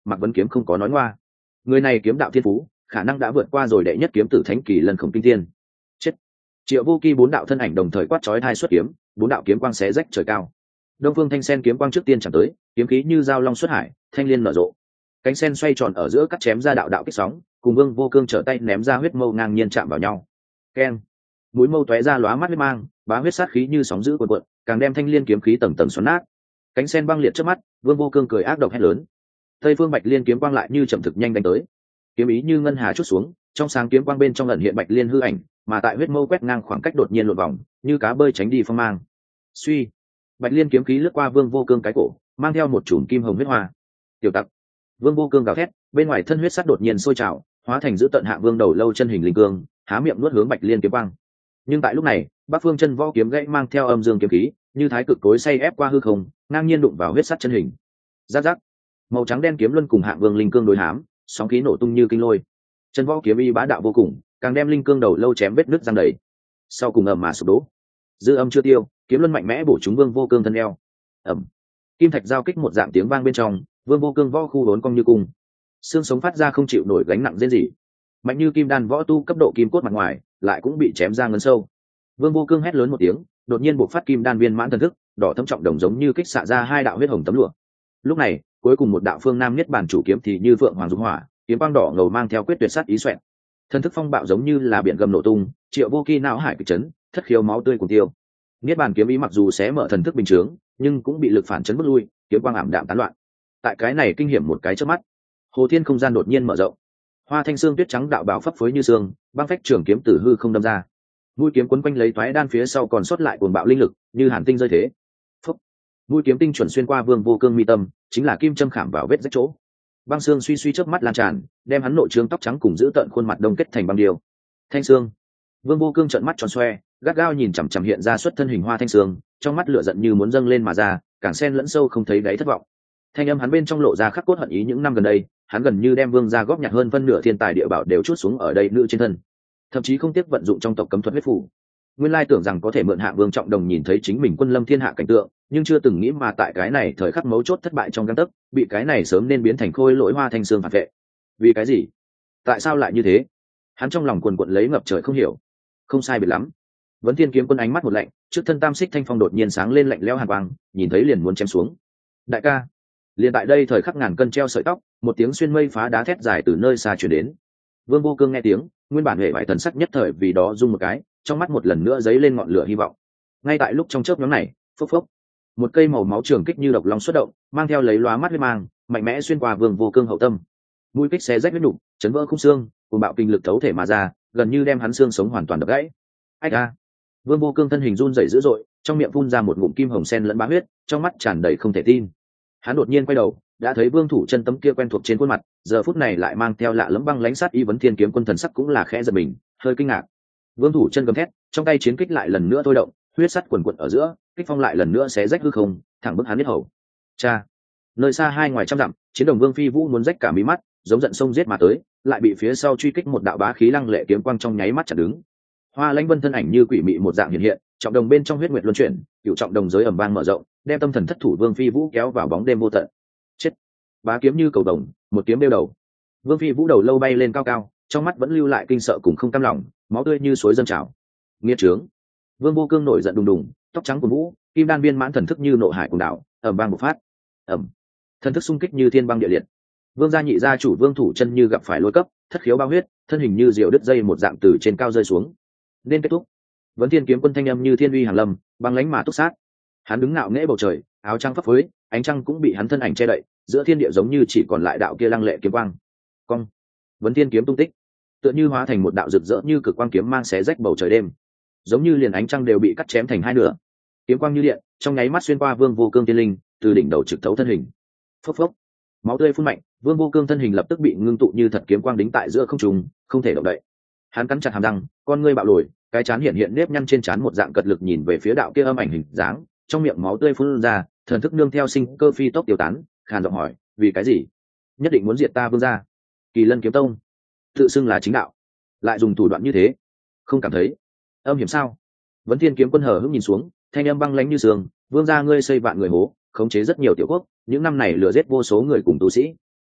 Mạc Vấn Kiếm không có nói ngoa. Người này kiếm đạo thiên phú khả năng đã vượt qua rồi đệ nhất kiếm tử thánh kỳ lần khổng kinh thiên. Chết. Triệu Vô Kỳ bốn đạo thân ảnh đồng thời quát chói hai xuất kiếm, bốn đạo kiếm quang xé rách trời cao. Đông Phương Thanh Sen kiếm quang trước tiên chạm tới, kiếm khí như dao long xuất hải, thanh liên nở rộ. Cánh sen xoay tròn ở giữa cắt chém ra đạo đạo kích sóng, cùng Vương Vô Cương trở tay ném ra huyết mâu ngang nhiên chạm vào nhau. Keng. Mũi mâu tóe ra lóa mắt huyết mang, bá huyết sát khí như sóng dữ cuộn cuộn, càng đem thanh liên kiếm khí tầng tầng xoắn nát. Cánh sen băng liệt trước mắt, Vương Vô Cương cười ác độc hét lớn. Tây Phương Bạch Liên kiếm quang lại như chậm thực nhanh đánh tới. Kiếm ý như ngân hà chút xuống, trong sáng kiếm quang bên trong ẩn hiện Bạch Liên hư ảnh, mà tại huyết mâu quét ngang khoảng cách đột nhiên lộn vòng, như cá bơi tránh đi phong mang. Suy. Bạch Liên kiếm khí lướt qua Vương Vô Cương cái cổ, mang theo một chùm kim hồng huyết hoa. Tiểu tặc. Vương Vô Cương gào thét, bên ngoài thân huyết sắt đột nhiên sôi trào, hóa thành giữ tận hạ vương đầu lâu chân hình linh cương, há miệng nuốt hướng Bạch Liên kiếm quang. Nhưng tại lúc này, Bắc Phương Chân Võ kiếm gãy mang theo âm dương kiếm khí, như thái cực cối xay ép qua hư không, ngang nhiên đụng vào huyết sắt chân hình. Rắc rắc. Màu trắng đen kiếm luân cùng hạ vương linh cương đối hám, sóng khí nổ tung như kinh lôi. Chân Võ kiếm y bá đạo vô cùng, càng đem linh cương đầu lâu chém vết nứt răng đầy. Sau cùng ầm mà sụp đổ. Dư âm chưa tiêu, kiếm luân mạnh mẽ bổ trúng Vương Vô Cương thân eo. Ầm. Kim thạch giao kích một dạng tiếng vang bên trong, Vương Vô Cương võ khu đốn cong như cung, xương sống phát ra không chịu nổi gánh nặng rên rỉ. Mạnh như kim đan võ tu cấp độ kim cốt mặt ngoài, lại cũng bị chém ra ngân sâu. Vương Vô Cương hét lớn một tiếng, đột nhiên bộc phát kim đan viên mãn thần thức, đỏ thâm trọng đồng giống như kích xạ ra hai đạo huyết hồng tấm lụa. Lúc này, cuối cùng một đạo phương nam nhất bản chủ kiếm thì như vượng hoàng dung hỏa, kiếm quang đỏ ngầu mang theo quyết tuyệt sát ý xoẹt. Thần thức phong bạo giống như là biển gầm nổ tung, Triệu Vô Kỳ não hải kịch chấn, thất khiếu máu tươi cùng tiêu. Niết bàn kiếm ý mặc dù xé mở thần thức bình thường, nhưng cũng bị lực phản chấn bước lui, kiếm quang ảm đạm tán loạn. Tại cái này kinh hiểm một cái chớp mắt, hồ thiên không gian đột nhiên mở rộng. Hoa thanh xương tuyết trắng đạo bào phấp phới như sương, băng phách trường kiếm tử hư không đâm ra. Mũi kiếm quấn quanh lấy toái đan phía sau còn sót lại cuồng bạo linh lực, như hàn tinh rơi thế. Phúc. Mũi kiếm tinh chuẩn xuyên qua Vương Vô Cương mi tâm, chính là kim châm khảm vào vết rách chỗ. Băng xương suy suy chớp mắt lan tràn, đem hắn nội trướng tóc trắng cùng giữ tận khuôn mặt đông kết thành băng điêu. Thanh xương. Vương Vô Cương trợn mắt tròn xoe, gắt gao nhìn chằm chằm hiện ra xuất thân hình hoa thanh xương, trong mắt lửa giận như muốn dâng lên mà ra, càng xen lẫn sâu không thấy đáy thất vọng. Thanh âm hắn bên trong lộ ra khắc cốt hận ý những năm gần đây, hắn gần như đem Vương gia góp nhặt hơn phân nửa thiên tài địa bảo đều trút xuống ở đây nữ trên thân, thậm chí không tiếc vận dụng trong tộc cấm thuật huyết phủ. Nguyên lai tưởng rằng có thể mượn Hạ Vương Trọng Đồng nhìn thấy chính mình quân lâm thiên hạ cảnh tượng, nhưng chưa từng nghĩ mà tại cái này thời khắc mấu chốt thất bại trong gang tấc, bị cái này sớm nên biến thành khôi lỗi hoa thanh xương phản vệ. Vì cái gì? Tại sao lại như thế? Hắn trong lòng quần quật lấy ngập trời không hiểu. Không sai biệt lắm. Vấn Thiên kiếm quân ánh mắt một lạnh, trước thân tam xích thanh phong đột nhiên sáng lên lạnh lẽo hàn quang, nhìn thấy liền muốn chém xuống. Đại ca. Liền tại đây thời khắc ngàn cân treo sợi tóc, một tiếng xuyên mây phá đá thét dài từ nơi xa truyền đến. Vương Vô Cương nghe tiếng, nguyên bản hệ vải thần sắc nhất thời vì đó rung một cái, trong mắt một lần nữa dấy lên ngọn lửa hy vọng. Ngay tại lúc trong chớp nhoáng này, phốc phốc, một cây màu máu trường kích như độc long xuất động, mang theo lấy lóa mắt huyết mang, mạnh mẽ xuyên qua Vương Vô Cương hậu tâm. Mũi kích xé rách huyết nục, chấn vỡ khung xương, cùng bạo kinh lực thấu thể mà ra, gần như đem hắn xương sống hoàn toàn đập gãy. Ách a! Vương Vô Cương thân hình run rẩy dữ dội, trong miệng phun ra một ngụm kim hồng sen lẫn bá huyết, trong mắt tràn đầy không thể tin. Hắn đột nhiên quay đầu, đã thấy Vương Thủ Chân tấm kia quen thuộc trên khuôn mặt, giờ phút này lại mang theo lạ lẫm băng lãnh sát ý. Vấn Thiên kiếm quân thần sắc cũng là khẽ giật mình, hơi kinh ngạc. Vương Thủ Chân gầm thét, trong tay chiến kích lại lần nữa thôi động, huyết sắt quần quật ở giữa, kích phong lại lần nữa xé rách hư không, thẳng bức hắn huyết hầu. Cha! Nơi xa hai ngoài trăm dặm, chiến đồng Vương Phi Vũ muốn rách cả mí mắt, giống giận sông giết mà tới, lại bị phía sau truy kích một đạo bá khí lăng lệ kiếm quang trong nháy mắt chặn đứng. Hoa Lãnh Vân thân ảnh như quỷ mị một dạng hiện hiện, trọng đồng bên trong huyết nguyệt luân chuyển, cựu trọng đồng giới ầm vang mở rộng, đem tâm thần thất thủ Vương Phi Vũ kéo vào bóng đêm vô tận. Chết! Bá kiếm như cầu đồng, một kiếm đeo đầu. Vương Phi Vũ đầu lâu bay lên cao cao, trong mắt vẫn lưu lại kinh sợ cùng không cam lòng, máu tươi như suối dâng trào. Nghiệt trướng! Vương Vô Cương nổi giận đùng đùng, tóc trắng của vũ, kim đan viên mãn thần thức như nộ hải cùng đảo, ầm vang bộc phát. Ầm! Thần thức xung kích như thiên băng địa liệt. Vương gia nhị gia chủ Vương Thủ Chân như gặp phải lôi cấp, thất khiếu bao huyết, thân hình như diều đứt dây một dạng từ trên cao rơi xuống. Nên kết thúc. Vấn Thiên kiếm quân thanh âm như thiên uy hàn lâm, băng lãnh mà túc sát. Hắn đứng ngạo nghễ bầu trời, áo trắng phấp phới, ánh trăng cũng bị hắn thân ảnh che đậy, giữa thiên địa giống như chỉ còn lại đạo kia lăng lệ kiếm quang. Cong. Vấn Thiên kiếm tung tích, tựa như hóa thành một đạo rực rỡ như cực quang kiếm mang xé rách bầu trời đêm, giống như liền ánh trăng đều bị cắt chém thành hai nửa. Kiếm quang như điện, trong nháy mắt xuyên qua Vương Vô Cương tiên linh, từ đỉnh đầu trực thấu thân hình. Phốc phốc. Máu tươi phun mạnh, Vương Vô Cương thân hình lập tức bị ngưng tụ như thật kiếm quang đính tại giữa không trung, không thể động đậy. Hắn cắn chặt hàm răng, con ngươi bạo lồi, cái chán hiện hiện nếp nhăn trên trán một dạng cật lực nhìn về phía đạo kia âm ảnh hình dáng, trong miệng máu tươi phun ra, thần thức nương theo sinh cơ phi tốc tiêu tán, khàn giọng hỏi, vì cái gì? Nhất định muốn diệt ta Vương gia? Kỳ Lân kiếm tông, tự xưng là chính đạo, lại dùng thủ đoạn như thế, không cảm thấy âm hiểm sao? Vấn Thiên kiếm quân hờ hững nhìn xuống, thanh âm băng lãnh như sương, Vương gia ngươi xây vạn người hố, khống chế rất nhiều tiểu quốc, những năm này lừa giết vô số người cùng tu sĩ,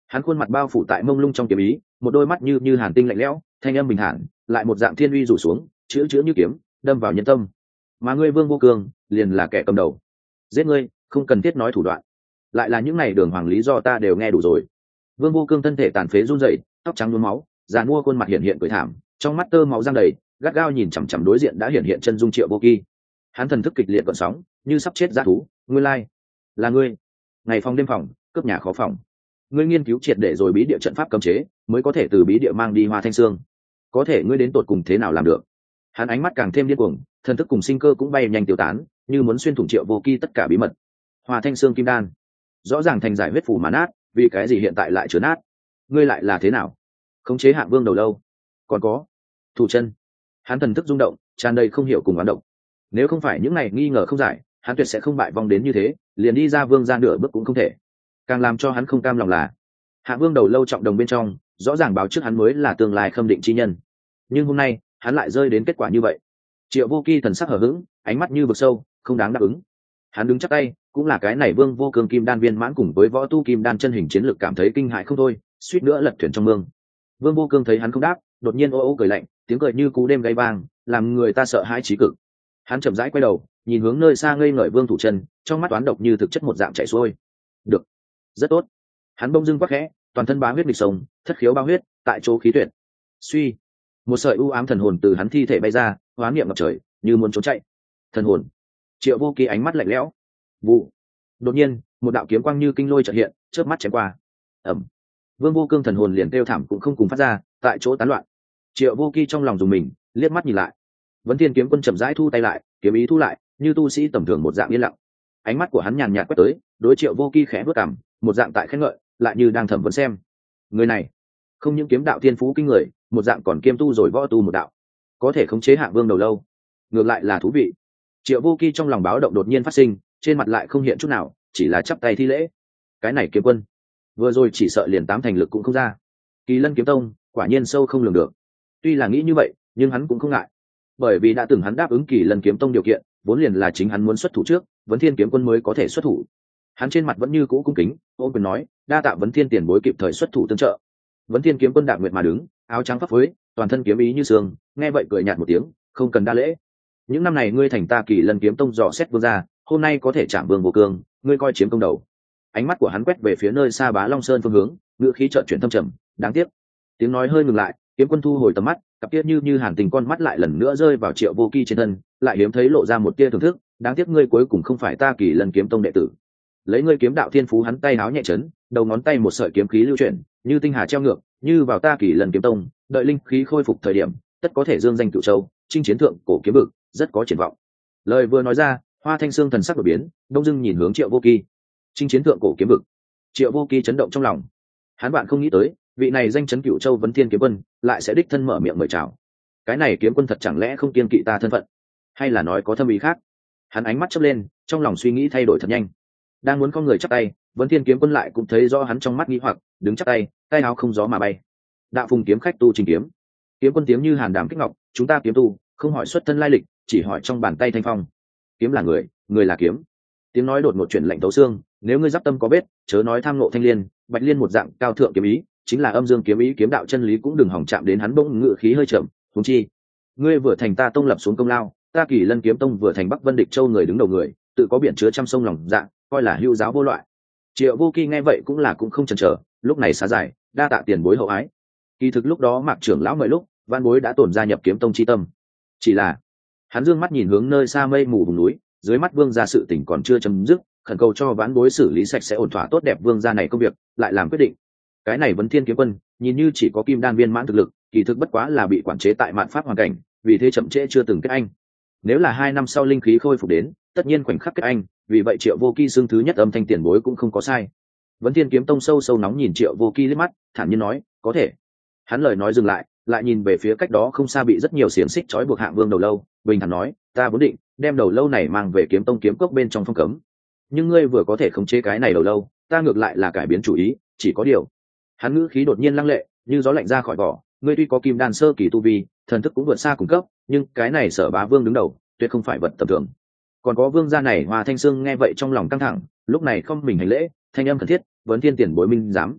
Hắn khuôn mặt bao phủ tại mông lung trong kiếm ý, một đôi mắt như như hàn tinh lạnh lẽo, thanh âm bình thản, lại một dạng thiên uy rủ xuống, chữ chữ như kiếm, đâm vào nhân tâm. Mà ngươi Vương Vô Cương liền là kẻ cầm đầu. Giết ngươi, không cần thiết nói thủ đoạn. Lại là những này đường hoàng lý do ta đều nghe đủ rồi. Vương Vô Cương thân thể tàn phế run rẩy, tóc trắng nhuốm máu, giàn mua khuôn mặt hiện hiện cười thảm, trong mắt tơ máu răng đầy, gắt gao nhìn chằm chằm đối diện đã hiện hiện chân dung Triệu Vô Kỳ. Hắn thần thức kịch liệt gợn sóng, như sắp chết dã thú. Ngươi lai, là ngươi. Ngày phòng đêm phòng, cướp nhà khó phòng. Ngươi nghiên cứu triệt để rồi bí địa trận pháp cấm chế, mới có thể từ bí địa mang đi Hoa Thanh Sương. Có thể ngươi đến tột cùng thế nào làm được? Hắn ánh mắt càng thêm điên cuồng, thần thức cùng sinh cơ cũng bay nhanh tiêu tán, như muốn xuyên thủng Triệu Vô Kỳ tất cả bí mật. Hoa Thanh Sương kim đan, rõ ràng thành giải huyết phù mà nát, vì cái gì hiện tại lại chứa nát? Ngươi lại là thế nào? Khống chế Hạng Vương đầu lâu, còn có thủ chân. Hắn thần thức rung động, tràn đầy không hiểu cùng oán động. Nếu không phải những này nghi ngờ không giải, hắn tuyệt sẽ không bại vong đến như thế, liền đi ra Vương gia nửa bước cũng không thể. Càng làm cho hắn không cam lòng là Hạng Vương đầu lâu trọng đồng bên trong, rõ ràng báo trước hắn mới là tương lai khâm định chi nhân. Nhưng hôm nay, hắn lại rơi đến kết quả như vậy. Triệu Vô Kỳ thần sắc hở hững, ánh mắt như vực sâu, không đáng đáp ứng. Hắn đứng chắp tay, cũng là cái này Vương Vô Cương kim đan viên mãn cùng với võ tu kim đan chân hình chiến lược cảm thấy kinh hại không thôi, suýt nữa lật thuyền trong mương. Vương Vô Cương thấy hắn không đáp, đột nhiên ô ô cười lạnh, tiếng cười như cú đêm gáy vang, làm người ta sợ hãi chí cực. Hắn chậm rãi quay đầu, nhìn hướng nơi xa ngây ngời Vương Thủ Chân, trong mắt toán độc như thực chất một dạng chảy xuôi. Được, rất tốt. Hắn bỗng dưng quắc khẽ, toàn thân bá huyết nghịch sông, thất khiếu bao huyết, tại chỗ khí tuyệt. Suy, một sợi u ám thần hồn từ hắn thi thể bay ra, hóa niệm ngập trời, như muốn trốn chạy. Thần hồn. Triệu Vô Kỳ ánh mắt lạnh lẽo. Vụ. Đột nhiên, một đạo kiếm quang như kinh lôi chợt hiện, chớp mắt chém qua. Ầm. Vương Vô Cương thần hồn liền kêu thảm cũng không cùng phát ra, tại chỗ tán loạn. Triệu Vô Kỳ trong lòng dùng mình, liếc mắt nhìn lại. Vấn Thiên Kiếm Quân chậm rãi thu tay lại, kiếm ý thu lại, như tu sĩ tầm thường một dạng yên lặng. Ánh mắt của hắn nhàn nhạt quét tới, đối Triệu Vô Kỳ khẽ bước cằm, một dạng tại khen ngợi, lại như đang thẩm vấn xem. Người này, không những kiếm đạo thiên phú kinh người, một dạng còn kiêm tu rồi võ tu một đạo, có thể khống chế Hạng Vương đầu lâu, ngược lại là thú vị. Triệu Vô Kỳ trong lòng báo động đột nhiên phát sinh, trên mặt lại không hiện chút nào, chỉ là chắp tay thi lễ. Cái này kiếm quân, vừa rồi chỉ sợ liền tám thành lực cũng không ra. Kỳ Lân kiếm tông, quả nhiên sâu không lường được. Tuy là nghĩ như vậy, nhưng hắn cũng không ngại, bởi vì đã từng hắn đáp ứng Kỳ Lân kiếm tông điều kiện, vốn liền là chính hắn muốn xuất thủ trước, Vấn Thiên kiếm quân mới có thể xuất thủ. Hắn trên mặt vẫn như cũ cung kính, ôm quyền nói, đa tạ Vấn Thiên tiền bối kịp thời xuất thủ tương trợ. Vấn Thiên kiếm quân đạp nguyệt mà đứng, áo trắng phấp phới, toàn thân kiếm ý như sương, nghe vậy cười nhạt một tiếng, không cần đa lễ. Những năm này ngươi thành ta Kỳ Lân kiếm tông dò xét vương gia, hôm nay có thể chạm Vương Vô Cương, ngươi coi chiếm công đầu. Ánh mắt của hắn quét về phía nơi xa Bá Long Sơn phương hướng, ngữ khí chợt chuyển thâm trầm, đáng tiếc. Tiếng nói hơi ngừng lại, kiếm quân thu hồi tầm mắt, cặp kia như như hàn tình con mắt lại lần nữa rơi vào Triệu Vô Kỳ trên thân, lại hiếm thấy lộ ra một tia thưởng thức, đáng tiếc ngươi cuối cùng không phải ta Kỳ Lân kiếm tông đệ tử. Lấy ngươi kiếm đạo thiên phú, hắn tay áo nhẹ chấn, đầu ngón tay một sợi kiếm khí lưu chuyển, như tinh hà treo ngược, như vào ta Kỳ Lân kiếm tông, đợi linh khí khôi phục thời điểm, tất có thể dương danh cửu châu, chinh chiến thượng cổ kiếm vực, rất có triển vọng. Lời vừa nói ra, Hoa Thanh Sương thần sắc đổi biến, đông dưng nhìn hướng Triệu Vô Kỳ. Chinh chiến thượng cổ kiếm vực. Triệu Vô Kỳ chấn động trong lòng. Hắn bạn không nghĩ tới, vị này danh chấn cửu châu Vấn Thiên kiếm quân, lại sẽ đích thân mở miệng mời chào. Cái này kiếm quân thật chẳng lẽ không kiêng kỵ ta thân phận, hay là nói có thâm ý khác? Hắn ánh mắt chớp lên, trong lòng suy nghĩ thay đổi thật nhanh. Đang muốn con người chắp tay, Vấn Thiên kiếm quân lại cũng thấy rõ hắn trong mắt nghi hoặc, đứng chắp tay, tay áo không gió mà bay. Đạo Phùng kiếm khách tu trình kiếm. Kiếm quân tiếng như hàn đàm kích ngọc, chúng ta kiếm tu, không hỏi xuất thân lai lịch, chỉ hỏi trong bàn tay thanh phong. Kiếm là người, người là kiếm. Tiếng nói đột ngột chuyển lạnh tấu xương, nếu ngươi giáp tâm có biết, chớ nói tham ngộ thanh liên, bạch liên một dạng cao thượng kiếm ý, chính là âm dương kiếm ý kiếm đạo chân lý cũng đừng hỏng chạm đến hắn. Bỗng ngự khí hơi chậm, huống chi, ngươi vừa thành ta tông lập xuống công lao, ta Kỳ Lân kiếm tông vừa thành Bắc Vân Địch Châu người đứng đầu người, tự có biển chứa trăm sông lòng dạng, coi là hữu giáo vô loại. Triệu Vô Kỳ nghe vậy cũng là cũng không chần chờ, lúc này xá giải, đa tạ tiền bối hậu ái. Kỳ thực lúc đó Mạc trưởng lão mời lúc, Văn bối đã tổn gia nhập kiếm tông chi tâm, chỉ là hắn dương mắt nhìn hướng nơi xa mây mù vùng núi, dưới mắt vương gia sự tình còn chưa chấm dứt, khẩn cầu cho vãn bối xử lý sạch sẽ ổn thỏa tốt đẹp vương gia này công việc, lại làm quyết định. Cái này Vấn Thiên kiếm quân, nhìn như chỉ có kim đan viên mãn thực lực, kỳ thực bất quá là bị quản chế tại mạn pháp hoàn cảnh, vì thế chậm trễ chưa từng kết anh. Nếu là hai năm sau linh khí khôi phục đến, tất nhiên khoảnh khắc kết anh, vì vậy Triệu Vô Kỳ xưng thứ nhất âm thanh tiền bối cũng không có sai. Vấn Thiên kiếm tông sâu sâu nóng nhìn Triệu Vô Kỳ liếc mắt, thản nhiên nói, có thể. Hắn lời nói dừng lại, lại nhìn về phía cách đó không xa bị rất nhiều xiềng xích trói buộc Hạng Vương đầu lâu, bình thản nói, ta vốn định đem đầu lâu này mang về kiếm tông kiếm cốc bên trong phong cấm, nhưng ngươi vừa có thể khống chế cái này đầu lâu, ta ngược lại là cải biến chủ ý, chỉ có điều. Hắn ngữ khí đột nhiên lăng lệ, như gió lạnh ra khỏi vỏ, ngươi tuy có kim đan sơ kỳ tu vi, thần thức cũng vượt xa cùng cấp, nhưng cái này Sở Bá Vương đứng đầu, tuyệt không phải vật tầm thường. Còn có vương gia này Hoa Thanh Sương nghe vậy trong lòng căng thẳng, lúc này không mình hành lễ, thanh âm cần thiết, Vấn Thiên tiền bối minh dám.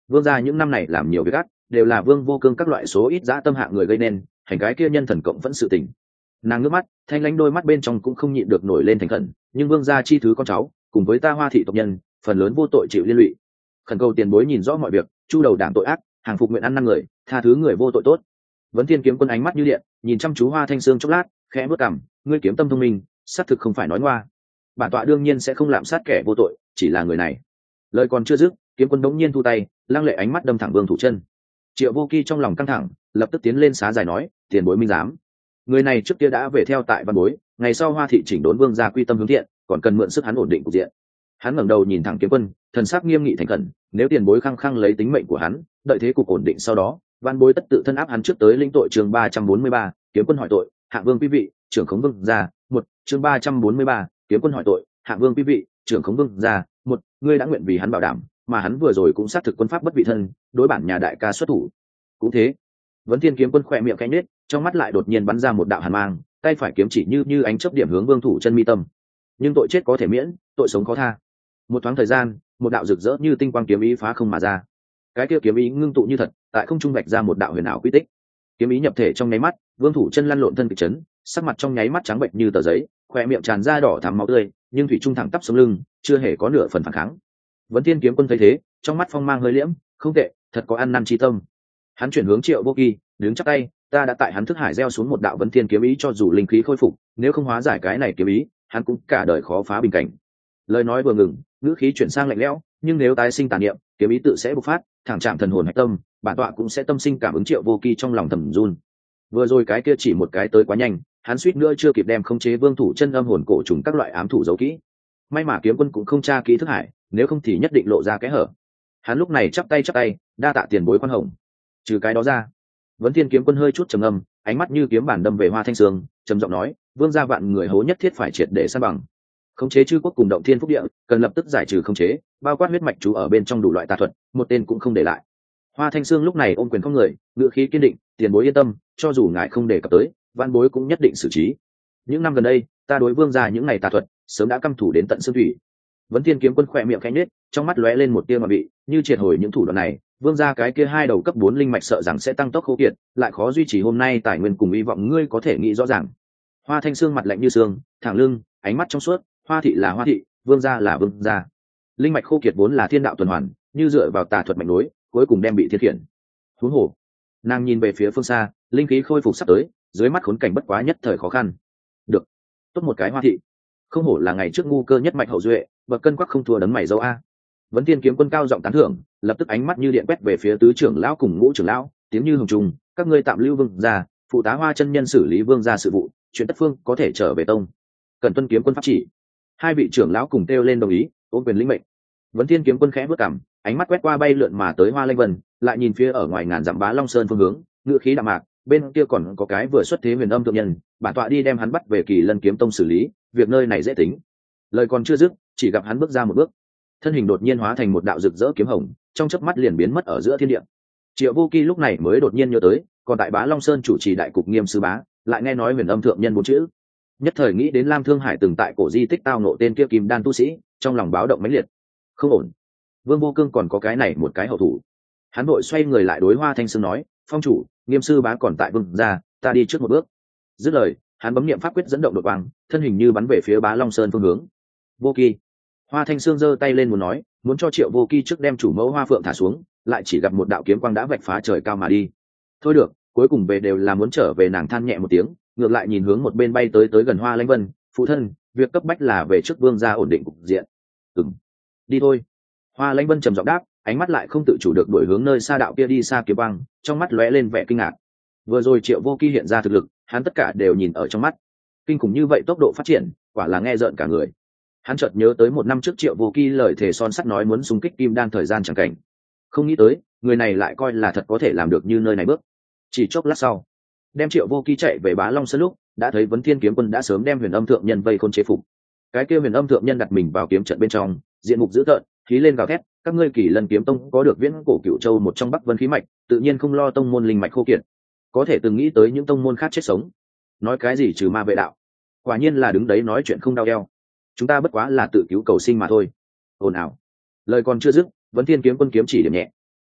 Vương gia những năm này làm nhiều việc ác, đều là Vương Vô Cương các loại số ít dã tâm hạng người gây nên, hành cái kia nhân thần cộng vẫn sự tình. Nàng ngước mắt, thanh lãnh đôi mắt bên trong cũng không nhịn được nổi lên thành khẩn, nhưng Vương gia chi thứ con cháu, cùng với ta Hoa thị tộc nhân, phần lớn vô tội chịu liên lụy. Khẩn cầu tiền bối nhìn rõ mọi việc, chu đầu đảng tội ác, hàng phục nguyện ăn năn người, tha thứ người vô tội tốt. Vấn Thiên Kiếm Quân ánh mắt như điện, nhìn chăm chú Hoa Thanh Sương chốc lát, khẽ bước cằm, ngươi kiếm tâm thông minh, xác thực không phải nói ngoa. Bản tọa đương nhiên sẽ không lạm sát kẻ vô tội, chỉ là người này. Lời còn chưa dứt, Kiếm Quân đống nhiên thu tay, lăng lệ ánh mắt đâm thẳng Vương Thủ Chân. Triệu Vô Kỳ trong lòng căng thẳng, lập tức tiến lên xá giải nói, tiền bối minh giám. Người này trước kia đã về theo tại văn bối, ngày sau Hoa thị chỉnh đốn Vương gia quy tâm hướng thiện, còn cần mượn sức hắn ổn định cục diện. Hắn ngẩng đầu nhìn thẳng Kiếm Quân, thần sắc nghiêm nghị thành khẩn, nếu tiền bối khăng khăng lấy tính mệnh của hắn, đợi thế cục ổn định sau đó, văn bối tất tự thân áp hắn trước tới lĩnh tội. Chương ba trăm bốn mươi ba, Kiếm Quân hỏi tội, Hạng Vương quý vị, trưởng khống Vương gia. Một, chương ba trăm bốn mươi ba, Kiếm Quân hỏi tội, Hạng Vương quý vị, trưởng khống Vương gia. Một, ngươi đã nguyện vì hắn bảo đảm, mà hắn vừa rồi cũng xác thực quân pháp bất vị thân, đối bản nhà đại ca xuất thủ. Cũng thế. Vấn Thiên Kiếm Quân khỏe miệng khẽ nhếch, trong mắt lại đột nhiên bắn ra một đạo hàn mang, tay phải kiếm chỉ như như ánh chớp điểm hướng Vương Thủ Chân mi tâm. Nhưng tội chết có thể miễn, tội sống khó tha. Một thoáng thời gian, một đạo rực rỡ như tinh quang kiếm ý phá không mà ra. Cái kia kiếm ý ngưng tụ như thật, tại không trung vạch ra một đạo huyền ảo quy tích. Kiếm ý nhập thể trong nháy mắt, Vương Thủ Chân lăn lộn thân kịch chấn, sắc mặt trong nháy mắt trắng bệnh như tờ giấy, khóe miệng tràn ra đỏ thắm máu tươi, nhưng thủy trung thẳng tắp sống lưng, chưa hề có nửa phần phản kháng. Vấn Thiên Kiếm Quân thấy thế, trong mắt phong mang hơi liễm, không tệ, thật có ăn năn chi tâm. Hắn chuyển hướng Triệu Vô Kỳ, đứng chắp tay, ta đã tại hắn thức hải gieo xuống một đạo Vấn Thiên kiếm ý, cho dù linh khí khôi phục, nếu không hóa giải cái này kiếm ý, hắn cũng cả đời khó phá bình cảnh. Lời nói vừa ngừng, ngữ khí chuyển sang lạnh lẽo, nhưng nếu tái sinh tàn niệm, kiếm ý tự sẽ bộc phát, thẳng chạm thần hồn hạch tâm, bản tọa cũng sẽ tâm sinh cảm ứng. Triệu Vô Kỳ trong lòng thầm run. Vừa rồi cái kia chỉ một cái tới quá nhanh, hắn suýt nữa chưa kịp đem khống chế Vương Thủ Chân âm hồn cổ trùng các loại ám thủ giấu kỹ. May mà Kiếm Quân cũng không tra kỹ thức hải, nếu không thì nhất định lộ ra cái hở. Hắn lúc này chắp tay chắp tay, đa tạ tiền bối khoan hồng. Trừ cái đó ra, Vấn Thiên Kiếm Quân hơi chút trầm ngâm, ánh mắt như kiếm bản đâm về Hoa Thanh Sương, trầm giọng nói, vương gia vạn người hố nhất thiết phải triệt để san bằng. Khống chế chư quốc cùng động thiên phúc địa, cần lập tức giải trừ khống chế, bao quát huyết mạch chú ở bên trong đủ loại tà thuật, một tên cũng không để lại. Hoa Thanh Sương lúc này ôm quyền không người, ngựa khí kiên định, tiền bối yên tâm, cho dù ngài không đề cập tới, vạn bối cũng nhất định xử trí. Những năm gần đây, ta đối vương gia những ngày tà thuật, sớm đã căm thủ đến tận xương thủy. Vấn Thiên Kiếm Quân khỏe miệng khẽ nhếch, trong mắt lóe lên một tia mà bị, như triệt hồi những thủ đoạn này, vương gia cái kia hai đầu cấp bốn linh mạch sợ rằng sẽ tăng tốc khô kiệt, lại khó duy trì hôm nay tài nguyên cùng hy vọng ngươi có thể nghĩ rõ ràng. Hoa Thanh Sương mặt lạnh như xương, thẳng lưng, ánh mắt trong suốt, Hoa thị là Hoa thị, vương gia là vương gia. Linh mạch khô kiệt vốn là thiên đạo tuần hoàn, như dựa vào tà thuật mạnh nối, cuối cùng đem bị thiên khiển. Huống hồ, nàng nhìn về phía phương xa, linh khí khôi phục sắp tới, dưới mắt khốn cảnh bất quá nhất thời khó khăn. Được, tốt một cái Hoa thị, không hổ là ngày trước ngu cơ nhất mạch hậu duệ, bậc cân quắc không thua đấng mày dâu a. Vấn Thiên Kiếm Quân cao giọng tán thưởng, lập tức ánh mắt như điện quét về phía tứ trưởng lão cùng ngũ trưởng lão, tiếng như hồng trùng, các ngươi tạm lưu vương gia, phụ tá Hoa chân nhân xử lý vương gia sự vụ, chuyện tất phương có thể trở về tông. Cần tuân Kiếm Quân pháp chỉ. Hai vị trưởng lão cùng kêu lên đồng ý, ôm quyền lĩnh mệnh. Vấn Thiên Kiếm Quân khẽ bước cằm, ánh mắt quét qua bay lượn mà tới Hoa Lanh Vân, lại nhìn phía ở ngoài ngàn dặm Bá Long Sơn phương hướng, ngựa khí đạm mạc, bên kia còn có cái vừa xuất thế Huyền Âm thượng nhân, bản tọa đi đem hắn bắt về Kỳ Lân Kiếm Tông xử lý, việc nơi này dễ tính. Lời còn chưa dứt, chỉ gặp hắn bước ra một bước, thân hình đột nhiên hóa thành một đạo rực rỡ kiếm hồng, trong chớp mắt liền biến mất ở giữa thiên địa. Triệu Vô Kỳ lúc này mới đột nhiên nhớ tới, còn tại Bá Long Sơn chủ trì đại cục Nghiêm sư bá, lại nghe nói Huyền Âm thượng nhân bốn chữ, nhất thời nghĩ đến Lam Thương Hải từng tại cổ di tích tao nộ tên kia Kim Đan tu sĩ, trong lòng báo động mãnh liệt. Không ổn, Vương Vô Cương còn có cái này một cái hậu thủ. Hắn vội xoay người lại đối Hoa Thanh Sương nói, phong chủ, Nghiêm sư bá còn tại vương gia, ta đi trước một bước. Dứt lời, hắn bấm niệm pháp quyết dẫn động đột quang, thân hình như bắn về phía Bá Long Sơn phương hướng. Vô Kỳ. Hoa Thanh Sương giơ tay lên muốn nói, muốn cho Triệu Vô Kỳ trước đem chủ mẫu Hoa Phượng thả xuống, lại chỉ gặp một đạo kiếm quang đã vạch phá trời cao mà đi. Thôi được, cuối cùng về đều là muốn trở về. Nàng than nhẹ một tiếng, ngược lại nhìn hướng một bên bay tới tới gần Hoa Lãnh Vân, phụ thân, việc cấp bách là về trước vương gia ổn định cục diện. Ừm, đi thôi. Hoa Lãnh Vân trầm giọng đáp, ánh mắt lại không tự chủ được đổi hướng nơi xa đạo kia đi xa kiếm quang, trong mắt lóe lên vẻ kinh ngạc. Vừa rồi Triệu Vô Kỳ hiện ra thực lực, hắn tất cả đều nhìn ở trong mắt. Kinh khủng như vậy tốc độ phát triển, quả là nghe rợn cả người. Hắn chợt nhớ tới một năm trước Triệu Vô Kỳ lời thề son sắt nói muốn xung kích Kim Đan thời gian chẳng cảnh, không nghĩ tới người này lại coi là thật có thể làm được như nơi này bước. Chỉ chốc lát sau, đem Triệu Vô Kỳ chạy về Bá Long Sơn lúc, đã thấy Vấn Thiên Kiếm Quân đã sớm đem Huyền Âm thượng nhân vây khôn chế phục. Cái kia Huyền Âm thượng nhân đặt mình vào kiếm trận bên trong, diện mục dữ tợn, khí lên gào thét, các ngươi Kỳ Lân Kiếm Tông có được viễn cổ Cửu Châu một trong Bắc Vân khí mạch, tự nhiên không lo tông môn linh mạch khô kiệt, có thể từng nghĩ tới những tông môn khác chết sống. Nói cái gì trừ ma vệ đạo, quả nhiên là đứng đấy nói chuyện không đau eo. Chúng ta bất quá là tự cứu cầu sinh mà thôi. Ồn ào. Lời còn chưa dứt, Vấn Thiên Kiếm Quân kiếm chỉ điểm nhẹ,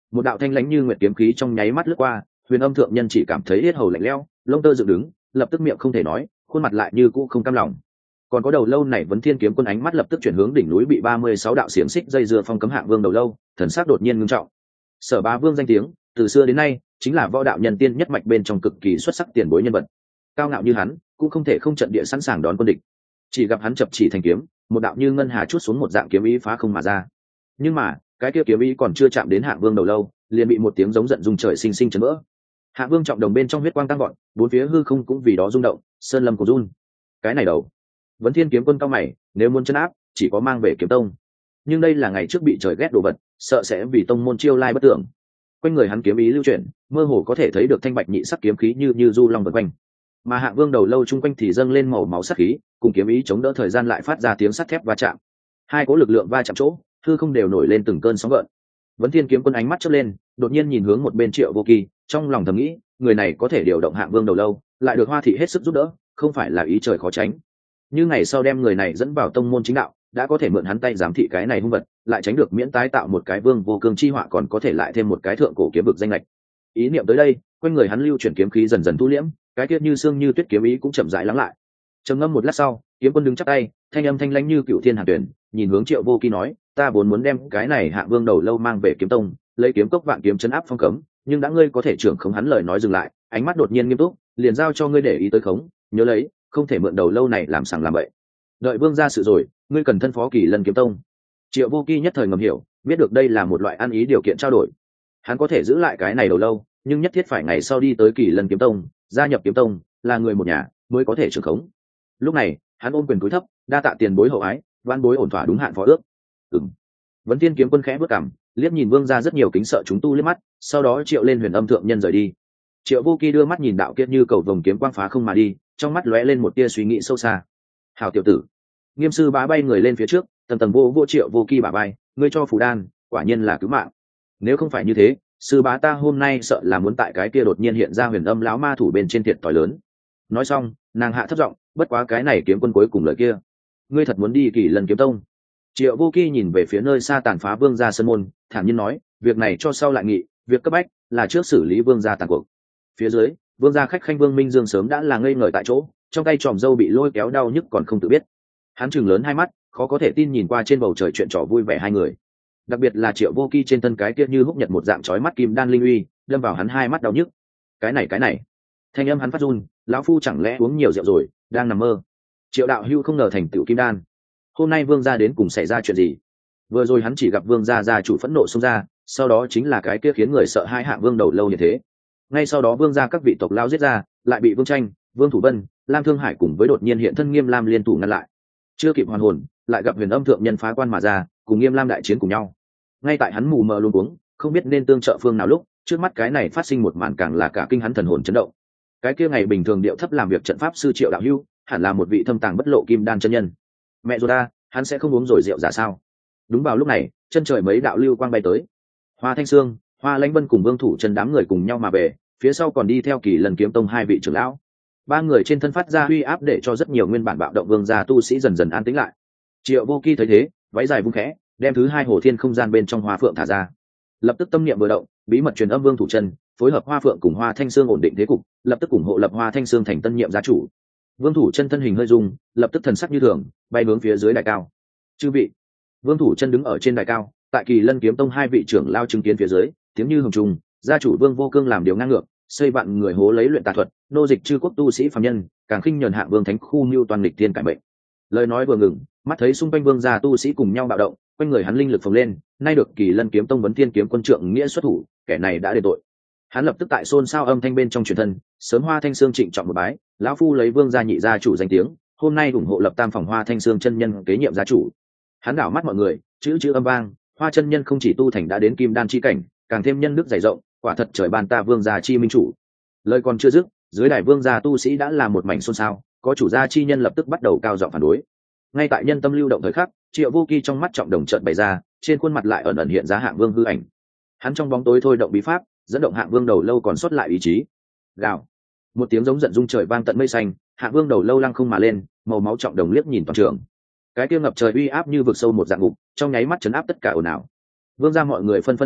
một đạo thanh lãnh như nguyệt kiếm khí trong nháy mắt lướt qua, huyền âm thượng nhân chỉ cảm thấy yết hầu lạnh lẽo, lông tơ dựng đứng, lập tức miệng không thể nói, khuôn mặt lại như cũ không cam lòng. Còn có đầu lâu này vấn thiên kiếm quân ánh mắt lập tức chuyển hướng đỉnh núi bị ba mươi sáu đạo xiềng xích dây dưa phong cấm hạng vương đầu lâu, thần sắc đột nhiên ngưng trọng. Sở Bá Vương danh tiếng từ xưa đến nay chính là võ đạo nhân tiên nhất mạch bên trong cực kỳ xuất sắc tiền bối nhân vật, cao ngạo như hắn cũng không thể không trận địa sẵn sàng đón quân địch. Chỉ gặp hắn chập chỉ thành kiếm, một đạo như ngân hà chút xuống một dạng kiếm ý phá không mà ra. Nhưng mà cái kia kiếm ý còn chưa chạm đến hạng vương đầu lâu, liền bị một tiếng giống giận rung trời sinh sinh chấn vỡ. Hạng vương trọng đồng bên trong huyết quang tăng gọn, bốn phía hư không cũng vì đó rung động, sơn lâm của run. Cái này đầu vấn thiên kiếm quân cao mày, nếu muốn chấn áp chỉ có mang về kiếm tông, nhưng đây là ngày trước bị trời ghét đồ vật, sợ sẽ vì tông môn chiêu lai bất tưởng. Quanh người hắn kiếm ý lưu chuyển, mơ hồ có thể thấy được thanh bạch nhị sắc kiếm khí như như du long vần quanh, mà hạng vương đầu lâu chung quanh thì dâng lên màu máu sắc khí, cùng kiếm ý chống đỡ thời gian lại phát ra tiếng sắt thép va chạm. Hai cỗ lực lượng va chạm chỗ, hư không đều nổi lên từng cơn sóng gợn. Vấn thiên kiếm quân ánh mắt chớp lên, đột nhiên nhìn hướng một bên Triệu Vô Kỳ, trong lòng thầm nghĩ, người này có thể điều động hạng vương đầu lâu, lại được Hoa thị hết sức giúp đỡ, không phải là ý trời khó tránh. Như ngày sau đem người này dẫn vào tông môn chính đạo, đã có thể mượn hắn tay giám thị cái này hung vật, lại tránh được miễn tái tạo một cái vương vô cương chi họa, còn có thể lại thêm một cái thượng cổ kiếm vực danh lệch. Ý niệm tới đây, quanh người hắn lưu chuyển kiếm khí dần dần thu liễm, cái tiết như xương như tuyết kiếm ý cũng chậm rãi lắng lại. Trầm ngâm một lát sau, kiếm quân đứng chắp tay, thanh âm thanh lãnh như cựu thiên hàn tuyển, nhìn hướng Triệu Vô Kỳ nói, ta vốn muốn đem cái này hạng vương đầu lâu mang về kiếm tông, lấy kiếm cốc vạn kiếm chấn áp phong cấm, nhưng đã ngươi có thể trưởng khống hắn, lời nói dừng lại, ánh mắt đột nhiên nghiêm túc, liền giao cho ngươi để ý tới khống, nhớ lấy, không thể mượn đầu lâu này làm sằng làm bậy. Đợi vương ra sự rồi, ngươi cần thân phó Kỳ Lân kiếm tông. Triệu Vô Kỳ nhất thời ngầm hiểu, biết được đây là một loại ăn ý điều kiện trao đổi. Hắn có thể giữ lại cái này đầu lâu, nhưng nhất thiết phải ngày sau đi tới Kỳ Lân kiếm tông, gia nhập kiếm tông, là người một nhà mới có thể trưởng khống. Lúc này hắn ôm quyền cúi thấp, đa tạ tiền bối hậu ái, văn bối ổn thỏa đúng hạn phó ước. Ừm. Vấn Thiên kiếm quân khẽ bước cằm, liếc nhìn vương gia rất nhiều kính sợ chúng tu liếc mắt, sau đó triệu lên huyền âm thượng nhân rời đi. Triệu Vô Kỳ đưa mắt nhìn đạo kiệt như cầu vồng kiếm quang phá không mà đi, trong mắt lóe lên một tia suy nghĩ sâu xa. Hảo tiểu tử. Nghiêm sư bá bay người lên phía trước, tầng tầng vô vô Triệu Vô Kỳ bả vai, ngươi cho phù đan, quả nhiên là cứu mạng. Nếu không phải như thế, sư bá ta hôm nay sợ là muốn tại cái kia đột nhiên hiện ra huyền âm lão ma thủ bên trên thiệt tỏi lớn. Nói xong, nàng hạ thấp giọng, bất quá cái này kiếm quân cuối cùng lời kia, ngươi thật muốn đi Kỳ Lân kiếm tông? Triệu Vô Kỳ nhìn về phía nơi xa tàn phá vương gia sân môn, thản nhiên nói, việc này cho sau lại nghị, việc cấp bách là trước xử lý vương gia tàn cuộc. Phía dưới, vương gia khách khanh Vương Minh Dương sớm đã là ngây ngời tại chỗ, trong tay tròm dâu bị lôi kéo đau nhức còn không tự biết. Hắn trừng lớn hai mắt, khó có thể tin nhìn qua trên bầu trời chuyện trò vui vẻ hai người. Đặc biệt là Triệu Vô Kỳ trên thân cái kia như húc nhật một dạng chói mắt kim đan linh uy, đâm vào hắn hai mắt đau nhức. Cái này cái này, thanh âm hắn phát run, lão phu chẳng lẽ uống nhiều rượu rồi, đang nằm mơ? Triệu đạo hưu không ngờ thành tựu kim đan. Hôm nay vương gia đến cùng xảy ra chuyện gì? Vừa rồi hắn chỉ gặp vương gia gia chủ phẫn nộ xông ra, sau đó chính là cái kia khiến người sợ hai hạng vương đầu lâu như thế. Ngay sau đó vương gia các vị tộc lao giết ra, lại bị vương tranh, vương thủ vân, lam thương hải cùng với đột nhiên hiện thân nghiêm lam liên thủ ngăn lại. Chưa kịp hoàn hồn, lại gặp huyền âm thượng nhân phá quan mà ra, cùng nghiêm lam đại chiến cùng nhau. Ngay tại hắn mù mờ luống cuống, không biết nên tương trợ phương nào lúc, trước mắt cái này phát sinh một màn càng là cả kinh hắn thần hồn chấn động. Cái kia ngày bình thường điệu thấp làm việc trận pháp sư Triệu đạo hưu, hẳn là một vị thâm tàng bất lộ kim đan chân nhân. Mẹ rồi ta, hắn sẽ không uống rồi rượu giả sao? Đúng vào lúc này, chân trời mấy đạo lưu quang bay tới. Hoa Thanh Sương, Hoa Lãnh Vân cùng Vương Thủ Chân đám người cùng nhau mà về, phía sau còn đi theo Kỳ Lân kiếm tông hai vị trưởng lão. Ba người trên thân phát ra uy áp để cho rất nhiều nguyên bản bạo động vương gia tu sĩ dần dần an tĩnh lại. Triệu Vô Kỳ thấy thế, váy dài vung khẽ, đem thứ hai hồ thiên không gian bên trong Hoa Phượng thả ra. Lập tức tâm niệm vừa động, bí mật truyền âm Vương Thủ Chân, phối hợp Hoa Phượng cùng Hoa Thanh Sương ổn định thế cục, lập tức ủng hộ lập Hoa Thanh Sương thành tân nhiệm gia chủ. Vương Thủ Chân thân hình hơi rung, lập tức thần sắc như thường, bay hướng phía dưới đài cao. Chư vị. Vương Thủ Chân đứng ở trên đài cao, tại Kỳ Lân kiếm tông hai vị trưởng lao chứng kiến phía dưới, tiếng như hồng trùng, gia chủ Vương Vô Cương làm điều ngang ngược, xây vạn người hố lấy luyện tà thuật, nô dịch chư quốc tu sĩ phàm nhân, càng khinh nhẫn hạng vương thánh khu mưu toàn lịch tiên cải mệnh. Lời nói vừa ngừng, mắt thấy xung quanh vương gia tu sĩ cùng nhau bạo động, quanh người hắn linh lực phồng lên, nay được Kỳ Lân kiếm tông vấn thiên kiếm quân trượng nghĩa xuất thủ, kẻ này đã đền tội. Hắn lập tức tại xôn xao âm thanh bên trong truyền thân, sớm Hoa Thanh Sương trịnh trọng một bái, lão phu lấy vương gia nhị gia chủ danh tiếng, hôm nay ủng hộ lập tam phòng Hoa Thanh Sương chân nhân kế nhiệm gia chủ. Hắn đảo mắt mọi người, chữ chữ âm vang, Hoa chân nhân không chỉ tu thành đã đến kim đan chi cảnh, càng thêm nhân đức dày rộng, quả thật trời ban ta vương gia chi minh chủ. Lời còn chưa dứt, dưới đài vương gia tu sĩ đã là một mảnh xôn xao, có chủ gia chi nhân lập tức bắt đầu cao giọng phản đối. Ngay tại nhân tâm lưu động thời khắc, Triệu Vô Kỳ trong mắt trọng đồng chợt bày ra, trên khuôn mặt lại ẩn ẩn hiện ra hạng vương hư ảnh. Hắn trong bóng tối thôi động bí pháp, dẫn động hạng vương đầu lâu còn sót lại ý chí. Gào, một tiếng giống giận rung trời vang tận mây xanh, hạng vương đầu lâu lăng không mà lên, màu máu trọng đồng liếc nhìn toàn trường. Cái kia ngập trời uy áp như vực sâu một dạng ngục, trong nháy mắt chấn áp tất cả ồn ào. Vương gia mọi người phân phân kính nhiếp,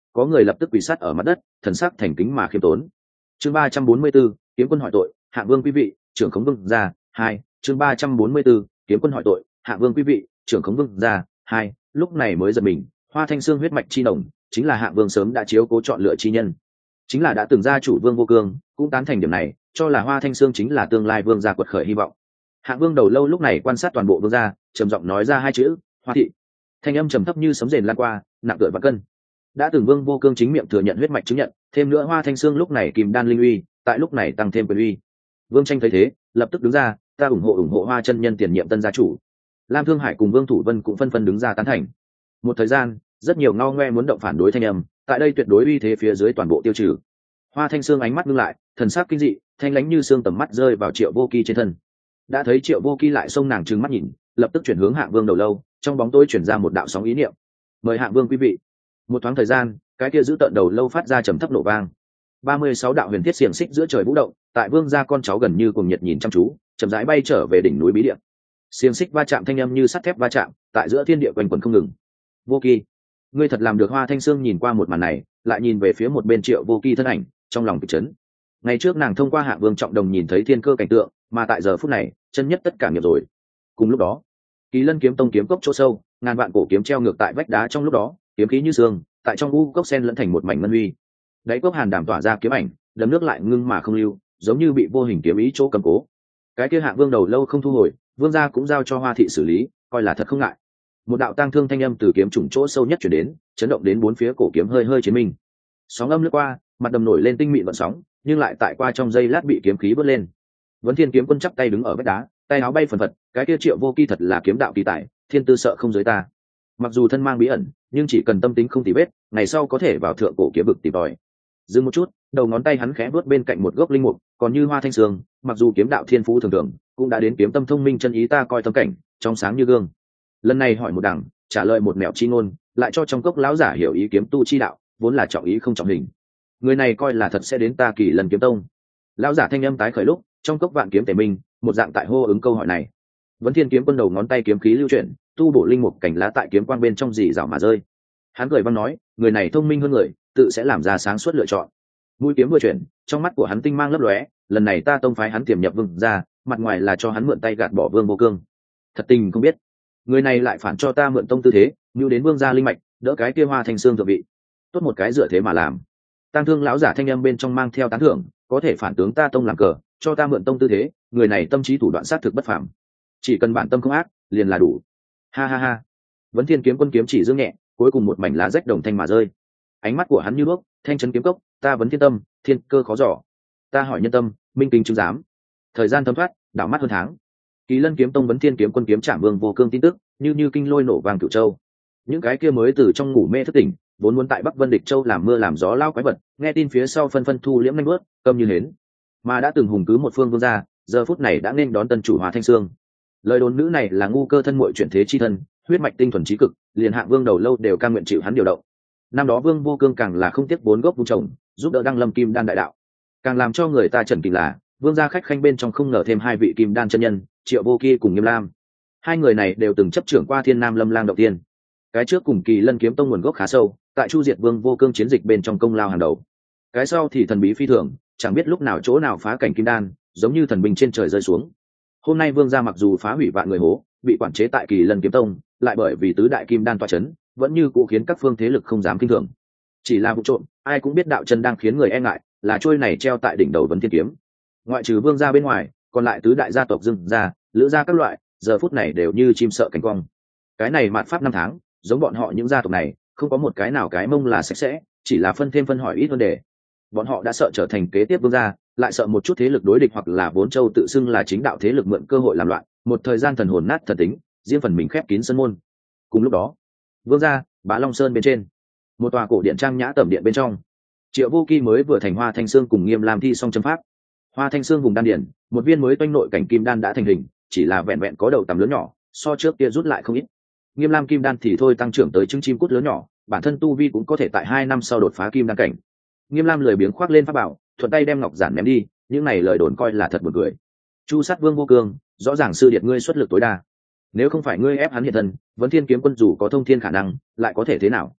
có người lập tức quỳ sát ở mặt đất, thần sắc thành kính mà khiêm tốn. Chương ba trăm bốn mươi 4, kiếm quân hỏi tội, Hạ Vương quý vị, trưởng khống vương gia, hai, chương ba trăm bốn mươi 4, kiếm quân hỏi tội, Hạ Vương quý vị, trưởng khống vương gia, hai, lúc này mới giật mình, Hoa Thanh Xương huyết mạch chi nồng, chính là Hạ Vương sớm đã chiếu cố chọn lựa chi nhân. Chính là đã từng gia chủ Vương Vô Cương, cũng tán thành điểm này, cho là Hoa Thanh Xương chính là tương lai vương gia quật khởi hy vọng. Hạ Vương đầu lâu lúc này quan sát toàn bộ vương gia, trầm giọng nói ra hai chữ, Hoa thị. Thanh âm trầm thấp như sấm rền lan qua, nặng tựa vạn cân. Đã từng Vương Vô Cương chính miệng thừa nhận huyết mạch chứng nhận, thêm nữa Hoa Thanh Xương lúc này kìm đan linh uy, tại lúc này tăng thêm quyền uy. Vương Tranh thấy thế, lập tức đứng ra, ta ủng hộ ủng hộ Hoa chân nhân tiền nhiệm tân gia chủ. Lam Thương Hải cùng Vương Thủ Vân cũng phân phân đứng ra tán thành. Một thời gian, rất nhiều ngao ngoe muốn động phản đối thanh âm, tại đây tuyệt đối uy thế phía dưới toàn bộ tiêu trừ. Hoa Thanh Xương ánh mắt ngưng lại, thần sắc kinh dị, thanh lãnh như xương tầm mắt rơi vào Triệu Vô Kỳ trên thân. Đã thấy Triệu Vô Kỳ lại xông nàng trừng mắt nhìn, lập tức chuyển hướng Hạ Vương đầu lâu, trong bóng tối chuyển ra một đạo sóng ý niệm. Mời Hạ Vương quý vị. Một thoáng thời gian, cái kia giữ tợn đầu lâu phát ra trầm thấp nổ vang. ba mươi sáu đạo huyền thiết xiềng xích giữa trời vũ động, tại Vương gia con cháu gần như cùng nhiệt nhìn chăm chú, chậm rãi bay trở về đỉnh núi bí địa. Xiềng xích va chạm thanh âm như sắt thép va chạm, tại giữa thiên địa quanh quẩn không ngừng. Vô Kỳ, ngươi thật làm được. Hoa Thanh Xương nhìn qua một màn này, lại nhìn về phía một bên Triệu Vô Kỳ thân ảnh, trong lòng kịch chấn. Ngày trước nàng thông qua Hạ Vương trọng đồng nhìn thấy thiên cơ cảnh tượng, mà tại giờ phút này, chân nhất tất cả nghiệp rồi. Cùng lúc đó, Kỳ Lân kiếm tông kiếm cốc chỗ sâu, ngàn vạn cổ kiếm treo ngược tại vách đá trong lúc đó, kiếm khí như sương, tại trong u cốc sen lẫn thành một mảnh ngân huy. Đáy cốc hàn đảm tỏa ra kiếm ảnh, đấm nước lại ngưng mà không lưu, giống như bị vô hình kiếm ý chỗ cầm cố. Cái kia Hạ Vương đầu lâu không thu hồi, Vương gia cũng giao cho Hoa thị xử lý, coi là thật không ngại. Một đạo tang thương thanh âm từ kiếm trùng chỗ sâu nhất chuyển đến, chấn động đến bốn phía cổ kiếm hơi hơi chiến minh. Sóng âm lướt qua, mặt đầm nổi lên tinh mịn vận sóng, nhưng lại tại qua trong giây lát bị kiếm khí vớt lên. Vấn Thiên kiếm quân chắp tay đứng ở vách đá, tay áo bay phần phật, cái kia Triệu Vô Kỳ thật là kiếm đạo kỳ tài, thiên tư sợ không giới ta. Mặc dù thân mang bí ẩn, nhưng chỉ cần tâm tính không tì vết, ngày sau có thể vào thượng cổ kiếm vực tìm tòi. Dừng một chút, đầu ngón tay hắn khẽ vuốt bên cạnh một gốc linh mục, còn như Hoa Thanh Xương, mặc dù kiếm đạo thiên phú thường thường, cũng đã đến kiếm tâm thông minh chân ý ta coi tâm cảnh, trong sáng như gương. Lần này hỏi một đằng, trả lời một mẹo chi ngôn, lại cho trong cốc lão giả hiểu ý kiếm tu chi đạo, vốn là trọng ý không trọng hình. Người này coi là thật sẽ đến ta Kỳ Lân kiếm tông. Lão giả thanh âm tái khởi lúc, trong cốc vạn kiếm tề minh, một dạng tại hô ứng câu hỏi này. Vấn Thiên kiếm quân đầu ngón tay kiếm khí lưu chuyển, tu bổ linh mục cảnh lá tại kiếm quang bên trong dì rào mà rơi. Hắn cười vang nói, người này thông minh hơn người, tự sẽ làm ra sáng suốt lựa chọn. Mũi kiếm vừa chuyển, trong mắt của hắn tinh mang lấp lóe, lần này ta tông phái hắn tiềm nhập vương ra, mặt ngoài là cho hắn mượn tay gạt bỏ Vương Vô Cương. Thật tình không biết, người này lại phản cho ta mượn tông tư thế, như đến vương gia linh mạch, đỡ cái kia Hoa Thanh Xương thượng vị. Tốt một cái dựa thế mà làm. Tăng thương lão giả thanh âm bên trong mang theo tán thưởng, có thể phản tướng ta tông làm cờ, cho ta mượn tông tư thế, người này tâm trí thủ đoạn sát thực bất phàm. Chỉ cần bản tâm không ác, liền là đủ. Ha ha ha. Vấn Thiên kiếm quân kiếm chỉ dương nhẹ, cuối cùng một mảnh lá rách đồng thanh mà rơi. Ánh mắt của hắn như đuốc, thanh trấn kiếm cốc, ta vấn thiên tâm, thiên cơ khó dò. Ta hỏi nhân tâm, minh kinh chứng giám. Thời gian thấm thoát, đảo mắt hơn tháng. Kỳ Lân kiếm tông Vấn Thiên kiếm quân kiếm trảm Vương Vô Cương tin tức, như như kinh lôi nổ vàng Cửu Châu. Những cái kia mới từ trong ngủ mê thức tỉnh, vốn muốn tại Bắc Vân Địch Châu làm mưa làm gió lao quái vật, nghe tin phía sau phân phân thu liễm nhanh bước, câm như hến. Mà đã từng hùng cứ một phương vương gia, giờ phút này đã nên đón tân chủ Hoa Thanh Xương. Lời đồn nữ này là ngu cơ thân muội chuyển thế chi thân, huyết mạch tinh thuần trí cực, liền Hạ Vương đầu lâu đều cam nguyện chịu hắn điều động. Năm đó Vương Vô Cương càng là không tiếc bốn gốc vun trồng, giúp đỡ Đăng Lâm Kim Đan đại đạo. Càng làm cho người ta chần kinh là, vương gia khách khanh bên trong không ngờ thêm hai vị Kim Đan chân nhân, Triệu Vô Kỳ cùng Nghiêm Lam. Hai người này đều từng chấp trưởng qua Thiên Nam Lâm Lang động tiên. Cái trước cùng Kỳ Lân kiếm tông nguồn gốc khá sâu, tại chu diệt Vương Vô Cương chiến dịch bên trong công lao hàng đầu. Cái sau thì thần bí phi thường, chẳng biết lúc nào chỗ nào phá cảnh kim đan, giống như thần binh trên trời rơi xuống. Hôm nay vương gia mặc dù phá hủy vạn người hố, bị quản chế tại Kỳ Lân kiếm tông, lại bởi vì tứ đại kim đan tọa chấn, vẫn như cũ khiến các phương thế lực không dám kinh thường. Chỉ là vụ trộm, ai cũng biết đạo chân đang khiến người e ngại, là trôi này treo tại đỉnh đầu Vấn Thiên kiếm. Ngoại trừ vương gia bên ngoài, còn lại tứ đại gia tộc Dương gia, Lữ gia các loại, giờ phút này đều như chim sợ cánh cong. Cái này mạt pháp năm tháng, giống bọn họ những gia tộc này, không có một cái nào cái mông là sạch sẽ, chỉ là phân thêm phân hỏi ít vấn đề. Bọn họ đã sợ trở thành kế tiếp vương gia, lại sợ một chút thế lực đối địch hoặc là vốn châu tự xưng là chính đạo thế lực mượn cơ hội làm loạn, một thời gian thần hồn nát thần tính, riêng phần mình khép kín sân môn. Cùng lúc đó, vương gia, Bá Long Sơn bên trên, một tòa cổ điện trang nhã tẩm điện bên trong, Triệu Vô Kỳ mới vừa thành Hoa Thanh Xương cùng Nghiêm Lam thi xong châm pháp. Hoa Thanh Xương vùng đan điển, một viên mới toanh nội cảnh kim đan đã thành hình, chỉ là vẹn vẹn có đầu tầm lớn nhỏ, so trước kia rút lại không ít. Nghiêm Lam kim đan thì thôi tăng trưởng tới trứng chim cút lớn nhỏ, bản thân tu vi cũng có thể tại hai năm sau đột phá kim đan cảnh. Nghiêm Lam lười biếng khoác lên pháp bảo, thuận tay đem ngọc giản ném đi, những này lời đồn coi là thật buồn cười. Chu sát Vương Vô Cương, rõ ràng sư điệt ngươi xuất lực tối đa. Nếu không phải ngươi ép hắn hiện thân, Vấn Thiên kiếm quân dù có thông thiên khả năng, lại có thể thế nào?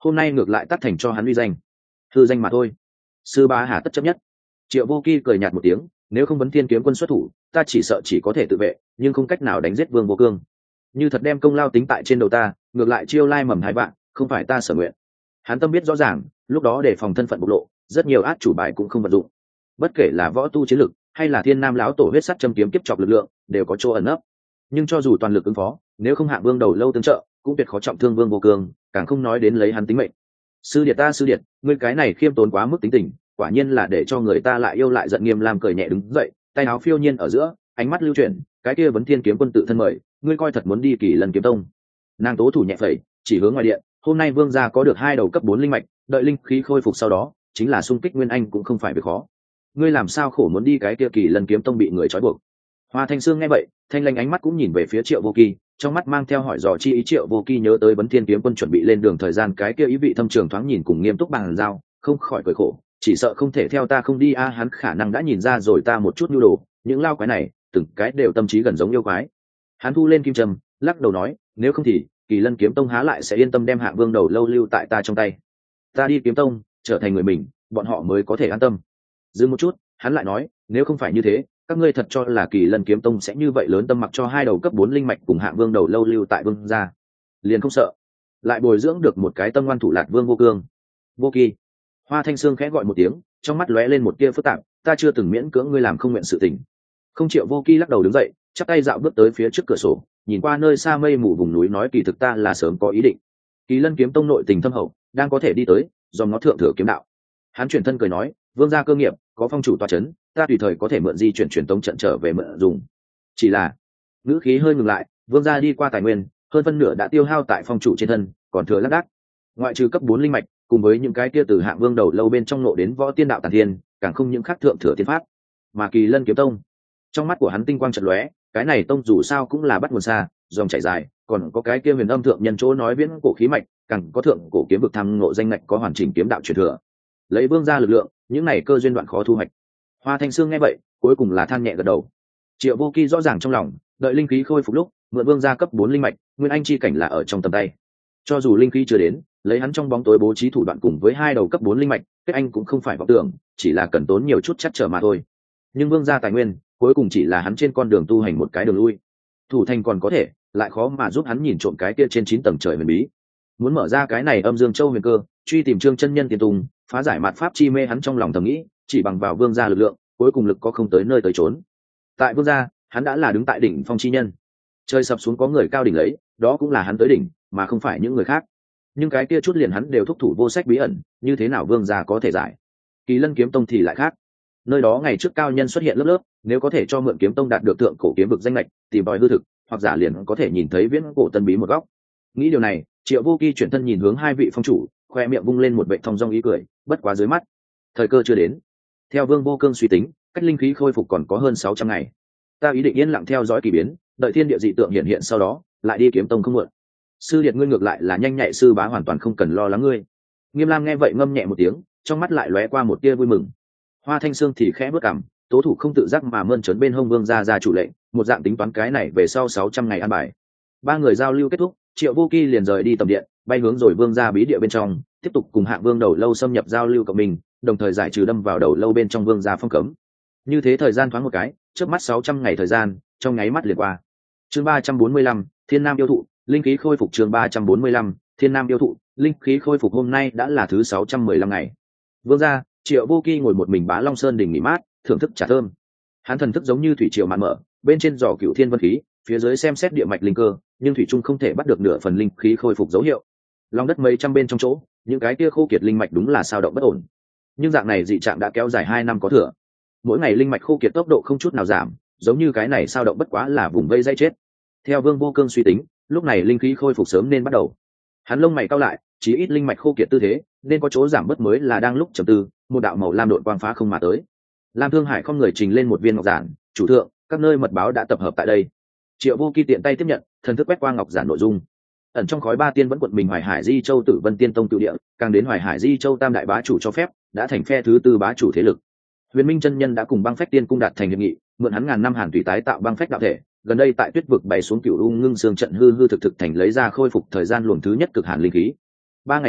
hôm nay ngược lại tắt thành cho hắn uy danh. Hư danh mà thôi, sư bá hà tất chấp nhất. Triệu Vô Kỳ cười nhạt một tiếng, nếu không vấn thiên kiếm quân xuất thủ, ta chỉ sợ chỉ có thể tự vệ, nhưng không cách nào đánh giết Vương Vô Cương. Như thật đem công lao tính tại trên đầu ta, ngược lại chiêu lai mầm hai bạn, không phải ta sở nguyện. Hắn tâm biết rõ ràng, lúc đó để phòng thân phận bộc lộ, rất nhiều át chủ bài cũng không vận dụng. Bất kể là võ tu chiến lực, hay là thiên nam lão tổ huyết sắt châm kiếm kiếp chọc lực lượng, đều có chỗ ẩn nấp. Nhưng cho dù toàn lực ứng phó, nếu không hạ Vương đầu lâu tương trợ, cũng tuyệt khó trọng thương Vương Vô Cương, càng không nói đến lấy hắn tính mệnh. Sư điệt ta sư điệt, ngươi cái này khiêm tốn quá mức tính tình, quả nhiên là để cho người ta lại yêu lại giận. Nghiêm Lam cười nhẹ đứng dậy, tay áo phiêu nhiên ở giữa, ánh mắt lưu chuyển, cái kia vấn thiên kiếm quân tự thân mời, ngươi coi thật muốn đi Kỳ Lân kiếm tông. Nàng tố thủ nhẹ phẩy, chỉ hướng ngoài điện, hôm nay Vương gia có được hai đầu cấp bốn linh mạch, đợi linh khí khôi phục sau đó, chính là xung kích nguyên anh cũng không phải việc khó. Ngươi làm sao khổ muốn đi cái kia Kỳ Lân kiếm tông bị người trói buộc? Hoa Thanh Sương nghe vậy, thanh lanh ánh mắt cũng nhìn về phía Triệu Vô Kỳ, trong mắt mang theo hỏi dò chi ý. Triệu Vô Kỳ nhớ tới vấn thiên kiếm quân chuẩn bị lên đường thời gian, cái kia ý vị thâm trường thoáng nhìn cùng nghiêm túc bằng giao, không khỏi cười khổ, chỉ sợ không thể theo ta không đi a. Hắn khả năng đã nhìn ra rồi ta một chút nhu đồ, những lao quái này từng cái đều tâm trí gần giống yêu quái. Hắn thu lên kim trầm, lắc đầu nói, nếu không thì Kỳ Lân kiếm tông há lại sẽ yên tâm đem Hạ Vương đầu lâu lưu tại ta trong tay. Ta đi kiếm tông trở thành người mình, bọn họ mới có thể an tâm. Dừng một chút, hắn lại nói, nếu không phải như thế, các ngươi thật cho là Kỳ Lân kiếm tông sẽ như vậy lớn tâm mặc cho hai đầu cấp bốn linh mạch cùng Hạ Vương đầu lâu lưu tại Vương gia, liền không sợ lại bồi dưỡng được một cái tâm ngoan thủ lạt Vương Vô Cương? Vô Kỳ. Hoa Thanh Sương khẽ gọi một tiếng, trong mắt lóe lên một tia phức tạp, ta chưa từng miễn cưỡng ngươi làm không nguyện sự tình. Không. Triệu Vô Kỳ lắc đầu đứng dậy, chắp tay dạo bước tới phía trước cửa sổ, nhìn qua nơi xa mây mù vùng núi, nói, kỳ thực ta là sớm có ý định. Kỳ Lân kiếm tông nội tình thâm hậu, đang có thể đi tới, dòng nó thượng thừa kiếm đạo. Hắn chuyển thân cười nói, Vương gia cơ nghiệp có phong chủ tọa chấn, ta tùy thời có thể mượn di chuyển truyền tống trận trở về mượn dùng. Chỉ là ngữ khí hơi ngừng lại, Vương gia đi qua tài nguyên hơn phân nửa đã tiêu hao tại phong chủ trên thân, còn thừa lác đác. Ngoại trừ cấp bốn linh mạch, cùng với những cái kia từ Hạ Vương đầu lâu bên trong nộ đến võ tiên đạo tàn thiên, càng không những khác thượng thừa tiên pháp. Mà Kỳ Lân kiếm tông, trong mắt của hắn tinh quang chợt lóe, cái này tông dù sao cũng là bắt nguồn xa, dòng chảy dài, còn có cái kia huyền âm thượng nhân chỗ nói viễn cổ khí mạch, càng có thượng cổ kiếm vực tham ngộ danh ngạch có hoàn chỉnh kiếm đạo truyền thừa. Lấy Vương gia lực lượng, những này cơ duyên đoạn khó thu hoạch. Hoa Thanh Sương nghe vậy, cuối cùng là than nhẹ gật đầu. Triệu Vô Kỳ rõ ràng trong lòng, đợi linh khí khôi phục lúc, mượn Vương gia cấp bốn linh mạch, nguyên anh chi cảnh là ở trong tầm tay. Cho dù linh khí chưa đến, lấy hắn trong bóng tối bố trí thủ đoạn cùng với hai đầu cấp bốn linh mạch, kết anh cũng không phải vọng tưởng, chỉ là cần tốn nhiều chút chắc trở mà thôi. Nhưng Vương gia tài nguyên, cuối cùng chỉ là hắn trên con đường tu hành một cái đường lui. Thủ thành còn có thể, lại khó mà giúp hắn nhìn trộm cái kia trên chín tầng trời huyền bí. Muốn mở ra cái này Âm Dương Châu huyền cơ, truy tìm Trương chân nhân tiền tùng, phá giải mạt pháp chi mê, hắn trong lòng thầm nghĩ, chỉ bằng vào Vương gia lực lượng, cuối cùng lực có không tới nơi tới trốn. Tại Vương gia, hắn đã là đứng tại đỉnh phong chi nhân. Trời sập xuống có người cao đỉnh lấy, đó cũng là hắn tới đỉnh, mà không phải những người khác. Nhưng cái kia chút liền hắn đều thúc thủ vô sách bí ẩn, như thế nào Vương gia có thể giải? Kỳ Lân kiếm tông thì lại khác. Nơi đó ngày trước cao nhân xuất hiện lớp lớp, nếu có thể cho mượn kiếm tông đạt được thượng cổ kiếm vực danh lệch, tìm tòi hư thực, hoặc giả liền có thể nhìn thấy viễn cổ tân bí một góc. Nghĩ điều này, Triệu Vô Kỳ chuyển thân nhìn hướng hai vị phong chủ, khoe miệng vung lên một vệ thong dong ý cười, bất quá dưới mắt, thời cơ chưa đến. Theo Vương Vô Cương suy tính, cách linh khí khôi phục còn có hơn sáu trăm ngày. Ta ý định yên lặng theo dõi kỳ biến, đợi thiên địa dị tượng hiện hiện sau đó, lại đi kiếm tông không muộn. Sư điệt ngươi ngược lại là nhanh nhạy, sư bá hoàn toàn không cần lo lắng ngươi. Nghiêm Lam nghe vậy ngâm nhẹ một tiếng, trong mắt lại lóe qua một tia vui mừng. Hoa Thanh Sương thì khẽ bước cằm, tố thủ không tự giác mà mơn trớn bên hông Vương gia ra chủ lệnh, một dạng tính toán cái này về sau sáu trăm ngày an bài. Ba người giao lưu kết thúc, Triệu Vô Kỳ liền rời đi tầm điện, bay hướng rồi Vương gia bí địa bên trong, tiếp tục cùng Hạ Vương đầu lâu xâm nhập giao lưu cộng mình, đồng thời giải trừ đâm vào đầu lâu bên trong Vương gia phong cấm. Như thế thời gian thoáng một cái, trước mắt sáu trăm ngày thời gian, trong nháy mắt liền qua. Chương ba trăm bốn mươi lăm, Thiên Nam yêu thụ, linh khí khôi phục. Chương ba trăm bốn mươi lăm, Thiên Nam yêu thụ, linh khí khôi phục. Hôm nay đã là thứ sáu trăm mười lăm ngày. Vương gia, Triệu Vô Kỳ ngồi một mình Bá Long Sơn đỉnh nghỉ mát, thưởng thức trà thơm. Hắn thần thức giống như thủy triều mạn mở, bên trên giỏ cửu thiên vân khí, phía dưới xem xét địa mạch linh cơ, nhưng thủy trung không thể bắt được nửa phần linh khí khôi phục dấu hiệu. Lòng đất mấy trăm bên trong chỗ, những cái kia khô kiệt linh mạch đúng là sao động bất ổn. Nhưng dạng này dị trạng đã kéo dài hai năm có thừa. Mỗi ngày linh mạch khô kiệt tốc độ không chút nào giảm, giống như cái này sao động bất quá là vùng vây dây chết. Theo Vương Vô Cương suy tính, lúc này linh khí khôi phục sớm nên bắt đầu. Hắn lông mày cau lại, chí ít linh mạch khô kiệt tư thế, nên có chỗ giảm bớt mới là đang lúc trầm tư, một đạo màu lam độn quang phá không mà tới. Lam Thương Hải không người trình lên một viên ngọc giản, chủ thượng, các nơi mật báo đã tập hợp tại đây. Triệu Vô Kỳ tiện tay tiếp nhận, thần thức quét qua ngọc giản nội dung. Ẩn trong khói ba tiên vẫn quận mình Hoài Hải Di Châu Tử Vân Tiên Tông cựu địa, càng đến Hoài Hải Di Châu Tam đại bá chủ cho phép, đã thành phe thứ tư bá chủ thế lực. Huyền Minh chân nhân đã cùng Băng Phách Tiên cung đạt thành hiệp nghị, mượn hắn ngàn năm hàn thủy tái tạo băng phách đạo thể, gần đây tại Tuyết vực bày xuống cửu u ngưng xương trận hư hư thực thực thành lấy ra khôi phục thời gian luồng thứ nhất cực hàn linh khí. Ba ngày trước,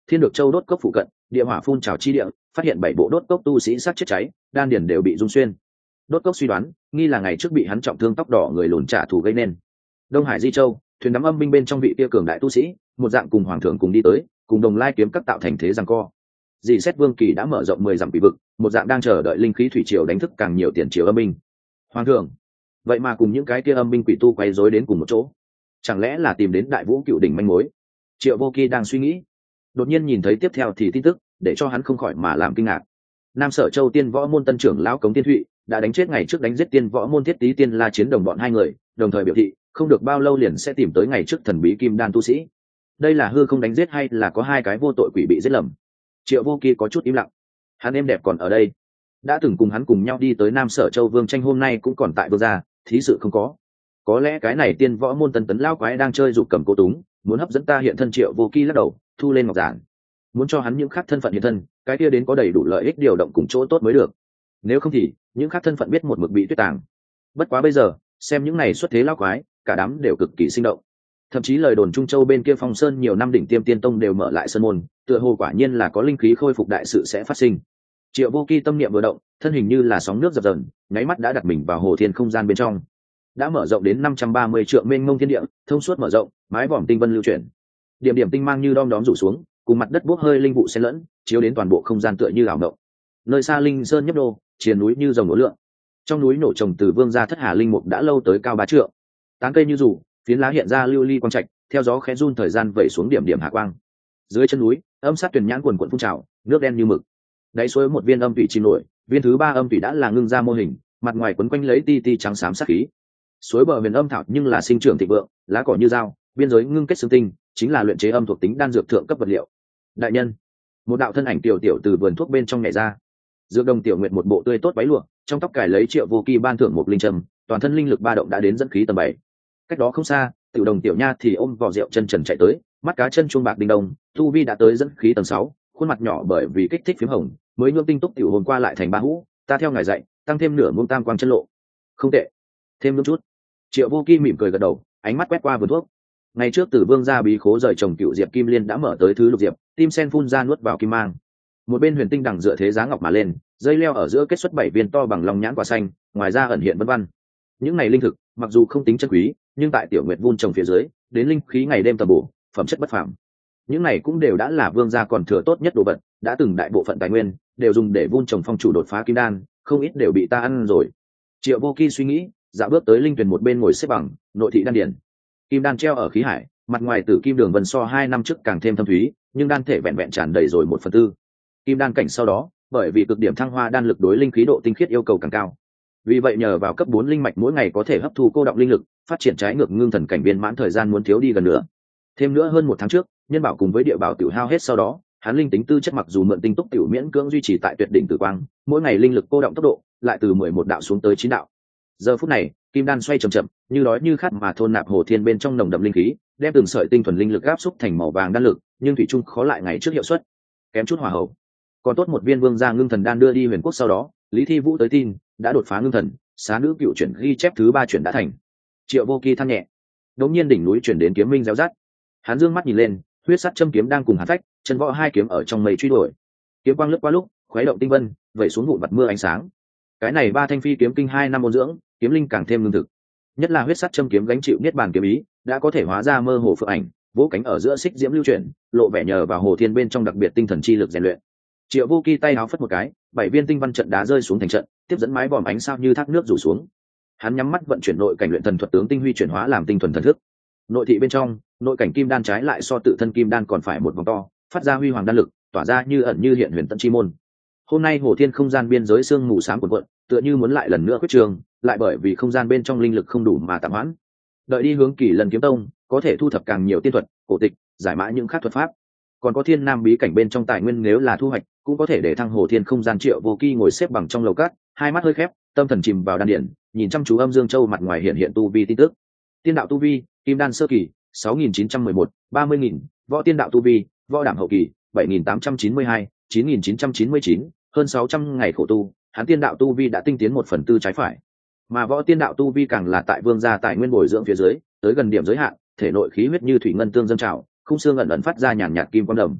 Thiên Được Châu đốt cốc phụ cận, địa hỏa phun trào chi địa, phát hiện bảy bộ đốt cốc tu sĩ sát chết cháy, đan điền đều bị rung xuyên. Đốt cốc suy đoán, nghi là ngày trước bị hắn trọng thương tóc đỏ người lùn trả thù gây nên. Đông Hải Di Châu, thuyền đắm âm binh bên trong vị kia cường đại tu sĩ, một dạng cùng hoàng thượng cùng đi tới, cùng đồng lai kiếm các tạo thành thế giằng co. Dì xét Vương Kỳ đã mở rộng mười dặm quỷ vực, một dạng đang chờ đợi linh khí thủy triều đánh thức càng nhiều tiền triều âm binh. Hoàng thượng, vậy mà cùng những cái kia âm binh quỷ tu quay rối đến cùng một chỗ, chẳng lẽ là tìm đến Đại Vũ Cựu đỉnh manh mối? Triệu Vô Kỳ đang suy nghĩ, đột nhiên nhìn thấy tiếp theo thì tin tức, để cho hắn không khỏi mà làm kinh ngạc. Nam Sở Châu Tiên Võ môn tân trưởng lão Cống Tiên Thụy đã đánh chết ngày trước đánh giết Tiên Võ môn Thiết Tý Tiên La chiến đồng bọn hai người, đồng thời biểu thị không được bao lâu liền sẽ tìm tới ngày trước thần bí kim đan tu sĩ. Đây là hư không đánh giết hay là có hai cái vô tội quỷ bị giết lầm? Triệu Vô Kỳ có chút im lặng. Hắn em đẹp còn ở đây, đã từng cùng hắn cùng nhau đi tới Nam Sở Châu Vương tranh hôm nay cũng còn tại Vương gia, thí sự không có. Có lẽ cái này Tiên Võ môn tân tấn lao quái đang chơi dục cầm cố túng, muốn hấp dẫn ta hiện thân. Triệu Vô Kỳ lắc đầu, thu lên ngọc giản, muốn cho hắn những khác thân phận hiện thân, cái kia đến có đầy đủ lợi ích điều động cùng chỗ tốt mới được. Nếu không thì những khác thân phận biết một mực bị tuyết tàng. Bất quá bây giờ xem những này xuất thế lao quái, cả đám đều cực kỳ sinh động. Thậm chí lời đồn Trung Châu bên kia Phong Sơn nhiều năm đỉnh tiêm tiên tông đều mở lại sơn môn, tựa hồ quả nhiên là có linh khí khôi phục đại sự sẽ phát sinh. Triệu Vô Kỳ tâm niệm vừa động, thân hình như là sóng nước dập dờn, nháy mắt đã đặt mình vào hồ thiên không gian bên trong. Đã mở rộng đến năm trăm ba mươi trượng mênh mông thiên địa, thông suốt mở rộng, mái vòm tinh vân lưu chuyển. Điểm điểm tinh mang như đom đóm rủ xuống, cùng mặt đất bốc hơi linh vụ xen lẫn, chiếu đến toàn bộ không gian tựa như ảo mộng. Nơi xa linh sơn nhấp đô, triền núi như rồng nổ lượng. Trong núi nổ trồng từ Vương gia Thất Hà linh mục đã lâu tới cao bá trượng. Tán cây như rủ, phiến lá hiện ra lưu ly quang trạch, theo gió khẽ run thời gian vẩy xuống điểm điểm hạ quang. Dưới chân núi, âm sát tuyển nhãn quần quần phun trào, nước đen như mực. Đáy suối một viên âm thủy chìm nổi, viên thứ ba âm thủy đã là ngưng ra mô hình, mặt ngoài quấn quanh lấy ti ti trắng xám sát khí. Suối bờ huyền âm thảo nhưng là sinh trưởng thịnh vượng, lá cỏ như dao, biên giới ngưng kết xương tinh, chính là luyện chế âm thuộc tính đan dược thượng cấp vật liệu. Đại nhân, một đạo thân ảnh tiểu tiểu từ vườn thuốc bên trong nhảy ra. Dược đồng tiểu nguyện một bộ tươi tốt váy lụa, trong tóc cài lấy Triệu Vô Kỳ ban thưởng một linh trầm, toàn thân linh lực ba động đã đến dẫn khí tầm bảy. Cách đó không xa, tiểu đồng tiểu nha thì ôm vỏ rượu chân trần chạy tới, mắt cá chân chuông bạc đinh đồng, tu vi đã tới dẫn khí tầng sáu, khuôn mặt nhỏ bởi vì kích thích phím hồng, mới nhuộm tinh túc tiểu hồn qua lại thành ba hũ, ta theo ngài dạy, tăng thêm nửa muông tam quang chân lộ. Không tệ, thêm nữa chút. Triệu Vô Kỳ mỉm cười gật đầu, ánh mắt quét qua vườn thuốc. Ngày trước Tử Vương gia bí khố rời trồng cựu diệp kim liên đã mở tới thứ lục diệp, tim sen phun ra nuốt vào kim mang. Một bên huyền tinh đằng dựa thế giá ngọc mà lên, dây leo ở giữa kết xuất bảy viên to bằng lòng nhãn quả xanh, ngoài ra ẩn hiện vân vân. Những này linh thực, mặc dù không tính chân quý, nhưng tại Tiểu Nguyệt vun trồng phía dưới, đến linh khí ngày đêm tầm bổ, phẩm chất bất phàm. Những này cũng đều đã là Vương gia còn thừa tốt nhất đồ vật, đã từng đại bộ phận tài nguyên đều dùng để vun trồng phong chủ đột phá kim đan, không ít đều bị ta ăn rồi. Triệu Vô Kỳ suy nghĩ, dạo bước tới linh tuyển một bên ngồi xếp bằng, nội thị đan điển. Kim đan treo ở khí hải, mặt ngoài tử kim đường vân so hai năm trước càng thêm thâm thúy, nhưng đan thể vẹn vẹn tràn đầy rồi một phần tư. Kim đan cảnh sau đó, bởi vì cực điểm thăng hoa đan lực đối linh khí độ tinh khiết yêu cầu càng cao. Vì vậy nhờ vào cấp bốn linh mạch mỗi ngày có thể hấp thu cô động linh lực, phát triển trái ngược ngưng thần cảnh viên mãn thời gian muốn thiếu đi gần nữa. Thêm nữa hơn một tháng trước, nhân bảo cùng với địa bảo tiểu hao hết sau đó, hắn linh tính tư chất mặc dù mượn tinh túc tiểu miễn cưỡng duy trì tại tuyệt đỉnh tử quang, mỗi ngày linh lực cô động tốc độ lại từ mười một đạo xuống tới chín đạo. Giờ phút này, kim đan xoay chậm chậm, như đói như khát mà thôn nạp hồ thiên bên trong nồng đậm linh khí, đem từng sợi tinh thuần linh lực áp xúc thành màu vàng đan lực, nhưng thủy chung khó lại ngày trước hiệu suất, kém chút hòa hậu. Còn tốt một viên Vương gia ngưng thần đan đưa đi Huyền Quốc sau đó, Lý Thi Vũ tới tin, đã đột phá ngưng thần, xá nữ cựu chuyển ghi chép thứ ba chuyển đã thành. Triệu Vô Kỳ than nhẹ. Đống nhiên đỉnh núi chuyển đến kiếm minh réo rát. Hắn dương mắt nhìn lên, huyết sắt châm kiếm đang cùng hắn phách, chân võ hai kiếm ở trong mây truy đuổi. Kiếm quang lướt qua lúc, khuấy động tinh vân, vẩy xuống vụn vặt mưa ánh sáng. Cái này ba thanh phi kiếm kinh hai năm ôn dưỡng, kiếm linh càng thêm lương thực. Nhất là huyết sắt châm kiếm gánh chịu niết bàn kiếm ý, đã có thể hóa ra mơ hồ phượng ảnh, vỗ cánh ở giữa xích diễm lưu chuyển, lộ vẻ nhờ vào hồ thiên bên trong đặc biệt tinh thần chi lực rèn luyện. Triệu Vô Kỳ tay áo phất một cái, bảy viên tinh văn trận đá rơi xuống thành trận, tiếp dẫn mái vòm ánh sao như thác nước rủ xuống. Hắn nhắm mắt vận chuyển nội cảnh luyện thần thuật tướng tinh huy chuyển hóa làm tinh thuần thần thức. Nội thị bên trong, nội cảnh kim đan trái lại so tự thân kim đan còn phải một vòng to, phát ra huy hoàng đan lực, tỏa ra như ẩn như hiện huyền tận chi môn. Hôm nay hồ thiên không gian biên giới sương mù sáng cuộn cuộn, tựa như muốn lại lần nữa quyết trường, lại bởi vì không gian bên trong linh lực không đủ mà tạm hoãn. Đợi đi hướng Kỳ Lần kiếm tông, có thể thu thập càng nhiều tiên thuật, cổ tịch, giải mã những khác thuật pháp. Còn có thiên nam bí cảnh bên trong tài nguyên nếu là thu hoạch, cũng có thể để thăng hồ thiên không gian. Triệu Vô Kỳ ngồi xếp bằng trong lầu cát, hai mắt hơi khép, tâm thần chìm vào đan điển, nhìn chăm chú âm dương châu mặt ngoài hiện hiện tu vi tin tức. Tiên đạo tu vi, kim đan sơ kỳ, sáu nghìn chín trăm mười một, ba mươi nghìn, võ tiên đạo tu vi, võ đảm hậu kỳ, bảy nghìn tám trăm chín mươi hai, chín nghìn chín trăm chín mươi chín, hơn sáu trăm ngày khổ tu, hắn tiên đạo tu vi đã tinh tiến một phần tư trái phải. Mà võ tiên đạo tu vi càng là tại vương gia tài nguyên bồi dưỡng phía dưới, tới gần điểm giới hạn, thể nội khí huyết như thủy ngân tương dâng trào, khung xương ẩn ẩn phát ra nhàn nhạt kim quang đầm.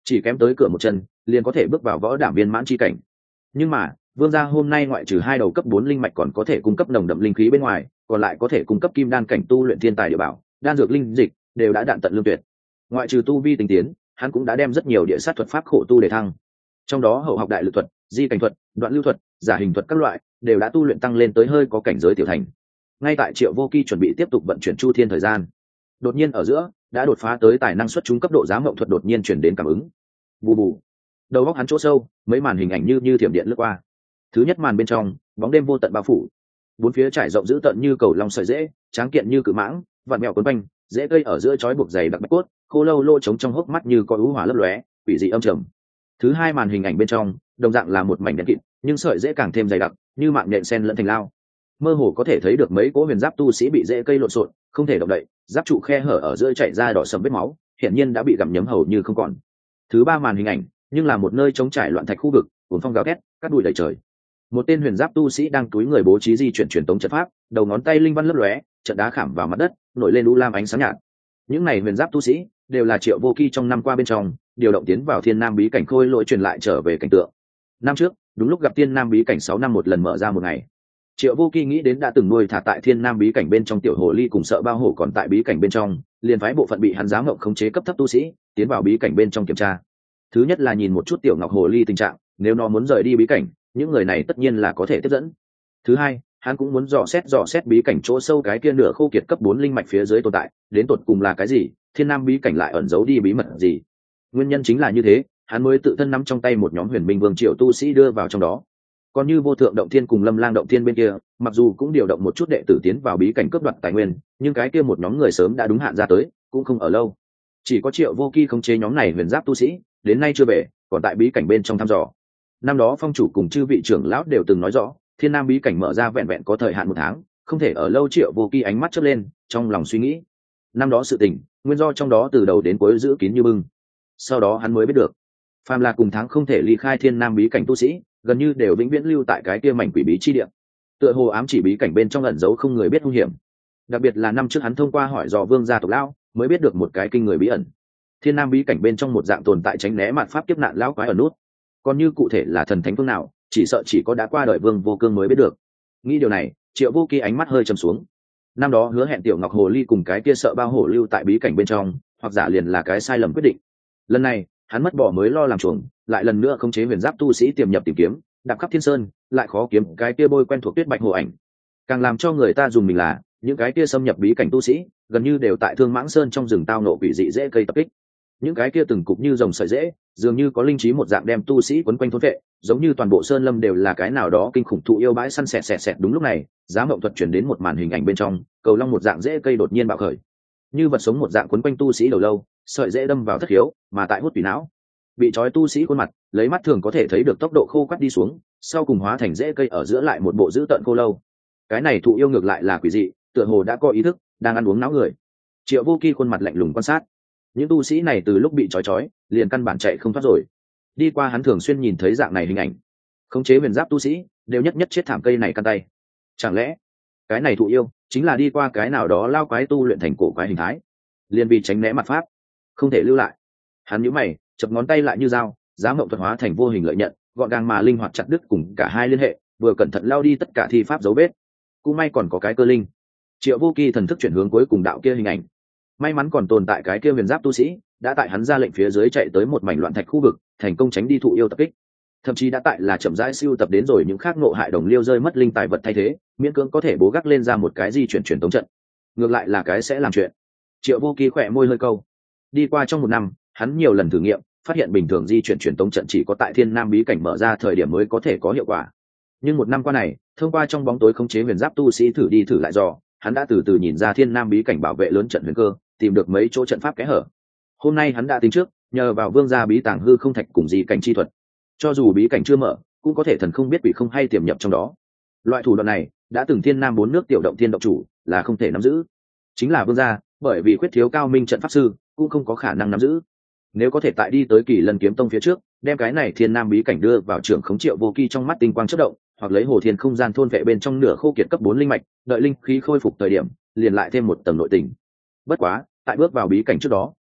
chỉ kém tới cửa một chân liền có thể bước vào võ đảm viên mãn chi cảnh. Nhưng mà vương gia hôm nay ngoại trừ hai đầu cấp bốn linh mạch còn có thể cung cấp nồng đậm linh khí bên ngoài, còn lại có thể cung cấp kim đan cảnh tu luyện thiên tài địa bảo, đan dược linh dịch đều đã đạn tận lương tuyệt. Ngoại trừ tu vi tinh tiến, hắn cũng đã đem rất nhiều địa sát thuật pháp khổ tu để thăng, trong đó hậu học đại lực thuật, di cảnh thuật, đoạn lưu thuật, giả hình thuật các loại đều đã tu luyện tăng lên tới hơi có cảnh giới tiểu thành. Ngay tại Triệu Vô Kỳ chuẩn bị tiếp tục vận chuyển chu thiên thời gian, đột nhiên ở giữa đã đột phá tới tài năng xuất chúng cấp độ giá mộng thuật đột nhiên chuyển đến cảm ứng. Bù bù, đầu óc hắn chỗ sâu mấy màn hình ảnh như như thiểm điện lướt qua. Thứ nhất màn bên trong bóng đêm vô tận bao phủ, bốn phía trải rộng dữ tận như cầu long sợi dễ, tráng kiện như cự mãng, vạn mèo quấn quanh, dễ cây ở giữa chói buộc dày đặc bạch cốt, khô lâu lô trống trong hốc mắt như có ú hỏa lấp lóe, quỷ dị âm trầm. Thứ hai màn hình ảnh bên trong đồng dạng là một mảnh đen kịt, nhưng sợi dễ càng thêm dày đặc, như mạng nhện sen lẫn thành lao. Mơ hồ có thể thấy được mấy cỗ huyền giáp tu sĩ bị dễ cây lộn xộn, không thể động đậy, giáp trụ khe hở ở giữa chảy ra đỏ sầm vết máu, hiển nhiên đã bị gặm nhấm hầu như không còn. Thứ ba màn hình ảnh nhưng là một nơi trống trải loạn thạch khu vực, cuốn phong gào thét, cát bụi đầy trời. Một tên huyền giáp tu sĩ đang túi người bố trí di chuyển truyền tống trận pháp, đầu ngón tay linh văn lấp lóe, trận đá khảm vào mặt đất, nổi lên u lam ánh sáng nhạt. Những này huyền giáp tu sĩ đều là Triệu Vô Kỳ trong năm qua bên trong điều động tiến vào thiên nam bí cảnh khôi lỗi truyền lại trở về cảnh tượng. Năm trước đúng lúc gặp thiên nam bí cảnh sáu năm một lần mở ra một ngày, Triệu Vô Kỳ nghĩ đến đã từng nuôi thả tại thiên nam bí cảnh bên trong tiểu hồ ly cùng sợ bao hổ còn tại bí cảnh bên trong, liền phái bộ phận bị hắn giám ngộng khống chế cấp thấp tu sĩ tiến vào bí cảnh bên trong kiểm tra. Thứ nhất là nhìn một chút tiểu ngọc hồ ly tình trạng, nếu nó muốn rời đi bí cảnh, những người này tất nhiên là có thể tiếp dẫn. Thứ hai, hắn cũng muốn dò xét dò xét bí cảnh chỗ sâu cái kia nửa khô kiệt cấp bốn linh mạch phía dưới tồn tại, đến tột cùng là cái gì, thiên nam bí cảnh lại ẩn giấu đi bí mật gì. Nguyên nhân chính là như thế, hắn mới tự thân nắm trong tay một nhóm huyền minh vương triệu tu sĩ đưa vào trong đó. Còn như vô thượng động thiên cùng lâm lang động thiên bên kia, mặc dù cũng điều động một chút đệ tử tiến vào bí cảnh cướp đoạt tài nguyên, nhưng cái kia một nhóm người sớm đã đúng hạn ra tới, cũng không ở lâu. Chỉ có Triệu Vô Kỳ khống chế nhóm này huyền giáp tu sĩ, đến nay chưa về, còn tại bí cảnh bên trong thăm dò. Năm đó phong chủ cùng chư vị trưởng lão đều từng nói rõ, thiên nam bí cảnh mở ra vẹn vẹn có thời hạn một tháng, không thể ở lâu. Triệu Vô Kỳ ánh mắt chớp lên, trong lòng suy nghĩ, năm đó sự tình nguyên do trong đó từ đầu đến cuối giữ kín như bưng. Sau đó hắn mới biết được, phàm là cùng tháng không thể ly khai thiên nam bí cảnh tu sĩ, gần như đều vĩnh viễn lưu tại cái kia mảnh quỷ bí chi địa, tựa hồ ám chỉ bí cảnh bên trong ẩn giấu không người biết hung hiểm. Đặc biệt là năm trước hắn thông qua hỏi dò vương gia tộc lão mới biết được một cái kinh người bí ẩn, thiên nam bí cảnh bên trong một dạng tồn tại tránh né mạt pháp kiếp nạn lão quái ở nút. Còn như cụ thể là thần thánh phương nào, chỉ sợ chỉ có đã qua đời vương vô cương mới biết được. Nghĩ điều này, Triệu Vô Kỳ ánh mắt hơi trầm xuống. Năm đó hứa hẹn tiểu ngọc hồ ly cùng cái kia sợ bao hổ lưu tại bí cảnh bên trong, hoặc giả liền là cái sai lầm quyết định. Lần này hắn mất bỏ mới lo làm chuồng, lại lần nữa khống chế huyền giáp tu sĩ tiềm nhập tìm kiếm, đạp khắp thiên sơn, lại khó kiếm cái kia bôi quen thuộc tuyết bạch hồ ảnh. Càng làm cho người ta dùng mình là, những cái kia xâm nhập bí cảnh tu sĩ gần như đều tại Thương Mãng Sơn trong rừng tao nộ quỷ dị dễ cây tập kích. Những cái kia từng cục như rồng sợi dễ, dường như có linh trí một dạng đem tu sĩ quấn quanh thôn vệ, giống như toàn bộ sơn lâm đều là cái nào đó kinh khủng thụ yêu bãi săn sẹt sẹt sẹt. Đúng lúc này, Giá Mộng Thuật chuyển đến một màn hình ảnh bên trong, cầu long một dạng dễ cây đột nhiên bạo khởi, như vật sống một dạng quấn quanh tu sĩ đầu lâu, sợi dễ đâm vào thất khiếu, mà tại hút tủy não. Bị trói tu sĩ khuôn mặt, lấy mắt thường có thể thấy được tốc độ khô quắt đi xuống, sau cùng hóa thành rễ cây ở giữa lại một bộ dữ tợn khô lâu. Cái này thụ yêu ngược lại là quỷ dị, tựa hồ đã có ý thức, đang ăn uống não người. Triệu Vô Kỳ khuôn mặt lạnh lùng quan sát. Những tu sĩ này từ lúc bị trói trói, liền căn bản chạy không thoát rồi. Đi qua hắn thường xuyên nhìn thấy dạng này hình ảnh, khống chế huyền giáp tu sĩ đều nhất nhất chết thảm cây này căn tay. Chẳng lẽ cái này thụ yêu chính là đi qua cái nào đó lao quái tu luyện thành cổ quái hình thái, liền vì tránh né mặt pháp, không thể lưu lại. Hắn nhíu mày, chập ngón tay lại như dao, Giá Mộng Thuật hóa thành vô hình lợi nhận, gọn gàng mà linh hoạt chặt đứt cùng cả hai liên hệ, vừa cẩn thận lao đi tất cả thi pháp dấu vết. Cũng may còn có cái cơ linh. Triệu Vô Kỳ thần thức chuyển hướng cuối cùng đạo kia hình ảnh. May mắn còn tồn tại cái kia huyền giáp tu sĩ, đã tại hắn ra lệnh phía dưới chạy tới một mảnh loạn thạch khu vực, thành công tránh đi thụ yêu tập kích. Thậm chí đã tại là chậm rãi siêu tập đến rồi những khác ngộ hại đồng liêu rơi mất linh tài vật thay thế, miễn cưỡng có thể bố gác lên ra một cái di chuyển truyền tống trận. Ngược lại là cái sẽ làm chuyện. Triệu Vô Kỳ khỏe môi hơi câu. Đi qua trong một năm, hắn nhiều lần thử nghiệm, phát hiện bình thường di chuyển truyền tống trận chỉ có tại thiên nam bí cảnh mở ra thời điểm mới có thể có hiệu quả. Nhưng một năm qua này, thông qua trong bóng tối khống chế huyền giáp tu sĩ thử đi thử lại dò, hắn đã từ từ nhìn ra thiên nam bí cảnh bảo vệ lớn trận huyền cơ, tìm được mấy chỗ trận pháp kẽ hở. Hôm nay hắn đã tính trước, nhờ vào vương gia bí tàng hư không thạch cùng di cảnh chi thuật, cho dù bí cảnh chưa mở, cũng có thể thần không biết quỷ không hay tiềm nhập trong đó. Loại thủ đoạn này đã từng thiên nam bốn nước tiểu động thiên động chủ là không thể nắm giữ, chính là vương gia, bởi vì khuyết thiếu cao minh trận pháp sư, cũng không có khả năng nắm giữ. Nếu có thể tại đi tới Kỳ Lân kiếm tông phía trước, đem cái này thiên nam bí cảnh đưa vào trưởng khống Triệu Vô Kỳ trong mắt tinh quang chớp động, hoặc lấy hồ thiên không gian thôn vệ bên trong nửa khô kiệt cấp bốn linh mạch, đợi linh khí khôi phục thời điểm, liền lại thêm một tầng nội tình. Bất quá, tại bước vào bí cảnh trước đó,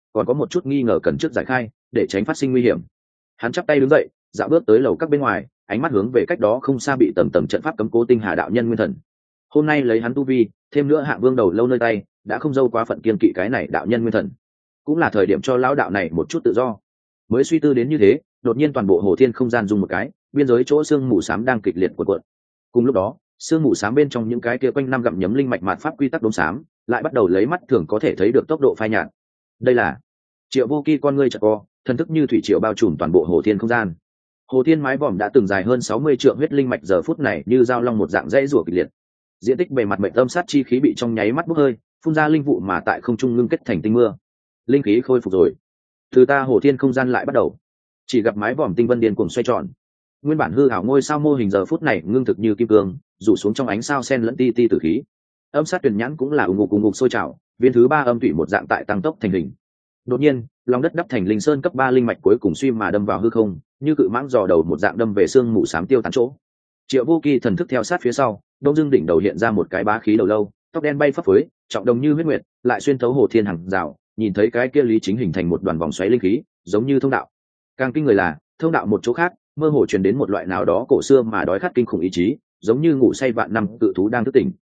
còn có một chút nghi ngờ cần trước giải khai để tránh phát sinh nguy hiểm. Hắn chắp tay đứng dậy, dạo bước tới lầu các bên ngoài, ánh mắt hướng về cách đó không xa bị tầng tầng trận pháp cấm cố tinh hà đạo nhân nguyên thần. Hôm nay lấy hắn tu vi, thêm nữa hạng vương đầu lâu nơi tay, đã không dâu quá phận kiên kỵ cái này đạo nhân nguyên thần, cũng là thời điểm cho lão đạo này một chút tự do. Mới suy tư đến như thế, đột nhiên toàn bộ hồ thiên không gian rung một cái, biên giới chỗ xương mù xám đang kịch liệt cuộn cuộn. Cùng lúc đó, xương mù xám bên trong những cái kia quanh năm gặm nhấm linh mạch mạt pháp quy tắc đốm xám, lại bắt đầu lấy mắt thường có thể thấy được tốc độ phai nhạt. Đây là Triệu Vô Kỳ con ngươi chợt co, thần thức như thủy triều bao trùm toàn bộ hồ thiên không gian. Hồ thiên mái vòm đã từng dài hơn sáu mươi trượng huyết linh mạch giờ phút này như dao long một dạng dãy rủa kịch liệt. Diện tích bề mặt mệnh tâm sát chi khí bị trong nháy mắt bốc hơi, phun ra linh vụ mà tại không trung ngưng kết thành tinh mưa. Linh khí khôi phục rồi. Từ ta hồ thiên không gian lại bắt đầu. Chỉ gặp mái vòm tinh vân điên cuồng xoay tròn. Nguyên bản hư ảo ngôi sao mô hình giờ phút này ngưng thực như kim cương, rủ xuống trong ánh sao sen lẫn ti ti tử khí. Âm sát tuyển nhãn cũng là ủng ngục ủng ngục sôi trào, viên thứ ba âm tụy một dạng tại tăng tốc thành hình. Đột nhiên, lòng đất đắp thành linh sơn cấp ba linh mạch cuối cùng suy mà đâm vào hư không, như cự mãng dò đầu một dạng đâm về xương mù xám tiêu tán chỗ. Triệu Vô Kỳ thần thức theo sát phía sau, đông dương đỉnh đầu hiện ra một cái bá khí đầu lâu, tóc đen bay phấp phới, trọng đồng như huyết nguyệt, lại xuyên thấu hồ thiên hằng rào, nhìn thấy cái kia lý chính hình thành một đoàn vòng xoáy linh khí, giống như thông đạo. Càng kinh người là, thông đạo một chỗ khác, mơ hồ truyền đến một loại nào đó cổ xưa mà đói khát kinh khủng ý chí, giống như ngủ say vạn năm cự thú đang thức tỉnh.